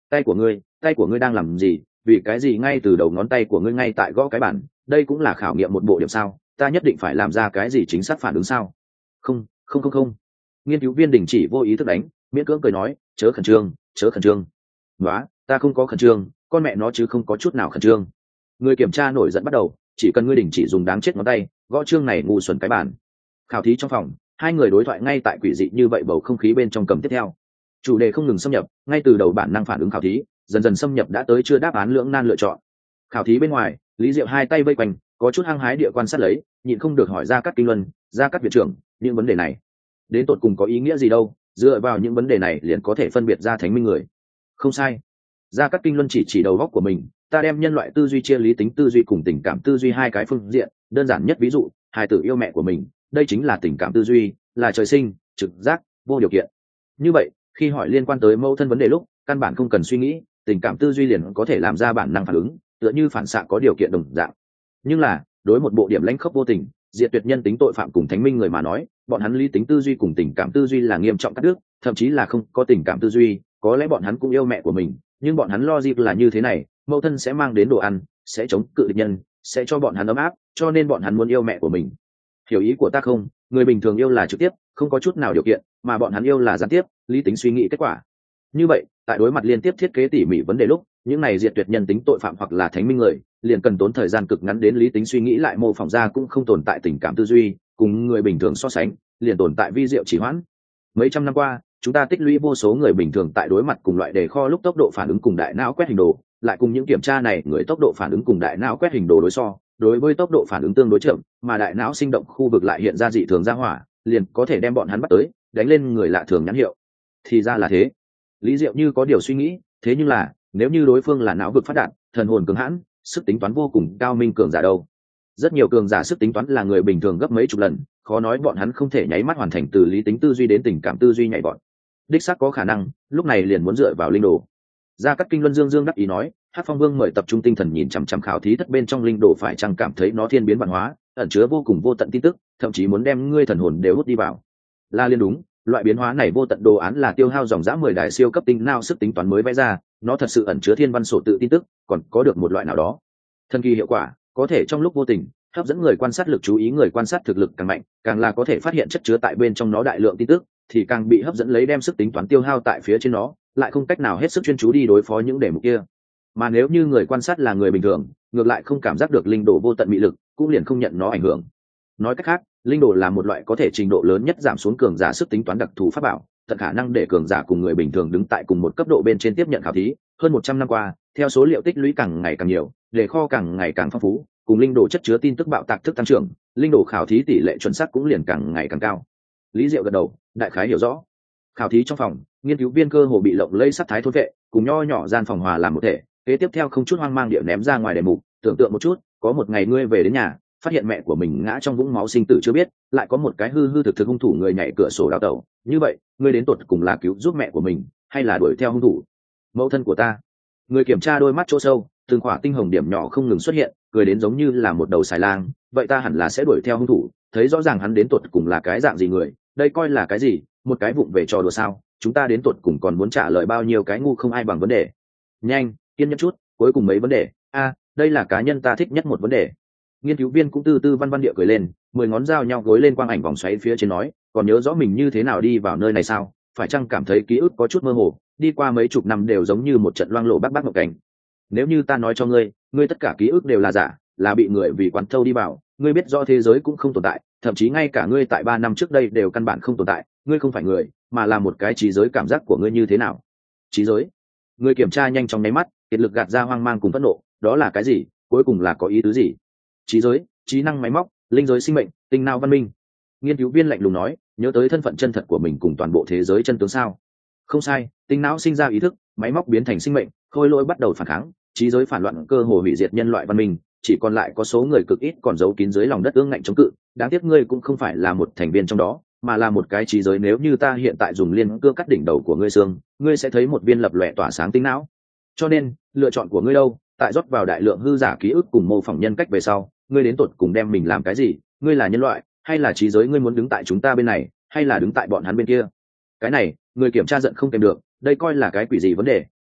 tay của ngươi đang làm gì? Vì cái gì ngay từ đầu ngón tay của ngươi ngay tại gõ cái bản? Đây cũng là khảo nghiệm một bộ điểm sao? Ta nhất định phải làm ra cái gì chính xác phản ứng sao? Không, không, không, không. Nghiên cứu viên đình chỉ vô ý thức đánh, miễn cưỡng cười nói, chớ khẩn trương, chớ khẩn trương. Nói, ta không có khẩn trương, con mẹ nó chứ không có chút nào khẩn trương. Người kiểm tra nổi giận bắt đầu, chỉ cần ngươi đình chỉ dùng đáng chết ngón tay, gõ chương này ngu xuẩn cái bản. Khảo thí trong phòng, hai người đối thoại ngay tại quỷ dị như vậy bầu không khí bên trong cầm tiếp theo. Chủ đề không ngừng xâm nhập, ngay từ đầu bản năng phản ứng khảo thí, dần dần xâm nhập đã tới chưa đáp án lưỡng nan lựa chọn. Khảo thí bên ngoài, Lý Diệu hai tay vây quanh, có chút hăng hái địa quan sát lấy, nhịn không được hỏi ra các kinh luân, ra các viện trưởng, những vấn đề này đến tột cùng có ý nghĩa gì đâu? Dựa vào những vấn đề này liền có thể phân biệt ra thánh minh người. Không sai. Ra các kinh luân chỉ đầu góc của mình, ta đem nhân loại tư duy chia lý tính tư duy cùng tình cảm tư duy hai cái phương diện, đơn giản nhất ví dụ, hài tử yêu mẹ của mình, đây chính là tình cảm tư duy, là trời sinh, trực giác, vô điều kiện. Như vậy, khi hỏi liên quan tới mâu thân vấn đề lúc, căn bản không cần suy nghĩ, tình cảm tư duy liền có thể làm ra bản năng phản ứng, tựa như phản xạ có điều kiện đồng dạng. Nhưng là, đối một bộ điểm lãnh khốc vô tình, diệt tuyệt nhân tính tội phạm cùng thánh minh người mà nói, bọn hắn lý tính tư duy cùng tình cảm tư duy là nghiêm trọng cắt đứt, thậm chí là không có tình cảm tư duy. Có lẽ bọn hắn cũng yêu mẹ của mình, nhưng bọn hắn logic là như thế này, mẫu thân sẽ mang đến đồ ăn, sẽ chống cự địch nhân, sẽ cho bọn hắn ấm áp, cho nên bọn hắn muốn yêu mẹ của mình. Hiểu ý của ta không? Người bình thường yêu là trực tiếp, không có chút nào điều kiện, mà bọn hắn yêu là gián tiếp, lý tính suy nghĩ kết quả. Như vậy, tại đối mặt liên tiếp thiết kế tỉ mỉ vấn đề lúc, những này diệt tuyệt nhân tính tội phạm hoặc là thánh minh người, liền cần tốn thời gian cực ngắn đến lý tính suy nghĩ lại mô phỏng ra cũng không tồn tại tình cảm tư duy, cùng người bình thường so sánh, liền tồn tại vi diệu chỉ hoãn. Mấy trăm năm qua, chúng ta tích lũy vô số người bình thường tại đối mặt cùng loại đề kho lúc tốc độ phản ứng cùng đại não quét hình đồ, lại cùng những kiểm tra này người tốc độ phản ứng cùng đại não quét hình đồ đối so, đối với tốc độ phản ứng tương đối chậm, mà đại não sinh động khu vực lại hiện ra dị thường ra hỏa, liền có thể đem bọn hắn bắt tới, đánh lên người lạ thường nhãn hiệu. Thì ra là thế. Lý Diệu như có điều suy nghĩ, thế nhưng là, nếu như đối phương là não vực phát đạt, thần hồn cường hãn, sức tính toán vô cùng cao minh cường giả đâu. Rất nhiều cường giả sức tính toán là người bình thường gấp mấy chục lần, khó nói bọn hắn không thể nháy mắt hoàn thành từ lý tính tư duy đến tình cảm tư duy nhảy vọt. Đích xác có khả năng, lúc này liền muốn dựa vào linh đồ. Gia Cát Kinh Luân Dương đắc ý nói, Hắc Phong Vương mời tập trung tinh thần nhìn chằm chằm khảo thí thất bên trong linh đồ phải chăng cảm thấy nó thiên biến văn hóa, ẩn chứa vô cùng vô tận tin tức, thậm chí muốn đem ngươi thần hồn đều hút đi vào. La Liên đúng, loại biến hóa này vô tận đồ án là tiêu hao dòng dã 10 đại siêu cấp tinh não sức tính toán mới vẽ ra, nó thật sự ẩn chứa thiên văn sổ tự tin tức, còn có được một loại nào đó thần kỳ hiệu quả, có thể trong lúc vô tình hấp dẫn người quan sát lực chú ý, người quan sát thực lực càng mạnh, càng là có thể phát hiện chất chứa tại bên trong nó đại lượng tin tức, thì càng bị hấp dẫn lấy đem sức tính toán tiêu hao tại phía trên nó, lại không cách nào hết sức chuyên chú đi đối phó những đề mục kia. Mà nếu như người quan sát là người bình thường, ngược lại không cảm giác được linh đồ vô tận mị lực, cũng liền không nhận nó ảnh hưởng. Nói cách khác, linh đồ là một loại có thể trình độ lớn nhất giảm xuống cường giả sức tính toán đặc thù pháp bảo, tận khả năng để cường giả cùng người bình thường đứng tại cùng một cấp độ bên trên tiếp nhận khảo thí. Hơn 100 năm qua, theo số liệu tích lũy càng ngày càng nhiều, đề kho càng ngày càng phong phú, cùng linh đồ chất chứa tin tức bạo tạc thức tăng trưởng, linh đồ khảo thí tỷ lệ chuẩn xác cũng liền càng ngày càng cao. Lý Diệu gật đầu, đại khái hiểu rõ. Khảo thí trong phòng, nghiên cứu viên cơ hồ bị lộng lây sắc thái thôn vệ, cùng nho nhỏ gian phòng hòa làm một thể. Kế tiếp theo không chút hoang mang địa ném ra ngoài đề mục, tưởng tượng một chút, có một ngày ngươi về đến nhà, phát hiện mẹ của mình ngã trong vũng máu sinh tử chưa biết, lại có một cái hư hư thực thực hung thủ người nhảy cửa sổ đào tẩu, như vậy ngươi đến tột cùng là cứu giúp mẹ của mình hay là đuổi theo hung thủ? Mẫu thân của ta. Người kiểm tra đôi mắt chỗ sâu, từng khỏa tinh hồng điểm nhỏ không ngừng xuất hiện, cười đến giống như là một đầu xài lang. Vậy ta hẳn là sẽ đuổi theo hung thủ, thấy rõ ràng hắn đến tột cùng là cái dạng gì người, đây coi là cái gì, một cái vụng về trò đùa sao? Chúng ta đến tột cùng còn muốn trả lời bao nhiêu cái ngu không ai bằng vấn đề. Nhanh, kiên nhẫn chút, cuối cùng mấy vấn đề. Đây là cá nhân ta thích nhất một vấn đề. Nghiên cứu viên cũng tư văn văn địa cười lên, 10 ngón dao nhau gối lên quang ảnh vòng xoáy phía trên nói, còn nhớ rõ mình như thế nào đi vào nơi này sao? Phải chăng cảm thấy ký ức có chút mơ hồ, đi qua mấy chục năm đều giống như một trận loang lộ bác mộng cảnh? Nếu như ta nói cho ngươi, ngươi tất cả ký ức đều là giả, là bị người vì quán thâu đi vào, ngươi biết rõ thế giới cũng không tồn tại, thậm chí ngay cả ngươi tại 3 năm trước đây đều căn bản không tồn tại, ngươi không phải người, mà là một cái trí giới, cảm giác của ngươi như thế nào? Trí giới? Người kiểm tra nhanh chóng nháy mắt, kiệt lực gạt ra hoang mang cùng phẫn nộ, đó là cái gì? Cuối cùng là có ý tứ gì? Trí giới, trí năng máy móc, linh giới sinh mệnh, tinh não văn minh. Nghiên cứu viên lạnh lùng nói, nhớ tới thân phận chân thật của mình cùng toàn bộ thế giới chân tướng sao? Không sai, tinh não sinh ra ý thức, máy móc biến thành sinh mệnh, khôi lỗi bắt đầu phản kháng, trí giới phản loạn, cơ hồ hủy diệt nhân loại văn minh, chỉ còn lại có số người cực ít còn giấu kín dưới lòng đất ương ngạnh chống cự. Đáng tiếc ngươi cũng không phải là một thành viên trong đó, mà là một cái trí giới. Nếu như ta hiện tại dùng liên cưa cắt đỉnh đầu của ngươi xương, ngươi sẽ thấy một viên lập lòe tỏa sáng tinh não. Cho nên, lựa chọn của ngươi đâu? Tại rót vào đại lượng hư giả ký ức cùng mô phỏng nhân cách về sau, ngươi đến tột cùng đem mình làm cái gì? Ngươi là nhân loại hay là trí giới? Ngươi muốn đứng tại chúng ta bên này hay là đứng tại bọn hắn bên kia? Cái này, người kiểm tra giận không kèm được, đây coi là cái quỷ gì vấn đề?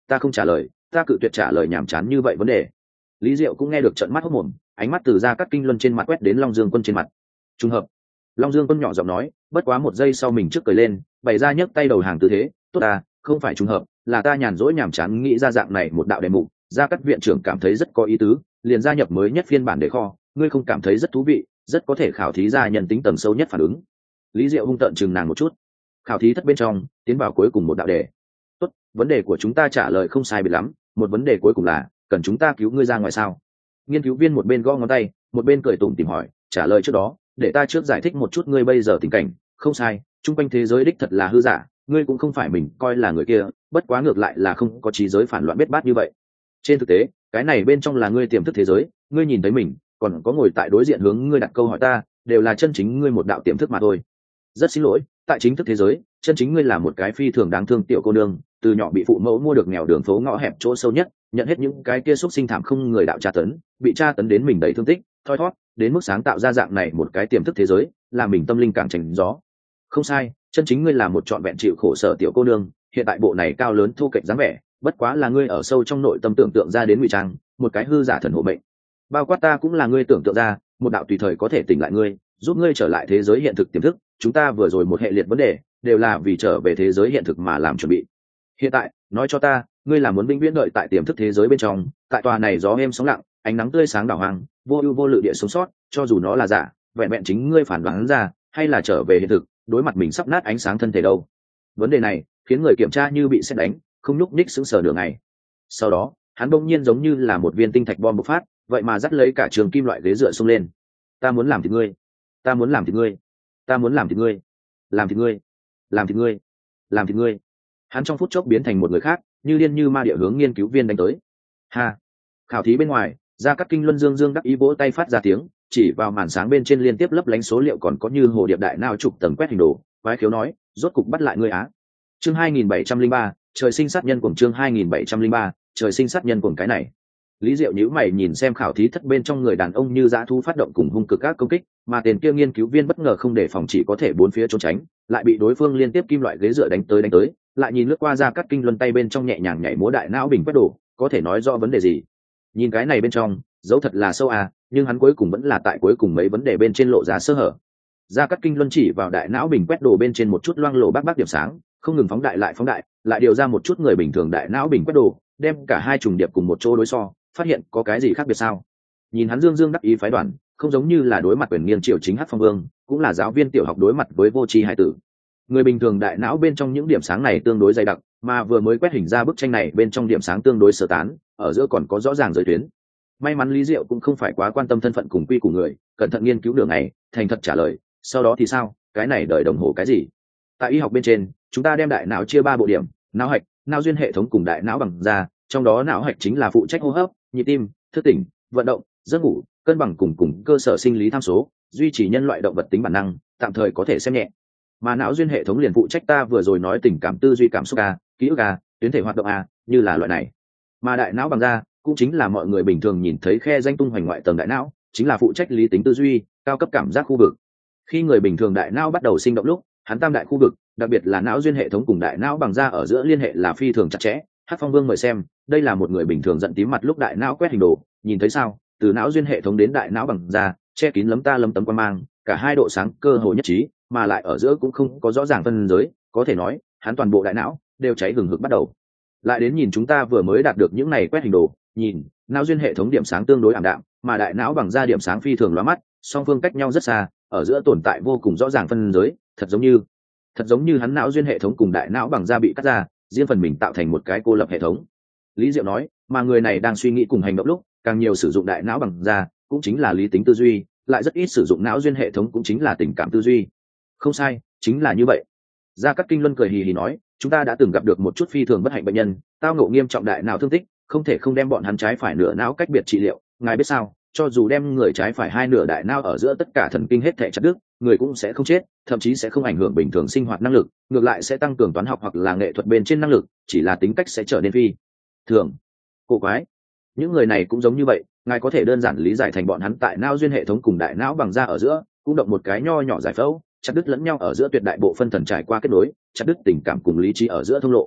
ta không trả lời, ta cự tuyệt trả lời nhàm chán như vậy vấn đề. Lý Diệu cũng nghe được trợn mắt hốt mồm, ánh mắt từ Gia Cát Kinh Luân trên mặt quét đến Long Dương Quân trên mặt. Trùng hợp. Long Dương Quân nhỏ giọng nói, bất quá một giây sau mình trước cười lên, bày ra nhấc tay đầu hàng tư thế, tốt à, không phải trùng hợp, là ta nhàn rỗi nhàm chán nghĩ ra dạng này một đạo đề mục, Gia Cát viện trưởng cảm thấy rất có ý tứ, liền gia nhập mới nhất phiên bản đề kho, ngươi không cảm thấy rất thú vị, rất có thể khảo thí ra nhân tính tầng sâu nhất phản ứng. Lý Diệu hung tợn chừng nàng một chút. Khảo thí thất bên trong, tiến vào cuối cùng một đạo đề. Tốt, vấn đề của chúng ta trả lời không sai biệt lắm, một vấn đề cuối cùng là, cần chúng ta cứu ngươi ra ngoài sao? Nghiên cứu viên một bên gõ ngón tay, một bên cười tủm tỉm hỏi, trả lời trước đó, để ta trước giải thích một chút ngươi bây giờ tình cảnh. Không sai, trung quanh thế giới đích thật là hư giả, ngươi cũng không phải mình coi là người kia, bất quá ngược lại là không có trí giới phản loạn biết bát như vậy. Trên thực tế, cái này bên trong là ngươi tiềm thức thế giới, ngươi nhìn thấy mình, còn có ngồi tại đối diện hướng ngươi đặt câu hỏi ta, đều là chân chính ngươi một đạo tiềm thức mà thôi. Rất xin lỗi, tại chính thức thế giới, chân chính ngươi là một cái phi thường đáng thương tiểu cô nương, từ nhỏ bị phụ mẫu mua được nghèo đường phố ngõ hẹp chỗ sâu nhất, nhận hết những cái kia xúc sinh thảm không người đạo tra tấn, bị tra tấn đến mình đầy thương tích, thoi thót, đến mức sáng tạo ra dạng này một cái tiềm thức thế giới, làm mình tâm linh càng tránh gió. Không sai, chân chính ngươi là một trọn vẹn chịu khổ sở tiểu cô nương, hiện tại bộ này cao lớn thu kệch dáng vẻ, bất quá là ngươi ở sâu trong nội tâm tưởng tượng ra đến ngụy trang, một cái hư giả thần hộ mệnh. Bao quát ta cũng là ngươi tưởng tượng ra, một đạo tùy thời có thể tỉnh lại ngươi, giúp ngươi trở lại thế giới hiện thực tiềm thức, chúng ta vừa rồi một hệ liệt vấn đề, đều là vì trở về thế giới hiện thực mà làm chuẩn bị. Hiện tại, nói cho ta, ngươi là muốn vĩnh viễn đợi tại tiềm thức thế giới bên trong, tại tòa này gió êm sóng lặng, ánh nắng tươi sáng đảo hoàng, vô ưu vô lự địa sống sót, cho dù nó là giả, vẹn vẹn chính ngươi phản đoán ra, hay là trở về hiện thực, đối mặt mình sắp nát ánh sáng thân thể đâu? Vấn đề này khiến người kiểm tra như bị sét đánh, không nhúc nhích sững sờ nửa ngày. Sau đó, hắn bỗng nhiên giống như là một viên tinh thạch bom bộc phát, vậy mà dắt lấy cả trường kim loại ghế dựa xông lên. Ta muốn làm thịt ngươi, ta muốn làm thịt ngươi, ta muốn làm thịt ngươi, làm thịt ngươi, làm thịt ngươi, làm thịt ngươi. Hắn trong phút chốc biến thành một người khác, như điên như ma địa hướng nghiên cứu viên đánh tới. Ha! Khảo thí bên ngoài, Gia Cát Kinh Luân dương đắc ý vỗ tay phát ra tiếng, chỉ vào màn sáng bên trên liên tiếp lấp lánh số liệu còn có như hồ điệp đại nào chụp tầng quét hình đồ, quái khiếu nói, rốt cục bắt lại ngươi á. Chương 2703, trời sinh sát nhân cuồng, chương 2703, trời sinh sát nhân cuồng. Cái này. Lý Diệu nhíu mày nhìn xem khảo thí thất bên trong người đàn ông như dã thú phát động cùng hung cực các công kích, mà tên kia nghiên cứu viên bất ngờ không đề phòng chỉ có thể bốn phía trốn tránh, lại bị đối phương liên tiếp kim loại ghế dựa đánh tới, lại nhìn lướt qua Gia Cát Kinh Luân tay bên trong nhẹ nhàng nhảy múa đại não bình quét đồ, có thể nói rõ vấn đề gì. Nhìn cái này bên trong, dấu thật là sâu à, nhưng hắn cuối cùng vẫn là tại cuối cùng mấy vấn đề bên trên lộ ra sơ hở. Gia Cát Kinh Luân chỉ vào đại não bình quét đồ bên trên một chút loang lổ bác điểm sáng, không ngừng phóng đại, lại điều ra một chút người bình thường đại não bình quét đồ, đem cả hai trùng điệp cùng một chỗ đối so, phát hiện có cái gì khác biệt sao? Nhìn hắn dương đắc ý phái đoàn, không giống như là đối mặt quyền nghiêng triều chính Hắc Phong Vương, cũng là giáo viên tiểu học đối mặt với vô tri hải tử. Người bình thường đại não bên trong những điểm sáng này tương đối dày đặc, mà vừa mới quét hình ra bức tranh này bên trong điểm sáng tương đối sơ tán, ở giữa còn có rõ ràng giới tuyến. May mắn Lý Diệu cũng không phải quá quan tâm thân phận cùng quy của người, cẩn thận nghiên cứu đường này, thành thật trả lời, sau đó thì sao, cái này đợi đồng hồ cái gì? Tại y học bên trên, chúng ta đem đại não chia 3 bộ điểm, não hạch, não duyên hệ thống cùng đại não bằng da, trong đó não hạch chính là phụ trách hô hấp, nhịp tim, thức tỉnh, vận động, giấc ngủ, cân bằng cùng cơ sở sinh lý tham số, duy trì nhân loại động vật tính bản năng, tạm thời có thể xem nhẹ. Mà não duyên hệ thống liền phụ trách ta vừa rồi nói tình cảm tư duy cảm xúc a, ký ức a, tuyến thể hoạt động a, như là loại này. Mà đại não bằng da cũng chính là mọi người bình thường nhìn thấy khe danh tung hoành ngoại tầng đại não, chính là phụ trách lý tính tư duy, cao cấp cảm giác khu vực. Khi người bình thường đại não bắt đầu sinh động lúc, hắn tam đại khu vực, đặc biệt là não duyên hệ thống cùng đại não bằng da ở giữa liên hệ là phi thường chặt chẽ. Hắc Phong Vương mời xem, đây là một người bình thường giận tím mặt lúc đại não quét hình đồ, nhìn thấy sao? Từ não duyên hệ thống đến đại não bằng da, che kín lấm tấm quan mang, cả hai độ sáng cơ hồ nhất trí, mà lại ở giữa cũng không có rõ ràng phân giới, có thể nói, hắn toàn bộ đại não đều cháy hừng hực bắt đầu. Lại đến nhìn chúng ta vừa mới đạt được những này quét hình đồ, nhìn, não duyên hệ thống điểm sáng tương đối ảm đạm, mà đại não bằng da điểm sáng phi thường lóa mắt, song phương cách nhau rất xa, ở giữa tồn tại vô cùng rõ ràng phân giới, thật giống như hắn não duyên hệ thống cùng đại não bằng da bị cắt ra, riêng phần mình tạo thành một cái cô lập hệ thống. Lý Diệu nói, mà người này đang suy nghĩ cùng hành động lúc, càng nhiều sử dụng đại não bằng da, cũng chính là lý tính tư duy, lại rất ít sử dụng não duyên hệ thống cũng chính là tình cảm tư duy. Không sai, chính là như vậy. Gia Cát Kinh Luân cười hì hì nói, chúng ta đã từng gặp được một chút phi thường bất hạnh bệnh nhân, tao ngộ nghiêm trọng đại não thương tích, không thể không đem bọn hắn trái phải nửa não cách biệt trị liệu. Ngài biết sao, cho dù đem người trái phải hai nửa đại não ở giữa tất cả thần kinh hết thảy chặt đứt, người cũng sẽ không chết, thậm chí sẽ không ảnh hưởng bình thường sinh hoạt năng lực, ngược lại sẽ tăng cường toán học hoặc là nghệ thuật bên trên năng lực, chỉ là tính cách sẽ trở nên phi thường cổ quái. Những người này cũng giống như vậy, ngài có thể đơn giản lý giải thành bọn hắn tại não duyên hệ thống cùng đại não bằng da ở giữa cũng động một cái nho nhỏ giải phẫu, chặt đứt lẫn nhau ở giữa tuyệt đại bộ phân thần trải qua kết nối, chặt đứt tình cảm cùng lý trí ở giữa thông lộ.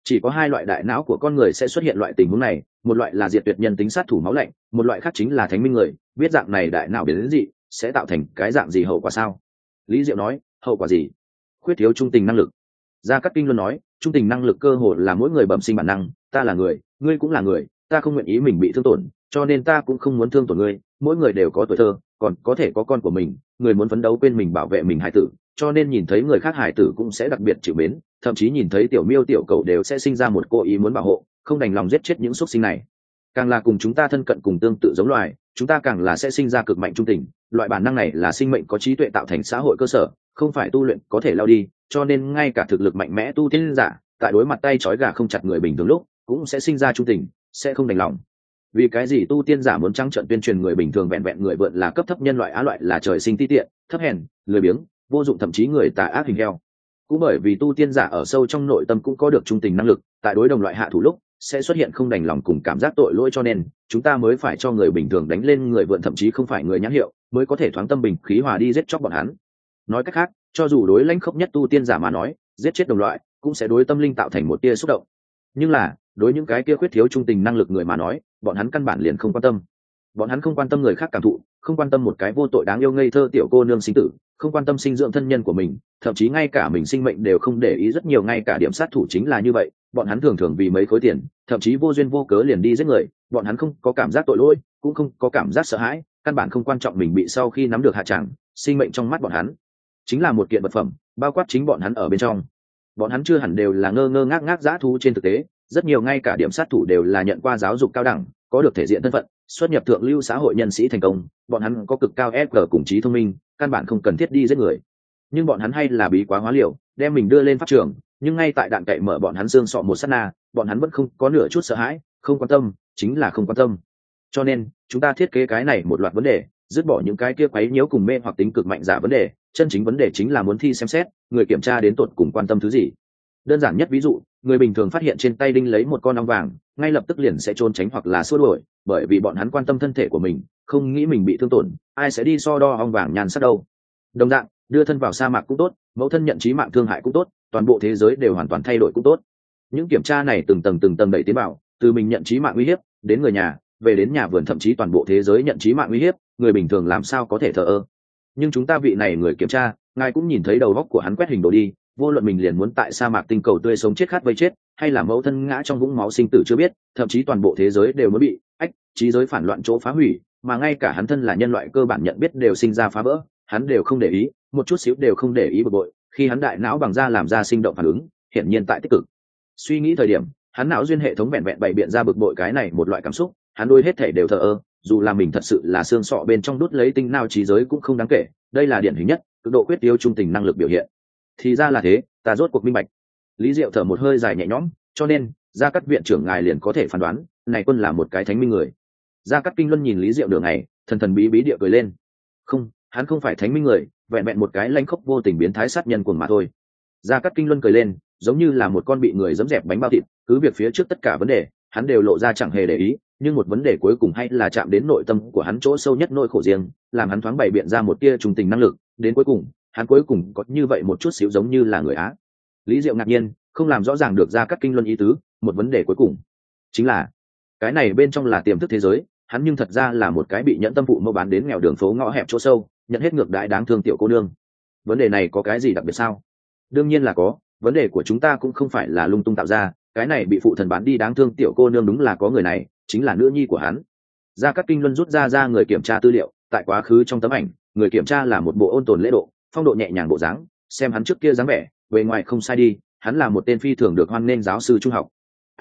Chỉ có hai loại đại não của con người sẽ xuất hiện loại tình huống này, một loại là diệt tuyệt nhân tính sát thủ máu lạnh, một loại khác chính là thánh minh người. Biết dạng này đại não biến đến dị sẽ tạo thành cái dạng gì hậu quả sao? Lý Diệu nói, hậu quả gì? Khuyết thiếu trung tình năng lực. Gia Cát Kinh luôn nói, trung tình năng lực cơ hồ là mỗi người bẩm sinh bản năng, ta là người, ngươi cũng là người, ta không nguyện ý mình bị thương tổn, cho nên ta cũng không muốn thương tổn ngươi. Mỗi người đều có tuổi thơ, còn có thể có con của mình, người muốn phấn đấu quên mình bảo vệ mình hải tử, cho nên nhìn thấy người khác hải tử cũng sẽ đặc biệt chịu mến, thậm chí nhìn thấy tiểu miêu tiểu cầu đều sẽ sinh ra một cố ý muốn bảo hộ, không đành lòng giết chết những xuất sinh này. Càng là cùng chúng ta thân cận cùng tương tự giống loài, chúng ta càng là sẽ sinh ra cực mạnh trung tình. Loại bản năng này là sinh mệnh có trí tuệ tạo thành xã hội cơ sở, không phải tu luyện có thể lao đi, cho nên ngay cả thực lực mạnh mẽ tu tiên giả tại đối mặt tay trói gà không chặt người bình thường lúc cũng sẽ sinh ra trung tình, sẽ không đành lòng. Vì cái gì tu tiên giả muốn trắng trợn tuyên truyền người bình thường vẹn vẹn người vượn là cấp thấp nhân loại á loại là trời sinh ti tiện, thấp hèn, lười biếng, vô dụng, thậm chí người tà ác hình heo? Cũng bởi vì tu tiên giả ở sâu trong nội tâm cũng có được trung tình năng lực, tại đối đồng loại hạ thủ lúc sẽ xuất hiện không đành lòng cùng cảm giác tội lỗi, cho nên chúng ta mới phải cho người bình thường đánh lên người vượn, thậm chí không phải người nhãn hiệu, mới có thể thoáng tâm bình khí hòa đi giết chóc bọn hắn. Nói cách khác, cho dù đối lãnh khốc nhất tu tiên giả mà nói, giết chết đồng loại cũng sẽ đối tâm linh tạo thành một tia xúc động. Nhưng là đối những cái kia khuyết thiếu trung tình năng lực người mà nói, bọn hắn căn bản liền không quan tâm. Bọn hắn không quan tâm người khác cảm thụ, không quan tâm một cái vô tội đáng yêu ngây thơ tiểu cô nương sinh tử, không quan tâm sinh dưỡng thân nhân của mình, thậm chí ngay cả mình sinh mệnh đều không để ý. Rất nhiều ngay cả điểm sát thủ chính là như vậy, bọn hắn thường thường vì mấy khối tiền, thậm chí vô duyên vô cớ liền đi giết người. Bọn hắn không có cảm giác tội lỗi, cũng không có cảm giác sợ hãi, căn bản không quan trọng mình bị sau khi nắm được hạ tràng. Sinh mệnh trong mắt bọn hắn chính là một kiện vật phẩm, bao quát chính bọn hắn ở bên trong. Bọn hắn chưa hẳn đều là ngơ ngơ ngác ngác dã thú. Trên thực tế, rất nhiều ngay cả điểm sát thủ đều là nhận qua giáo dục cao đẳng, có được thể diện thân phận, xuất nhập thượng lưu xã hội nhân sĩ thành công. Bọn hắn có cực cao EQ cùng trí thông minh, căn bản không cần thiết đi giết người. Nhưng bọn hắn hay là bí quá hóa liều, đem mình đưa lên pháp trường. Nhưng ngay tại đạn cậy mở bọn hắn xương sọ một sát na, bọn hắn vẫn không có nửa chút sợ hãi, không quan tâm, chính là không quan tâm. Cho nên chúng ta thiết kế cái này một loạt vấn đề, dứt bỏ những cái kia quấy nhiễu cùng mê hoặc tính cực mạnh giả vấn đề. Chân chính vấn đề chính là muốn thi xem xét người kiểm tra đến tột cùng quan tâm thứ gì. Đơn giản nhất ví dụ, người bình thường phát hiện trên tay đinh lấy một con ong vàng, ngay lập tức liền sẽ trốn tránh hoặc là xua đuổi, bởi vì bọn hắn quan tâm thân thể của mình, không nghĩ mình bị thương tổn. Ai sẽ đi so đo ong vàng nhan sắc đâu? Đồng dạng, đưa thân vào sa mạc cũng tốt, mẫu thân nhận chí mạng thương hại cũng tốt, toàn bộ thế giới đều hoàn toàn thay đổi cũng tốt. Những kiểm tra này từng tầng đẩy tế bào, từ mình nhận chí mạng uy hiếp đến người nhà, về đến nhà vườn, thậm chí toàn bộ thế giới nhận chí mạng uy hiếp, người bình thường làm sao có thể thờ ơ? Nhưng chúng ta vị này người kiểm tra, ngài cũng nhìn thấy đầu góc của hắn quét hình đồ đi, vô luận mình liền muốn tại sa mạc tinh cầu tươi sống chết khát vây chết, hay là mẫu thân ngã trong vũng máu sinh tử chưa biết, thậm chí toàn bộ thế giới đều muốn bị trí giới phản loạn chỗ phá hủy, mà ngay cả hắn thân là nhân loại cơ bản nhận biết đều sinh ra phá vỡ, hắn đều không để ý, một chút xíu đều không để ý bực bội. Khi hắn đại não bằng da làm ra sinh động phản ứng, hiển nhiên tại tích cực suy nghĩ thời điểm, hắn não duyên hệ thống vẹn vẹn bày biện ra bực bội cái này một loại cảm xúc, hắn đôi hết thể đều thờ ơ, dù là mình thật sự là xương sọ bên trong đút lấy tinh nao trí giới cũng không đáng kể. Đây là điển hình nhất cực độ quyết tiêu trung tình năng lực biểu hiện. Thì ra là thế, ta rốt cuộc minh bạch. Lý Diệu thở một hơi dài nhẹ nhõm, cho nên Gia Cát viện trưởng ngài liền có thể phán đoán này quân là một cái thánh minh người. Gia Cát Kinh Luân nhìn Lý Diệu nửa ngày, thần bí bí địa cười lên. Không, hắn không phải thánh minh người, vẹn vẹn một cái lanh khốc vô tình biến thái sát nhân cuồng mà thôi. Gia Cát Kinh Luân cười lên, giống như là một con bị người giẫm dẹp bánh bao thịt, cứ việc phía trước tất cả vấn đề hắn đều lộ ra chẳng hề để ý, nhưng một vấn đề cuối cùng hay là chạm đến nội tâm của hắn chỗ sâu nhất, nỗi khổ riêng, làm hắn thoáng bày biện ra một tia trung tình năng lực. Đến cuối cùng, hắn cuối cùng có như vậy một chút xíu giống như là người Á. Lý Diệu ngạc nhiên, không làm rõ ràng được Gia Cát Kinh Luân ý tứ. Một vấn đề cuối cùng chính là cái này bên trong là tiềm thức thế giới, hắn nhưng thật ra là một cái bị nhẫn tâm phụ mẫu bán đến nghèo đường phố ngõ hẹp chỗ sâu, nhận hết ngược đãi đáng thương tiểu cô nương. Vấn đề này có cái gì đặc biệt sao? Đương nhiên là có, vấn đề của chúng ta cũng không phải là lung tung tạo ra, cái này bị phụ thần bán đi đáng thương tiểu cô nương đúng là có người này, chính là nữ nhi của hắn. Gia Cát Kinh Luân rút ra người kiểm tra tư liệu, tại quá khứ trong tấm ảnh, người kiểm tra là một bộ ôn tồn lễ độ, phong độ nhẹ nhàng bộ dáng, xem hắn trước kia dáng vẻ, bề ngoài không sai đi, hắn là một tên phi thường được hoan nghênh giáo sư trung học.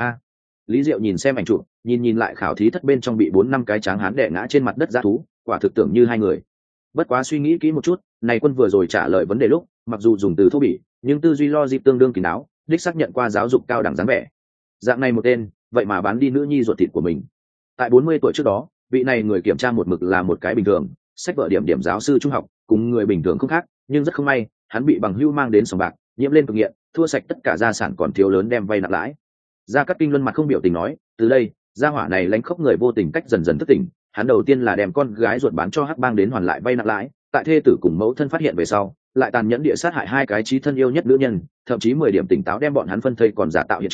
Lý Diệu nhìn xem ảnh chụp, nhìn lại khảo thí thất bên trong bị 4-5 cái tráng hán đè ngã trên mặt đất dã thú, quả thực tưởng như hai người. Bất quá suy nghĩ kỹ một chút, này quân vừa rồi trả lời vấn đề lúc, mặc dù dùng từ thô bỉ, nhưng tư duy logic tương đương kín đáo, đích xác nhận qua giáo dục cao đẳng dáng vẻ. Dạng này một tên, vậy mà bán đi nữ nhi ruột thịt của mình. Tại 40 tuổi trước đó, vị này người kiểm tra một mực là một cái bình thường, sách vở điểm giáo sư trung học, cùng người bình thường không khác, nhưng rất không may, hắn bị bằng hữu mang đến sòng bạc, nhiễm lên cực nghiện, thua sạch tất cả gia sản còn thiếu lớn đem vay nặng lãi. Gia Cát Kinh Luân mặt không biểu tình nói, từ đây, gia hỏa này lánh khóc người vô tình cách dần dần thức tỉnh, hắn đầu tiên là đem con gái ruột bán cho hắc bang đến hoàn lại vay nặng lãi, tại thê tử cùng mẫu thân phát hiện về sau, lại tàn nhẫn địa sát hại 2 cái chí thân yêu nhất nữ nhân, thậm chí 10 điểm tỉnh táo đem bọn hắn phân thây còn giả tạo hiện trường,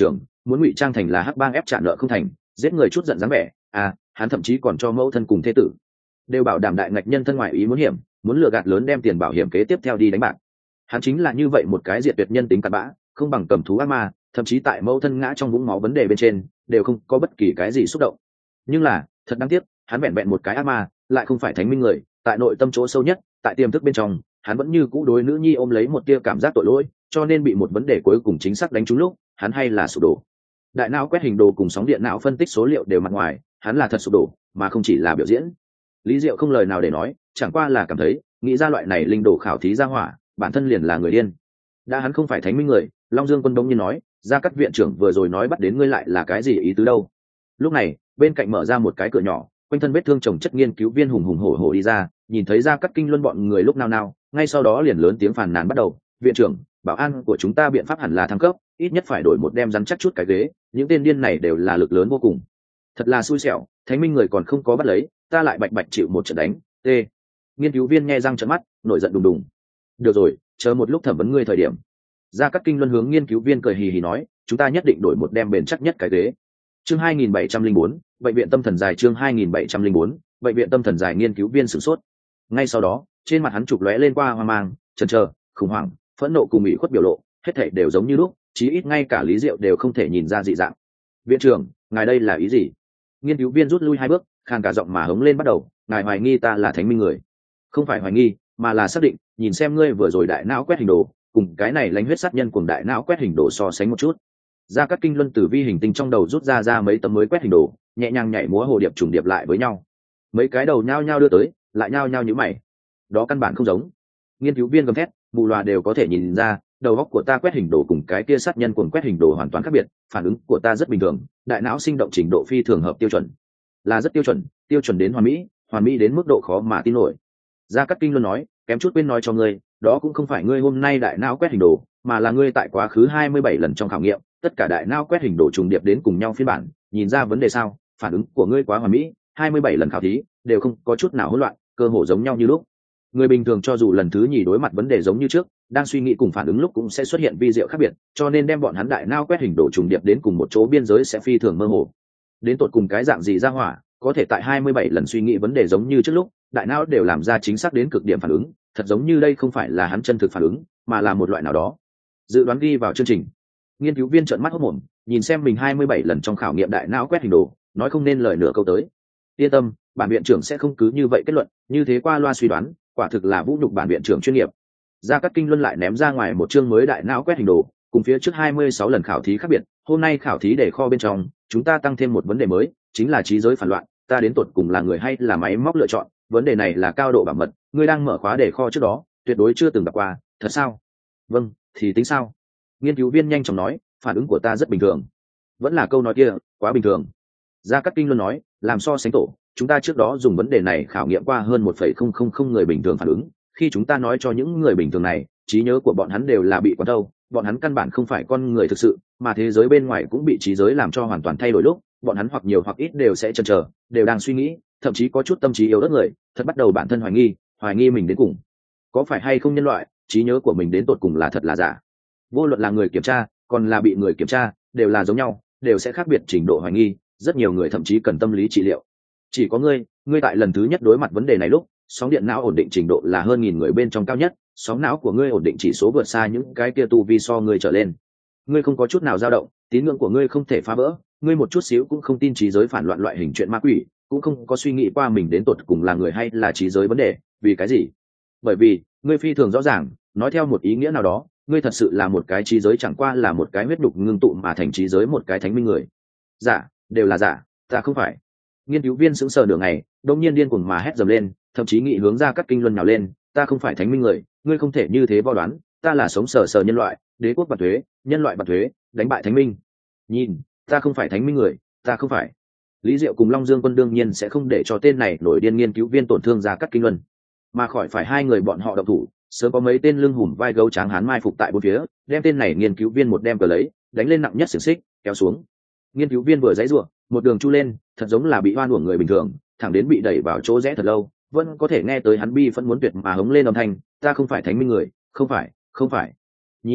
muốn ngụy trang thành là hắc bang ép trả nợ không thành, giết người chút giận dáng vẻ. Hắn thậm chí còn cho mẫu thân cùng thế tử đều bảo đảm đại ngạch nhân thân ngoại ý muốn hiểm, muốn lừa gạt lớn đem tiền bảo hiểm kế tiếp theo đi đánh bạc. Hắn chính là như vậy một cái diệt tuyệt nhân tính cặn bã, không bằng cầm thú ác ma, thậm chí tại mẫu thân ngã trong vũng máu vấn đề bên trên đều không có bất kỳ cái gì xúc động. Nhưng là thật đáng tiếc, hắn vẹn vẹn một cái ác ma, lại không phải thánh minh người. Tại nội tâm chỗ sâu nhất, tại tiềm thức bên trong, hắn vẫn như cũ đối nữ nhi ôm lấy một tia cảm giác tội lỗi, cho nên bị một vấn đề cuối cùng chính xác đánh trúng lúc, hắn hay là sụp đổ. Đại não quét hình đồ cùng sóng điện não phân tích số liệu đều mặt ngoài, hắn là thật sụp đổ, mà không chỉ là biểu diễn. Lý Diệu không lời nào để nói, chẳng qua là cảm thấy nghĩ ra loại này linh đồ khảo thí ra hỏa, bản thân liền là người điên. Đã hắn không phải thánh minh người, Long Dương Quân đông nhiên nói, Gia Cát viện trưởng vừa rồi nói bắt đến ngươi lại là cái gì ý tứ đâu? Lúc này bên cạnh mở ra một cái cửa nhỏ, quanh thân vết thương chồng chất nghiên cứu viên hùng hùng hổ hổ đi ra, nhìn thấy Gia Cát Kinh Luân bọn người lúc nào ngay sau đó liền lớn tiếng phàn nàn bắt đầu. Viện trưởng, bảo an của chúng ta biện pháp hẳn là thăng cấp, ít nhất phải đổi một đem rắn chắc chút cái ghế, những tên điên này đều là lực lớn vô cùng. Thật là xui xẻo, thánh minh người còn không có bắt lấy, ta lại bạch bạch chịu một trận đánh. Nghiên cứu viên nghe răng trợn mắt, nổi giận đùng đùng. Được rồi, chờ một lúc thẩm vấn ngươi thời điểm. Gia Cát Kinh Luân hướng nghiên cứu viên cười hì hì nói, chúng ta nhất định đổi một đem bền chắc nhất cái ghế. Chương 2704, bệnh viện tâm thần dài. Chương 2704, bệnh viện tâm thần dài. Nghiên cứu viên sửng sốt. Ngay sau đó, trên mặt hắn trục lóe lên qua hoang mang, chần chờ, khủng hoảng, phẫn nộ cùng ủy khuất biểu lộ, hết thảy đều giống như lúc, chí ít ngay cả Lý Diệu đều không thể nhìn ra dị dạng. Viện trưởng, ngài đây là ý gì? Nghiên cứu viên rút lui 2 bước, khàn cả giọng mà hống lên bắt đầu, ngài hoài nghi ta là thánh minh người? Không phải hoài nghi, mà là xác định, nhìn xem ngươi vừa rồi đại não quét hình đồ, cùng cái này lãnh huyết sát nhân cùng đại não quét hình đồ so sánh một chút. Gia Cát Kinh Luân từ vi hình tinh trong đầu rút ra mấy tấm mới quét hình đồ, nhẹ nhàng nhảy múa hồ điệp trùng điệp lại với nhau. Mấy cái đầu nhao nhao đưa tới, lại nhao nhao như mày. Đó căn bản không giống. Nghiên cứu viên gầm thét, mù loà đều có thể nhìn ra, đầu óc của ta quét hình đồ cùng cái kia sát nhân cùng quét hình đồ hoàn toàn khác biệt, phản ứng của ta rất bình thường, đại não sinh động trình độ phi thường hợp tiêu chuẩn. Là rất tiêu chuẩn đến hoàn mỹ đến mức độ khó mà tin nổi. Gia Cát Kinh Luân nói, kém chút quên nói cho ngươi, đó cũng không phải ngươi hôm nay đại não quét hình đồ, mà là ngươi tại quá khứ 27 lần trong khảo nghiệm, tất cả đại não quét hình đồ trùng điệp đến cùng nhau phiên bản, nhìn ra vấn đề sao? Phản ứng của ngươi quá hoàn mỹ, 27 lần khảo thí đều không có chút nào hỗn loạn, cơ hồ giống nhau như lúc. Người bình thường cho dù lần thứ nhì đối mặt vấn đề giống như trước, đang suy nghĩ cùng phản ứng lúc cũng sẽ xuất hiện vi diệu khác biệt, cho nên đem bọn hắn đại não quét hình đồ trùng điệp đến cùng một chỗ biên giới sẽ phi thường mơ hồ. Đến tột cùng cái dạng gì ra hỏa, có thể tại 27 lần suy nghĩ vấn đề giống như trước lúc, đại não đều làm ra chính xác đến cực điểm phản ứng, thật giống như đây không phải là hắn chân thực phản ứng, mà là một loại nào đó. Dự đoán ghi vào chương trình. Nghiên cứu viên trợn mắt hốt mồm, nhìn xem mình 27 lần trong khảo nghiệm đại não quét hình đồ, nói không nên lời nửa câu tới. Yên tâm, bản viện trưởng sẽ không cứ như vậy kết luận, như thế qua loa suy đoán, quả thực là vũ nhục bản viện trưởng chuyên nghiệp. Gia Cát Kinh Luân lại ném ra ngoài một chương mới đại não quét hình đồ, cùng phía trước 26 lần khảo thí khác biệt, hôm nay khảo thí để kho bên trong, chúng ta tăng thêm một vấn đề mới, chính là trí giới phản loạn, ta đến tột cùng là người hay là máy móc lựa chọn, vấn đề này là cao độ bảo mật, ngươi đang mở khóa để kho trước đó, tuyệt đối chưa từng gặp qua, thật sao? Vâng, thì tính sao? Nghiên cứu viên nhanh chóng nói, phản ứng của ta rất bình thường. Vẫn là câu nói kia, quá bình thường. Gia Cát Kinh Luân nói, làm so sánh tổ, chúng ta trước đó dùng vấn đề này khảo nghiệm qua hơn 1,000 người bình thường phản ứng, khi chúng ta nói cho những người bình thường này, trí nhớ của bọn hắn đều là bị quán thâu, bọn hắn căn bản không phải con người thực sự, mà thế giới bên ngoài cũng bị trí giới làm cho hoàn toàn thay đổi lúc, bọn hắn hoặc nhiều hoặc ít đều sẽ chần chờ, đều đang suy nghĩ, thậm chí có chút tâm trí yếu ớt người, thật bắt đầu bản thân hoài nghi mình đến cùng có phải hay không nhân loại, trí nhớ của mình đến tột cùng là thật là giả. Vô luận là người kiểm tra, còn là bị người kiểm tra, đều là giống nhau, đều sẽ khác biệt trình độ hoài nghi, rất nhiều người thậm chí cần tâm lý trị liệu. Chỉ có ngươi tại lần thứ nhất đối mặt vấn đề này lúc, sóng điện não ổn định trình độ là hơn 1000 người bên trong cao nhất, sóng não của ngươi ổn định chỉ số vượt xa những cái kia tu vi so ngươi trở lên. Ngươi không có chút nào dao động, tín ngưỡng của ngươi không thể phá vỡ, ngươi một chút xíu cũng không tin trí giới phản loạn loại hình chuyện ma quỷ, cũng không có suy nghĩ qua mình đến tột cùng là người hay là trí giới vấn đề, vì cái gì? Bởi vì ngươi phi thường rõ ràng, nói theo một ý nghĩa nào đó, ngươi thật sự là một cái trí giới, chẳng qua là một cái huyết đục ngưng tụ mà thành trí giới, một cái thánh minh người. Giả, đều là giả, ta không phải. Nghiên cứu viên sững sờ nửa ngày, đột nhiên điên cuồng mà hét dầm lên, thậm chí nghĩ hướng Gia Cát Kinh Luân nhào lên, ta không phải thánh minh người, ngươi không thể như thế vo đoán, ta là sống sờ sờ nhân loại, đế quốc bản thuế, nhân loại bản thuế, đánh bại thánh minh. Nhìn, ta không phải thánh minh người, ta không phải. Lý Diệu cùng Long Dương Quân đương nhiên sẽ không để cho tên này nổi điên nghiên cứu viên tổn thương Gia Cát Kinh Luân, mà khỏi phải hai người bọn họ động thủ, sớm có mấy tên lưng hùm vai gấu tráng hán mai phục tại bốn phía, đem tên này nghiên cứu viên một đem cờ lấy, đánh lên nặng nhất xiềng xích, kéo xuống. Nghiên cứu viên vừa giãy giụa, một đường chu lên, thật giống là bị oan uổng người bình thường, thẳng đến bị đẩy vào chỗ rẽ thật lâu, vẫn có thể nghe tới hắn bi vẫn muốn tuyệt mà hống lên âm thanh, ta không phải thánh minh người, không phải. Nhìn,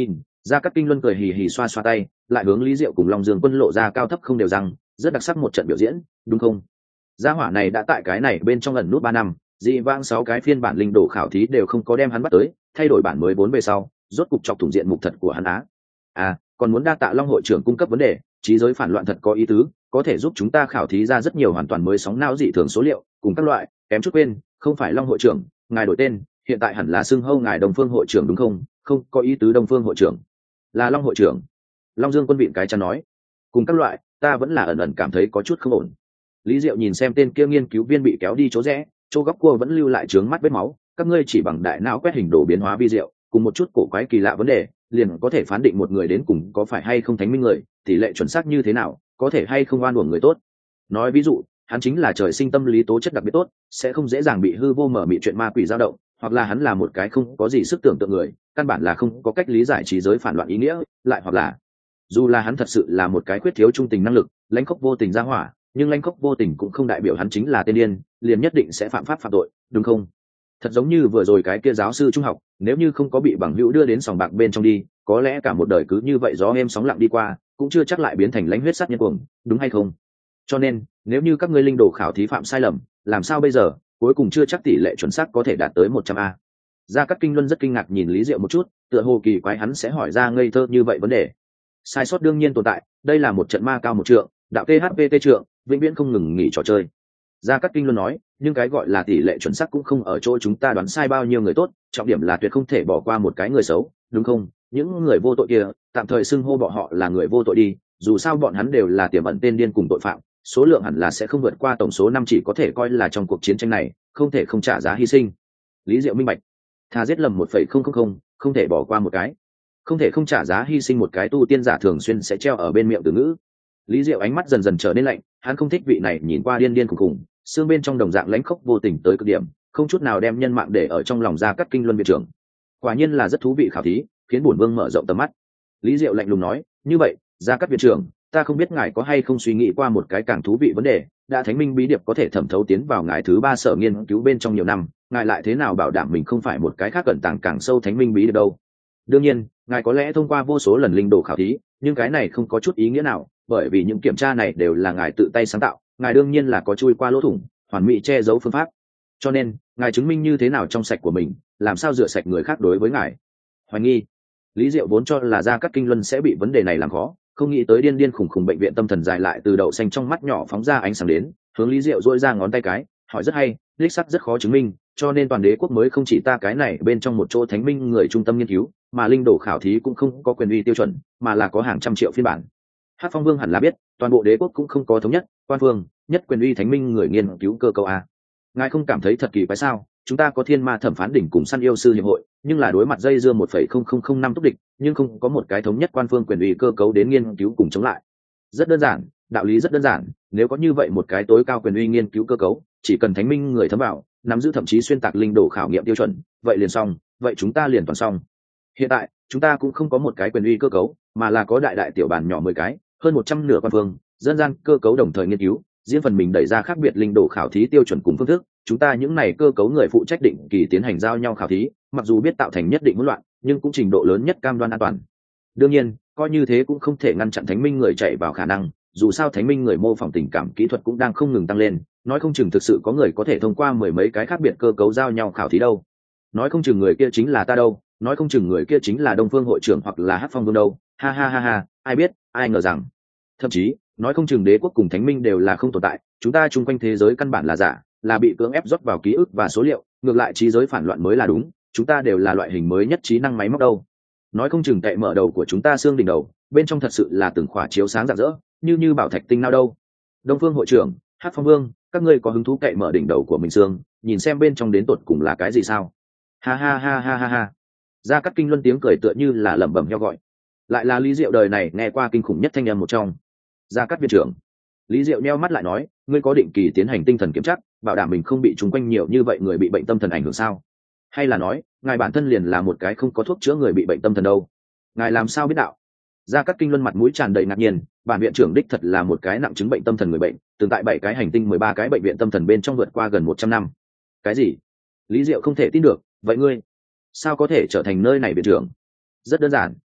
Gia Cát Kinh Luân cười hì hì xoa xoa tay, lại hướng Lý Diệu cùng Long Dương Quân lộ ra cao thấp không đều rằng, rất đặc sắc một trận biểu diễn, đúng không? Gia hỏa này đã tại cái này bên trong ẩn nút 3 năm, dị vãng 6 cái phiên bản linh đồ khảo thí đều không có đem hắn bắt tới, thay đổi bản mới 4 về sau, rốt cục chọc thủng diện mục thật của hắn á. À, còn muốn đa tạ Long hội trưởng cung cấp vấn đề, trí giới phản loạn thật có ý tứ, có thể giúp chúng ta khảo thí ra rất nhiều hoàn toàn mới sóng não dị thường số liệu, cùng các loại, kém chút quên, không phải Long hội trưởng, ngài đổi tên, hiện tại hẳn là xưng hô ngài Đông Phương hội trưởng đúng không? Không, có ý tứ Đông Phương hội trưởng. Là Long hội trưởng. Long Dương Quân vịn cái chắn nói, cùng các loại, ta vẫn là ẩn ẩn cảm thấy có chút không ổn. Lý Diệu nhìn xem tên kia nghiên cứu viên bị kéo đi chỗ rẽ, chỗ góc cua vẫn lưu lại trướng mắt vết máu, các ngươi chỉ bằng đại não quét hình đồ biến hóa vi diệu, cùng một chút cổ quái kỳ lạ vấn đề, liền có thể phán định một người đến cùng có phải hay không thánh minh người, tỷ lệ chuẩn xác như thế nào, có thể hay không oan uổng người tốt. Nói ví dụ, hắn chính là trời sinh tâm lý tố chất đặc biệt tốt, sẽ không dễ dàng bị hư vô mở mị chuyện ma quỷ dao động, hoặc là hắn là một cái không có gì sức tưởng tượng người, căn bản là không có cách lý giải trí giới phản loạn ý nghĩa, lại hoặc là dù là hắn thật sự là một cái khuyết thiếu trung tình năng lực, lãnh khốc vô tình ra hỏa, nhưng lãnh khốc vô tình cũng không đại biểu hắn chính là tên điên, liền nhất định sẽ phạm pháp phạm tội, đúng không? Thật giống như vừa rồi cái kia giáo sư trung học, nếu như không có bị bằng hữu đưa đến sòng bạc bên trong đi, có lẽ cả một đời cứ như vậy gió êm sóng lặng đi qua, cũng chưa chắc lại biến thành lãnh huyết sát nhân cuồng, đúng hay không? Cho nên, nếu như các ngươi linh đồ khảo thí phạm sai lầm, làm sao bây giờ? Cuối cùng chưa chắc tỷ lệ chuẩn xác có thể đạt tới 100A. Gia Cát Kinh Luân rất kinh ngạc nhìn Lý Diệu một chút, tựa hồ kỳ quái hắn sẽ hỏi ra ngây thơ như vậy vấn đề. Sai sót đương nhiên tồn tại, đây là một trận ma cao một trượng, đạo THVT trượng, vĩnh viễn không ngừng nghỉ trò chơi. Gia Cát Kinh Luân nói, nhưng cái gọi là tỷ lệ chuẩn xác cũng không ở chỗ chúng ta đoán sai bao nhiêu người tốt, trọng điểm là tuyệt không thể bỏ qua một cái người xấu, đúng không? Những người vô tội kia, tạm thời xưng hô bọn họ là người vô tội đi, dù sao bọn hắn đều là tiềm ẩn tên điên cùng tội phạm, số lượng hẳn là sẽ không vượt qua tổng số 5, chỉ có thể coi là trong cuộc chiến tranh này, không thể không trả giá hy sinh. Lý Diệu minh bạch, thà giết lầm 1,000, không thể bỏ qua một cái. Không thể không trả giá hy sinh một cái tu tiên giả thường xuyên sẽ treo ở bên miệng từ ngữ. Lý Diệu ánh mắt dần dần trở nên lạnh, hắn không thích vị này nhìn qua điên điên khủng khủng, xương bên trong đồng dạng lãnh khốc vô tình tới cực điểm, không chút nào đem nhân mạng để ở trong lòng. Gia Cát Kinh Luân viện trưởng, quả nhiên là rất thú vị khảo thí, khiến bổn vương mở rộng tầm mắt. Lý Diệu lạnh lùng nói, như vậy, Gia Cát viện trưởng, ta không biết ngài có hay không suy nghĩ qua một cái càng thú vị vấn đề, đã thánh minh bí điệp có thể thẩm thấu tiến vào ngài thứ 3 sở nghiên cứu bên trong nhiều năm, ngài lại thế nào bảo đảm mình không phải một cái khác cẩn tàng càng sâu thánh minh bí điệp đâu? Đương nhiên, ngài có lẽ thông qua vô số lần linh đồ khảo thí, nhưng cái này không có chút ý nghĩa nào, bởi vì những kiểm tra này đều là ngài tự tay sáng tạo, ngài đương nhiên là có chui qua lỗ thủng, hoàn mỹ che giấu phương pháp. Cho nên, ngài chứng minh như thế nào trong sạch của mình, làm sao rửa sạch người khác đối với ngài? Hoài nghi. Lý Diệu vốn cho là Gia Cát Kinh Luân sẽ bị vấn đề này làm khó, không nghĩ tới điên điên khủng khủng bệnh viện tâm thần dài lại từ đậu xanh trong mắt nhỏ phóng ra ánh sáng đến, hướng Lý Diệu dỗi ra ngón tay cái, hỏi rất hay, đích xác rất khó chứng minh, cho nên toàn đế quốc mới không chỉ ta cái này bên trong một chỗ thánh minh người trung tâm nghiên cứu, mà linh đồ khảo thí cũng không có quyền uy tiêu chuẩn, mà là có hàng trăm triệu phiên bản. Hắc Phong Vương hẳn là biết, toàn bộ đế quốc cũng không có thống nhất, quan phương, nhất quyền uy thánh minh người nghiên cứu cơ cấu a. Ngài không cảm thấy thật kỳ quái sao? Chúng ta có thiên ma thẩm phán đỉnh cùng săn yêu sư hiệp hội, nhưng là đối mặt dây dưa 1,0005 túc địch, nhưng không có một cái thống nhất quan phương quyền uy cơ cấu đến nghiên cứu cùng chống lại. Rất đơn giản, đạo lý rất đơn giản, nếu có như vậy một cái tối cao quyền uy nghiên cứu cơ cấu, chỉ cần thánh minh người thấm vào, nắm giữ thậm chí xuyên tạc linh đồ khảo nghiệm tiêu chuẩn, vậy liền xong, vậy chúng ta liền toàn xong. Hiện tại, chúng ta cũng không có một cái quyền uy cơ cấu, mà là có đại đại tiểu bản nhỏ 10 cái, hơn 100 nửa quan phương, dân gian cơ cấu đồng thời nghiên cứu, riêng phần mình đẩy ra khác biệt linh đồ khảo thí tiêu chuẩn cùng phương thức, chúng ta những này cơ cấu người phụ trách định kỳ tiến hành giao nhau khảo thí, mặc dù biết tạo thành nhất định hỗn loạn, nhưng cũng trình độ lớn nhất cam đoan an toàn. Đương nhiên, coi như thế cũng không thể ngăn chặn thánh minh người chạy vào khả năng, dù sao thánh minh người mô phỏng tình cảm kỹ thuật cũng đang không ngừng tăng lên, nói không chừng thực sự có người có thể thông qua 10 mấy cái khác biệt cơ cấu giao nhau khảo thí đâu. Nói không chừng người kia chính là ta đâu, nói không chừng người kia chính là Đông Phương hội trưởng hoặc là Hắc Phong Vương đâu, ha ha ha ha, ai biết, ai ngờ rằng. Thậm chí, nói không chừng đế quốc cùng thánh minh đều là không tồn tại, chúng ta chung quanh thế giới căn bản là giả, là bị cưỡng ép rót vào ký ức và số liệu, ngược lại trí giới phản loạn mới là đúng, chúng ta đều là loại hình mới nhất trí năng máy móc đâu. Nói không chừng cậy mở đầu của chúng ta xương đỉnh đầu, bên trong thật sự là từng khỏa chiếu sáng rạng rỡ, như bảo thạch tinh nào đâu. Đông Phương hội trưởng, Hắc Phong Vương, các ngươi có hứng thú cậy mở đỉnh đầu của mình xương, nhìn xem bên trong đến tột cùng là cái gì sao? Ha ha ha ha ha ha. Gia Cát Kinh Luân tiếng cười tựa như là lẩm bẩm heo gọi. Lại là Lý Diệu đời này nghe qua kinh khủng nhất thanh âm một trong. Gia Cát viện trưởng. Lý Diệu nheo mắt lại nói, ngươi có định kỳ tiến hành tinh thần kiểm tra, bảo đảm mình không bị chúng quanh nhiều như vậy người bị bệnh tâm thần ảnh hưởng sao? Hay là nói, ngài bản thân liền là một cái không có thuốc chữa người bị bệnh tâm thần đâu? Ngài làm sao biết đạo? Gia Cát Kinh Luân mặt mũi tràn đầy ngạc nhiên, bản viện trưởng đích thật là một cái nặng chứng bệnh tâm thần người bệnh, từng tại 7 cái hành tinh 13 cái bệnh viện tâm thần bên trong vượt qua gần 100 năm. Cái gì? Lý Diệu không thể tin được, vậy ngươi sao có thể trở thành nơi này viện trưởng? Rất đơn giản.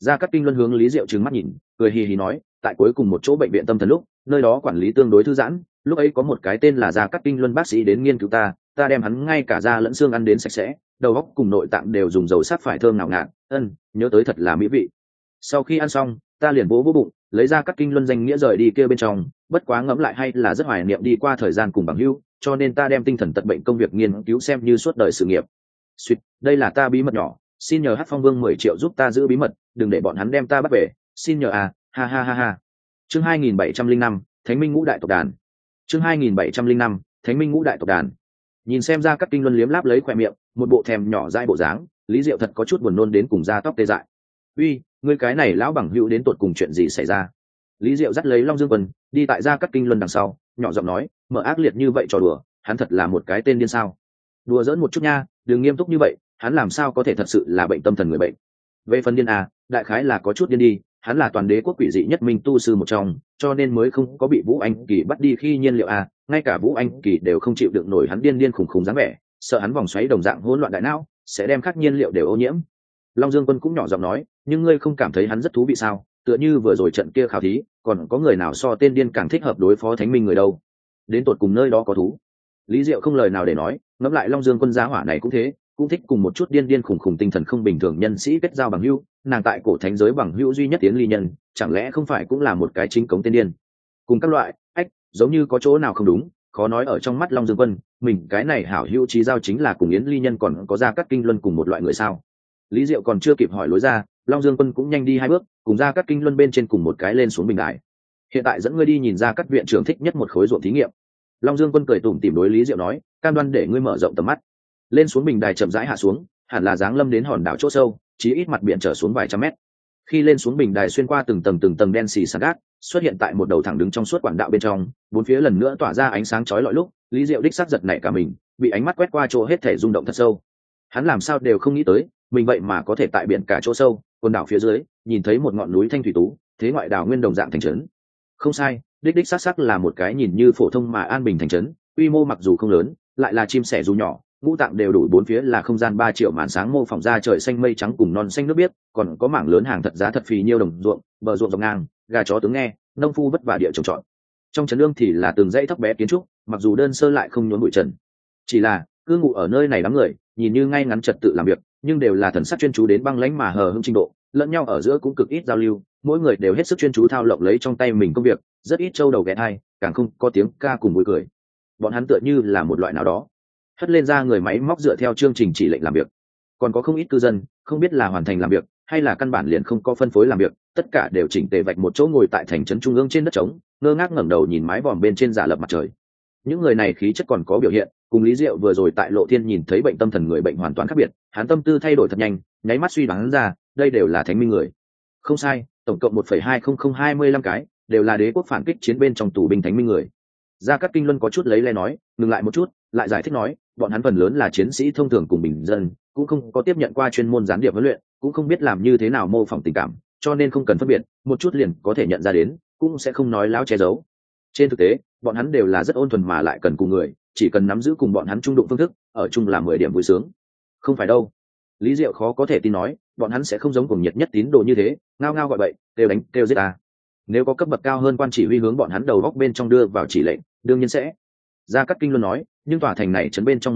Gia Cát Kinh Luân hướng Lý Diệu trừng mắt nhìn, cười hì hì nói, tại cuối cùng một chỗ bệnh viện tâm thần lúc, nơi đó quản lý tương đối thư giãn, lúc ấy có một cái tên là Gia Cát Kinh Luân bác sĩ đến nghiên cứu ta đem hắn ngay cả da lẫn xương ăn đến sạch sẽ, đầu óc cùng nội tạng đều dùng dầu sắc phải thơm nào ngạt, nhớ tới thật là mỹ vị. Sau khi ăn xong, ta liền vỗ bụng, lấy ra Cát Kinh Luân danh nghĩa rời đi kia bên trong, bất quá ngẫm lại hay là rất hoài niệm đi qua thời gian cùng bằng hữu, cho nên ta đem tinh thần tật bệnh công việc nghiên cứu xem như suốt đời sự nghiệp. Xuyệt, đây là ta bí mật nhỏ, xin nhờ Hắc Phong Vương 10 triệu giúp ta giữ bí mật, đừng để bọn hắn đem ta bắt về, xin nhờ à, ha ha ha ha. Chương 2705, Thánh Minh Ngũ Đại tộc đàn. Chương 2705, Thánh Minh Ngũ Đại tộc đàn. Nhìn xem ra Cát Kinh Luân liếm láp lấy khóe miệng, một bộ thèm nhỏ dãi bộ dáng, Lý Diệu thật có chút buồn nôn đến cùng da tóc tê dại. Uy, ngươi cái này lão bằng hữu đến tột cùng chuyện gì xảy ra? Lý Diệu dắt lấy Long Dương Quân, đi tại Gia Cát Kinh Luân đằng sau, nhỏ giọng nói, mở ác liệt như vậy trò đùa, hắn thật là một cái tên điên sao? Đùa giỡn một chút nha, đừng nghiêm túc như vậy, hắn làm sao có thể thật sự là bệnh tâm thần người bệnh? Về phần điên à, đại khái là có chút điên đi, hắn là toàn đế quốc quỷ dị nhất minh tu sư một trong, cho nên mới không có bị Vũ Anh Kỳ bắt đi khi nhiên liệu à, ngay cả Vũ Anh Kỳ đều không chịu đựng nổi hắn điên điên khủng khủng dáng vẻ, sợ hắn vòng xoáy đồng dạng hỗn loạn đại não, sẽ đem các nhiên liệu đều ô nhiễm. Long Dương Quân cũng nhỏ giọng nói, nhưng ngươi không cảm thấy hắn rất thú vị sao? Tựa như vừa rồi trận kia khảo thí, còn có người nào so tên điên càng thích hợp đối phó Thánh Minh người đâu? Đến tột cùng nơi đó có thú. Lý Diệu không lời nào để nói, ngẫm lại Long Dương Quân giá hỏa này cũng thế, cũng thích cùng một chút điên điên khủng khủng tinh thần không bình thường nhân sĩ kết giao bằng hữu, nàng tại cổ thánh giới bằng hữu duy nhất tiến ly nhân, chẳng lẽ không phải cũng là một cái chính cống tên điên? Cùng các loại, giống như có chỗ nào không đúng, khó nói ở trong mắt Long Dương Quân, mình cái này hảo hữu trí giao chính là cùng Yến ly nhân còn có Gia Cát Kinh Luân cùng một loại người sao? Lý Diệu còn chưa kịp hỏi lối ra, Long Dương Quân cũng nhanh đi 2 bước, cùng Gia Cát Kinh Luân bên trên cùng một cái lên xuống bình đài. Hiện tại dẫn ngươi đi nhìn Gia Cát viện trưởng thích nhất một khối ruộng thí nghiệm. Long Dương Quân cười tủm tỉm đối Lý Diệu nói, cam đoan để ngươi mở rộng tầm mắt. Lên xuống bình đài chậm rãi hạ xuống, hẳn là giáng lâm đến hòn đảo chỗ sâu, chí ít mặt biển trở xuống vài trăm mét. Khi lên xuống bình đài xuyên qua từng tầng đen xì sàn gác, xuất hiện tại một đầu thẳng đứng trong suốt quảng đạo bên trong, bốn phía lần nữa tỏa ra ánh sáng chói lọi lúc, Lý Diệu đích xác giật nảy cả mình, bị ánh mắt quét qua chỗ hết thể rung động thật sâu. Hắn làm sao đều không nghĩ tới, mình vậy mà có thể tại biển cả chỗ sâu, quần đảo phía dưới, nhìn thấy một ngọn núi thanh thủy tú, thế ngoại đảo nguyên đồng dạng thành trấn. Không sai, đích xác là một cái nhìn như phổ thông mà an bình thành trấn, quy mô mặc dù không lớn, lại là chim sẻ dù nhỏ, ngũ tạng đều đủ, bốn phía là không gian 3 triệu màn sáng mô phỏng ra trời xanh mây trắng cùng non xanh nước biếc, còn có mảng lớn hàng thật giá thật phì nhiêu đồng ruộng, bờ ruộng dọc ngang, gà chó tướng nghe, nông phu vất vả địa trồng trọt. Trong trấn lương thì là từng dãy thấp bé kiến trúc, mặc dù đơn sơ lại không nhốn bụi trần. Chỉ là cư ngụ ở nơi này đám người, nhìn như ngay ngắn trật tự làm việc, nhưng đều là thần sắc chuyên chú đến băng lãnh mà hờ hững trình độ, lẫn nhau ở giữa cũng cực ít giao lưu, mỗi người đều hết sức chuyên chú thao lộng lấy trong tay mình công việc, rất ít trâu đầu ghé thai, càng không có tiếng ca cùng vui cười. Bọn hắn tựa như là một loại nào đó hất lên ra người máy móc dựa theo chương trình chỉ lệnh làm việc. Còn có không ít cư dân không biết là hoàn thành làm việc hay là căn bản liền không có phân phối làm việc, tất cả đều chỉnh tề vạch một chỗ ngồi tại thành trấn trung ương trên đất trống, ngơ ngác ngẩng đầu nhìn mái vòm bên trên giả lập mặt trời. Những người này khí chất còn có biểu hiện, cùng Lý Diệu vừa rồi tại Lộ Thiên nhìn thấy bệnh tâm thần người bệnh hoàn toàn khác biệt. Hắn tâm tư thay đổi thật nhanh, nháy mắt suy đoán ra đây đều là Thánh Minh người. Không sai, tổng cộng 1,20025 cái, đều là đế quốc phản kích chiến bên trong tù binh Thánh Minh người. Gia Cát Kinh Luân có chút lấy lẽ nói, ngừng lại một chút, lại giải thích nói, bọn hắn phần lớn là chiến sĩ thông thường cùng bình dân, cũng không có tiếp nhận qua chuyên môn gián điệp huấn luyện, cũng không biết làm như thế nào mô phỏng tình cảm, cho nên không cần phân biệt, một chút liền có thể nhận ra đến, cũng sẽ không nói láo che giấu. Trên thực tế, bọn hắn đều là rất ôn thuần mà lại cần cùng người, chỉ cần nắm giữ cùng bọn hắn trung đụng phương thức, ở chung là 10 điểm vui sướng. Không phải đâu. Lý Diệu khó có thể tin nói, bọn hắn sẽ không giống cùng nhiệt nhất tín đồ như thế, ngao ngao gọi bậy, kêu đánh, kêu giết ta. Nếu có cấp bậc cao hơn quan chỉ huy hướng bọn hắn đầu góc bên trong đưa vào chỉ lệnh, đương nhiên sẽ. Gia Cát Kinh Luân nói, nhưng tòa thành này trấn bên trong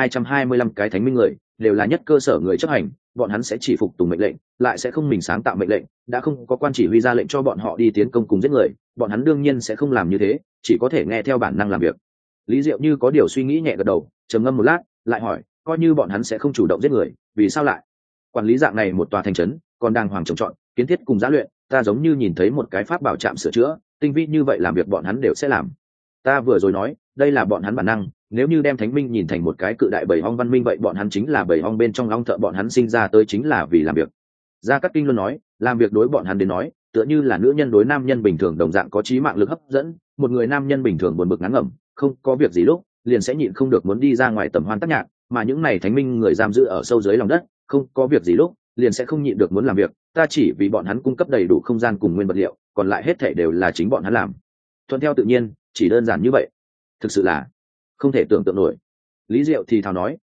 1225 cái Thánh Minh người, đều là nhất cơ sở người chấp hành, bọn hắn sẽ chỉ phục tùng mệnh lệnh, lại sẽ không mình sáng tạo mệnh lệnh, đã không có quan chỉ huy ra lệnh cho bọn họ đi tiến công cùng giết người, bọn hắn đương nhiên sẽ không làm như thế, chỉ có thể nghe theo bản năng làm việc. Lý Diệu như có điều suy nghĩ nhẹ gật đầu, trầm ngâm một lát, lại hỏi, coi như bọn hắn sẽ không chủ động giết người, vì sao lại quản lý dạng này một tòa thành trấn, còn đàng hoàng trồng trọt, kiến thiết cùng giá luyện, ta giống như nhìn thấy một cái pháp bảo trạm sửa chữa, tinh vi như vậy làm việc bọn hắn đều sẽ làm. Ta vừa rồi nói, đây là bọn hắn bản năng, nếu như đem Thánh Minh nhìn thành một cái cự đại bầy ong văn minh vậy bọn hắn chính là bầy ong bên trong ong thợ, bọn hắn sinh ra tới chính là vì làm việc. Gia Cát Kinh Luân nói, làm việc đối bọn hắn đến nói, tựa như là nữ nhân đối nam nhân bình thường đồng dạng có trí mạng lực hấp dẫn, một người nam nhân bình thường buồn bực ngán ngẩm, không có việc gì lúc, liền sẽ nhịn không được muốn đi ra ngoài tầm hoan tác nhạc, mà những này Thánh Minh người giam giữ ở sâu dưới lòng đất, không có việc gì lúc, liền sẽ không nhịn được muốn làm việc, ta chỉ vì bọn hắn cung cấp đầy đủ không gian cùng nguyên vật liệu, còn lại hết thảy đều là chính bọn hắn làm. Thuận theo tự nhiên, chỉ đơn giản như vậy. Thực sự là không thể tưởng tượng nổi. Lý Diệu thì thào nói,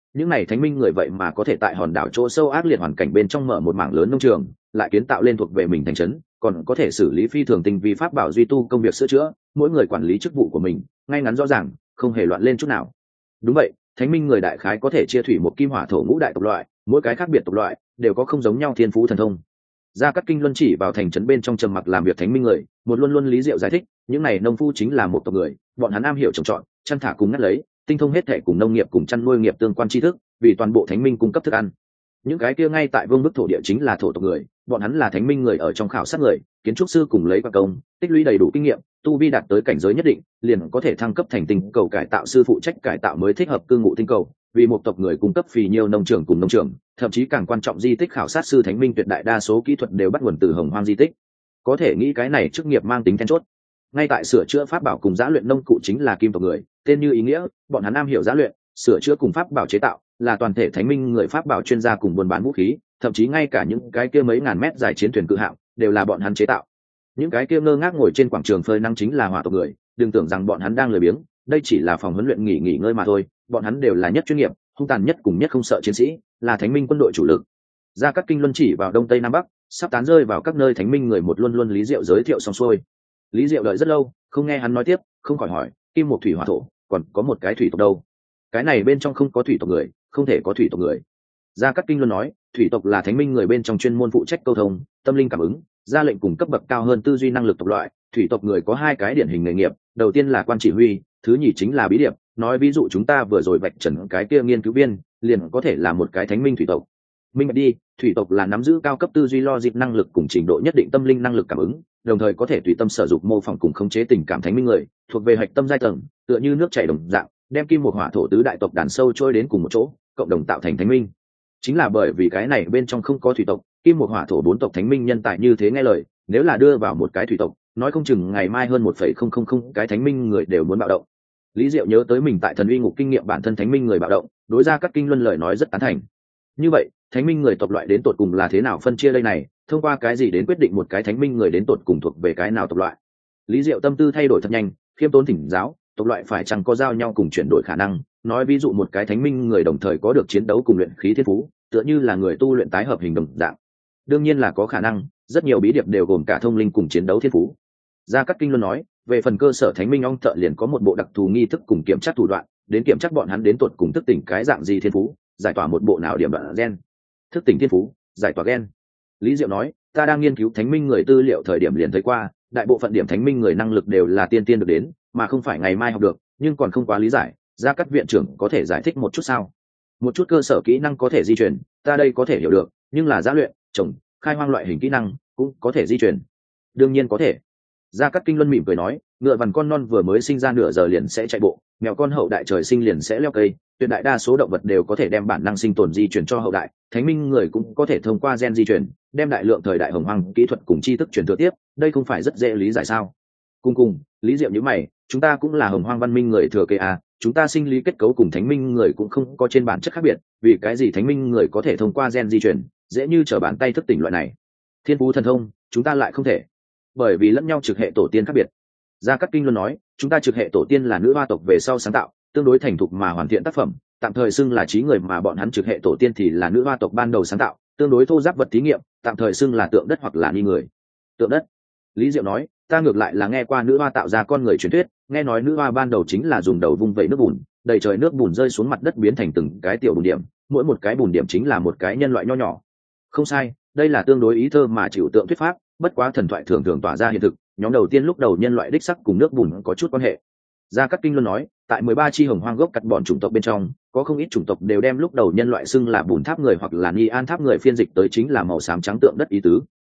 những này thánh minh người vậy mà có thể tại hòn đảo chỗ sâu ác liệt hoàn cảnh bên trong mở một mảng lớn nông trường, lại kiến tạo lên thuộc về mình thành trấn, còn có thể xử lý phi thường tinh vi pháp bảo duy tu công việc sửa chữa, mỗi người quản lý chức vụ của mình ngay ngắn rõ ràng, không hề loạn lên chút nào. Đúng vậy, thánh minh người đại khái có thể chia thủy một kim hỏa thổ ngũ đại tộc loại, mỗi cái khác biệt tộc loại đều có không giống nhau thiên phú thần thông. Gia Cát Kinh luân chỉ vào thành trấn bên trong trầm mặc làm việc thánh minh người, một luôn luôn lý diệu giải thích, những này nông phu chính là một tộc người, bọn hắn am hiểu trồng trọt, chăn thả cùng ngắt lấy, tinh thông hết thảy cùng nông nghiệp cùng chăn nuôi nghiệp tương quan tri thức, vì toàn bộ thánh minh cung cấp thức ăn. Những cái kia ngay tại vương bức thổ địa chính là thổ tộc người, bọn hắn là thánh minh người ở trong khảo sát người, kiến trúc sư cùng lấy qua công, tích lũy đầy đủ kinh nghiệm, tu vi đạt tới cảnh giới nhất định, liền có thể thăng cấp thành tinh cầu cải tạo sư phụ trách cải tạo mới thích hợp cư ngụ tinh cầu, vì một tộc người cung cấp phì nhiều nông trường cùng nông trường, thậm chí càng quan trọng di tích khảo sát sư thánh minh tuyệt đại đa số kỹ thuật đều bắt nguồn từ hồng hoang di tích. Có thể nghĩ cái này chức nghiệp mang tính then chốt. Ngay tại sửa chữa pháp bảo cùng giã luyện nông cụ chính là kim tộc người, tên như ý nghĩa, bọn hắn am hiểu giã luyện, sửa chữa cùng pháp bảo chế tạo, là toàn thể thánh minh người pháp bảo chuyên gia cùng buôn bán vũ khí, thậm chí ngay cả những cái kia mấy ngàn mét dài chiến thuyền cự hạm đều là bọn hắn chế tạo. Những cái kia ngơ ngác ngồi trên quảng trường phơi nắng chính là hỏa tộc người, đừng tưởng rằng bọn hắn đang lười biếng, đây chỉ là phòng huấn luyện nghỉ ngơi mà thôi, bọn hắn đều là nhất chuyên nghiệp, hung tàn nhất cùng nhất không sợ chiến sĩ, là thánh minh quân đội chủ lực. Gia Cát Kinh luân chỉ vào đông tây nam bắc, sắp tán rơi vào các nơi thánh minh người một luôn luôn lý diệu giới thiệu xong xuôi. Lý diệu đợi rất lâu, không nghe hắn nói tiếp, không khỏi hỏi, kim một thủy hỏa thổ, còn có một cái thủy tộc đâu? Cái này bên trong không có thủy tộc người, không thể có thủy tộc người. Gia Cát Kinh luân nói, thủy tộc là thánh minh người bên trong chuyên môn phụ trách câu thông, tâm linh cảm ứng, ra lệnh cùng cấp bậc cao hơn tư duy năng lực tộc loại. Thủy tộc người có hai cái điển hình nghề nghiệp, đầu tiên là quan chỉ huy, thứ nhì chính là bí điệp. Nói ví dụ chúng ta vừa rồi vạch trần cái kia nghiên cứu viên, liền có thể là một cái thánh minh thủy tộc. Minh bạch đi, thủy tộc là nắm giữ cao cấp tư duy logic năng lực cùng trình độ nhất định tâm linh năng lực cảm ứng, đồng thời có thể tùy tâm sở dụng mô phỏng cùng khống chế tình cảm thánh minh người, thuộc về hạch tâm giai tầng, tựa như nước chảy đồng dạng, đem kim một hỏa thổ tứ đại tộc đàn sâu trôi đến cùng một chỗ, cộng đồng tạo thành thánh minh. Chính là bởi vì cái này bên trong không có thủy tộc, kim một hỏa thổ bốn tộc thánh minh nhân tài như thế nghe lời, nếu là đưa vào một cái thủy tộc, nói không chừng ngày mai hơn 1,000 cái thánh minh người đều muốn bạo động. Lý Diệu nhớ tới mình tại Thần Uy Ngục kinh nghiệm bản thân thánh minh người bạo động, đối Gia Cát Kinh luân lời nói rất tán thành. Như vậy, thánh minh người tộc loại đến tột cùng là thế nào phân chia đây này, thông qua cái gì đến quyết định một cái thánh minh người đến tột cùng thuộc về cái nào tộc loại? Lý Diệu tâm tư thay đổi thật nhanh, khiêm tốn thỉnh giáo, tộc loại phải chăng có giao nhau cùng chuyển đổi khả năng, nói ví dụ một cái thánh minh người đồng thời có được chiến đấu cùng luyện khí thiên phú, tựa như là người tu luyện tái hợp hình đồng dạng. Đương nhiên là có khả năng, rất nhiều bí điệp đều gồm cả thông linh cùng chiến đấu thiên phú. Gia Cát Kinh luân nói, về phần cơ sở thánh minh ong thợ liền có một bộ đặc thù nghi thức cùng kiểm tra thủ đoạn, đến kiểm tra bọn hắn đến tột cùng thức tỉnh cái dạng gì thiên phú, giải tỏa một bộ nào điểm đoạn gen. Thức tỉnh thiên phú, giải tỏa gen. Lý Diệu nói, ta đang nghiên cứu thánh minh người tư liệu thời điểm liền thấy qua, đại bộ phận điểm thánh minh người năng lực đều là tiên tiên được đến, mà không phải ngày mai học được, nhưng còn không quá lý giải. Gia Cát viện trưởng có thể giải thích một chút sao? Một chút cơ sở kỹ năng có thể di chuyển, ta đây có thể hiểu được, nhưng là giã luyện, trồng, khai hoang loại hình kỹ năng cũng có thể di chuyển. Đương nhiên có thể. Gia Cát Kinh luân mỉm cười nói, ngựa vằn con non vừa mới sinh ra nửa giờ liền sẽ chạy bộ, mèo con hậu đại trời sinh liền sẽ leo cây, tuyệt đại đa số động vật đều có thể đem bản năng sinh tồn di chuyển cho hậu đại, thánh minh người cũng có thể thông qua gen di chuyển, đem đại lượng thời đại hồng hoang kỹ thuật cùng tri thức truyền thừa tiếp, đây không phải rất dễ lý giải sao? Cùng, Lý Diệu nhíu mày, chúng ta cũng là hồng hoang văn minh người thừa kế à, chúng ta sinh lý kết cấu cùng thánh minh người cũng không có trên bản chất khác biệt, vì cái gì thánh minh người có thể thông qua gen di chuyển, dễ như trở bàn tay thức tỉnh loại này. Thiên phú thần thông, chúng ta lại không thể. Bởi vì lẫn nhau trực hệ tổ tiên khác biệt. Gia Cát Kinh luôn nói, chúng ta trực hệ tổ tiên là nữ hoa tộc về sau sáng tạo, tương đối thành thục mà hoàn thiện tác phẩm, tạm thời xưng là trí người, mà bọn hắn trực hệ tổ tiên thì là nữ hoa tộc ban đầu sáng tạo, tương đối thô giáp vật thí nghiệm, tạm thời xưng là tượng đất hoặc là ni người. Tượng đất. Lý Diệu nói, ta ngược lại là nghe qua nữ hoa tạo ra con người truyền thuyết, nghe nói nữ hoa ban đầu chính là dùng đầu vung vẩy nước bùn, đầy trời nước bùn rơi xuống mặt đất biến thành từng cái tiểu bùn điểm, mỗi một cái bùn điểm chính là một cái nhân loại nho nhỏ. Không sai, đây là tương đối ý thơ mà chịu tượng thuyết pháp, bất quá thần thoại thường thường tỏa ra hiện thực, nhóm đầu tiên lúc đầu nhân loại đích sắc cùng nước bùn có chút quan hệ. Gia Cát Kinh luôn nói, tại 13 chi hồng hoang gốc cắt bọn chủng tộc bên trong, có không ít chủng tộc đều đem lúc đầu nhân loại xưng là bùn tháp người hoặc là ni an tháp người phiên dịch tới chính là màu xám trắng tượng đất ý tứ.